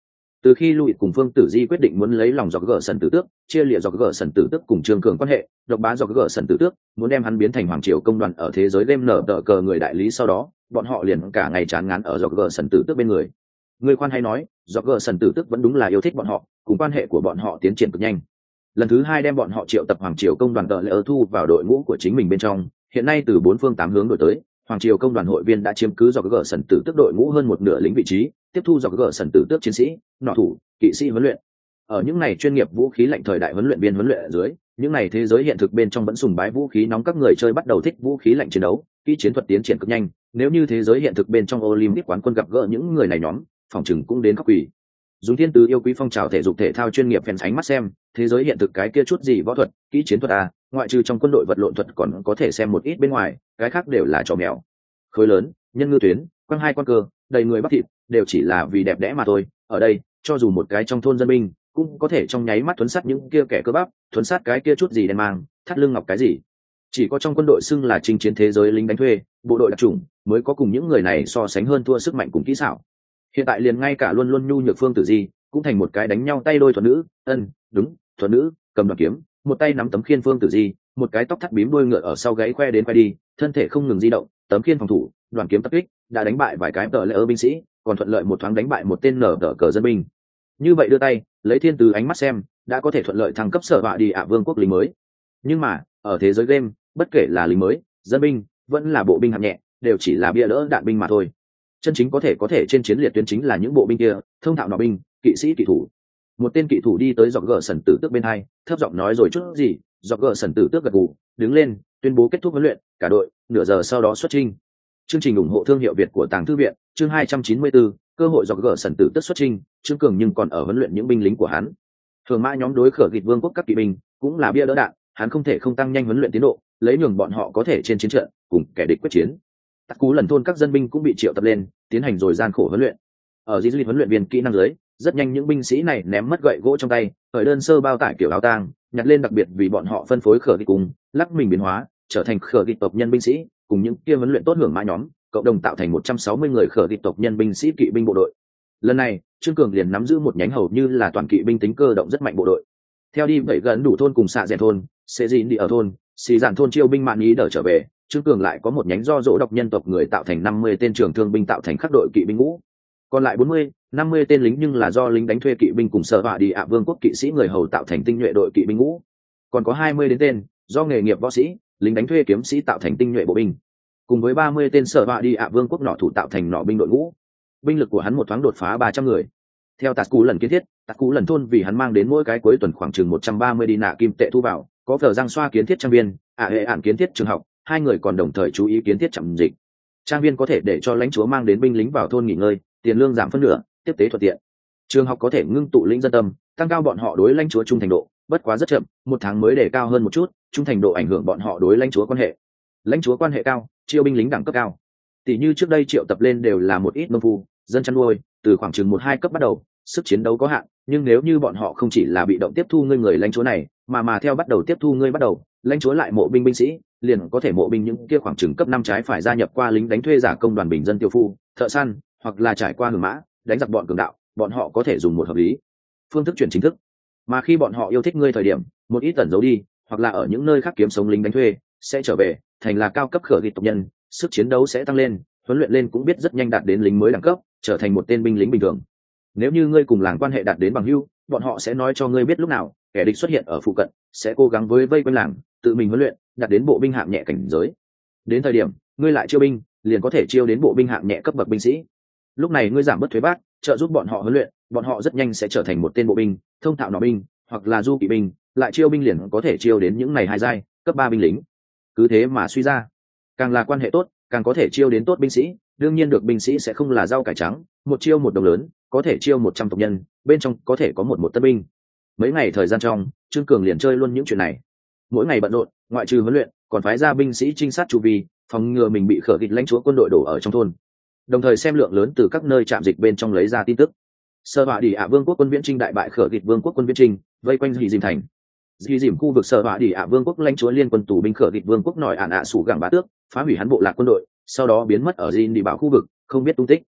Từ khi Louis cùng Phương Tử Di quyết định muốn lấy lòng Roger Sần tử tước, chia liệt Roger Sần tử tước cùng Trương Cường quan hệ, độc bá Roger Sần tử tước, muốn đem hắn biến thành hoàng triều công đoàn ở thế giới game nở tờ cờ người đại lý, sau đó, bọn họ liền cả ngày chán ngán ở Roger Sần tử tước bên người. Người khoan hay nói, Roger Sần tử tước vẫn đúng là yêu thích bọn họ, cùng quan hệ của bọn họ tiến triển cực nhanh. Lần thứ hai đem bọn họ triệu tập hoàng triều công đoàn tờ lỡ thu vào đội ngũ của chính mình bên trong, hiện nay từ bốn phương tám hướng đổi tới, hoàng triều công đoàn hội viên đã chiếm cứ Roger Sần tử tước đội ngũ hơn một nửa lính vị trí, tiếp thu Roger Sần tử tước chiến sĩ, nọ thủ, kỵ sĩ huấn luyện. Ở những này chuyên nghiệp vũ khí lạnh thời đại huấn luyện viên huấn luyện ở dưới, những này thế giới hiện thực bên trong vẫn sùng bái vũ khí nóng, các người chơi bắt đầu thích vũ khí lạnh chiến đấu, kỹ chiến thuật tiến triển cực nhanh. Nếu như thế giới hiện thực bên trong Olympic quán quân gặp gỡ những người này nhóm, phòng chừng cũng đến khóc quỷ. Dùng thiên tứ yêu quý phong trào thể dục thể thao chuyên nghiệp fans ánh mắt xem, thế giới hiện thực cái kia chút gì võ thuật, kỹ chiến thuật à, ngoại trừ trong quân đội vật lộn thuật còn có thể xem một ít bên ngoài, cái khác đều là trò mèo. Khối lớn, nhân ngư tuyến, quăng hai con cơ, đầy người bắp thịt, đều chỉ là vì đẹp đẽ mà thôi. Ở đây, cho dù một cái trong thôn dân binh cũng có thể trong nháy mắt thuấn sát những kia kẻ cơ bắp, thuấn sát cái kia chút gì đen mang, thắt lưng ngọc cái gì. Chỉ có trong quân đội xưng là chinh chiến thế giới lính đánh thuê, bộ đội đặc chủng mới có cùng những người này so sánh hơn thua sức mạnh cùng kỹ xảo. Hiện tại liền ngay cả luôn luôn nhu nhược Phương Tử Di cũng thành một cái đánh nhau tay đôi thuật nữ, ân, đúng, thuật nữ, cầm đoàn kiếm, một tay nắm tấm khiên Phương Tử Di, một cái tóc thắt bím đuôi ngựa ở sau gáy khoe đến khoe đi, thân thể không ngừng di động, tấm khiên phòng thủ, đoàn kiếm tập kích, đã đánh bại vài cái tờ lệ ơ binh sĩ, còn thuận lợi một thoáng đánh bại một tên nở tờ cờ dân binh. Như vậy đưa tay, lấy thiên từ ánh mắt xem, đã có thể thuận lợi thăng cấp sở họa đi ạ vương quốc lính mới. Nhưng mà, ở thế giới game, bất kể là lính mới, dân binh, vẫn là bộ binh hạng nhẹ, đều chỉ là bia đỡ đạn binh mà thôi. Chân chính có thể có thể trên chiến liệt tuyến chính là những bộ binh kia, thông thạo nỏ binh, kỵ sĩ kỵ thủ. Một tên kỵ thủ đi tới dọc gờ sần tử tước bên hai, thấp giọng nói rồi chút gì, dọc gờ sần tử tước gật gù, đứng lên, tuyên bố kết thúc huấn luyện, cả đội nửa giờ sau đó xuất chinh. Chương trình ủng hộ thương hiệu Việt của Tàng Thư viện, chương hai trăm chín mươi bốn, cơ hội dọc gờ sần tử tước xuất chinh. Trương Cường nhưng còn ở huấn luyện những binh lính của hắn. Thường mã nhóm đối khở gịt vương quốc các kỵ binh cũng là bia đỡ đạn, hắn không thể không tăng nhanh huấn luyện tiến độ, lấy nhường bọn họ có thể trên chiến trận cùng kẻ địch quyết chiến. Tắc cú lần thôn các dân binh cũng bị triệu tập lên, tiến hành rồi gian khổ huấn luyện. Ở di huấn luyện viên kỹ năng dưới, rất nhanh những binh sĩ này ném mất gậy gỗ trong tay, khởi đơn sơ bao tải kiểu áo tang, nhặt lên đặc biệt vì bọn họ phân phối khở gịt cùng, lắc mình biến hóa, trở thành khở gịt tộc nhân binh sĩ, cùng những kia huấn luyện tốt hưởng mã nhóm, cộng đồng tạo thành một trăm sáu mươi người khở gịt tộc nhân binh sĩ kỵ binh bộ đội. Lần này, Trương Cường liền nắm giữ một nhánh hầu như là toàn kỵ binh tính cơ động rất mạnh bộ đội. Theo đi bảy gần đủ thôn cùng xạ rèn thôn, sẽ dịn đi ở thôn, xì giản thôn chiêu binh mạn ý đỡ trở về, Trương Cường lại có một nhánh do dỗ độc nhân tộc người tạo thành năm mươi tên trưởng thương binh tạo thành khắc đội kỵ binh ngũ. Còn lại bốn mươi, năm mươi tên lính nhưng là do lính đánh thuê kỵ binh cùng sở họa đi ạ vương quốc kỵ sĩ người hầu tạo thành tinh nhuệ đội kỵ binh ngũ. Còn có hai mươi đến tên, do nghề nghiệp võ sĩ, lính đánh thuê kiếm sĩ tạo thành tinh nhuệ bộ binh. Cùng với ba mươi tên sở họa đi ạ vương quốc nỏ thủ tạo thành nỏ binh đội ngũ. Binh lực của hắn một thoáng đột phá ba trăm người. Theo Tạt Cú lần kiến thiết, Tạt Cú lần thôn vì hắn mang đến mỗi cái cuối tuần khoảng chừng một trăm ba mươi đi nạ kim tệ thu vào, có phở giang xoa kiến thiết trang viên, ạ hệ ản kiến thiết trường học, hai người còn đồng thời chú ý kiến thiết trạm dịch. Trang viên có thể để cho lãnh chúa mang đến binh lính vào thôn nghỉ ngơi, tiền lương giảm phân nửa, tiếp tế thuận tiện. Trường học có thể ngưng tụ lĩnh dân tâm, tăng cao bọn họ đối lãnh chúa trung thành độ, bất quá rất chậm, một tháng mới để cao hơn một chút, trung thành độ ảnh hưởng bọn họ đối lãnh chúa quan hệ. Lãnh chúa quan hệ cao, chiêu binh lính đẳng cấp cao. Tỷ như trước đây triệu tập lên đều là một ít nông phu, dân chăn nuôi, từ khoảng chừng một hai cấp bắt đầu, sức chiến đấu có hạn, nhưng nếu như bọn họ không chỉ là bị động tiếp thu ngươi người lãnh chúa này, mà mà theo bắt đầu tiếp thu ngươi bắt đầu, lãnh chúa lại mộ binh binh sĩ, liền có thể mộ binh những kia khoảng chừng cấp năm trái phải gia nhập qua lính đánh thuê giả công đoàn bình dân tiêu phu, thợ săn, hoặc là trải qua hưởng mã, đánh giặc bọn cường đạo, bọn họ có thể dùng một hợp lý phương thức chuyển chính thức. Mà khi bọn họ yêu thích ngươi thời điểm, một ít tẩn giấu đi, hoặc là ở những nơi khác kiếm sống lính đánh thuê, sẽ trở về, thành là cao cấp khở gịt tộc nhân, sức chiến đấu sẽ tăng lên, huấn luyện lên cũng biết rất nhanh đạt đến lính mới đẳng cấp, trở thành một tên binh lính bình thường. Nếu như ngươi cùng làng quan hệ đạt đến bằng hữu, bọn họ sẽ nói cho ngươi biết lúc nào kẻ địch xuất hiện ở phụ cận, sẽ cố gắng với vây quanh làng, tự mình huấn luyện, đạt đến bộ binh hạng nhẹ cảnh giới. Đến thời điểm ngươi lại chiêu binh, liền có thể chiêu đến bộ binh hạng nhẹ cấp bậc binh sĩ. Lúc này ngươi giảm bớt thuế bác, trợ giúp bọn họ huấn luyện, bọn họ rất nhanh sẽ trở thành một tên bộ binh, thông thạo nỏ binh, hoặc là du kỵ binh, lại chiêu binh liền có thể chiêu đến những này hai giai, cấp ba binh lính. Cứ thế mà suy ra, càng là quan hệ tốt, càng có thể chiêu đến tốt binh sĩ, đương nhiên được binh sĩ sẽ không là rau cải trắng, một chiêu một đồng lớn, có thể chiêu một trăm tộc nhân, bên trong có thể có một một tân binh. Mấy ngày thời gian trong, Trương Cường liền chơi luôn những chuyện này. Mỗi ngày bận rộn, ngoại trừ huấn luyện, còn phái ra binh sĩ trinh sát chu vi, phòng ngừa mình bị khở kịch lãnh chúa quân đội đổ ở trong thôn. Đồng thời xem lượng lớn từ các nơi trạm dịch bên trong lấy ra tin tức. Sở họa đi ạ vương quốc quân viễn trinh đại bại khở kịch vương quốc quân viễn trinh, vây quanh Dì Dìm thành. Dì Dìm khu vực sở họa đi ạ vương quốc lãnh chúa liên quân tù binh khở kịch vương quốc nổi ản ạ sủ gẳng bá tước, phá hủy hắn bộ lạc quân đội, sau đó biến mất ở Dìn đi bảo khu vực, không biết tung tích.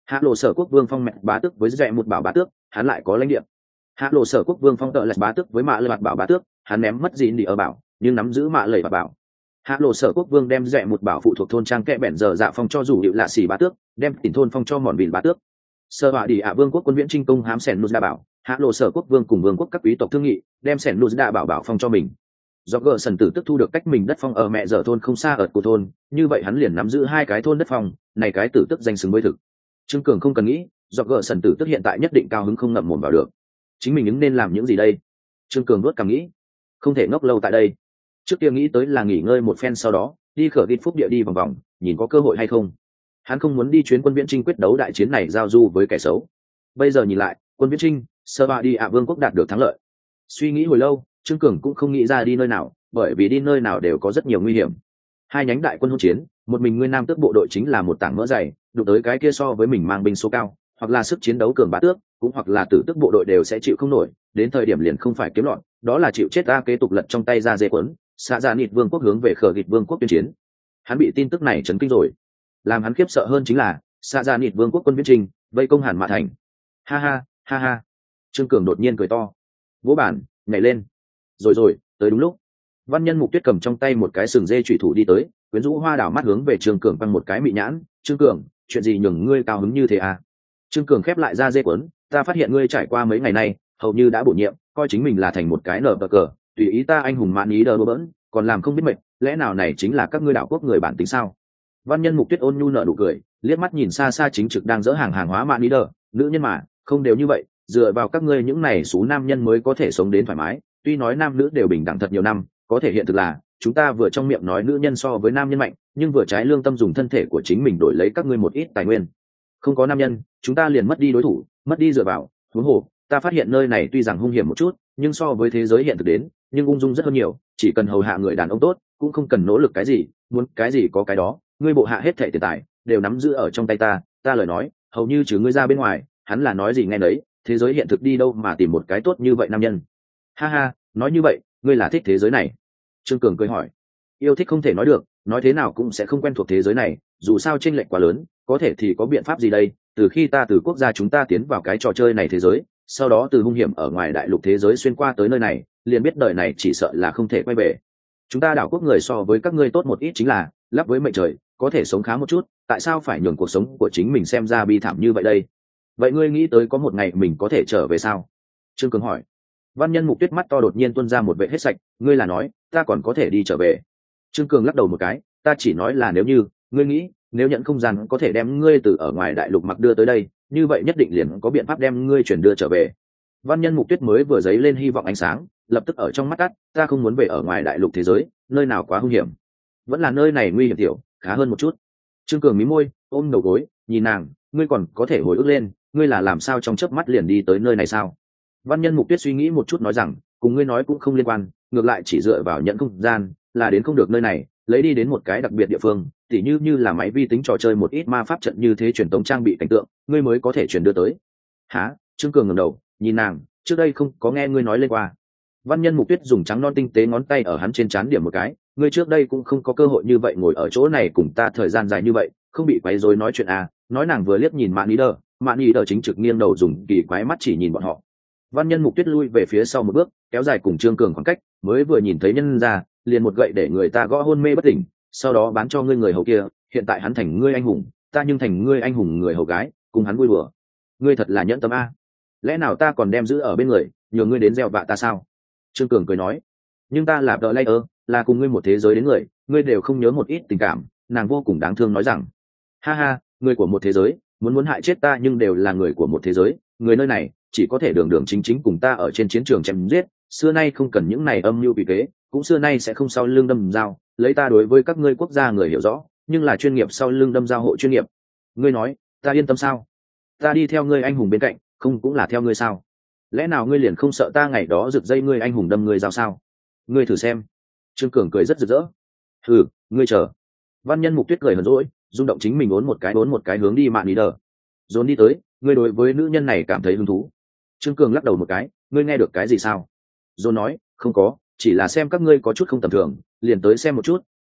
hạ lộ sở quốc vương phong mẹ bá tước với rẽ một bảo bá tước, hắn lại có lãnh địa. Hạ lộ sở quốc vương phong tợ lạch bá tước với mạ lệ bạt bảo bá tước, hắn ném mất gì đi ở bảo nhưng nắm giữ mạ lệ bạt bảo. Hạ lộ sở quốc vương đem rẽ một bảo phụ thuộc thôn trang kẽ bẻn giờ dạ phong cho rủ hiệu lạ xỉ bá tước, đem tỉnh thôn phong cho mòn vịn bá tước. Sơ họa đi ạ vương quốc quân viễn trinh công hám sẻn nút đa bảo, hạ lộ sở quốc vương cùng vương quốc các quý tộc thương nghị, đem sẻn nút đa bảo bảo phong cho mình. Do gờ sần tử tức thu được cách mình đất phong ở mẹ dở thôn không xa ở của thôn, như vậy hắn liền nắm giữ hai cái thôn đất phong, này cái tử tức danh xứng với thực. Trương Cường không cần nghĩ, do gờ sần tử tức hiện tại nhất định cao hứng không ngậm mồm vào được. Chính mình ứng nên làm những gì đây? Trương Cường nuốt cảm nghĩ, không thể ngốc lâu tại đây. Trước kia nghĩ tới là nghỉ ngơi một phen, sau đó đi khởi ghi phúc địa đi vòng vòng, nhìn có cơ hội hay không. Hắn không muốn đi chuyến quân viễn trinh quyết đấu đại chiến này giao du với kẻ xấu. Bây giờ nhìn lại, quân viễn trinh sơ ba đi ạ vương quốc đạt được thắng lợi. Suy nghĩ hồi lâu, Trương Cường cũng không nghĩ ra đi nơi nào, bởi vì đi nơi nào đều có rất nhiều nguy hiểm. Hai nhánh đại quân hỗn chiến, một mình nguyên nam tước bộ đội chính là một tảng mỡ dày, đụng tới cái kia so với mình mang binh số cao, hoặc là sức chiến đấu cường bá tước, cũng hoặc là tử tước bộ đội đều sẽ chịu không nổi, đến thời điểm liền không phải kiếm loạn, đó là chịu chết. Ta kế tục lật trong tay ra dê quấn, xạ ra nịt vương quốc hướng về khờ gịt vương quốc tuyên chiến. Hắn bị tin tức này chấn kinh rồi. Làm hắn khiếp sợ hơn chính là xạ ra nịt vương quốc quân viễn trình vây công Hàn Mã thành. Ha ha ha ha. Trương Cường đột nhiên cười to, vỗ bản nhảy lên. Rồi rồi, tới đúng lúc. Văn Nhân Mục Tuyết cầm trong tay một cái sừng dê chủy thủ đi tới, quyến rũ hoa đảo mắt hướng về Trương Cường bằng một cái mị nhãn. Trương Cường, chuyện gì nhường ngươi cao hứng như thế à? Trương Cường khép lại ra dê quấn, ta phát hiện ngươi trải qua mấy ngày nay hầu như đã bổ nhiệm, coi chính mình là thành một cái nở bờ cờ, tùy ý ta anh hùng mãn ý đờ bỡn, còn làm không biết mệt, lẽ nào này chính là các ngươi đạo quốc người bản tính sao? Văn Nhân Mục Tuyết ôn nhu nở nụ cười, liếc mắt nhìn xa xa chính trực đang dỡ hàng hàng hóa mãn ý đờ, nữ nhân mà, không đều như vậy, dựa vào các ngươi những này số nam nhân mới có thể sống đến thoải mái, tuy nói nam nữ đều bình đẳng thật nhiều năm, có thể hiện thực là chúng ta vừa trong miệng nói nữ nhân so với nam nhân mạnh, nhưng vừa trái lương tâm dùng thân thể của chính mình đổi lấy các ngươi một ít tài nguyên. Không có nam nhân, chúng ta liền mất đi đối thủ, mất đi dựa vào. Huống hồ, ta phát hiện nơi này tuy rằng hung hiểm một chút, nhưng so với thế giới hiện thực đến, nhưng ung dung rất hơn nhiều, chỉ cần hầu hạ người đàn ông tốt, cũng không cần nỗ lực cái gì, muốn cái gì có cái đó, ngươi bộ hạ hết thảy tiền tài đều nắm giữ ở trong tay ta, ta lời nói, hầu như trừ ngươi ra bên ngoài, hắn là nói gì nghe đấy, thế giới hiện thực đi đâu mà tìm một cái tốt như vậy nam nhân. Ha ha, nói như vậy, ngươi là thích thế giới này? Trương Cường cười hỏi. Yêu thích không thể nói được, nói thế nào cũng sẽ không quen thuộc thế giới này, dù sao chênh lệch quá lớn, có thể thì có biện pháp gì đây? Từ khi ta từ quốc gia chúng ta tiến vào cái trò chơi này thế giới, sau đó từ hung hiểm ở ngoài đại lục thế giới xuyên qua tới nơi này, liền biết đời này chỉ sợ là không thể quay về. Chúng ta đảo quốc người so với các ngươi tốt một ít chính là, lắp với mệnh trời, có thể sống khá một chút, tại sao phải nhường cuộc sống của chính mình xem ra bi thảm như vậy đây? Vậy ngươi nghĩ tới có một ngày mình có thể trở về sao? Trương Cường hỏi. Văn Nhân Mục Tuyết mắt to đột nhiên tuôn ra một vệ hết sạch, ngươi là nói ta còn có thể đi trở về? Trương Cường lắc đầu một cái, ta chỉ nói là nếu như ngươi nghĩ, nếu nhận không gian có thể đem ngươi từ ở ngoài đại lục mặc đưa tới đây, như vậy nhất định liền có biện pháp đem ngươi chuyển đưa trở về. Văn Nhân Mục Tuyết mới vừa dấy lên hy vọng ánh sáng, lập tức ở trong mắt tắt, ta không muốn về ở ngoài đại lục thế giới, nơi nào quá hung hiểm, vẫn là nơi này nguy hiểm tiểu, khá hơn một chút. Trương Cường mí môi, ôm đầu gối, nhìn nàng, ngươi còn có thể hồi ức lên, ngươi là làm sao trong chớp mắt liền đi tới nơi này sao? Văn Nhân Mục Tuyết suy nghĩ một chút nói rằng, cùng ngươi nói cũng không liên quan, ngược lại chỉ dựa vào nhận không gian, là đến không được nơi này, lấy đi đến một cái đặc biệt địa phương, tỉ như như là máy vi tính trò chơi một ít ma pháp trận như thế truyền tống trang bị cảnh tượng, ngươi mới có thể truyền đưa tới. Hả? Trương Cường ngẩng đầu, nhìn nàng, trước đây không có nghe ngươi nói lên qua. Văn Nhân Mục Tuyết dùng trắng non tinh tế ngón tay ở hắn trên trán điểm một cái, ngươi trước đây cũng không có cơ hội như vậy ngồi ở chỗ này cùng ta thời gian dài như vậy, không bị quấy rối nói chuyện à? Nói nàng vừa liếc nhìn Mạn Ý Đờ, Mạn Ý Đờ chính trực nghiêng đầu dùng kỳ quái mắt chỉ nhìn bọn họ. Văn Nhân Mục Tuyết lui về phía sau một bước, kéo dài cùng Trương Cường khoảng cách, mới vừa nhìn thấy nhân ra, liền một gậy để người ta gõ hôn mê bất tỉnh, sau đó bán cho ngươi người hầu kia, hiện tại hắn thành ngươi anh hùng, ta nhưng thành ngươi anh hùng người hầu gái, cùng hắn vui đùa. Ngươi thật là nhẫn tâm a. Lẽ nào ta còn đem giữ ở bên người, nhờ ngươi đến gieo vạ ta sao? Trương Cường cười nói. Nhưng ta là The Layer, là cùng ngươi một thế giới đến người, ngươi đều không nhớ một ít tình cảm, nàng vô cùng đáng thương nói rằng. Ha ha, người của một thế giới, muốn muốn hại chết ta nhưng đều là người của một thế giới, người nơi này chỉ có thể đường đường chính chính cùng ta ở trên chiến trường chém giết, xưa nay không cần những này âm mưu quỷ kế, cũng xưa nay sẽ không sau lưng đâm dao, lấy ta đối với các ngươi quốc gia người hiểu rõ, nhưng là chuyên nghiệp sau lưng đâm dao hộ chuyên nghiệp. Ngươi nói, ta yên tâm sao? Ta đi theo ngươi anh hùng bên cạnh, không cũng là theo ngươi sao? Lẽ nào ngươi liền không sợ ta ngày đó rực dây ngươi anh hùng đâm ngươi dao sao? Ngươi thử xem. Trương Cường cười rất rực rỡ. Hừ, ngươi chờ. Văn Nhân Mục Tuyết cười hờn dỗi, rung động chính mình uốn một cái uốn một cái hướng đi Mạn Ý Đờ. Dồn đi tới, ngươi đối với nữ nhân này cảm thấy hứng thú? Trương Cường lắc đầu một cái, ngươi nghe được cái gì sao? Dồn nói, không có, chỉ là xem các ngươi có chút không tầm thường, liền tới xem một chút,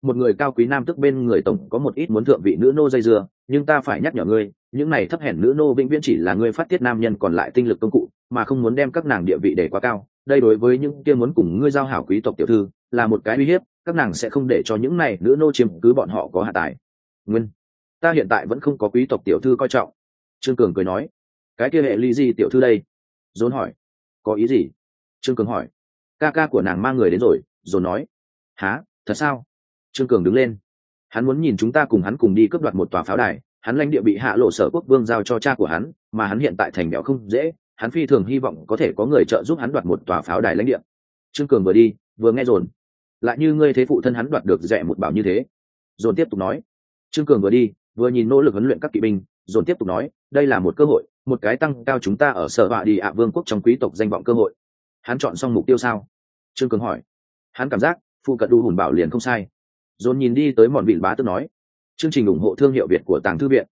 một người cao quý nam tức bên người tổng có một ít muốn thượng vị nữ nô dây dưa, nhưng ta phải nhắc nhở ngươi, những này thấp hèn nữ nô vĩnh viễn chỉ là ngươi phát tiết nam nhân còn lại tinh lực công cụ, mà không muốn đem các nàng địa vị để quá cao. Đây đối với những kia muốn cùng ngươi giao hảo quý tộc tiểu thư là một cái uy hiếp, các nàng sẽ không để cho những này nữ nô chiếm cứ bọn họ có hạ tài. Nguyên, ta hiện tại vẫn không có quý tộc tiểu thư coi trọng. Trương Cường cười nói, cái kia hệ ly gì tiểu thư đây? Dồn hỏi, có ý gì? Trương Cường hỏi, ca ca của nàng mang người đến rồi. Dồn nói, há, thật sao? Trương Cường đứng lên, hắn muốn nhìn chúng ta cùng hắn cùng đi cướp đoạt một tòa pháo đài. Hắn lãnh địa bị hạ lộ sở quốc vương giao cho cha của hắn, mà hắn hiện tại thành bèo không dễ, hắn phi thường hy vọng có thể có người trợ giúp hắn đoạt một tòa pháo đài lãnh địa. Trương Cường vừa đi vừa nghe Dồn, lại như ngươi thế phụ thân hắn đoạt được rẻ một bảo như thế. Dồn tiếp tục nói, Trương Cường vừa đi vừa nhìn nỗ lực huấn luyện các kỵ binh. Dồn tiếp tục nói, đây là một cơ hội, một cái tăng cao chúng ta ở sở họa đi ạ vương quốc trong quý tộc danh vọng cơ hội. Hắn chọn xong mục tiêu sao? Trương Cường hỏi. Hắn cảm giác phụ cận đu hùn bảo liền không sai. Dồn nhìn đi tới mòn vịn bá tức nói, chương trình ủng hộ thương hiệu Việt của Tàng Thư Viện.